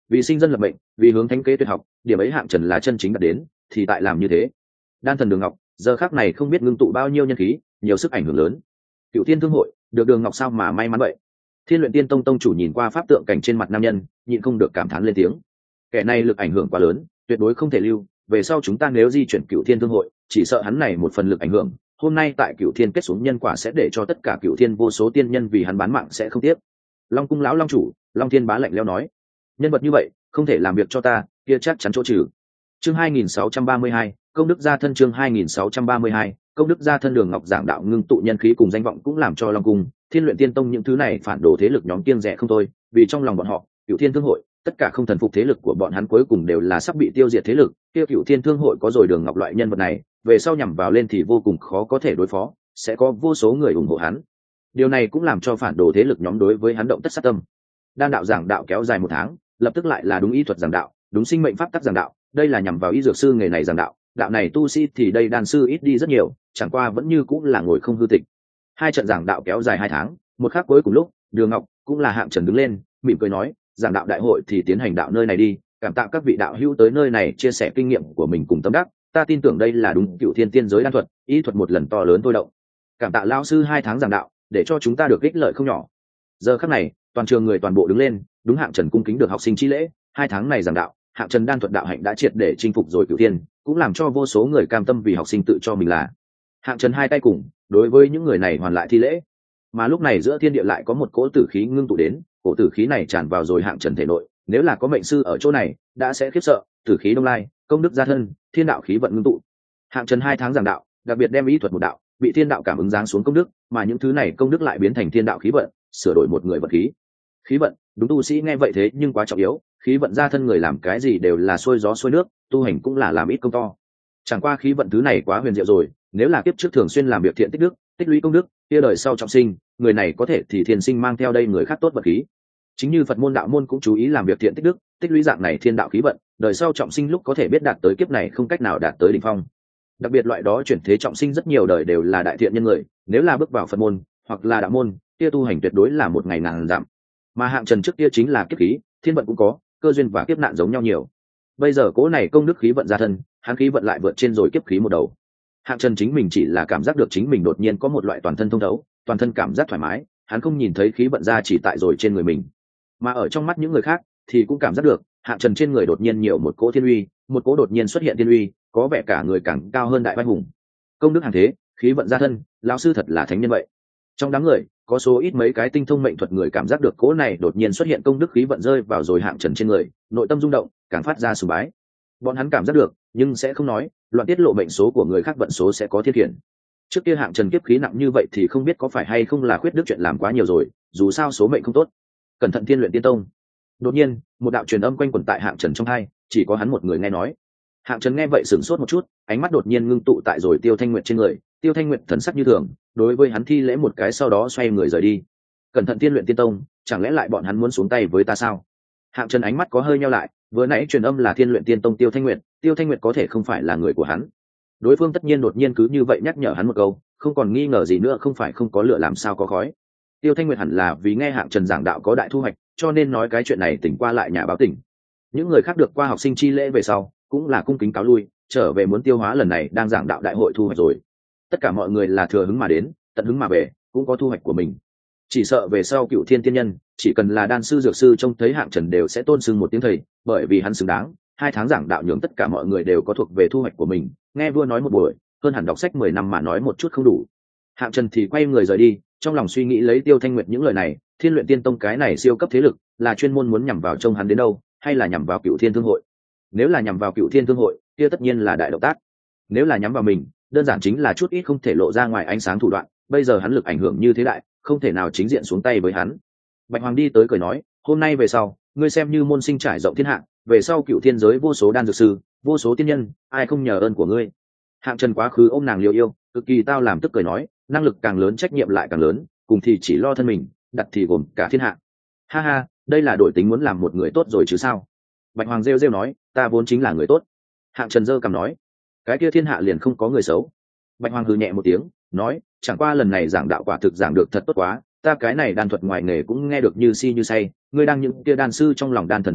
vì sinh dân lập mệnh, vì hướng thánh kế tuyệt học, điểm ấy Hạng Trần là chân chính đạt đến, thì tại làm như thế. Đan thần Đường Ngọc giờ khắc này không biết ngưng tụ bao nhiêu nhân khí, nhiều sức ảnh hưởng lớn. Cựu Thiên Thương hội được Đường Ngọc sao mà may mắn vậy. Thiên Luyện Tiên Tông tông chủ nhìn qua pháp tượng cảnh trên mặt nam nhân, nhịn không được cảm thán lên tiếng. Kẻ này lực ảnh hưởng quá lớn, tuyệt đối không thể lưu, về sau chúng ta nếu di chuyển Cựu Thiên Thương hội, chỉ sợ hắn này một phần lực ảnh hưởng, hôm nay tại Cựu Thiên kết xuống nhân quả sẽ để cho tất cả Cựu Thiên vô số tiên nhân vì hắn bán mạng sẽ không tiếc. Long cung lão long chủ, Long Thiên Bá lạnh lẽo nói, nhân vật như vậy, không thể làm việc cho ta, kia chắc chắn chỗ trừ. Chương hai nghìn sáu trăm ba mươi hai, công đức gia thân chương hai nghìn sáu trăm ba mươi hai, công đức gia thân Đường Ngọc giảng đạo ngưng tụ nhân khí cùng danh vọng cũng làm cho Long cung, Thiên Luyện Tiên Tông những thứ này phản đồ thế lực nhóm kiêng dè không thôi, vì trong lòng bọn họ, Cựu Thiên Thương hội, tất cả không thần phục thế lực của bọn hắn cuối cùng đều là sắp bị tiêu diệt thế lực, kia Cựu Thiên Thương hội có rồi Đường Ngọc loại nhân vật này, về sau nhằm vào lên thì vô cùng khó có thể đối phó, sẽ có vô số người ủng hộ hắn. Điều này cũng làm cho phản đồ thế lực nhóm đối với hắn động tất sát tâm. Đan đạo giảng đạo kéo dài một tháng, lập tức lại là đúng y thuật giảng đạo, đúng sinh mệnh pháp tắc giảng đạo, đây là nhằm vào y dược sư nghề này giảng đạo, đạo này tu sĩ thì đây đan sư ít đi rất nhiều, chẳng qua vẫn như cũng là ngồi không hư tịch. Hai trận giảng đạo kéo dài hai tháng, một khắc cuối cùng lúc, Đường Ngọc cũng là Hạng Trần đứng lên, mỉm cười nói, giảng đạo đại hội thì tiến hành đạo nơi này đi, cảm tạ các vị đạo hữu tới nơi này chia sẻ kinh nghiệm của mình cùng tâm đắc, ta tin tưởng đây là đúng Cựu Thiên tiên giới đan thuật, y thuật một lần to lớn thôi động. Cảm tạ lão sư hai tháng giảng đạo, để cho chúng ta được ích lợi không nhỏ. Giờ khắc này, toàn trường người toàn bộ đứng lên, đúng Hạng Trần cung kính được học sinh chi lễ, hai tháng này giảng đạo, Hạng Trần đan thuật đạo hạnh đã triệt để chinh phục rồi Cựu Thiên, cũng làm cho vô số người cam tâm vì học sinh tự cho mình là. Hạng Trần hai tay cùng, đối với những người này hoàn lại thi lễ. Mà lúc này giữa thiên địa lại có một cỗ tử khí ngưng tụ đến, cỗ tử khí này tràn vào rồi Hạng Trần thể nội, nếu là có mệnh sư ở chỗ này, đã sẽ khiếp sợ, tử khí đông lai, công đức gia thân, thiên đạo khí vận ngưng tụ. Hạng Trần hai tháng giảng đạo, đặc biệt đem ý thuật một đạo, bị thiên đạo cảm ứng giáng xuống công đức, mà những thứ này công đức lại biến thành thiên đạo khí vận, sửa đổi một người vận khí. Khí vận, đúng tu sĩ nghe vậy thế nhưng quá trọng yếu, khí vận gia thân người làm cái gì đều là xuôi gió xuôi nước, tu hành cũng là làm ít công to. Chẳng qua khí vận thứ này quá huyền diệu rồi, nếu là kiếp trước thường xuyên làm việc thiện tích đức, tích lũy công đức, kia đời sau trọng sinh, người này có thể thì thiên sinh mang theo đây người khác tốt vật khí. Chính như Phật môn đạo môn cũng chú ý làm việc thiện tích đức, tích lũy dạng này thiên đạo khí vận, đời sau trọng sinh lúc có thể biết đạt tới kiếp này không cách nào đạt tới đỉnh phong. Đặc biệt loại đó chuyển thế trọng sinh rất nhiều đời đều là đại thiện nhân người, nếu là bước vào Phật môn hoặc là đạo môn, kia tu hành tuyệt đối là một ngày ngàn dặm. Mà Hạng Trần trước kia chính là kiếp khí, thiên vận cũng có, cơ duyên và kiếp nạn giống nhau nhiều. Bây giờ cố này công đức khí vận gia thân, hắn khí vận lại vượt trên rồi kiếp khí một đầu. Hạng Trần chính mình chỉ là cảm giác được chính mình đột nhiên có một loại toàn thân thông thấu, toàn thân cảm giác thoải mái, hắn không nhìn thấy khí vận ra chỉ tại rồi trên người mình, mà ở trong mắt những người khác thì cũng cảm giác được Hạng Trần trên người đột nhiên nhiều một cỗ thiên uy, một cỗ đột nhiên xuất hiện thiên uy, có vẻ cả người càng cao hơn đại vai hùng. Công đức hàng thế, khí vận gia thân, lão sư thật là thánh nhân vậy. Trong đám người có số ít mấy cái tinh thông mệnh thuật người cảm giác được cỗ này đột nhiên xuất hiện công đức khí vận rơi vào rồi Hạng Trần trên người, nội tâm rung động, càng phát ra sùng bái. Bọn hắn cảm giác được nhưng sẽ không nói, loạn tiết lộ mệnh số của người khác vận số sẽ có thiên khiển. Trước kia Hạng Trần kiếp khí nặng như vậy thì không biết có phải hay không là khuyết đức chuyện làm quá nhiều rồi, dù sao số mệnh không tốt. Cẩn thận Thiên Luyện Tiên Tông. Đột nhiên một đạo truyền âm quanh quẩn tại Hạng Trần trong hai, chỉ có hắn một người nghe nói. Hạng Trần nghe vậy sửng sốt một chút, ánh mắt đột nhiên ngưng tụ tại rồi Tiêu Thanh Nguyệt trên người. Tiêu Thanh Nguyệt thần sắc như thường, đối với hắn thi lễ một cái sau đó xoay người rời đi. Cẩn thận Thiên Luyện Tiên Tông, chẳng lẽ lại bọn hắn muốn xuống tay với ta sao? Hạng Trần ánh mắt có hơi nheo lại, vừa nãy truyền âm là Thiên Luyện Tiên Tông Tiêu Thanh Nguyệt, Tiêu Thanh Nguyệt có thể không phải là người của hắn. Đối phương tất nhiên đột nhiên cứ như vậy nhắc nhở hắn một câu, không còn nghi ngờ gì nữa, không phải không có lửa làm sao có khói. Tiêu Thanh Nguyệt hẳn là vì nghe Hạng Trần giảng đạo có đại thu hoạch, cho nên nói cái chuyện này tỉnh qua lại nhà báo tỉnh. Những người khác được qua học sinh chi lễ về sau, cũng là cung kính cáo lui, trở về muốn tiêu hóa lần này đang giảng đạo đại hội thu hoạch rồi. Tất cả mọi người là thừa hứng mà đến, tận hứng mà về, cũng có thu hoạch của mình. Chỉ sợ về sau Cựu Thiên tiên nhân, chỉ cần là đan sư dược sư trông thấy Hạng Trần đều sẽ tôn sưng một tiếng thầy, bởi vì hắn xứng đáng. Hai tháng giảng đạo nhường tất cả mọi người đều có thuộc về thu hoạch của mình, nghe vua nói một buổi, hơn hẳn đọc sách mười năm mà nói một chút không đủ. Hạng Trần thì quay người rời đi, trong lòng suy nghĩ lấy Tiêu Thanh Nguyệt những lời này, Thiên Luyện Tiên Tông cái này siêu cấp thế lực, là chuyên môn muốn nhằm vào trông hắn đến đâu, hay là nhằm vào Cựu Thiên Thương hội? Nếu là nhằm vào Cựu Thiên Thương hội, kia tất nhiên là đại động tác. Nếu là nhắm vào mình, đơn giản chính là chút ít không thể lộ ra ngoài ánh sáng thủ đoạn, bây giờ hắn lực ảnh hưởng như thế đại, không thể nào chính diện xuống tay với hắn. Bạch Hoàng đi tới cười nói, hôm nay về sau, ngươi xem như môn sinh trải rộng thiên hạ, về sau Cựu Thiên giới vô số đan dược sư, vô số tiên nhân, ai không nhờ ơn của ngươi. Hạng Trần quá khứ ôm nàng liều yêu, cực kỳ tao làm tức cười nói, năng lực càng lớn trách nhiệm lại càng lớn, cùng thì chỉ lo thân mình, đặt thì gồm cả thiên hạ. Ha ha, đây là đổi tính muốn làm một người tốt rồi chứ sao? Bạch Hoàng rêu rêu nói, ta vốn chính là người tốt. Hạng Trần giơ cằm nói, cái kia thiên hạ liền không có người xấu. Bạch Hoàng hừ nhẹ một tiếng, nói, chẳng qua lần này giảng đạo quả thực giảng được thật tốt quá, ta cái này đan thuật ngoài nghề cũng nghe được như si như say, ngươi đang những kia đan sư trong lòng đan thần địa vị,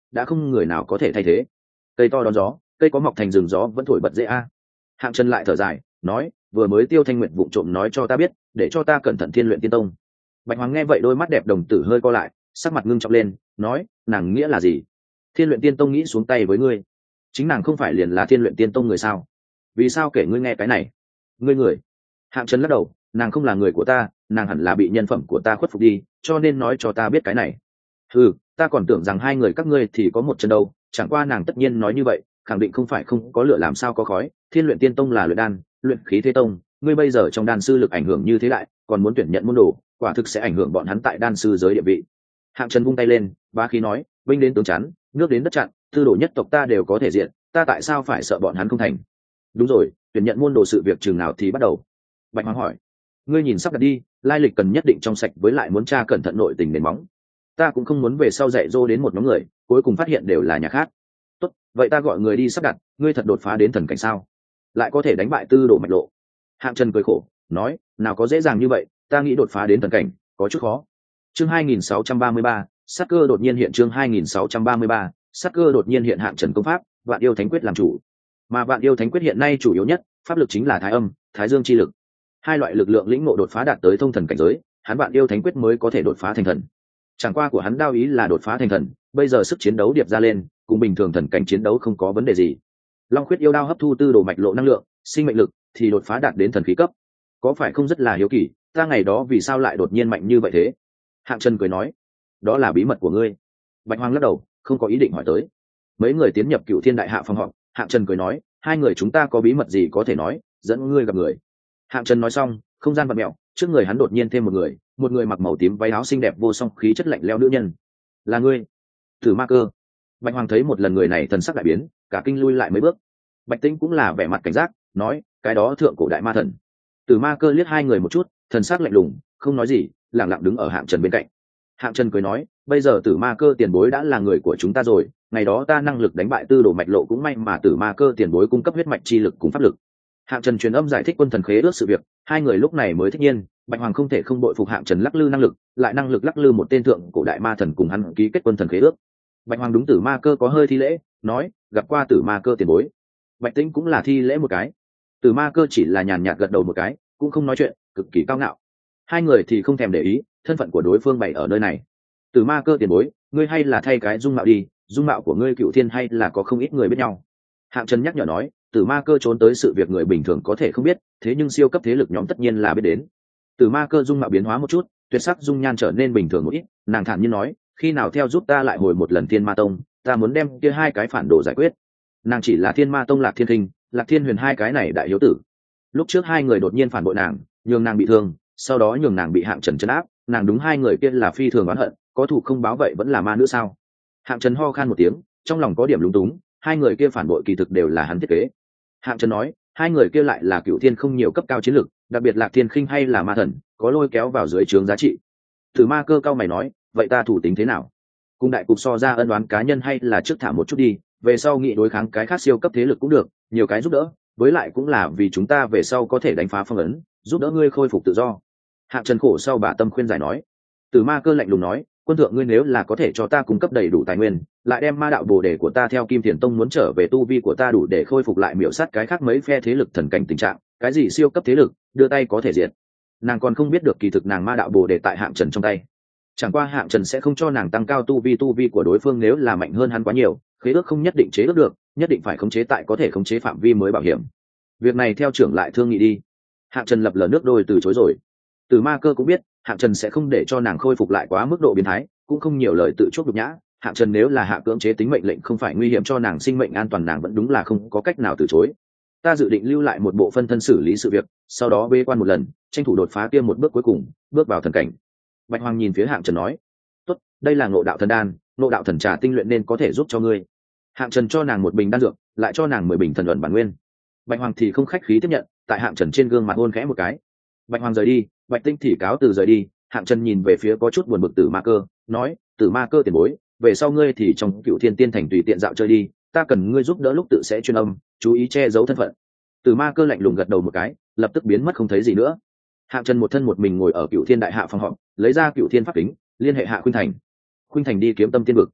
đã không người nào có thể thay thế. Cây to đón gió, cây có mọc thành rừng gió vẫn thổi bật dễ a. Hạng Trần lại thở dài nói, vừa mới Tiêu Thanh Nguyệt vụng trộm nói cho ta biết, để cho ta cẩn thận Thiên Luyện Tiên Tông. Bạch Hoàng nghe vậy đôi mắt đẹp đồng tử hơi co lại, sắc mặt ngưng trọng lên, nói, nàng nghĩa là gì? Thiên Luyện Tiên Tông nghĩ xuống tay với ngươi, chính nàng không phải liền là Thiên Luyện Tiên Tông người sao? Vì sao kể ngươi nghe cái này? Ngươi người? Hạng Trần lắc đầu, nàng không là người của ta, nàng hẳn là bị nhân phẩm của ta khuất phục đi, cho nên nói cho ta biết cái này. Ừ, ta còn tưởng rằng hai người các ngươi thì có một chân đâu, chẳng qua nàng tất nhiên nói như vậy, khẳng định không phải không có lửa làm sao có khói. Thiên Luyện Tiên Tông là luyện đan, luyện khí thế tông, ngươi bây giờ trong đan sư lực ảnh hưởng như thế lại, còn muốn tuyển nhận môn đồ, quả thực sẽ ảnh hưởng bọn hắn tại đan sư giới địa vị. Hạng Trần vung tay lên, bá khí nói, binh đến tướng chắn, nước đến đất chặn, tư đồ nhất tộc ta đều có thể diện, ta tại sao phải sợ bọn hắn không thành? Đúng rồi, tuyển nhận môn đồ sự việc chừng nào thì bắt đầu? Bạch Hoàng hỏi. Ngươi nhìn sắp đặt đi, lai lịch cần nhất định trong sạch, với lại muốn tra cẩn thận nội tình nền móng. Ta cũng không muốn về sau dạy dỗ đến một nhóm người, cuối cùng phát hiện đều là nhà khác. Tốt, vậy ta gọi người đi sắp đặt, ngươi thật đột phá đến thần cảnh sao? Lại có thể đánh bại tư đồ Mạch Lộ? Hạng Trần cười khổ, nói, nào có dễ dàng như vậy, ta nghĩ đột phá đến thần cảnh, có chút khó. Chương hai nghìn sáu trăm ba mươi ba, sát cơ đột nhiên hiện. Chương hai nghìn sáu trăm ba mươi ba, sát cơ đột nhiên hiện. Hạng Trần công pháp, Vạn Yêu Thánh Quyết làm chủ, mà Vạn Yêu Thánh Quyết hiện nay chủ yếu nhất pháp lực chính là Thái Âm, Thái Dương chi lực. Hai loại lực lượng lĩnh ngộ đột phá đạt tới thông thần cảnh giới, hắn Vạn Yêu Thánh Quyết mới có thể đột phá thành thần. Chẳng qua của hắn đao ý là đột phá thành thần, bây giờ sức chiến đấu điệp ra lên, cùng bình thường thần cảnh chiến đấu không có vấn đề gì. Long Khuyết yêu đao hấp thu tư đồ Mạch Lộ năng lượng, sinh mệnh lực, thì đột phá đạt đến thần khí cấp. Có phải không rất là hiếu kỳ, ta ngày đó vì sao lại đột nhiên mạnh như vậy thế? Hạng Trần cười nói, đó là bí mật của ngươi. Bạch Hoàng lắc đầu, không có ý định hỏi tới. Mấy người tiến nhập Cựu Thiên đại hạ phòng họp, Hạng Trần cười nói, hai người chúng ta có bí mật gì có thể nói, dẫn ngươi gặp người. Hạng Trần nói xong, không gian vặn mèo, trước người hắn đột nhiên thêm một người, một người mặc màu tím váy áo xinh đẹp vô song khí chất lạnh lẽo nữ nhân. Là ngươi, Tử Ma Cơ. Bạch Hoàng thấy một lần người này thần sắc đại biến, cả kinh lui lại mấy bước. Bạch Tĩnh cũng là vẻ mặt cảnh giác, nói, cái đó thượng cổ đại ma thần. Tử Ma Cơ liếc hai người một chút, thần sắc lạnh lùng, không nói gì, lặng lặng đứng ở Hạng Trần bên cạnh. Hạng Trần cười nói, bây giờ Tử Ma Cơ tiền bối đã là người của chúng ta rồi, ngày đó ta năng lực đánh bại tư đồ Mạch Lộ cũng may mà Tử Ma Cơ tiền bối cung cấp huyết mạch chi lực cùng pháp lực. Hạng Trần truyền âm giải thích quân thần khế ước sự việc, hai người lúc này mới thích nhiên. Bạch Hoàng không thể không bội phục Hạng Trần lắc lư năng lực, lại năng lực lắc lư một tên thượng cổ đại ma thần cùng hắn ký kết quân thần khế ước. Bạch Hoàng đúng Tử Ma Cơ có hơi thi lễ, nói, gặp qua Tử Ma Cơ tiền bối. Bạch Tĩnh cũng là thi lễ một cái. Tử Ma Cơ chỉ là nhàn nhạt gật đầu một cái, cũng không nói chuyện, cực kỳ cao ngạo. Hai người thì không thèm để ý, thân phận của đối phương bày ở nơi này. Tử Ma Cơ tiền bối, ngươi hay là thay cái dung mạo đi, dung mạo của ngươi Cựu Thiên hay là có không ít người biết nhau. Hạng Trần nhắc nhở nói, Tử Ma Cơ trốn tới sự việc người bình thường có thể không biết, thế nhưng siêu cấp thế lực nhóm tất nhiên là biết đến. Tử Ma Cơ dung mạo biến hóa một chút, tuyệt sắc dung nhan trở nên bình thường một ít, nàng thản nhiên nói, khi nào theo giúp ta lại hồi một lần Thiên Ma Tông, ta muốn đem kia hai cái phản đồ giải quyết. Nàng chỉ là Thiên Ma Tông Lạc Thiên Kinh, Lạc Thiên Huyền hai cái này đại hiếu tử. Lúc trước hai người đột nhiên phản bội nàng, nhường nàng bị thương, sau đó nhường nàng bị Hạng Trần trấn áp, nàng đúng hai người kia là phi thường oán hận, có thù không báo vậy vẫn là ma nữ sao? Hạng Trần ho khan một tiếng, trong lòng có điểm lúng túng, hai người kia phản bội kỳ thực đều là hắn thiết kế. Hạng Trần nói, hai người kia lại là Cựu Thiên không nhiều cấp cao chiến lực, đặc biệt là Thiên Khinh hay là ma thần, có lôi kéo vào dưới trướng giá trị. Tử Ma Cơ cao mày nói, vậy ta thủ tính thế nào? Cùng đại cục so ra ân oán cá nhân hay là trước thả một chút đi, về sau nghị đối kháng cái khác siêu cấp thế lực cũng được, nhiều cái giúp đỡ, với lại cũng là vì chúng ta về sau có thể đánh phá phong ấn, giúp đỡ ngươi khôi phục tự do. Hạng Trần khổ sau bà tâm khuyên giải nói. Tử Ma Cơ lạnh lùng nói, quân thượng ngươi nếu là có thể cho ta cung cấp đầy đủ tài nguyên, lại đem ma đạo bồ đề của ta theo Kim Thiền Tông muốn trở về tu vi của ta đủ để khôi phục lại miểu sát cái khác mấy phe thế lực thần cảnh tình trạng, cái gì siêu cấp thế lực, đưa tay có thể diệt. Nàng còn không biết được kỳ thực nàng ma đạo bồ đề tại Hạng Trần trong tay. Chẳng qua Hạng Trần sẽ không cho nàng tăng cao tu vi, tu vi của đối phương nếu là mạnh hơn hắn quá nhiều, khế ước không nhất định chế ước được, nhất định phải khống chế tại có thể khống chế phạm vi mới bảo hiểm. Việc này theo trưởng lại thương nghị đi. Hạng Trần lập lờ nước đôi từ chối rồi. Tử Ma Cơ cũng biết Hạng Trần sẽ không để cho nàng khôi phục lại quá mức độ biến thái, cũng không nhiều lời tự chuốc nhục nhã. Hạng Trần nếu là hạ cưỡng chế tính mệnh lệnh không phải nguy hiểm cho nàng sinh mệnh an toàn, nàng vẫn đúng là không có cách nào từ chối. Ta dự định lưu lại một bộ phân thân xử lý sự việc, sau đó bê quan một lần, tranh thủ đột phá tiêm một bước cuối cùng, bước vào thần cảnh. Bạch Hoàng nhìn phía Hạng Trần nói, tốt, đây là ngộ đạo thần đan, ngộ đạo thần trà tinh luyện nên có thể giúp cho ngươi. Hạng Trần cho nàng một bình đan dược, lại cho nàng mười bình thần luận bản nguyên. Bạch Hoàng thì không khách khí tiếp nhận, tại Hạng Trần trên gương mặt hôn khẽ một cái. Bạch Hoàng rời đi, Bạch Tinh thì cáo từ rời đi. Hạng Trần nhìn về phía có chút buồn bực Tử Ma Cơ, nói, Tử Ma Cơ tiền bối, về sau ngươi thì trong Cựu Thiên Tiên Thành tùy tiện dạo chơi đi, ta cần ngươi giúp đỡ lúc tự sẽ chuyên âm, chú ý che giấu thân phận. Tử Ma Cơ lạnh lùng gật đầu một cái, lập tức biến mất không thấy gì nữa. Hạng Trần một thân một mình ngồi ở Cựu Thiên đại hạ phòng họp, lấy ra Cựu Thiên pháp kính, liên hệ Hạ Khuynh Thành. Khuynh Thành đi kiếm tâm tiên vực.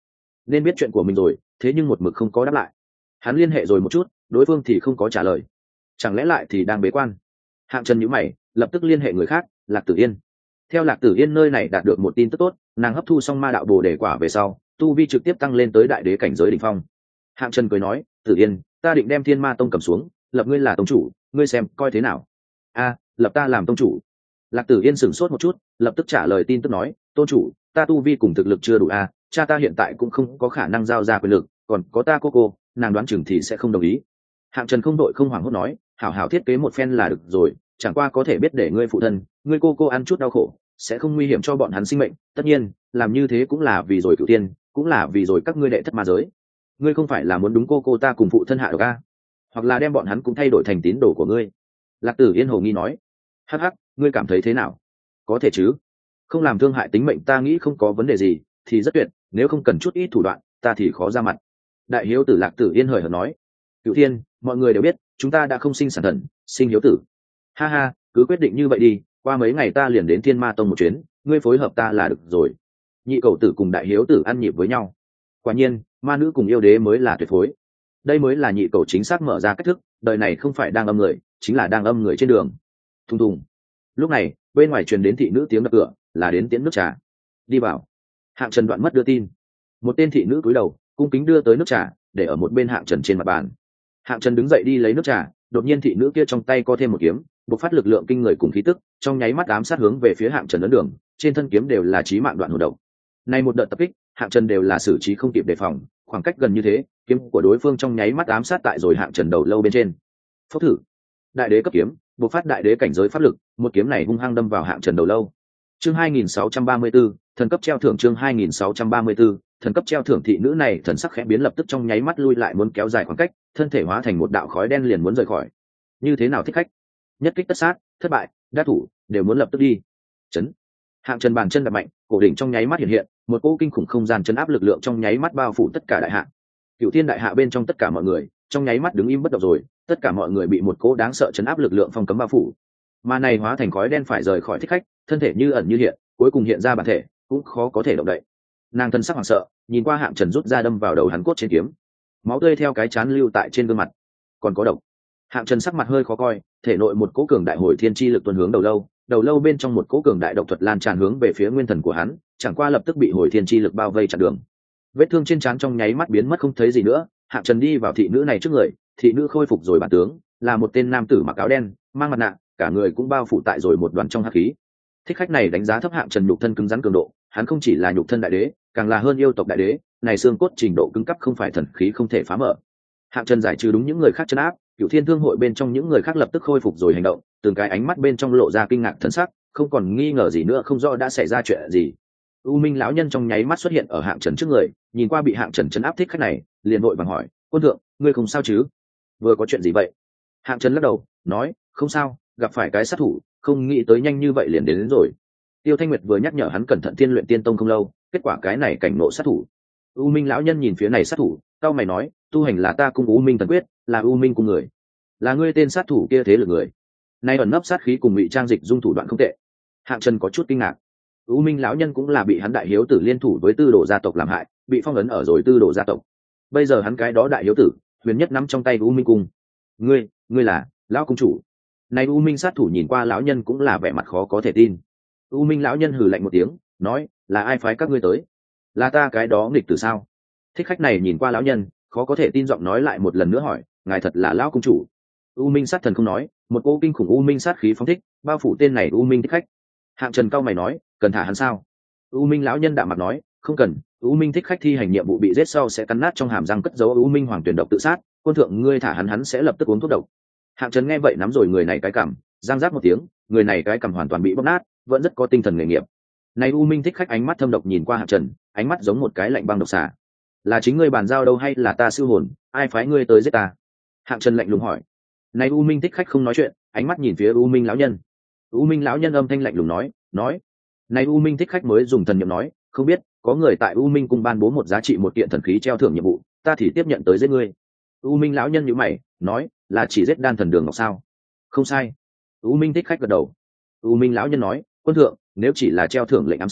nên biết chuyện của mình rồi, thế nhưng một mực không có đáp lại. Hắn liên hệ rồi một chút, đối phương thì không có trả lời, chẳng lẽ lại thì đang bế quan. Hạng Trần nhíu mày, lập tức liên hệ người khác. Lạc Tử Yên. Theo Lạc Tử Yên nơi này đạt được một tin tức tốt, nàng hấp thu xong ma đạo bồ đề quả về sau, tu vi trực tiếp tăng lên tới đại đế cảnh giới đỉnh phong. Hạng Trần cười nói, Tử Yên, ta định đem Thiên Ma Tông cầm xuống, lập ngươi là tông chủ, ngươi xem coi thế nào. A, lập ta làm tông chủ. Lạc Tử Yên sửng sốt một chút, lập tức trả lời tin tức nói, tôn chủ, ta tu vi cùng thực lực chưa đủ a, cha ta hiện tại cũng không có khả năng giao ra quyền lực, còn có ta cô cô, nàng đoán chừng thì sẽ không đồng ý. Hạng Trần không đội không hoảng hốt nói, hảo hảo thiết kế một phen là được rồi, chẳng qua có thể biết để ngươi phụ thân, ngươi cô cô ăn chút đau khổ, sẽ không nguy hiểm cho bọn hắn sinh mệnh. Tất nhiên, làm như thế cũng là vì rồi cửu tiên, cũng là vì rồi các ngươi đệ thất ma giới. Ngươi không phải là muốn đúng cô cô ta cùng phụ thân hạ độc a, hoặc là đem bọn hắn cũng thay đổi thành tín đồ của ngươi. Lạc Tử Yên hồ nghi nói, hắc hắc, ngươi cảm thấy thế nào? Có thể chứ? Không làm thương hại tính mệnh ta nghĩ không có vấn đề gì, thì rất tuyệt, nếu không cần chút ít thủ đoạn, ta thì khó ra mặt. Đại hiếu tử Lạc Tử Yên hời hợt nói, cửu thiên, mọi người đều biết, chúng ta đã không sinh sản thần, sinh hiếu tử. Ha ha, cứ quyết định như vậy đi, qua mấy ngày ta liền đến Thiên Ma Tông một chuyến, ngươi phối hợp ta là được rồi. Nhị cầu tử cùng đại hiếu tử ăn nhịp với nhau. Quả nhiên, ma nữ cùng yêu đế mới là tuyệt phối. Đây mới là nhị cầu chính xác mở ra cách thức, đời này không phải đang âm người, chính là đang âm người trên đường. Thùng thùng. Lúc này, bên ngoài truyền đến thị nữ tiếng đập cửa, là đến tiễn nước trà. Đi vào. Hạng Trần đoạn mất đưa tin. Một tên thị nữ cúi đầu, cung kính đưa tới nước trà, để ở một bên Hạng Trần trên mặt bàn. Hạng Trần đứng dậy đi lấy nước trà, đột nhiên thị nữ kia trong tay có thêm một kiếm, bộc phát lực lượng kinh người cùng khí tức, trong nháy mắt ám sát hướng về phía Hạng Trần ấn đường, trên thân kiếm đều là chí mạng đoạn hồn độc. Này một đợt tập kích, Hạng Trần đều là xử trí không kịp đề phòng, khoảng cách gần như thế, kiếm của đối phương trong nháy mắt ám sát tại rồi Hạng Trần đầu lâu bên trên. Phốc thử. Đại đế cấp kiếm, bộc phát đại đế cảnh giới pháp lực, một kiếm này hung hăng đâm vào Hạng Trần đầu lâu. Chương hai nghìn sáu trăm ba mươi 4, thần cấp treo thưởng chương hai nghìn sáu trăm ba mươi 4, thần cấp treo thưởng thị nữ này thần sắc khẽ biến lập tức trong nháy mắt lui lại muốn kéo dài khoảng cách, thân thể hóa thành một đạo khói đen liền muốn rời khỏi. Như thế nào thích khách? Nhất kích tất sát, thất bại, đắc thủ, đều muốn lập tức đi. Chấn. Hạng Trần bàn chân đạp mạnh, cổ đỉnh trong nháy mắt hiện hiện, một cỗ kinh khủng không gian chấn áp lực lượng trong nháy mắt bao phủ tất cả đại hạ. Cửu Thiên đại hạ bên trong tất cả mọi người, trong nháy mắt đứng im bất động rồi, tất cả mọi người bị một cỗ đáng sợ chấn áp lực lượng phong cấm bao phủ. Mà này hóa thành khói đen phải rời khỏi thích khách, thân thể như ẩn như hiện, cuối cùng hiện ra bản thể, cũng khó có thể động đậy. Nàng thân sắc hoảng sợ, nhìn qua Hạng Trần rút ra đâm vào đầu hắn cốt trên kiếm, máu tươi theo cái chán lưu tại trên gương mặt. Còn có độc. Hạng Trần sắc mặt hơi khó coi, thể nội một cỗ cường đại hồi thiên chi lực tuôn hướng đầu lâu, đầu lâu bên trong một cỗ cường đại độc thuật lan tràn hướng về phía nguyên thần của hắn, chẳng qua lập tức bị hồi thiên chi lực bao vây chặn đường. Vết thương trên trán trong nháy mắt biến mất không thấy gì nữa. Hạng Trần đi vào thị nữ này trước người, thị nữ khôi phục rồi bản tướng, là một tên nam tử mặc áo đen, mang mặt nạ, cả người cũng bao phủ tại rồi một đoàn trong hắc khí. Thích khách này đánh giá thấp Hạng Trần nhục thân cứng rắn cường độ, hắn không chỉ là nhục thân đại đế, càng là hơn yêu tộc đại đế, này xương cốt trình độ cứng cấp không phải thần khí không thể phá mở. Hạng Trần giải trừ đúng những người khác trấn áp, Cửu Thiên Thương hội bên trong những người khác lập tức khôi phục rồi hành động, từng cái ánh mắt bên trong lộ ra kinh ngạc thần sắc, không còn nghi ngờ gì nữa không rõ đã xảy ra chuyện gì. U Minh lão nhân trong nháy mắt xuất hiện ở Hạng Trần trước người, nhìn qua bị Hạng Trần trấn áp thích khách này, liền vội vàng hỏi, quân thượng, ngươi không sao chứ? Vừa có chuyện gì vậy? Hạng Trần lắc đầu, nói, không sao, gặp phải cái sát thủ, không nghĩ tới nhanh như vậy liền đến, đến rồi. Tiêu Thanh Nguyệt vừa nhắc nhở hắn cẩn thận tiên luyện tiên tông không lâu, kết quả cái này cảnh ngộ sát thủ. U Minh lão nhân nhìn phía này sát thủ, cao mày nói, tu hành là ta cung U Minh thần quyết, là U Minh cung người, là ngươi tên sát thủ kia thế lực người. Nay ẩn nấp sát khí cùng ngụy trang dịch dung thủ đoạn không tệ. Hạng Trần có chút kinh ngạc. U Minh lão nhân cũng là bị hắn đại hiếu tử liên thủ với tư đồ gia tộc làm hại, bị phong ấn ở rồi tư đồ gia tộc. Bây giờ hắn cái đó đại hiếu tử, huyền nhất nắm trong tay U Minh cung. Ngươi, ngươi là lão cung chủ? Này U Minh sát thủ nhìn qua lão nhân cũng là vẻ mặt khó có thể tin. U Minh lão nhân hừ lạnh một tiếng, nói, là ai phái các ngươi tới? Là ta cái đó nghịch tử sao? Thích khách này nhìn qua lão nhân, khó có thể tin giọng nói lại một lần nữa hỏi, ngài thật là lão cung chủ? U Minh sát thần không nói, một cô kinh khủng U Minh sát khí phóng thích, bao phủ tên này U Minh thích khách. Hạng Trần cao mày nói, cần thả hắn sao? U Minh lão nhân đạm mặt nói, không cần, U Minh thích khách thi hành nhiệm vụ bị giết sau sẽ cắn nát trong hàm răng cất giấu U Minh hoàng tuyển độc tự sát, quân thượng ngươi thả hắn hắn sẽ lập tức uống thuốc độc. Hạng Trần nghe vậy nắm rồi người này cái cằm, giang giác một tiếng, người này cái cằm hoàn toàn bị bóp nát, vẫn rất có tinh thần nghề nghiệp. Này U Minh thích khách ánh mắt thâm độc nhìn qua Hạng Trần, ánh mắt giống một cái lạnh băng độc xà. Là chính ngươi bàn giao đâu hay là ta siêu hồn, ai phái ngươi tới giết ta? Hạng Trần lạnh lùng hỏi. Này U Minh thích khách không nói chuyện, ánh mắt nhìn phía U Minh lão nhân. U Minh lão nhân âm thanh lạnh lùng nói, nói. Này U Minh thích khách mới dùng thần niệm nói, không biết, có người tại U Minh cung ban bố một giá trị một kiện thần khí treo thưởng nhiệm vụ, ta thì tiếp nhận tới giết ngươi. U Minh lão nhân nhíu mày, nói, là chỉ giết đan thần đường ngọc sao? Không sai. U Minh thích khách gật đầu. U Minh lão nhân nói, quân thượng, nếu chỉ là treo thưởng lệnh ám sát,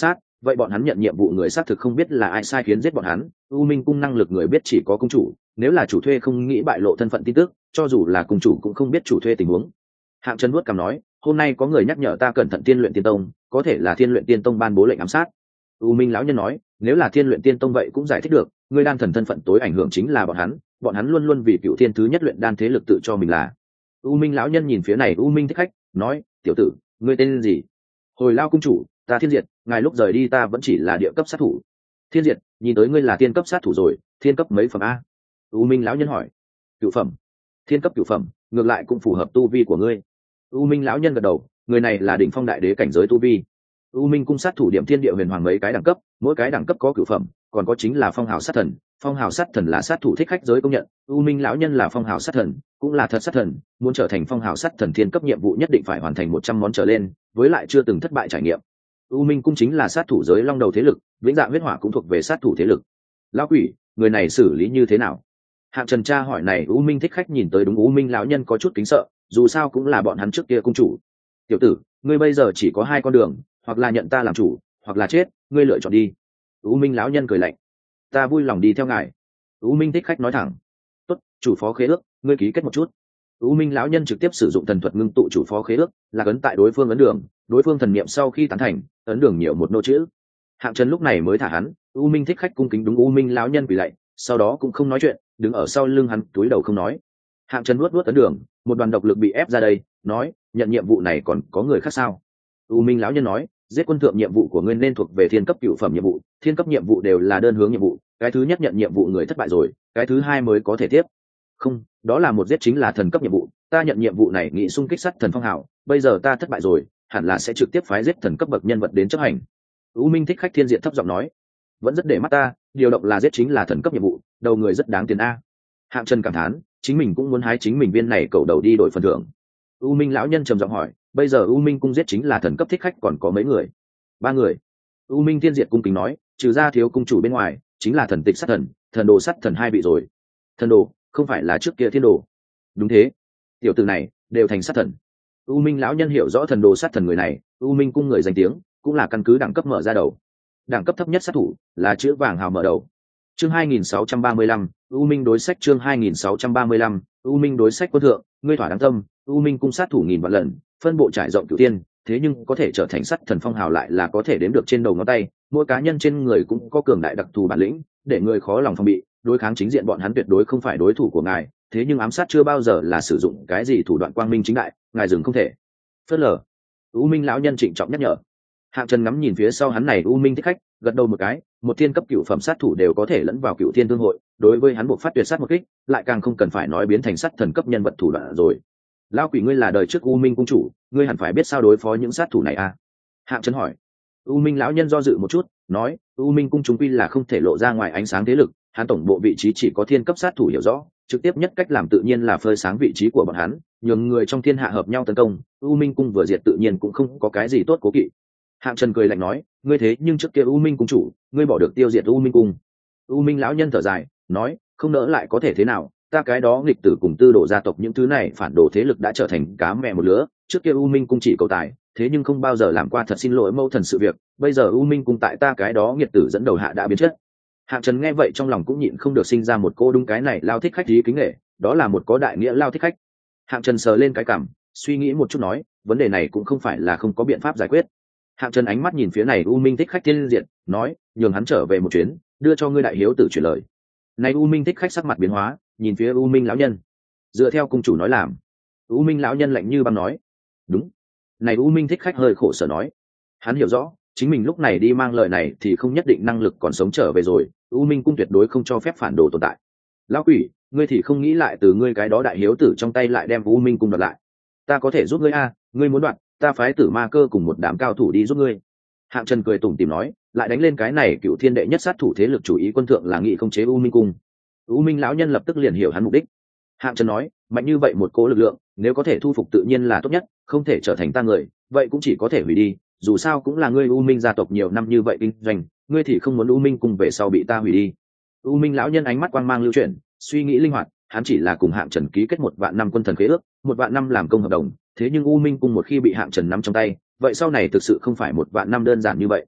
vậy bọn hắn nhận nhiệm vụ người xác thực không biết là ai sai khiến giết bọn hắn. U Minh cung năng lực người biết chỉ có cung chủ, nếu là chủ thuê không nghĩ bại lộ thân phận tin tức, cho dù là cung chủ cũng không biết chủ thuê tình huống. Hạng Trần nuốt cằm nói, hôm nay có người nhắc nhở ta cẩn thận Thiên Luyện Tiên Tông, có thể là Thiên Luyện Tiên Tông ban bố lệnh ám sát. U Minh lão nhân nói, nếu là Thiên Luyện Tiên Tông vậy cũng giải thích được, người đan thần thân phận tối ảnh hưởng chính là bọn hắn, bọn hắn luôn luôn vì cựu thiên thứ nhất luyện đan thế lực tự cho mình là. U Minh lão nhân nhìn phía này U Minh thích khách, nói, tiểu tử, ngươi tên gì? Hồi Lao cung chủ, ta Thiên Diệt, ngài lúc rời đi ta vẫn chỉ là địa cấp sát thủ. Thiên Diệt, nhìn tới ngươi là tiên cấp sát thủ rồi, thiên cấp mấy phẩm a? U Minh lão nhân hỏi. Cửu phẩm. Thiên cấp cửu phẩm, ngược lại cũng phù hợp tu vi của ngươi. U Minh lão nhân gật đầu, người này là đỉnh phong đại đế cảnh giới tu vi. U Minh cung sát thủ điểm thiên địa huyền hoàng mấy cái đẳng cấp, mỗi cái đẳng cấp có cửu phẩm, còn có chính là phong hào sát thần. Phong hào sát thần là sát thủ thích khách giới công nhận. U Minh lão nhân là phong hào sát thần, cũng là thật sát thần, muốn trở thành phong hào sát thần thiên cấp nhiệm vụ nhất định phải hoàn thành một trăm món trở lên, với lại chưa từng thất bại trải nghiệm. U Minh cung chính là sát thủ giới long đầu thế lực, vĩnh dạ huyết hỏa cũng thuộc về sát thủ thế lực. Lão quỷ, người này xử lý như thế nào? Hạng Trần tra hỏi này. U Minh thích khách nhìn tới đúng U Minh lão nhân có chút kính sợ, dù sao cũng là bọn hắn trước kia cung chủ. Tiểu tử, ngươi bây giờ chỉ có hai con đường, hoặc là nhận ta làm chủ, hoặc là chết, ngươi lựa chọn đi. U Minh lão nhân cười lạnh, ta vui lòng đi theo ngài. U Minh thích khách nói thẳng, tốt, chủ phó khế ước, ngươi ký kết một chút. U Minh lão nhân trực tiếp sử dụng thần thuật ngưng tụ chủ phó khế ước, là ấn tại đối phương ấn đường, đối phương thần niệm sau khi tán thành, ấn đường nhiều một nô chữ. Hạng Trần lúc này mới thả hắn. U Minh thích khách cung kính đúng U Minh lão nhân quỳ lạy, sau đó cũng không nói chuyện, đứng ở sau lưng hắn túi đầu không nói. Hạng Trần nuốt nuốt ấn đường, một đoàn độc lực bị ép ra đây, nói, nhận nhiệm vụ này còn có người khác sao? U Minh lão nhân nói, giết quân thượng nhiệm vụ của ngươi nên thuộc về thiên cấp cửu phẩm nhiệm vụ, thiên cấp nhiệm vụ đều là đơn hướng nhiệm vụ, cái thứ nhất nhận nhiệm vụ người thất bại rồi, cái thứ hai mới có thể tiếp. Không, đó là một giết chính là thần cấp nhiệm vụ, ta nhận nhiệm vụ này nghị xung kích sát thần phong hào, bây giờ ta thất bại rồi, hẳn là sẽ trực tiếp phái giết thần cấp bậc nhân vật đến chấp hành. U Minh thích khách thiên diện thấp giọng nói, vẫn rất để mắt ta, điều động là giết chính là thần cấp nhiệm vụ, đầu người rất đáng tiền a. Hạng Trần cảm thán, chính mình cũng muốn hái chính mình viên này cầu đầu đi đổi phần thưởng. U Minh lão nhân trầm giọng hỏi, bây giờ U Minh cung giết chính là thần cấp thích khách còn có mấy người? Ba người. U Minh thiên diệt cung kính nói, trừ ra thiếu cung chủ bên ngoài, chính là thần tịch sát thần, thần đồ sát thần hai vị rồi. Thần đồ, không phải là trước kia thiên đồ? Đúng thế. Tiểu tử này đều thành sát thần. U Minh lão nhân hiểu rõ thần đồ sát thần người này, U Minh cung người danh tiếng, cũng là căn cứ đẳng cấp mở ra đầu. Đẳng cấp thấp nhất sát thủ là chữ vàng hào mở đầu. Chương hai nghìn sáu trăm ba mươi lăm, U Minh đối sách. Chương hai nghìn sáu trăm ba mươi lăm, U Minh đối sách. Quân thượng, ngươi thỏa đáng tâm, U Minh cung sát thủ nghìn vạn lần, phân bộ trải rộng cửu tiên, thế nhưng có thể trở thành sát thần phong hào lại là có thể đếm được trên đầu ngón tay, mỗi cá nhân trên người cũng có cường đại đặc thù bản lĩnh, để người khó lòng phòng bị, đối kháng chính diện bọn hắn tuyệt đối không phải đối thủ của ngài, thế nhưng ám sát chưa bao giờ là sử dụng cái gì thủ đoạn quang minh chính đại, ngài dừng không thể phớt lờ. U Minh lão nhân trịnh trọng nhắc nhở. Hạng Trần ngắm nhìn phía sau hắn này U Minh thích khách, gật đầu một cái, một thiên cấp cửu phẩm sát thủ đều có thể lẫn vào cửu thiên thương hội, đối với hắn buộc phát tuyệt sát một kích, lại càng không cần phải nói biến thành sát thần cấp nhân vật thủ đoạn rồi. Lão quỷ, ngươi là đời trước U Minh cung chủ, ngươi hẳn phải biết sao đối phó những sát thủ này à? Hạng Trần hỏi. U Minh lão nhân do dự một chút, nói, U Minh cung chúng quy là không thể lộ ra ngoài ánh sáng thế lực, hắn tổng bộ vị trí chỉ có thiên cấp sát thủ hiểu rõ, trực tiếp nhất cách làm tự nhiên là phơi sáng vị trí của bọn hắn, nhường người trong thiên hạ hợp nhau tấn công. U Minh cung vừa diệt tự nhiên cũng không có cái gì tốt cố kỵ. Hạng Trần cười lạnh nói, ngươi thế nhưng trước kia U Minh cung chủ, ngươi bỏ được tiêu diệt U Minh cung. U Minh lão nhân thở dài, nói, không nỡ lại có thể thế nào, ta cái đó nghịch tử cùng tư đồ gia tộc những thứ này phản đồ thế lực đã trở thành cá mẹ một lứa, trước kia U Minh cung chỉ cầu tài, thế nhưng không bao giờ làm qua thật xin lỗi mâu thần sự việc, bây giờ U Minh cung tại ta cái đó nghiệt tử dẫn đầu hạ đã biến chất. Hạng Trần nghe vậy trong lòng cũng nhịn không được sinh ra một cô đúng cái này lao thích khách ý kính nghệ, đó là một có đại nghĩa lao thích khách. Hạng Trần sờ lên cái cằm, suy nghĩ một chút nói, vấn đề này cũng không phải là không có biện pháp giải quyết. Hạng Trần ánh mắt nhìn phía này U Minh thích khách thiên diện, nói, nhường hắn trở về một chuyến, đưa cho ngươi đại hiếu tử chuyển lời. Này U Minh thích khách sắc mặt biến hóa, nhìn phía U Minh lão nhân, dựa theo cung chủ nói làm. U Minh lão nhân lạnh như băng nói, đúng. Này U Minh thích khách hơi khổ sở nói, hắn hiểu rõ, chính mình lúc này đi mang lời này thì không nhất định năng lực còn sống trở về rồi, U Minh cung tuyệt đối không cho phép phản đồ tồn tại. Lão quỷ, ngươi thì không nghĩ lại từ ngươi cái đó đại hiếu tử trong tay lại đem U Minh cung đoạt lại? Ta có thể giúp ngươi a, ngươi muốn đoạt, ta phái Tử Ma Cơ cùng một đám cao thủ đi giúp ngươi. Hạng Trần cười tủm tỉm nói, lại đánh lên cái này cựu thiên đệ nhất sát thủ thế lực chủ ý quân thượng là nghị không chế U Minh cung. U Minh lão nhân lập tức liền hiểu hắn mục đích. Hạng Trần nói, mạnh như vậy một cố lực lượng, nếu có thể thu phục tự nhiên là tốt nhất, không thể trở thành ta người, vậy cũng chỉ có thể hủy đi, dù sao cũng là ngươi U Minh gia tộc nhiều năm như vậy kinh doanh, ngươi thì không muốn U Minh cung về sau bị ta hủy đi. U Minh lão nhân ánh mắt quang mang lưu chuyển, suy nghĩ linh hoạt, hắn chỉ là cùng Hạng Trần ký kết một vạn năm quân thần khế ước, một vạn năm làm công hợp đồng, thế nhưng U Minh cung một khi bị Hạng Trần nắm trong tay, vậy sau này thực sự không phải một vạn năm đơn giản như vậy.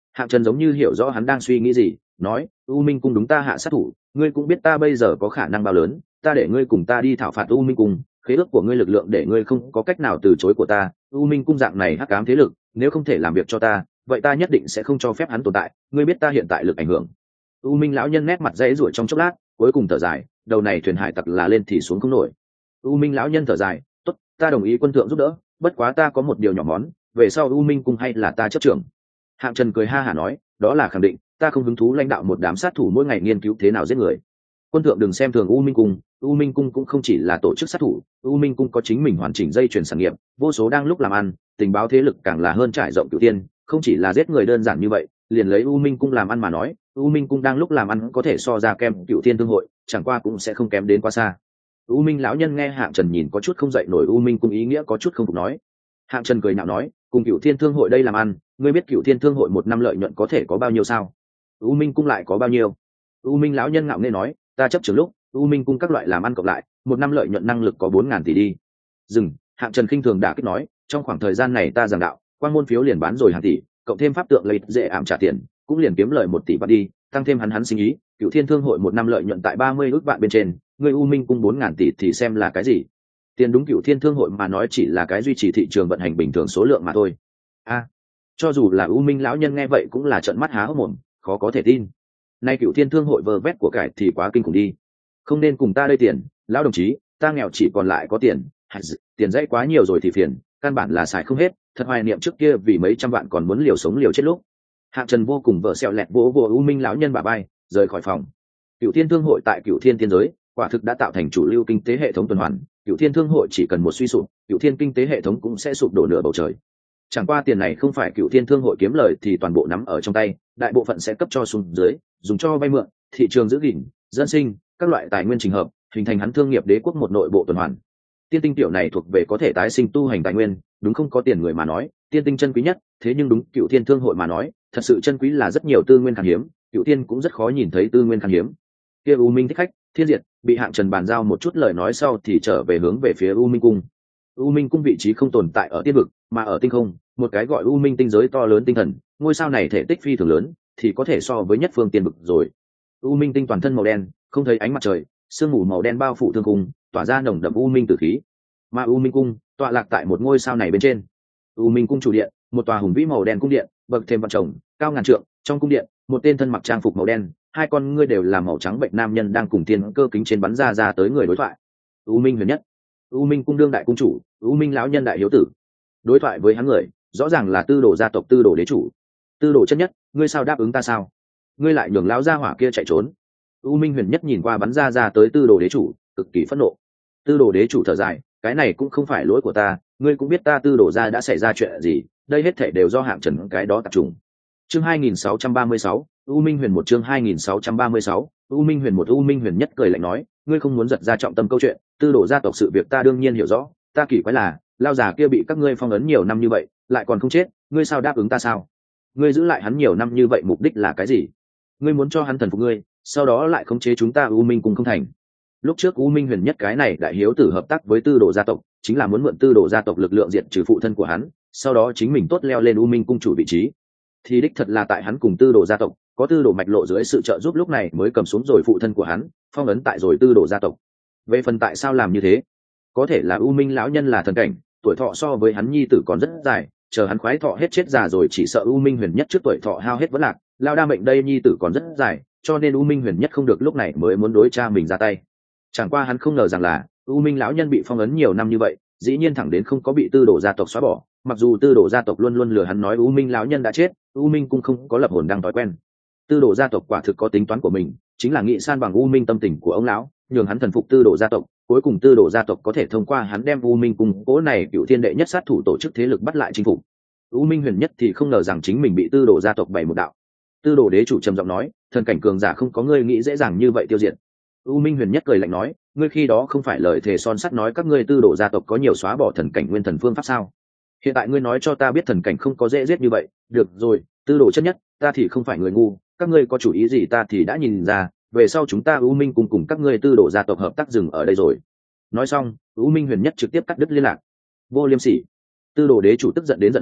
Hạng Trần giống như hiểu rõ hắn đang suy nghĩ gì, nói: U Minh cung đúng ta hạ sát thủ, ngươi cũng biết ta bây giờ có khả năng bao lớn, ta để ngươi cùng ta đi thảo phạt U Minh cung, khế ước của ngươi lực lượng để ngươi không có cách nào từ chối của ta. U Minh cung dạng này hắc ám thế lực, nếu không thể làm việc cho ta, vậy ta nhất định sẽ không cho phép hắn tồn tại. Ngươi biết ta hiện tại lực ảnh hưởng. U Minh lão nhân nét mặt dãy rủa trong chốc lát, cuối cùng thở dài, đầu này thuyền hải tặc là lên thì xuống không nổi. U Minh lão nhân thở dài, tốt, ta đồng ý quân thượng giúp đỡ, bất quá ta có một điều nhỏ món, về sau U Minh cung hay là ta chấp trưởng. Hạng Trần cười ha hả nói, đó là khẳng định, ta không hứng thú lãnh đạo một đám sát thủ mỗi ngày nghiên cứu thế nào giết người. Quân thượng đừng xem thường U Minh cung, U Minh cung cũng không chỉ là tổ chức sát thủ, U Minh cung có chính mình hoàn chỉnh dây chuyền sản nghiệp, vô số đang lúc làm ăn, tình báo thế lực càng là hơn trải rộng cửu tiên, không chỉ là giết người đơn giản như vậy. Liền lấy U Minh cung làm ăn mà nói, U Minh cung đang lúc làm ăn có thể so ra kem cửu tiên thương hội, chẳng qua cũng sẽ không kém đến quá xa. U Minh lão nhân nghe Hạng Trần nhìn có chút không dậy nổi U Minh cung ý nghĩa, có chút không phục nói. Hạng Trần cười nhạo nói, cùng cửu thiên thương hội đây làm ăn, ngươi biết cửu thiên thương hội một năm lợi nhuận có thể có bao nhiêu sao? U Minh cung lại có bao nhiêu? U Minh lão nhân ngạo nghễ nói, ta chấp trưởng lúc U Minh cung các loại làm ăn cộng lại, một năm lợi nhuận năng lực có bốn ngàn tỷ đi. Dừng. Hạng Trần khinh thường đả kích nói, trong khoảng thời gian này ta giảng đạo, quang môn phiếu liền bán rồi hàng tỷ, cộng thêm pháp tượng lấy dễ ảm trả tiền, cũng liền kiếm lời một tỷ bạc đi, tăng thêm hắn hắn sinh ý, cửu thiên thương hội một năm lợi nhuận tại ba mươi ước vạn bên trên, người U Minh cung bốn ngàn tỷ thì xem là cái gì? Tiền đúng cửu thiên thương hội mà nói chỉ là cái duy trì thị trường vận hành bình thường số lượng mà thôi. A, cho dù là U Minh lão nhân nghe vậy cũng là trợn mắt há hốc mồm, khó có thể tin. Nay cửu thiên thương hội vơ vét của cải thì quá kinh khủng đi. Không nên cùng ta đây tiền, lão đồng chí, ta nghèo chỉ còn lại có tiền, tiền dãy quá nhiều rồi thì phiền, căn bản là xài không hết, thật hoài niệm trước kia vì mấy trăm vạn còn muốn liều sống liều chết lúc. Hạng Trần vô cùng vợ sẹo lẹt vỗ vỗ U Minh lão nhân bả vai, rời khỏi phòng. Cửu thiên thương hội tại Cửu thiên tiên giới, quả thực đã tạo thành chủ lưu kinh tế hệ thống tuần hoàn. Cửu thiên thương hội chỉ cần một suy sụp, Cửu thiên kinh tế hệ thống cũng sẽ sụp đổ nửa bầu trời. Chẳng qua tiền này không phải Cửu thiên thương hội kiếm lời thì toàn bộ nắm ở trong tay, đại bộ phận sẽ cấp cho xuống dưới, dùng cho vay mượn, thị trường giữ gìn, dân sinh, các loại tài nguyên trình hợp, hình thành hắn thương nghiệp đế quốc một nội bộ tuần hoàn. Tiên tinh tiểu này thuộc về có thể tái sinh tu hành tài nguyên, đúng không có tiền người mà nói, tiên tinh chân quý nhất, thế nhưng đúng Cửu thiên thương hội mà nói, thật sự chân quý là rất nhiều tư nguyên khan hiếm, Cửu thiên cũng rất khó nhìn thấy tư nguyên khan hiếm. Kia U Minh thích khách, Thiên Diệt, bị Hạng Trần bàn giao một chút lời nói sau thì trở về hướng về phía U Minh cung. U Minh cung vị trí không tồn tại ở tiên vực, mà ở tinh không, một cái gọi U Minh tinh giới to lớn tinh thần, ngôi sao này thể tích phi thường lớn, thì có thể so với nhất phương tiên vực rồi. U Minh tinh toàn thân màu đen, không thấy ánh mặt trời, sương mù màu đen bao phủ thương cung, tỏa ra nồng đậm U Minh tử khí. Mà U Minh cung tọa lạc tại một ngôi sao này bên trên. U Minh cung chủ điện, một tòa hùng vĩ màu đen cung điện, bậc thềm vạn trồng, cao ngàn trượng, trong cung điện, một tên thân mặc trang phục màu đen, hai con ngươi đều là màu trắng bệnh nam nhân đang cùng tiên cơ kính trên bắn ra ra tới người đối thoại. U Minh huyền nhất, U Minh cung đương đại cung chủ, U Minh lão nhân đại hiếu tử. Đối thoại với hắn người, rõ ràng là Tư Đồ gia tộc Tư Đồ đế chủ. Tư Đồ chân nhất, ngươi sao đáp ứng ta sao? Ngươi lại nhường lão gia hỏa kia chạy trốn. U Minh huyền nhất nhìn qua bắn ra ra tới Tư Đồ đế chủ, cực kỳ phẫn nộ. Tư Đồ đế chủ thở dài, cái này cũng không phải lỗi của ta, ngươi cũng biết ta Tư Đồ gia đã xảy ra chuyện gì, đây hết thảy đều do Hạng Trần cái đó tập trung. Chương hai nghìn sáu trăm ba mươi sáu, U Minh huyền một chương hai nghìn sáu trăm ba mươi sáu, U Minh huyền một U Minh huyền nhất cười lạnh nói, ngươi không muốn giật ra trọng tâm câu chuyện, Tư Đồ gia tộc sự việc ta đương nhiên hiểu rõ, ta kỳ quái là, lao già kia bị các ngươi phong ấn nhiều năm như vậy, lại còn không chết, ngươi sao đáp ứng ta sao? Ngươi giữ lại hắn nhiều năm như vậy mục đích là cái gì? Ngươi muốn cho hắn thần phục ngươi, sau đó lại khống chế chúng ta U Minh cùng không thành. Lúc trước U Minh huyền nhất cái này đại hiếu tử hợp tác với Tư Đồ gia tộc, chính là muốn mượn Tư Đồ gia tộc lực lượng diệt trừ phụ thân của hắn, sau đó chính mình tốt leo lên U Minh cung chủ vị trí. Thì đích thật là tại hắn cùng Tư Đồ gia tộc, có Tư Đồ mạch lộ dưới sự trợ giúp lúc này mới cầm xuống rồi phụ thân của hắn, phong ấn tại rồi Tư Đồ gia tộc. Về phần tại sao làm như thế, có thể là U Minh lão nhân là thần cảnh, tuổi thọ so với hắn nhi tử còn rất dài, chờ hắn khoái thọ hết chết già rồi chỉ sợ U Minh huyền nhất trước tuổi thọ hao hết vẫn lạc, lao đa mệnh đây nhi tử còn rất dài, cho nên U Minh huyền nhất không được lúc này mới muốn đối cha mình ra tay. Chẳng qua hắn không ngờ rằng là U Minh lão nhân bị phong ấn nhiều năm như vậy, dĩ nhiên thẳng đến không có bị Tư Đồ gia tộc xóa bỏ, mặc dù Tư Đồ gia tộc luôn luôn lừa hắn nói U Minh lão nhân đã chết, U Minh cũng không có lập hồn đăng thói quen. Tư Đồ gia tộc quả thực có tính toán của mình, chính là nghĩ san bằng U Minh tâm tình của ông lão, nhường hắn thần phục Tư Đồ gia tộc, cuối cùng Tư Đồ gia tộc có thể thông qua hắn đem U Minh cung cố này Cửu thiên đệ nhất sát thủ tổ chức thế lực bắt lại chinh phục. U Minh huyền nhất thì không ngờ rằng chính mình bị Tư Đồ gia tộc bày một đạo. Tư Đồ đế chủ trầm giọng nói, thần cảnh cường giả không có ngươi nghĩ dễ dàng như vậy tiêu diệt. U Minh huyền nhất cười lạnh nói, ngươi khi đó không phải lời thề son sắt nói các ngươi Tư Đồ gia tộc có nhiều xóa bỏ thần cảnh nguyên thần phương pháp sao? Hiện tại ngươi nói cho ta biết thần cảnh không có dễ giết như vậy, được rồi, Tư Đồ chân nhất, ta thì không phải người ngu, các ngươi có chủ ý gì ta thì đã nhìn ra, về sau chúng ta U Minh cùng cùng các ngươi Tư Đồ gia tộc hợp tác dừng ở đây rồi. Nói xong, U Minh huyền nhất trực tiếp cắt đứt liên lạc. Vô liêm sỉ. Tư Đồ đế chủ tức giận đến giận mắng,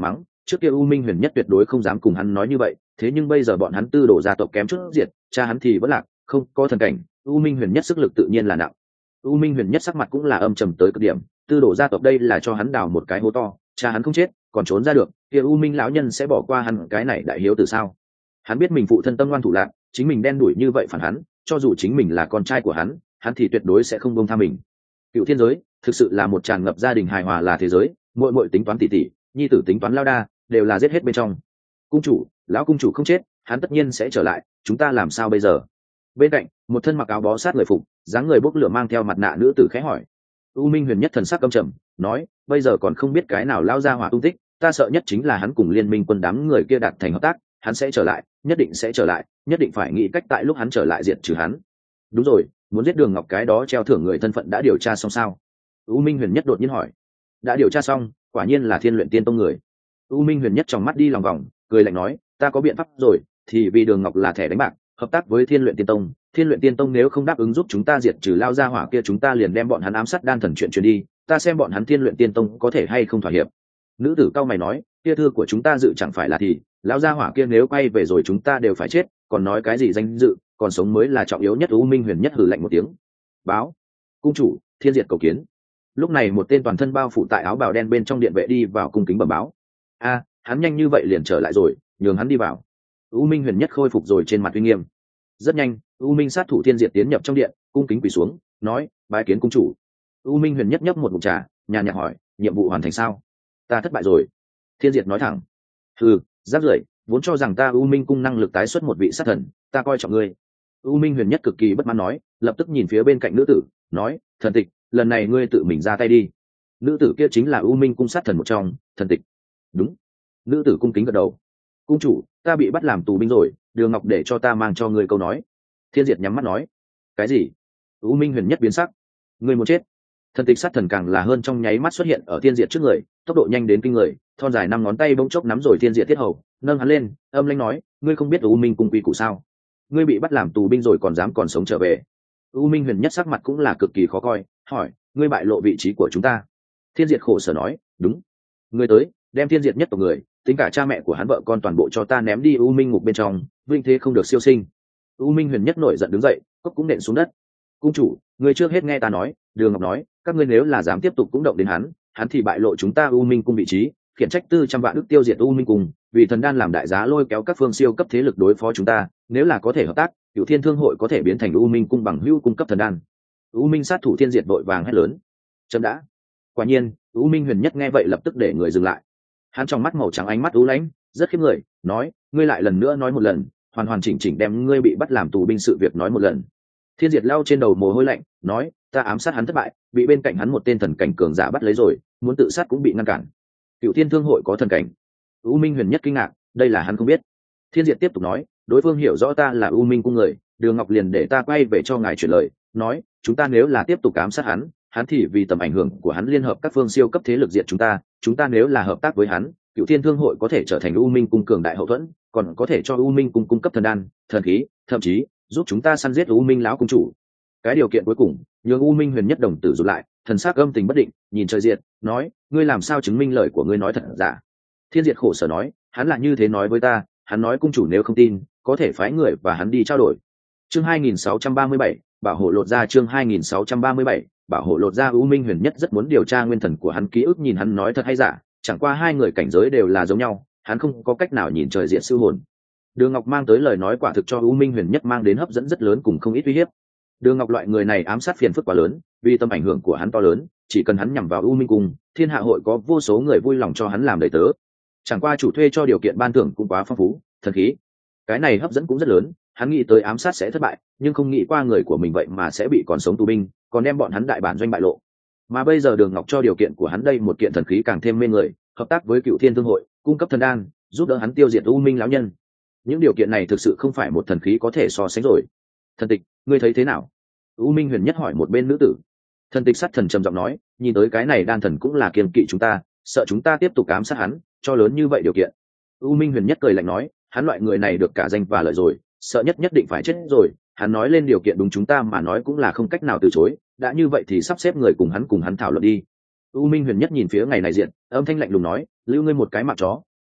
trước kia u minh huyền nhất tuyệt đối không dám cùng hắn nói như vậy, thế nhưng bây giờ bọn hắn tư đồ gia tộc kém chút diệt, cha hắn thì vẫn lạc, không có thần cảnh, u minh huyền nhất sức lực tự nhiên là nặng. u minh huyền nhất sắc mặt cũng là âm trầm tới cực điểm, tư đồ gia tộc đây là cho hắn đào một cái hố to, cha hắn không chết còn trốn ra được, kia u minh lão nhân sẽ bỏ qua hắn cái này đại hiếu từ sao? Hắn biết mình phụ thân tâm ngoan thủ lạc, chính mình đen đuổi như vậy phản hắn, cho dù chính mình là con trai của hắn, hắn thì tuyệt đối sẽ không buông tha mình. Cựu thiên giới thực sự là một tràn ngập gia đình hài hòa là thế giới, muội muội tính toán tỉ tỉ, nhi tử tính toán lao đa, đều là giết hết bên trong. Cung chủ, lão cung chủ không chết, hắn tất nhiên sẽ trở lại, chúng ta làm sao bây giờ? Bên cạnh, một thân mặc áo bó sát người phục, dáng người bốc lửa mang theo mặt nạ nữ tử khẽ hỏi. U Minh Huyền nhất thần sắc căm trầm, nói, bây giờ còn không biết cái nào lao ra hỏa tung tích, ta sợ nhất chính là hắn cùng liên minh quân đám người kia đạt thành hợp tác, hắn sẽ trở lại, nhất định sẽ trở lại, nhất định phải nghĩ cách tại lúc hắn trở lại diệt trừ hắn. Đúng rồi, muốn giết Đường Ngọc cái đó treo thưởng người thân phận đã điều tra xong sao? U Minh Huyền nhất đột nhiên hỏi. Đã điều tra xong, quả nhiên là Thiên Luyện Tiên Tông người. U Minh Huyền nhất trong mắt đi lòng vòng, cười lạnh nói, ta có biện pháp rồi, thì vì Đường Ngọc là thẻ đánh bạc, hợp tác với Thiên Luyện Tiên Tông, Thiên Luyện Tiên Tông nếu không đáp ứng giúp chúng ta diệt trừ lao ra hỏa kia, chúng ta liền đem bọn hắn ám sát đan thần chuyện truyền đi, ta xem bọn hắn Thiên Luyện Tiên Tông có thể hay không thỏa hiệp. Nữ tử cao mày nói, kia thư của chúng ta dự chẳng phải là thì, lão gia hỏa kia nếu quay về rồi chúng ta đều phải chết, còn nói cái gì danh dự, còn sống mới là trọng yếu nhất. U Minh Huyền nhất hừ lạnh một tiếng. Báo, cung chủ, Thiên Diệt cầu kiến. Lúc này một tên toàn thân bao phủ tại áo bào đen bên trong điện vệ đi vào cung kính bẩm báo. A, hắn nhanh như vậy liền trở lại rồi, nhường hắn đi vào. U Minh Huyền nhất khôi phục rồi trên mặt uy nghiêm. Rất nhanh, U Minh sát thủ Thiên Diệt tiến nhập trong điện, cung kính quỳ xuống, nói, bái kiến cung chủ. U Minh Huyền nhất nhấp một ngụm trà, nhàn nhạt hỏi, nhiệm vụ hoàn thành sao? Ta thất bại rồi. Thiên Diệt nói thẳng. Ừ, giáp rưởi, vốn cho rằng ta U Minh cung năng lực tái xuất một vị sát thần, ta coi trọng ngươi. U Minh Huyền nhất cực kỳ bất mãn nói, lập tức nhìn phía bên cạnh nữ tử, nói, thần tịch, lần này ngươi tự mình ra tay đi. Nữ tử kia chính là U Minh cung sát thần một trong, thần tịch. Đúng. Nữ tử cung kính gật đầu. Cung chủ, ta bị bắt làm tù binh rồi, Đường Ngọc để cho ta mang cho ngươi câu nói. Thiên Diệt nhắm mắt nói. Cái gì? U Minh Huyền nhất biến sắc. Ngươi muốn chết? Thần tịch sát thần càng là hơn, trong nháy mắt xuất hiện ở Thiên Diệt trước người, tốc độ nhanh đến kinh người, thon dài năm ngón tay bỗng chốc nắm rồi Thiên Diệt tiết hầu, nâng hắn lên, âm lãnh nói, ngươi không biết U Minh cung quy củ sao? Ngươi bị bắt làm tù binh rồi còn dám còn sống trở về? U Minh Huyền nhất sắc mặt cũng là cực kỳ khó coi, hỏi, ngươi bại lộ vị trí của chúng ta? Thiên Diệt khổ sở nói, đúng. Ngươi tới, đem Thiên Diệt nhất tộc người, tính cả cha mẹ của hắn vợ con toàn bộ cho ta ném đi U Minh ngục bên trong, vinh thế không được siêu sinh. U Minh Huyền nhất nổi giận đứng dậy, cốc cũng nện xuống đất. Cung chủ, ngươi trước hết nghe ta nói. Đường Ngọc nói, các ngươi nếu là dám tiếp tục cũng động đến hắn, hắn thì bại lộ chúng ta U Minh cung vị trí, khiển trách tư trăm vạn đức tiêu diệt U Minh cung, vì thần đan làm đại giá lôi kéo các phương siêu cấp thế lực đối phó chúng ta, nếu là có thể hợp tác, Cửu Thiên Thương hội có thể biến thành U Minh cung bằng hữu cung cấp thần đan. U Minh sát thủ Thiên Diệt vội vàng hét lớn. Chấm đã. Quả nhiên, U Minh Huyền nhất nghe vậy lập tức để người dừng lại. Hắn trong mắt màu trắng ánh mắt u lãnh, rất khiếp người, nói, ngươi lại lần nữa nói một lần, hoàn hoàn chỉnh chỉnh đem ngươi bị bắt làm tù binh sự việc nói một lần. Thiên Diệt lau trên đầu mồ hôi lạnh, nói, ta ám sát hắn thất bại, bị bên cạnh hắn một tên thần cảnh cường giả bắt lấy rồi, muốn tự sát cũng bị ngăn cản. Cửu Thiên Thương hội có thần cảnh? U Minh Huyền nhất kinh ngạc, đây là hắn không biết. Thiên Diệt tiếp tục nói, đối phương hiểu rõ ta là U Minh cung người, Đường Ngọc liền để ta quay về cho ngài chuyển lời, nói, chúng ta nếu là tiếp tục ám sát hắn, hắn thì vì tầm ảnh hưởng của hắn liên hợp các phương siêu cấp thế lực diệt chúng ta, chúng ta nếu là hợp tác với hắn, Cửu Thiên Thương hội có thể trở thành U Minh cung cường đại hậu thuẫn, còn có thể cho U Minh cung cung cấp thần đan, thần khí, thậm chí giúp chúng ta săn giết U Minh lão cung chủ. Cái điều kiện cuối cùng, nhường U Minh Huyền nhất đồng tử rụt lại, thần sắc âm tình bất định, nhìn trời Diệt, nói, ngươi làm sao chứng minh lời của ngươi nói thật giả? Thiên Diệt khổ sở nói, hắn là như thế nói với ta, hắn nói cung chủ nếu không tin, có thể phái người và hắn đi trao đổi. Chương hai nghìn sáu trăm ba mươi bảy, bảo hộ lột ra. Chương hai nghìn sáu trăm ba mươi bảy, bảo hộ lột ra. U Minh Huyền nhất rất muốn điều tra nguyên thần của hắn ký ức, nhìn hắn nói thật hay giả, chẳng qua hai người cảnh giới đều là giống nhau, hắn không có cách nào nhìn trời Diệt siêu hồn. Đường Ngọc mang tới lời nói quả thực cho U Minh Huyền nhất mang đến hấp dẫn rất lớn cùng không ít uy hiếp. Đường Ngọc loại người này ám sát phiền phức quá lớn, vì tầm ảnh hưởng của hắn to lớn, chỉ cần hắn nhằm vào U Minh cung, Thiên Hạ hội có vô số người vui lòng cho hắn làm đầy tớ. Chẳng qua chủ thuê cho điều kiện ban thưởng cũng quá phong phú, thần khí, cái này hấp dẫn cũng rất lớn. Hắn nghĩ tới ám sát sẽ thất bại, nhưng không nghĩ qua người của mình vậy mà sẽ bị còn sống tù binh, còn đem bọn hắn đại bản doanh bại lộ. Mà bây giờ Đường Ngọc cho điều kiện của hắn đây một kiện thần khí càng thêm mê người, hợp tác với Cửu Thiên Thương hội, cung cấp thần đan, giúp đỡ hắn tiêu diệt U Minh lão nhân. Những điều kiện này thực sự không phải một thần khí có thể so sánh rồi. Thần tịch, ngươi thấy thế nào? U Minh Huyền nhất hỏi một bên nữ tử. Thần tịch sát thần trầm giọng nói, nhìn tới cái này đan thần cũng là kiêng kỵ chúng ta, sợ chúng ta tiếp tục ám sát hắn, cho lớn như vậy điều kiện. U Minh Huyền nhất cười lạnh nói, hắn loại người này được cả danh và lợi rồi, sợ nhất nhất định phải chết rồi. Hắn nói lên điều kiện đúng chúng ta mà nói cũng là không cách nào từ chối, đã như vậy thì sắp xếp người cùng hắn cùng hắn thảo luận đi. U Minh Huyền nhất nhìn phía ngày này diện, âm thanh lạnh lùng nói, lưu ngươi một cái mặt chó,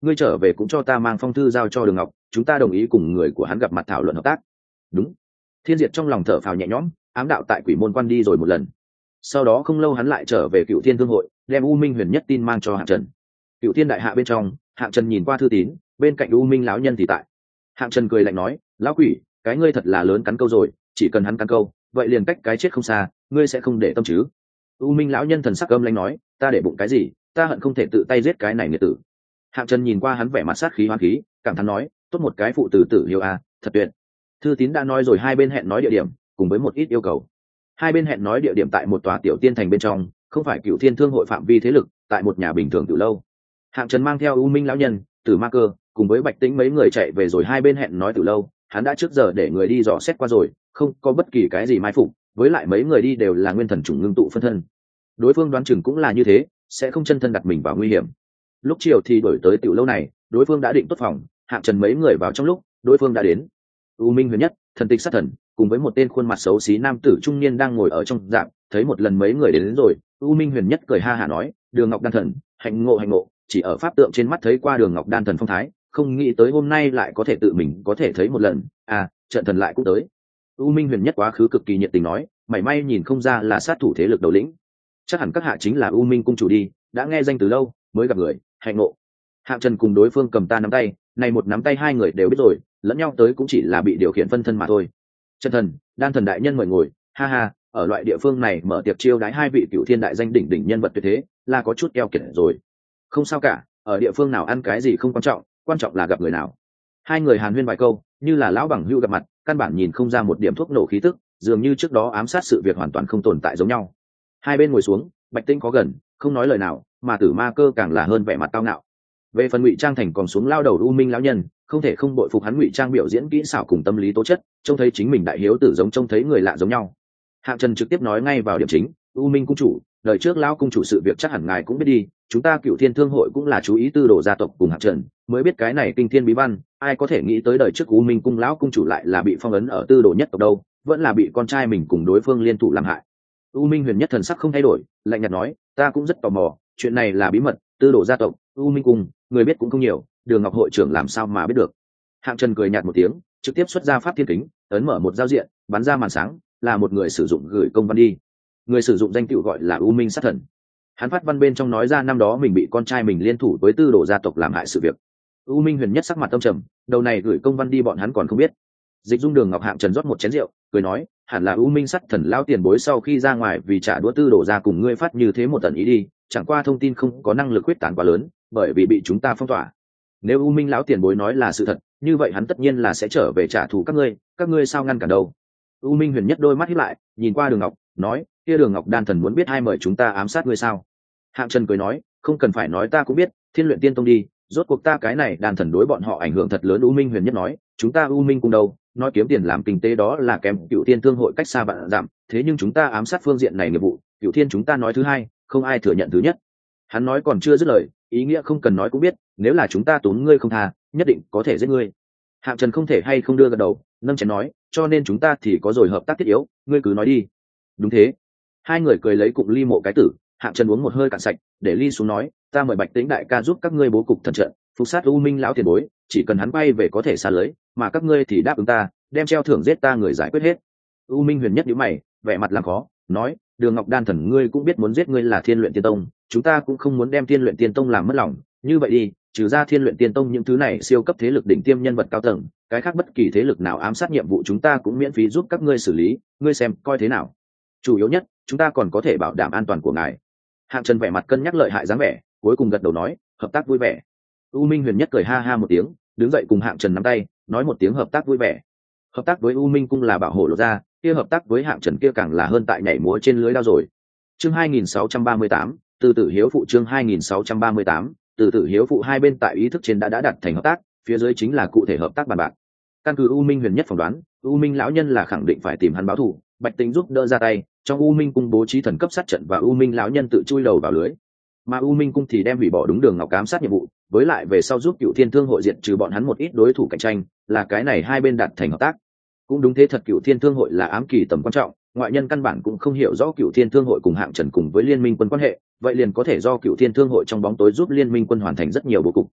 ngươi trở về cũng cho ta mang phong thư giao cho Đường Ngọc, chúng ta đồng ý cùng người của hắn gặp mặt thảo luận hợp tác. Đúng. Thiên Diệt trong lòng thở phào nhẹ nhõm, ám đạo tại Quỷ Môn Quan đi rồi một lần. Sau đó không lâu hắn lại trở về Cựu Thiên Thương hội, đem U Minh Huyền Nhất tin mang cho Hạng Trần. Cựu Thiên đại hạ bên trong, Hạng Trần nhìn qua thư tín, bên cạnh U Minh lão nhân thì tại. Hạng Trần cười lạnh nói, lão quỷ, cái ngươi thật là lớn cắn câu rồi, chỉ cần hắn cắn câu, vậy liền cách cái chết không xa, ngươi sẽ không để tâm chứ? U Minh lão nhân thần sắc âm lãnh nói, ta để bụng cái gì, ta hận không thể tự tay giết cái này nghiệt tử. Hạng Trần nhìn qua hắn vẻ mặt sát khí hoán khí, cảm thán nói, tốt một cái phụ tử tử hiếu à, thật tuyệt. Thư tín đã nói rồi hai bên hẹn nói địa điểm, cùng với một ít yêu cầu. Hai bên hẹn nói địa điểm tại một tòa tiểu tiên thành bên trong, không phải Cựu Thiên Thương hội phạm vi thế lực, tại một nhà bình thường từ lâu. Hạng Trần mang theo U Minh lão nhân, Tử Ma Cơ, cùng với Bạch Tĩnh mấy người chạy về rồi hai bên hẹn nói từ lâu, hắn đã trước giờ để người đi dò xét qua rồi, không có bất kỳ cái gì mai phục, với lại mấy người đi đều là nguyên thần chủng ngưng tụ phân thân. Đối phương đoán chừng cũng là như thế, sẽ không chân thân đặt mình vào nguy hiểm. Lúc chiều thì đổi tới tiểu lâu này, đối phương đã định tốt phòng, Hạng Trần mấy người vào trong lúc, đối phương đã đến. U Minh Huyền Nhất, Thần Tịch Sát Thần, cùng với một tên khuôn mặt xấu xí nam tử trung niên đang ngồi ở trong dạng, thấy một lần mấy người đến, đến rồi, U Minh Huyền Nhất cười ha hả nói, Đường Ngọc Đan Thần, hạnh ngộ hạnh ngộ, chỉ ở pháp tượng trên mắt thấy qua Đường Ngọc Đan Thần phong thái, không nghĩ tới hôm nay lại có thể tự mình có thể thấy một lần, à, trận thần lại cũng tới. U Minh Huyền Nhất quá khứ cực kỳ nhiệt tình nói, mảy may nhìn không ra là sát thủ thế lực đầu lĩnh, chắc hẳn các hạ chính là U Minh cung chủ đi, đã nghe danh từ lâu, mới gặp người, hạnh ngộ. Hạng Trần cùng đối phương cầm ta nắm tay, này một nắm tay hai người đều biết rồi, lẫn nhau tới cũng chỉ là bị điều khiển phân thân mà thôi. Chân thần, Đan Thần đại nhân mời ngồi, ha ha, ở loại địa phương này mở tiệc chiêu đãi hai vị Cựu Thiên đại danh đỉnh đỉnh nhân vật tuyệt thế, là có chút eo kiệt rồi. Không sao cả, ở địa phương nào ăn cái gì không quan trọng, quan trọng là gặp người nào. Hai người hàn huyên vài câu, như là lão bằng hữu gặp mặt, căn bản nhìn không ra một điểm thuốc nổ khí tức, dường như trước đó ám sát sự việc hoàn toàn không tồn tại giống nhau. Hai bên ngồi xuống, Bạch Tĩnh có gần, không nói lời nào, mà Tử Ma Cơ càng là hơn vẻ mặt cao ngạo. Về phần Ngụy Trang Thành còn xuống lao đầu U Minh lão nhân, không thể không bội phục hắn ngụy trang biểu diễn kỹ xảo cùng tâm lý tố chất, trông thấy chính mình đại hiếu tử giống trông thấy người lạ giống nhau. Hạng Trần trực tiếp nói ngay vào điểm chính, U Minh cung chủ, đời trước lão cung chủ sự việc chắc hẳn ngài cũng biết đi, chúng ta Cựu Thiên Thương hội cũng là chú ý tư đồ gia tộc cùng Hạng Trần, mới biết cái này kinh thiên bí văn, ai có thể nghĩ tới đời trước U Minh cung lão cung chủ lại là bị phong ấn ở tư đồ nhất tộc đâu, vẫn là bị con trai mình cùng đối phương liên thủ làm hại. U Minh Huyền Nhất thần sắc không thay đổi, lạnh nhạt nói, ta cũng rất tò mò, chuyện này là bí mật, tư đồ gia tộc, U Minh cung, người biết cũng không nhiều, Đường Ngọc hội trưởng làm sao mà biết được. Hạng Trần cười nhạt một tiếng, trực tiếp xuất ra pháp thiên kính, ấn mở một giao diện, bắn ra màn sáng, là một người sử dụng gửi công văn đi. Người sử dụng danh tựu gọi là U Minh sát thần. Hắn phát văn bên trong nói ra năm đó mình bị con trai mình liên thủ với tư đồ gia tộc làm hại sự việc. U Minh Huyền Nhất sắc mặt tâm trầm, đầu này gửi công văn đi bọn hắn còn không biết. Dịch Dung Đường Ngọc Hạng Trần rót một chén rượu, cười nói, hẳn là U Minh sát thần lao tiền bối sau khi ra ngoài vì trả đũa tư đồ ra cùng ngươi phát như thế một tần ý đi, chẳng qua thông tin không có năng lực quyết tán quá lớn, bởi vì bị chúng ta phong tỏa. Nếu U Minh lão tiền bối nói là sự thật, như vậy hắn tất nhiên là sẽ trở về trả thù các ngươi, các ngươi sao ngăn cản đâu? U Minh Huyền Nhất đôi mắt híp lại, nhìn qua Đường Ngọc, nói, kia Đường Ngọc Đan Thần muốn biết ai mời chúng ta ám sát ngươi sao? Hạng Trần cười nói, không cần phải nói ta cũng biết, Thiên Luyện Tiên Tông đi, rốt cuộc ta cái này Đan Thần đối bọn họ ảnh hưởng thật lớn. U Minh Huyền Nhất nói, chúng ta U Minh cùng đâu, nói kiếm tiền làm kinh tế đó là kém Cựu Thiên Thương hội cách xa vạn dặm, thế nhưng chúng ta ám sát phương diện này nghiệp vụ, Cựu Thiên chúng ta nói thứ hai, không ai thừa nhận thứ nhất. Hắn nói còn chưa dứt lời, ý nghĩa không cần nói cũng biết, nếu là chúng ta tốn ngươi không tha, nhất định có thể giết ngươi. Hạng Trần không thể hay không đưa gật đầu, nâng chén nói, cho nên chúng ta thì có rồi hợp tác thiết yếu, ngươi cứ nói đi. Đúng thế. Hai người cười lấy cụm ly mộ cái tử, Hạng Trần uống một hơi cạn sạch, để ly xuống nói, ta mời Bạch Tĩnh đại ca giúp các ngươi bố cục thần trận, phục sát U Minh lão tiền bối, chỉ cần hắn bay về có thể xa lưới, mà các ngươi thì đáp ứng ta, đem treo thưởng giết ta người giải quyết hết. U Minh Huyền Nhất nhíu mày, vẻ mặt làm khó, nói, Đường Ngọc Đan Thần ngươi cũng biết muốn giết ngươi là Thiên Luyện Tiên Tông, chúng ta cũng không muốn đem Thiên Luyện Tiên Tông làm mất lòng, như vậy đi, trừ ra Thiên Luyện Tiên Tông những thứ này siêu cấp thế lực đỉnh tiêm nhân vật cao tầng, cái khác bất kỳ thế lực nào ám sát nhiệm vụ chúng ta cũng miễn phí giúp các ngươi xử lý, ngươi xem coi thế nào. Chủ yếu nhất, chúng ta còn có thể bảo đảm an toàn của ngài. Hạng Trần vẻ mặt cân nhắc lợi hại dáng vẻ, cuối cùng gật đầu nói, hợp tác vui vẻ. U Minh Huyền Nhất cười ha ha một tiếng, đứng dậy cùng Hạng Trần nắm tay, nói một tiếng hợp tác vui vẻ. Hợp tác với U Minh cung là bảo hộ lột ra, kia hợp tác với Hạng Trần kia càng là hơn tại nhảy múa trên lưới đao rồi. Chương hai nghìn sáu trăm ba mươi tám, từ tử hiếu phụ. Chương hai nghìn sáu trăm ba mươi tám, từ tử hiếu phụ. Hai bên tại ý thức trên đã đã đặt thành hợp tác, phía dưới chính là cụ thể hợp tác bàn bạc. Căn cứ U Minh Huyền Nhất phỏng đoán, U Minh lão nhân là khẳng định phải tìm hắn báo thù, Bạch Tĩnh giúp đỡ ra tay, trong U Minh cung bố trí thần cấp sát trận và U Minh lão nhân tự chui đầu vào lưới. Mà U Minh cung thì đem hủy bỏ đúng Đường Ngọc ám sát nhiệm vụ, với lại về sau giúp Cựu Thiên Thương hội diệt trừ bọn hắn một ít đối thủ cạnh tranh, là cái này hai bên đạt thành hợp tác. Cũng đúng thế thật, Cựu Thiên Thương hội là ám kỳ tầm quan trọng, ngoại nhân căn bản cũng không hiểu rõ Cựu Thiên Thương hội cùng Hạng Trần cùng với Liên Minh quân quan hệ, vậy liền có thể do Cựu Thiên Thương hội trong bóng tối giúp Liên Minh quân hoàn thành rất nhiều bố cục.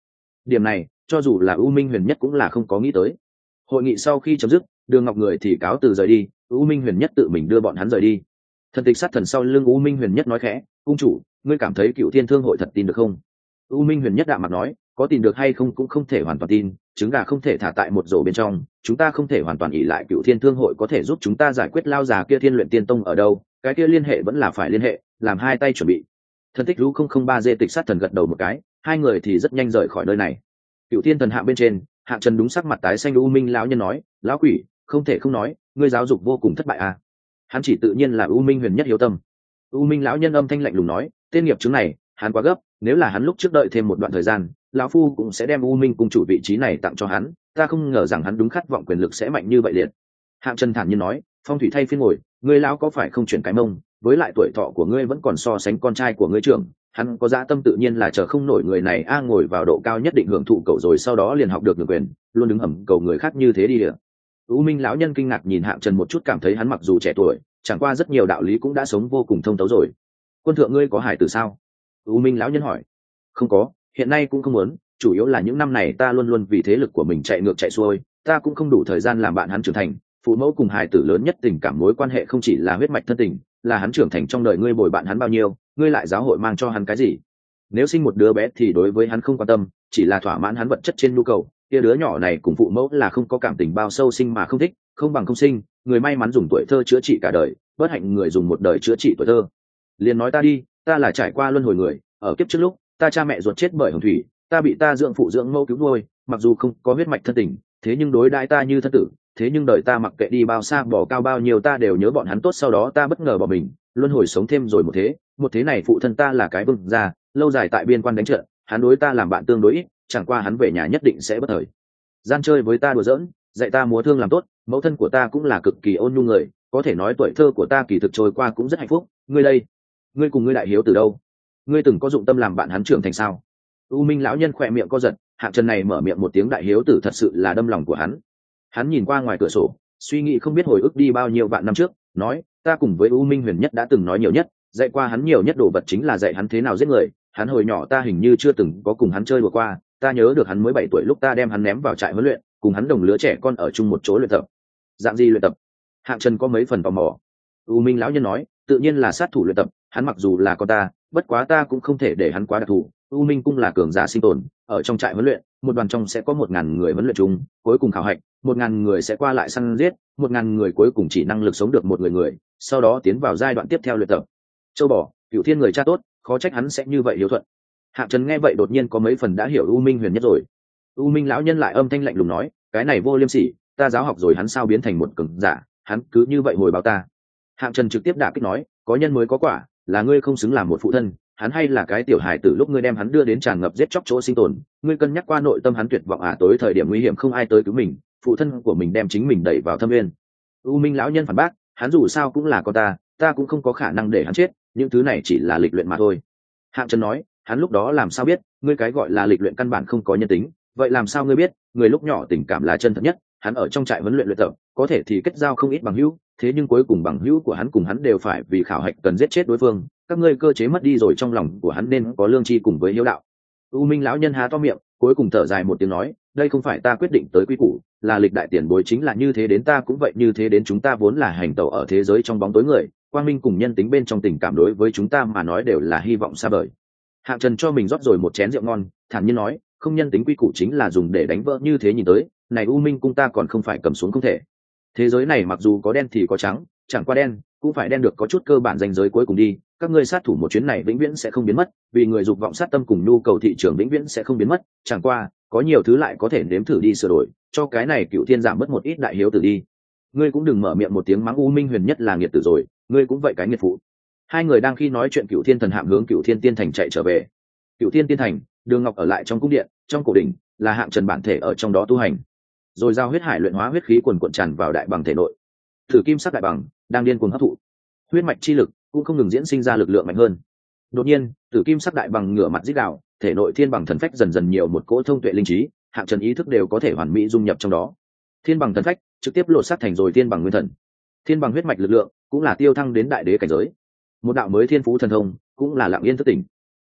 Điểm này cho dù là U Minh Huyền Nhất cũng là không có nghĩ tới. Hội nghị sau khi chấm dứt, Đường Ngọc người thì cáo từ rời đi, U Minh Huyền Nhất tự mình đưa bọn hắn rời đi. Thần tịch sát thần sau lưng U Minh Huyền Nhất nói khẽ, cung chủ, ngươi cảm thấy Cựu Thiên Thương hội thật tin được không? U Minh Huyền Nhất đạm mặt nói, có tin được hay không cũng không thể hoàn toàn tin, trứng gà không thể thả tại một rổ bên trong, chúng ta không thể hoàn toàn ỷ lại Cựu Thiên Thương hội có thể giúp chúng ta giải quyết lao già kia Thiên Luyện Tiên Tông ở đâu, cái kia liên hệ vẫn là phải liên hệ, làm hai tay chuẩn bị. Thần tích lũ không không ba dê tịch sát thần gật đầu một cái, hai người thì rất nhanh rời khỏi nơi này. Cựu Thiên thần hạ bên trên, Hạng Trần đúng sắc mặt tái xanh. U Minh lão nhân nói, lão quỷ, không thể không nói, ngươi giáo dục vô cùng thất bại à? Hắn chỉ tự nhiên là U Minh Huyền Nhất hiếu tâm. U Minh lão nhân âm thanh lạnh lùng nói, tên nghiệp chứng này, hắn quá gấp, nếu là hắn lúc trước đợi thêm một đoạn thời gian, lão phu cũng sẽ đem U Minh cung chủ vị trí này tặng cho hắn, ta không ngờ rằng hắn đúng khát vọng quyền lực sẽ mạnh như vậy liệt. Hạng Trần thản nhiên nói, phong thủy thay phiên ngồi, ngươi lão có phải không chuyển cái mông, với lại tuổi thọ của ngươi vẫn còn so sánh con trai của ngươi trưởng, hắn có dã tâm tự nhiên là chờ không nổi người này a ngồi vào độ cao nhất định hưởng thụ cậu rồi sau đó liền học được được quyền, luôn đứng hầm cầu người khác như thế đi được. U Minh lão nhân kinh ngạc nhìn Hạng Trần một chút, cảm thấy hắn mặc dù trẻ tuổi, chẳng qua rất nhiều đạo lý cũng đã sống vô cùng thông thấu rồi. Quân thượng ngươi có hài tử sao? U Minh lão nhân hỏi. Không có, hiện nay cũng không muốn, chủ yếu là những năm này ta luôn luôn vì thế lực của mình chạy ngược chạy xuôi, ta cũng không đủ thời gian làm bạn hắn trưởng thành. Phụ mẫu cùng hài tử lớn nhất tình cảm mối quan hệ không chỉ là huyết mạch thân tình, là hắn trưởng thành trong đời ngươi bồi bạn hắn bao nhiêu, ngươi lại giáo hội mang cho hắn cái gì. Nếu sinh một đứa bé thì đối với hắn không quan tâm, chỉ là thỏa mãn hắn vật chất trên nhu cầu, kia đứa nhỏ này cùng phụ mẫu là không có cảm tình bao sâu, sinh mà không thích, không bằng không sinh. Người may mắn dùng tuổi thơ chữa trị cả đời, bất hạnh người dùng một đời chữa trị tuổi thơ. Liền nói ta đi, ta là trải qua luân hồi người, ở kiếp trước lúc ta cha mẹ ruột chết bởi hồng thủy, ta bị ta dưỡng phụ dưỡng mẫu cứu nuôi, mặc dù không có huyết mạch thân tình, thế nhưng đối đãi ta như thân tử, thế nhưng đời ta mặc kệ đi bao xa bỏ cao bao nhiêu ta đều nhớ bọn hắn tốt, sau đó ta bất ngờ bỏ mình luân hồi sống thêm rồi một thế, một thế này phụ thân ta là cái vương gia, lâu dài tại biên quan đánh trận, hắn đối ta làm bạn tương đối ít, chẳng qua hắn về nhà nhất định sẽ bất thời gian chơi với ta đùa giỡn, dạy ta múa thương làm tốt. Mẫu thân của ta cũng là cực kỳ ôn nhu người, có thể nói tuổi thơ của ta kỳ thực trôi qua cũng rất hạnh phúc. Ngươi đây, ngươi cùng ngươi đại hiếu từ đâu? Ngươi từng có dụng tâm làm bạn hắn trưởng thành sao? U Minh lão nhân khỏe miệng co giật, Hạng Trần này mở miệng một tiếng đại hiếu tử thật sự là đâm lòng của hắn. Hắn nhìn qua ngoài cửa sổ, suy nghĩ không biết hồi ức đi bao nhiêu vạn năm trước, nói, ta cùng với U Minh Huyền Nhất đã từng nói nhiều nhất, dạy qua hắn nhiều nhất đồ vật chính là dạy hắn thế nào giết người. Hắn hồi nhỏ ta hình như chưa từng có cùng hắn chơi đùa qua, ta nhớ được hắn mới bảy tuổi lúc ta đem hắn ném vào trại huấn luyện, cùng hắn đồng lứa trẻ con ở chung một chỗ luyện tập. Dạng gì luyện tập? Hạng Trần có mấy phần tò mò. U Minh lão nhân nói, tự nhiên là sát thủ luyện tập, hắn mặc dù là con ta, bất quá ta cũng không thể để hắn quá đặc thù. U Minh cung là cường giả sinh tồn, ở trong trại huấn luyện, một đoàn trong sẽ có một ngàn người huấn luyện chung, cuối cùng khảo hạch, một ngàn người sẽ qua lại săn giết, một ngàn người cuối cùng chỉ năng lực sống được một người người, sau đó tiến vào giai đoạn tiếp theo luyện tập. Châu bò, Cửu Thiên người cha tốt, khó trách hắn sẽ như vậy hiếu thuận. Hạng Trần nghe vậy đột nhiên có mấy phần đã hiểu U Minh Huyền Nhất rồi. U Minh lão nhân lại âm thanh lạnh lùng nói, cái này vô liêm sỉ, ta giáo học rồi hắn sao biến thành một cường giả, hắn cứ như vậy hồi báo ta. Hạng Trần trực tiếp đả kích nói, có nhân mới có quả, là ngươi không xứng làm một phụ thân, hắn hay là cái tiểu hài tử lúc ngươi đem hắn đưa đến tràn ngập giết chóc chỗ sinh tồn, ngươi cân nhắc qua nội tâm hắn tuyệt vọng à, tối thời điểm nguy hiểm không ai tới cứu mình, phụ thân của mình đem chính mình đẩy vào thâm nguyên. U Minh lão nhân phản bác, hắn dù sao cũng là con ta, ta cũng không có khả năng để hắn chết, những thứ này chỉ là lịch luyện mà thôi. Hạng Trần nói, hắn lúc đó làm sao biết, ngươi cái gọi là lịch luyện căn bản không có nhân tính, vậy làm sao ngươi biết, người lúc nhỏ tình cảm là chân thật nhất, hắn ở trong trại huấn luyện luyện tập, có thể thì kết giao không ít bằng hữu, thế nhưng cuối cùng bằng hữu của hắn cùng hắn đều phải vì khảo hạch cần giết chết đối phương, các ngươi cơ chế mất đi rồi, trong lòng của hắn nên có lương tri cùng với hiếu đạo. U Minh lão nhân há to miệng, cuối cùng thở dài một tiếng nói, đây không phải ta quyết định tới quy củ, là lịch đại tiền bối chính là như thế đến, ta cũng vậy như thế đến, chúng ta vốn là hành tẩu ở thế giới trong bóng tối người, quang minh cùng nhân tính bên trong tình cảm đối với chúng ta mà nói đều là hy vọng xa vời. Hạng Trần cho mình rót rồi một chén rượu ngon, thản nhiên nói, không nhân tính quy củ chính là dùng để đánh vỡ như thế, nhìn tới, này U Minh cung ta còn không phải cầm xuống không thể. Thế giới này mặc dù có đen thì có trắng, chẳng qua đen cũng phải đen được có chút cơ bản ranh giới cuối cùng đi, các ngươi sát thủ một chuyến này vĩnh viễn sẽ không biến mất, vì người dục vọng sát tâm cùng nhu cầu thị trường vĩnh viễn sẽ không biến mất, chẳng qua có nhiều thứ lại có thể nếm thử đi sửa đổi, cho cái này Cựu Thiên giảm mất một ít đại hiếu tử đi. Ngươi cũng đừng mở miệng một tiếng mắng U Minh Huyền Nhất là nghiệt tử rồi, ngươi cũng vậy cái nghiệt phụ. Hai người đang khi nói chuyện, Cựu Thiên thần hạm hướng Cựu Thiên tiên thành chạy trở về. Cựu Thiên tiên thành, Đường Ngọc ở lại trong cung điện, trong cổ đỉnh là Hạng Trần bản thể ở trong đó tu hành, rồi giao huyết hải luyện hóa huyết khí quần cuộn tràn vào đại bằng thể nội. Thử kim sắc đại bằng đang điên cuồng hấp thụ huyết mạch chi lực, cũng không ngừng diễn sinh ra lực lượng mạnh hơn. Đột nhiên, tử kim sắc đại bằng ngửa mặt rít gào, thể nội thiên bằng thần phách dần dần nhiều một cỗ thông tuệ linh trí, Hạng Trần ý thức đều có thể hoàn mỹ dung nhập trong đó. Thiên bằng thần phách trực tiếp lột xác thành rồi thiên bằng nguyên thần. Thiên bằng huyết mạch lực lượng cũng là tiêu thăng đến đại đế cảnh giới. Một đạo mới thiên phú thần thông cũng là lặng yên thức tỉnh.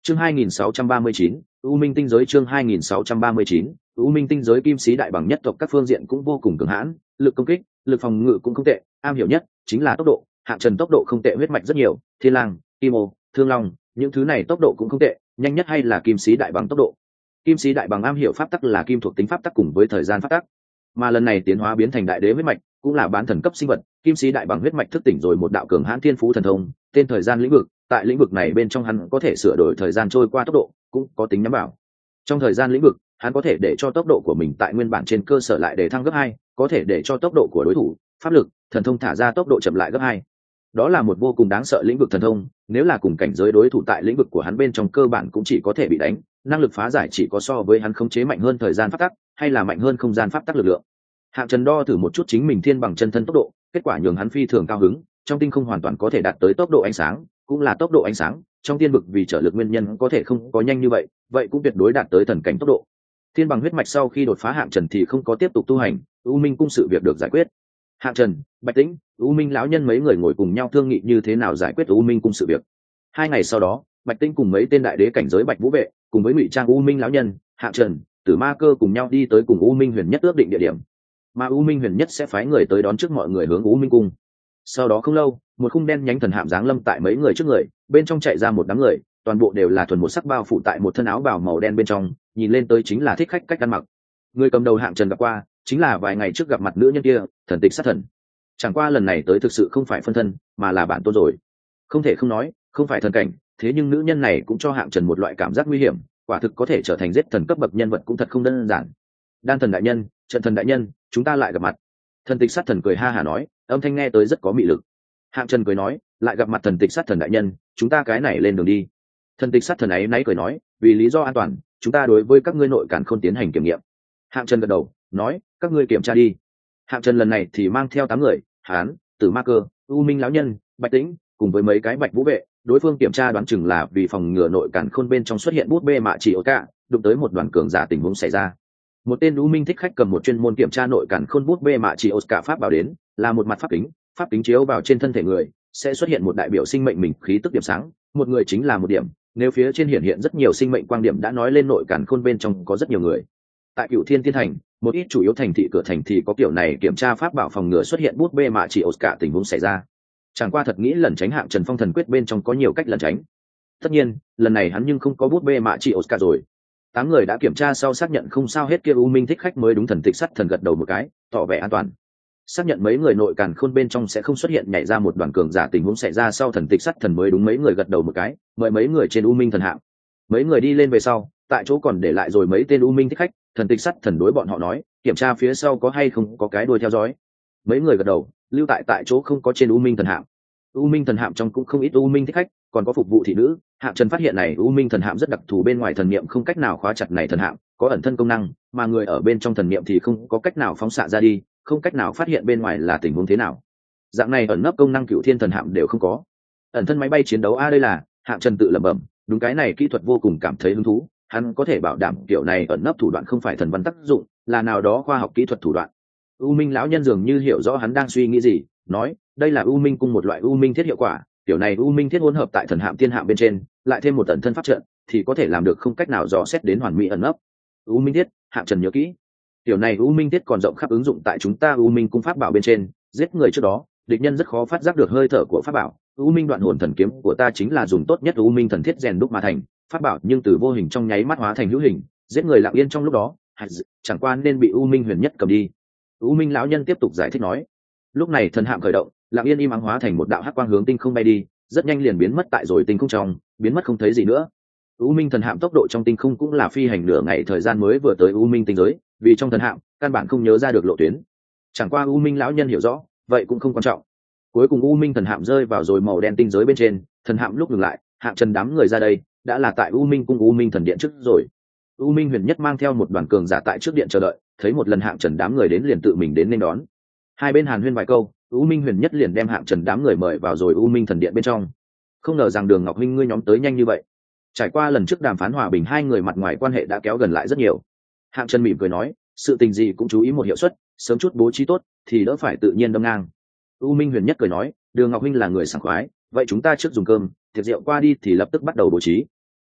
Chương hai nghìn sáu trăm ba mươi chín, U Minh tinh giới chương hai nghìn sáu trăm ba mươi chín, U Minh tinh giới kim sĩ đại bằng nhất tộc các phương diện cũng vô cùng cường hãn, lực công kích, lực phòng ngự cũng không tệ, am hiểu nhất chính là tốc độ, Hạng Trần tốc độ không tệ, huyết mạch rất nhiều, Thiên Lang, Kim Ô, Thương Long, những thứ này tốc độ cũng không tệ, nhanh nhất hay là kim sĩ đại bằng tốc độ. Kim sĩ đại bằng am hiểu pháp tắc là kim thuộc tính pháp tắc cùng với thời gian pháp tắc, mà lần này tiến hóa biến thành đại đế huyết mạch, cũng là bán thần cấp sinh vật, kim sĩ đại bằng huyết mạch thức tỉnh rồi một đạo cường hãn thiên phú thần thông, tên thời gian lĩnh vực, tại lĩnh vực này bên trong hắn có thể sửa đổi thời gian trôi qua tốc độ, cũng có tính nhắm vào. Trong thời gian lĩnh vực, hắn có thể để cho tốc độ của mình tại nguyên bản trên cơ sở lại để thăng gấp hai, có thể để cho tốc độ của đối thủ, pháp lực, thần thông thả ra tốc độ chậm lại gấp hai. Đó là một vô cùng đáng sợ lĩnh vực thần thông, nếu là cùng cảnh giới đối thủ tại lĩnh vực của hắn bên trong cơ bản cũng chỉ có thể bị đánh, năng lực phá giải chỉ có so với hắn khống chế mạnh hơn thời gian pháp tắc, hay là mạnh hơn không gian pháp tắc lực lượng. Hạng Trần đo thử một chút chính mình thiên bằng chân thân tốc độ, kết quả nhường hắn phi thường cao hứng, trong tinh không hoàn toàn có thể đạt tới tốc độ ánh sáng, cũng là tốc độ ánh sáng, trong tiên vực vì trở lực nguyên nhân có thể không có nhanh như vậy, vậy cũng tuyệt đối đạt tới thần cảnh tốc độ. Thiên bằng huyết mạch sau khi đột phá Hạng Trần thì không có tiếp tục tu hành, U Minh cung sự việc được giải quyết. Hạng Trần, Bạch Tĩnh, U Minh lão nhân mấy người ngồi cùng nhau thương nghị như thế nào giải quyết U Minh cung sự việc. Hai ngày sau đó, Bạch Tĩnh cùng mấy tên đại đế cảnh giới Bạch Vũ vệ, cùng với ngụy trang U Minh lão nhân, Hạng Trần, Tử Ma Cơ cùng nhau đi tới cùng U Minh Huyền Nhất ước định địa điểm. Mà U Minh Huyền Nhất sẽ phái người tới đón trước mọi người hướng U Minh cung. Sau đó không lâu, một khung đen nhánh thần hạm giáng lâm tại mấy người trước người, bên trong chạy ra một đám người, toàn bộ đều là thuần một sắc bao phủ tại một thân áo bào màu đen bên trong, nhìn lên tới chính là thích khách cách ăn mặc. Người cầm đầu Hạng Trần gặp qua, chính là vài ngày trước gặp mặt nữ nhân kia, thần tịch sát thần. Chẳng qua lần này tới thực sự không phải phân thân, mà là bản tôn rồi. Không thể không nói, không phải thần cảnh, thế nhưng nữ nhân này cũng cho Hạng Trần một loại cảm giác nguy hiểm, quả thực có thể trở thành giết thần cấp bậc nhân vật cũng thật không đơn giản. Đan thần đại nhân, trận thần đại nhân, chúng ta lại gặp mặt. Thần tịch sát thần cười ha hả nói, âm thanh nghe tới rất có mị lực. Hạng Trần cười nói, lại gặp mặt thần tịch sát thần đại nhân, chúng ta cái này lên đường đi. Thần tịch sát thần ấy nãy cười nói, vì lý do an toàn, chúng ta đối với các ngươi nội cản khôn tiến hành kiểm nghiệm. Hạng Trần gật đầu, nói, các ngươi kiểm tra đi. Hạng Trần lần này thì mang theo tám người, Hán, Tử Ma Cơ, U Minh lão nhân, Bạch Tĩnh, cùng với mấy cái Bạch Vũ vệ, đối phương kiểm tra đoán chừng là vì phòng ngừa nội cản khôn bên trong xuất hiện bút bê mạ chỉ ổ cả, đụng tới một đoàn cường giả tình huống xảy ra. Một tên U Minh thích khách cầm một chuyên môn kiểm tra nội cản khôn bút bê mạ chỉ ổ cả pháp bảo đến, là một mặt pháp kính, pháp kính chiếu vào trên thân thể người, sẽ xuất hiện một đại biểu sinh mệnh mình khí tức điểm sáng, một người chính là một điểm, nếu phía trên hiện hiện rất nhiều sinh mệnh quang điểm đã nói lên nội cản khôn bên trong có rất nhiều người. Tại Cửu Thiên Tiên Thành, một ít chủ yếu thành thị cửa thành thì có kiểu này kiểm tra pháp bảo phòng ngừa xuất hiện bút bê mạ chỉ ổ cả tình huống xảy ra. Chẳng qua thật nghĩ lẩn tránh Hạng Trần phong thần quyết bên trong có nhiều cách lẩn tránh. Tất nhiên, lần này hắn nhưng không có bút bê mạ chỉ ổ cả rồi. Tám người đã kiểm tra sau xác nhận không sao hết, kia U Minh thích khách mới đúng thần tịch sắt thần gật đầu một cái, tỏ vẻ an toàn. Xác nhận mấy người nội càn khôn bên trong sẽ không xuất hiện nhảy ra một đoàn cường giả tình huống xảy ra sau, thần tịch sắt thần mới đúng mấy người gật đầu một cái, mời mấy người trên U Minh thần hạng. Mấy người đi lên về sau, tại chỗ còn để lại rồi mấy tên U Minh thích khách, thần tịch sắt thần đối bọn họ nói, kiểm tra phía sau có hay không có cái đuôi theo dõi. Mấy người gật đầu, lưu tại tại chỗ không có trên U Minh thần hạng. U Minh thần hạm trong cũng không ít U Minh thích khách, còn có phục vụ thị nữ. Hạng Trần phát hiện này U Minh thần hạm rất đặc thù, bên ngoài thần niệm không cách nào khóa chặt này thần hạm, có ẩn thân công năng, mà người ở bên trong thần niệm thì không có cách nào phóng xạ ra đi, không cách nào phát hiện bên ngoài là tình huống thế nào. Dạng này ẩn nấp công năng Cửu Thiên thần hạm đều không có. Ẩn thân máy bay chiến đấu a, đây là Hạng Trần tự lẩm bẩm, đúng cái này kỹ thuật vô cùng cảm thấy hứng thú, hắn có thể bảo đảm kiểu này ẩn nấp thủ đoạn không phải thần văn tác dụng, là nào đó khoa học kỹ thuật thủ đoạn. U Minh lão nhân dường như hiểu rõ hắn đang suy nghĩ gì, nói, đây là U Minh cung một loại U Minh thiết hiệu quả, kiểu này U Minh thiết hỗn hợp tại thần hạm tiên hạm bên trên, lại thêm một ẩn thân pháp trận, thì có thể làm được không cách nào dò xét đến hoàn mỹ ẩn nấp. U Minh thiết, Hạng Trần nhớ kỹ. Kiểu này U Minh thiết còn rộng khắp ứng dụng tại chúng ta U Minh cung pháp bảo bên trên, giết người trước đó, địch nhân rất khó phát giác được hơi thở của pháp bảo. U Minh đoạn hồn thần kiếm của ta chính là dùng tốt nhất U Minh thần thiết rèn đúc mà thành, pháp bảo nhưng từ vô hình trong nháy mắt hóa thành hữu hình, giết người lặng yên trong lúc đó, chẳng qua nên bị U Minh huyền nhất cầm đi. U Minh lão nhân tiếp tục giải thích nói. Lúc này thần hạm khởi động, lặng yên im ắng hóa thành một đạo hắc quang hướng tinh không bay đi, rất nhanh liền biến mất tại rồi tinh không trong, biến mất không thấy gì nữa. U Minh thần hạm tốc độ trong tinh không cũng là phi hành nửa ngày thời gian mới vừa tới U Minh tinh giới, vì trong thần hạm căn bản không nhớ ra được lộ tuyến. Chẳng qua U Minh lão nhân hiểu rõ, vậy cũng không quan trọng. Cuối cùng U Minh thần hạm rơi vào rồi màu đen tinh giới bên trên, thần hạm lúc dừng lại, Hạng Trần đám người ra đây, đã là tại U Minh cung U Minh thần điện trước rồi. U Minh huyền nhất mang theo một đoàn cường giả tại trước điện chờ đợi, thấy một lần Hạng Trần đám người đến liền tự mình đến nên đón. Hai bên hàn huyên vài câu, U Minh huyền nhất liền đem Hạng Trần đám người mời vào rồi U Minh thần điện bên trong. Không ngờ rằng Đường Ngọc huynh ngươi nhóm tới nhanh như vậy. Trải qua lần trước đàm phán hòa bình, hai người mặt ngoài quan hệ đã kéo gần lại rất nhiều. Hạng Trần mỉm cười nói, sự tình gì cũng chú ý một hiệu suất, sớm chút bố trí tốt thì đỡ phải tự nhiên đâm ngang. U Minh huyền nhất cười nói, Đường Ngọc huynh là người sảng khoái, vậy chúng ta trước dùng cơm, tiệc rượu qua đi thì lập tức bắt đầu bố trí.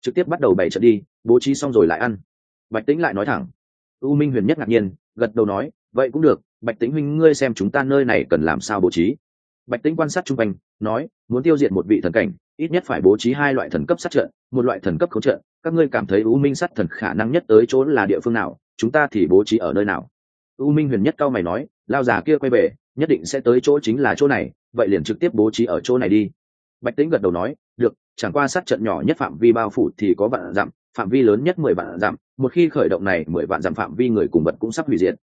trực tiếp bắt đầu bày trận đi, bố trí xong rồi lại ăn. Bạch Tĩnh lại nói thẳng. U Minh Huyền nhất ngạc nhiên, gật đầu nói, vậy cũng được, Bạch Tĩnh huynh ngươi xem chúng ta nơi này cần làm sao bố trí. Bạch Tĩnh quan sát chung quanh, nói, muốn tiêu diệt một vị thần cảnh, ít nhất phải bố trí hai loại thần cấp sát trận, một loại thần cấp khống trận, các ngươi cảm thấy U Minh sát thần khả năng nhất tới chỗ là địa phương nào, chúng ta thì bố trí ở nơi nào. U Minh Huyền nhất cao mày nói, lao già kia quay về, nhất định sẽ tới chỗ chính là chỗ này, vậy liền trực tiếp bố trí ở chỗ này đi. Bạch Tĩnh gật đầu nói, được, chẳng qua sát trận nhỏ nhất phạm vi bao phủ thì có vạn dặm, phạm vi lớn nhất mười vạn dặm, một khi khởi động này mười vạn dặm phạm vi người cùng vật cũng sắp hủy diệt,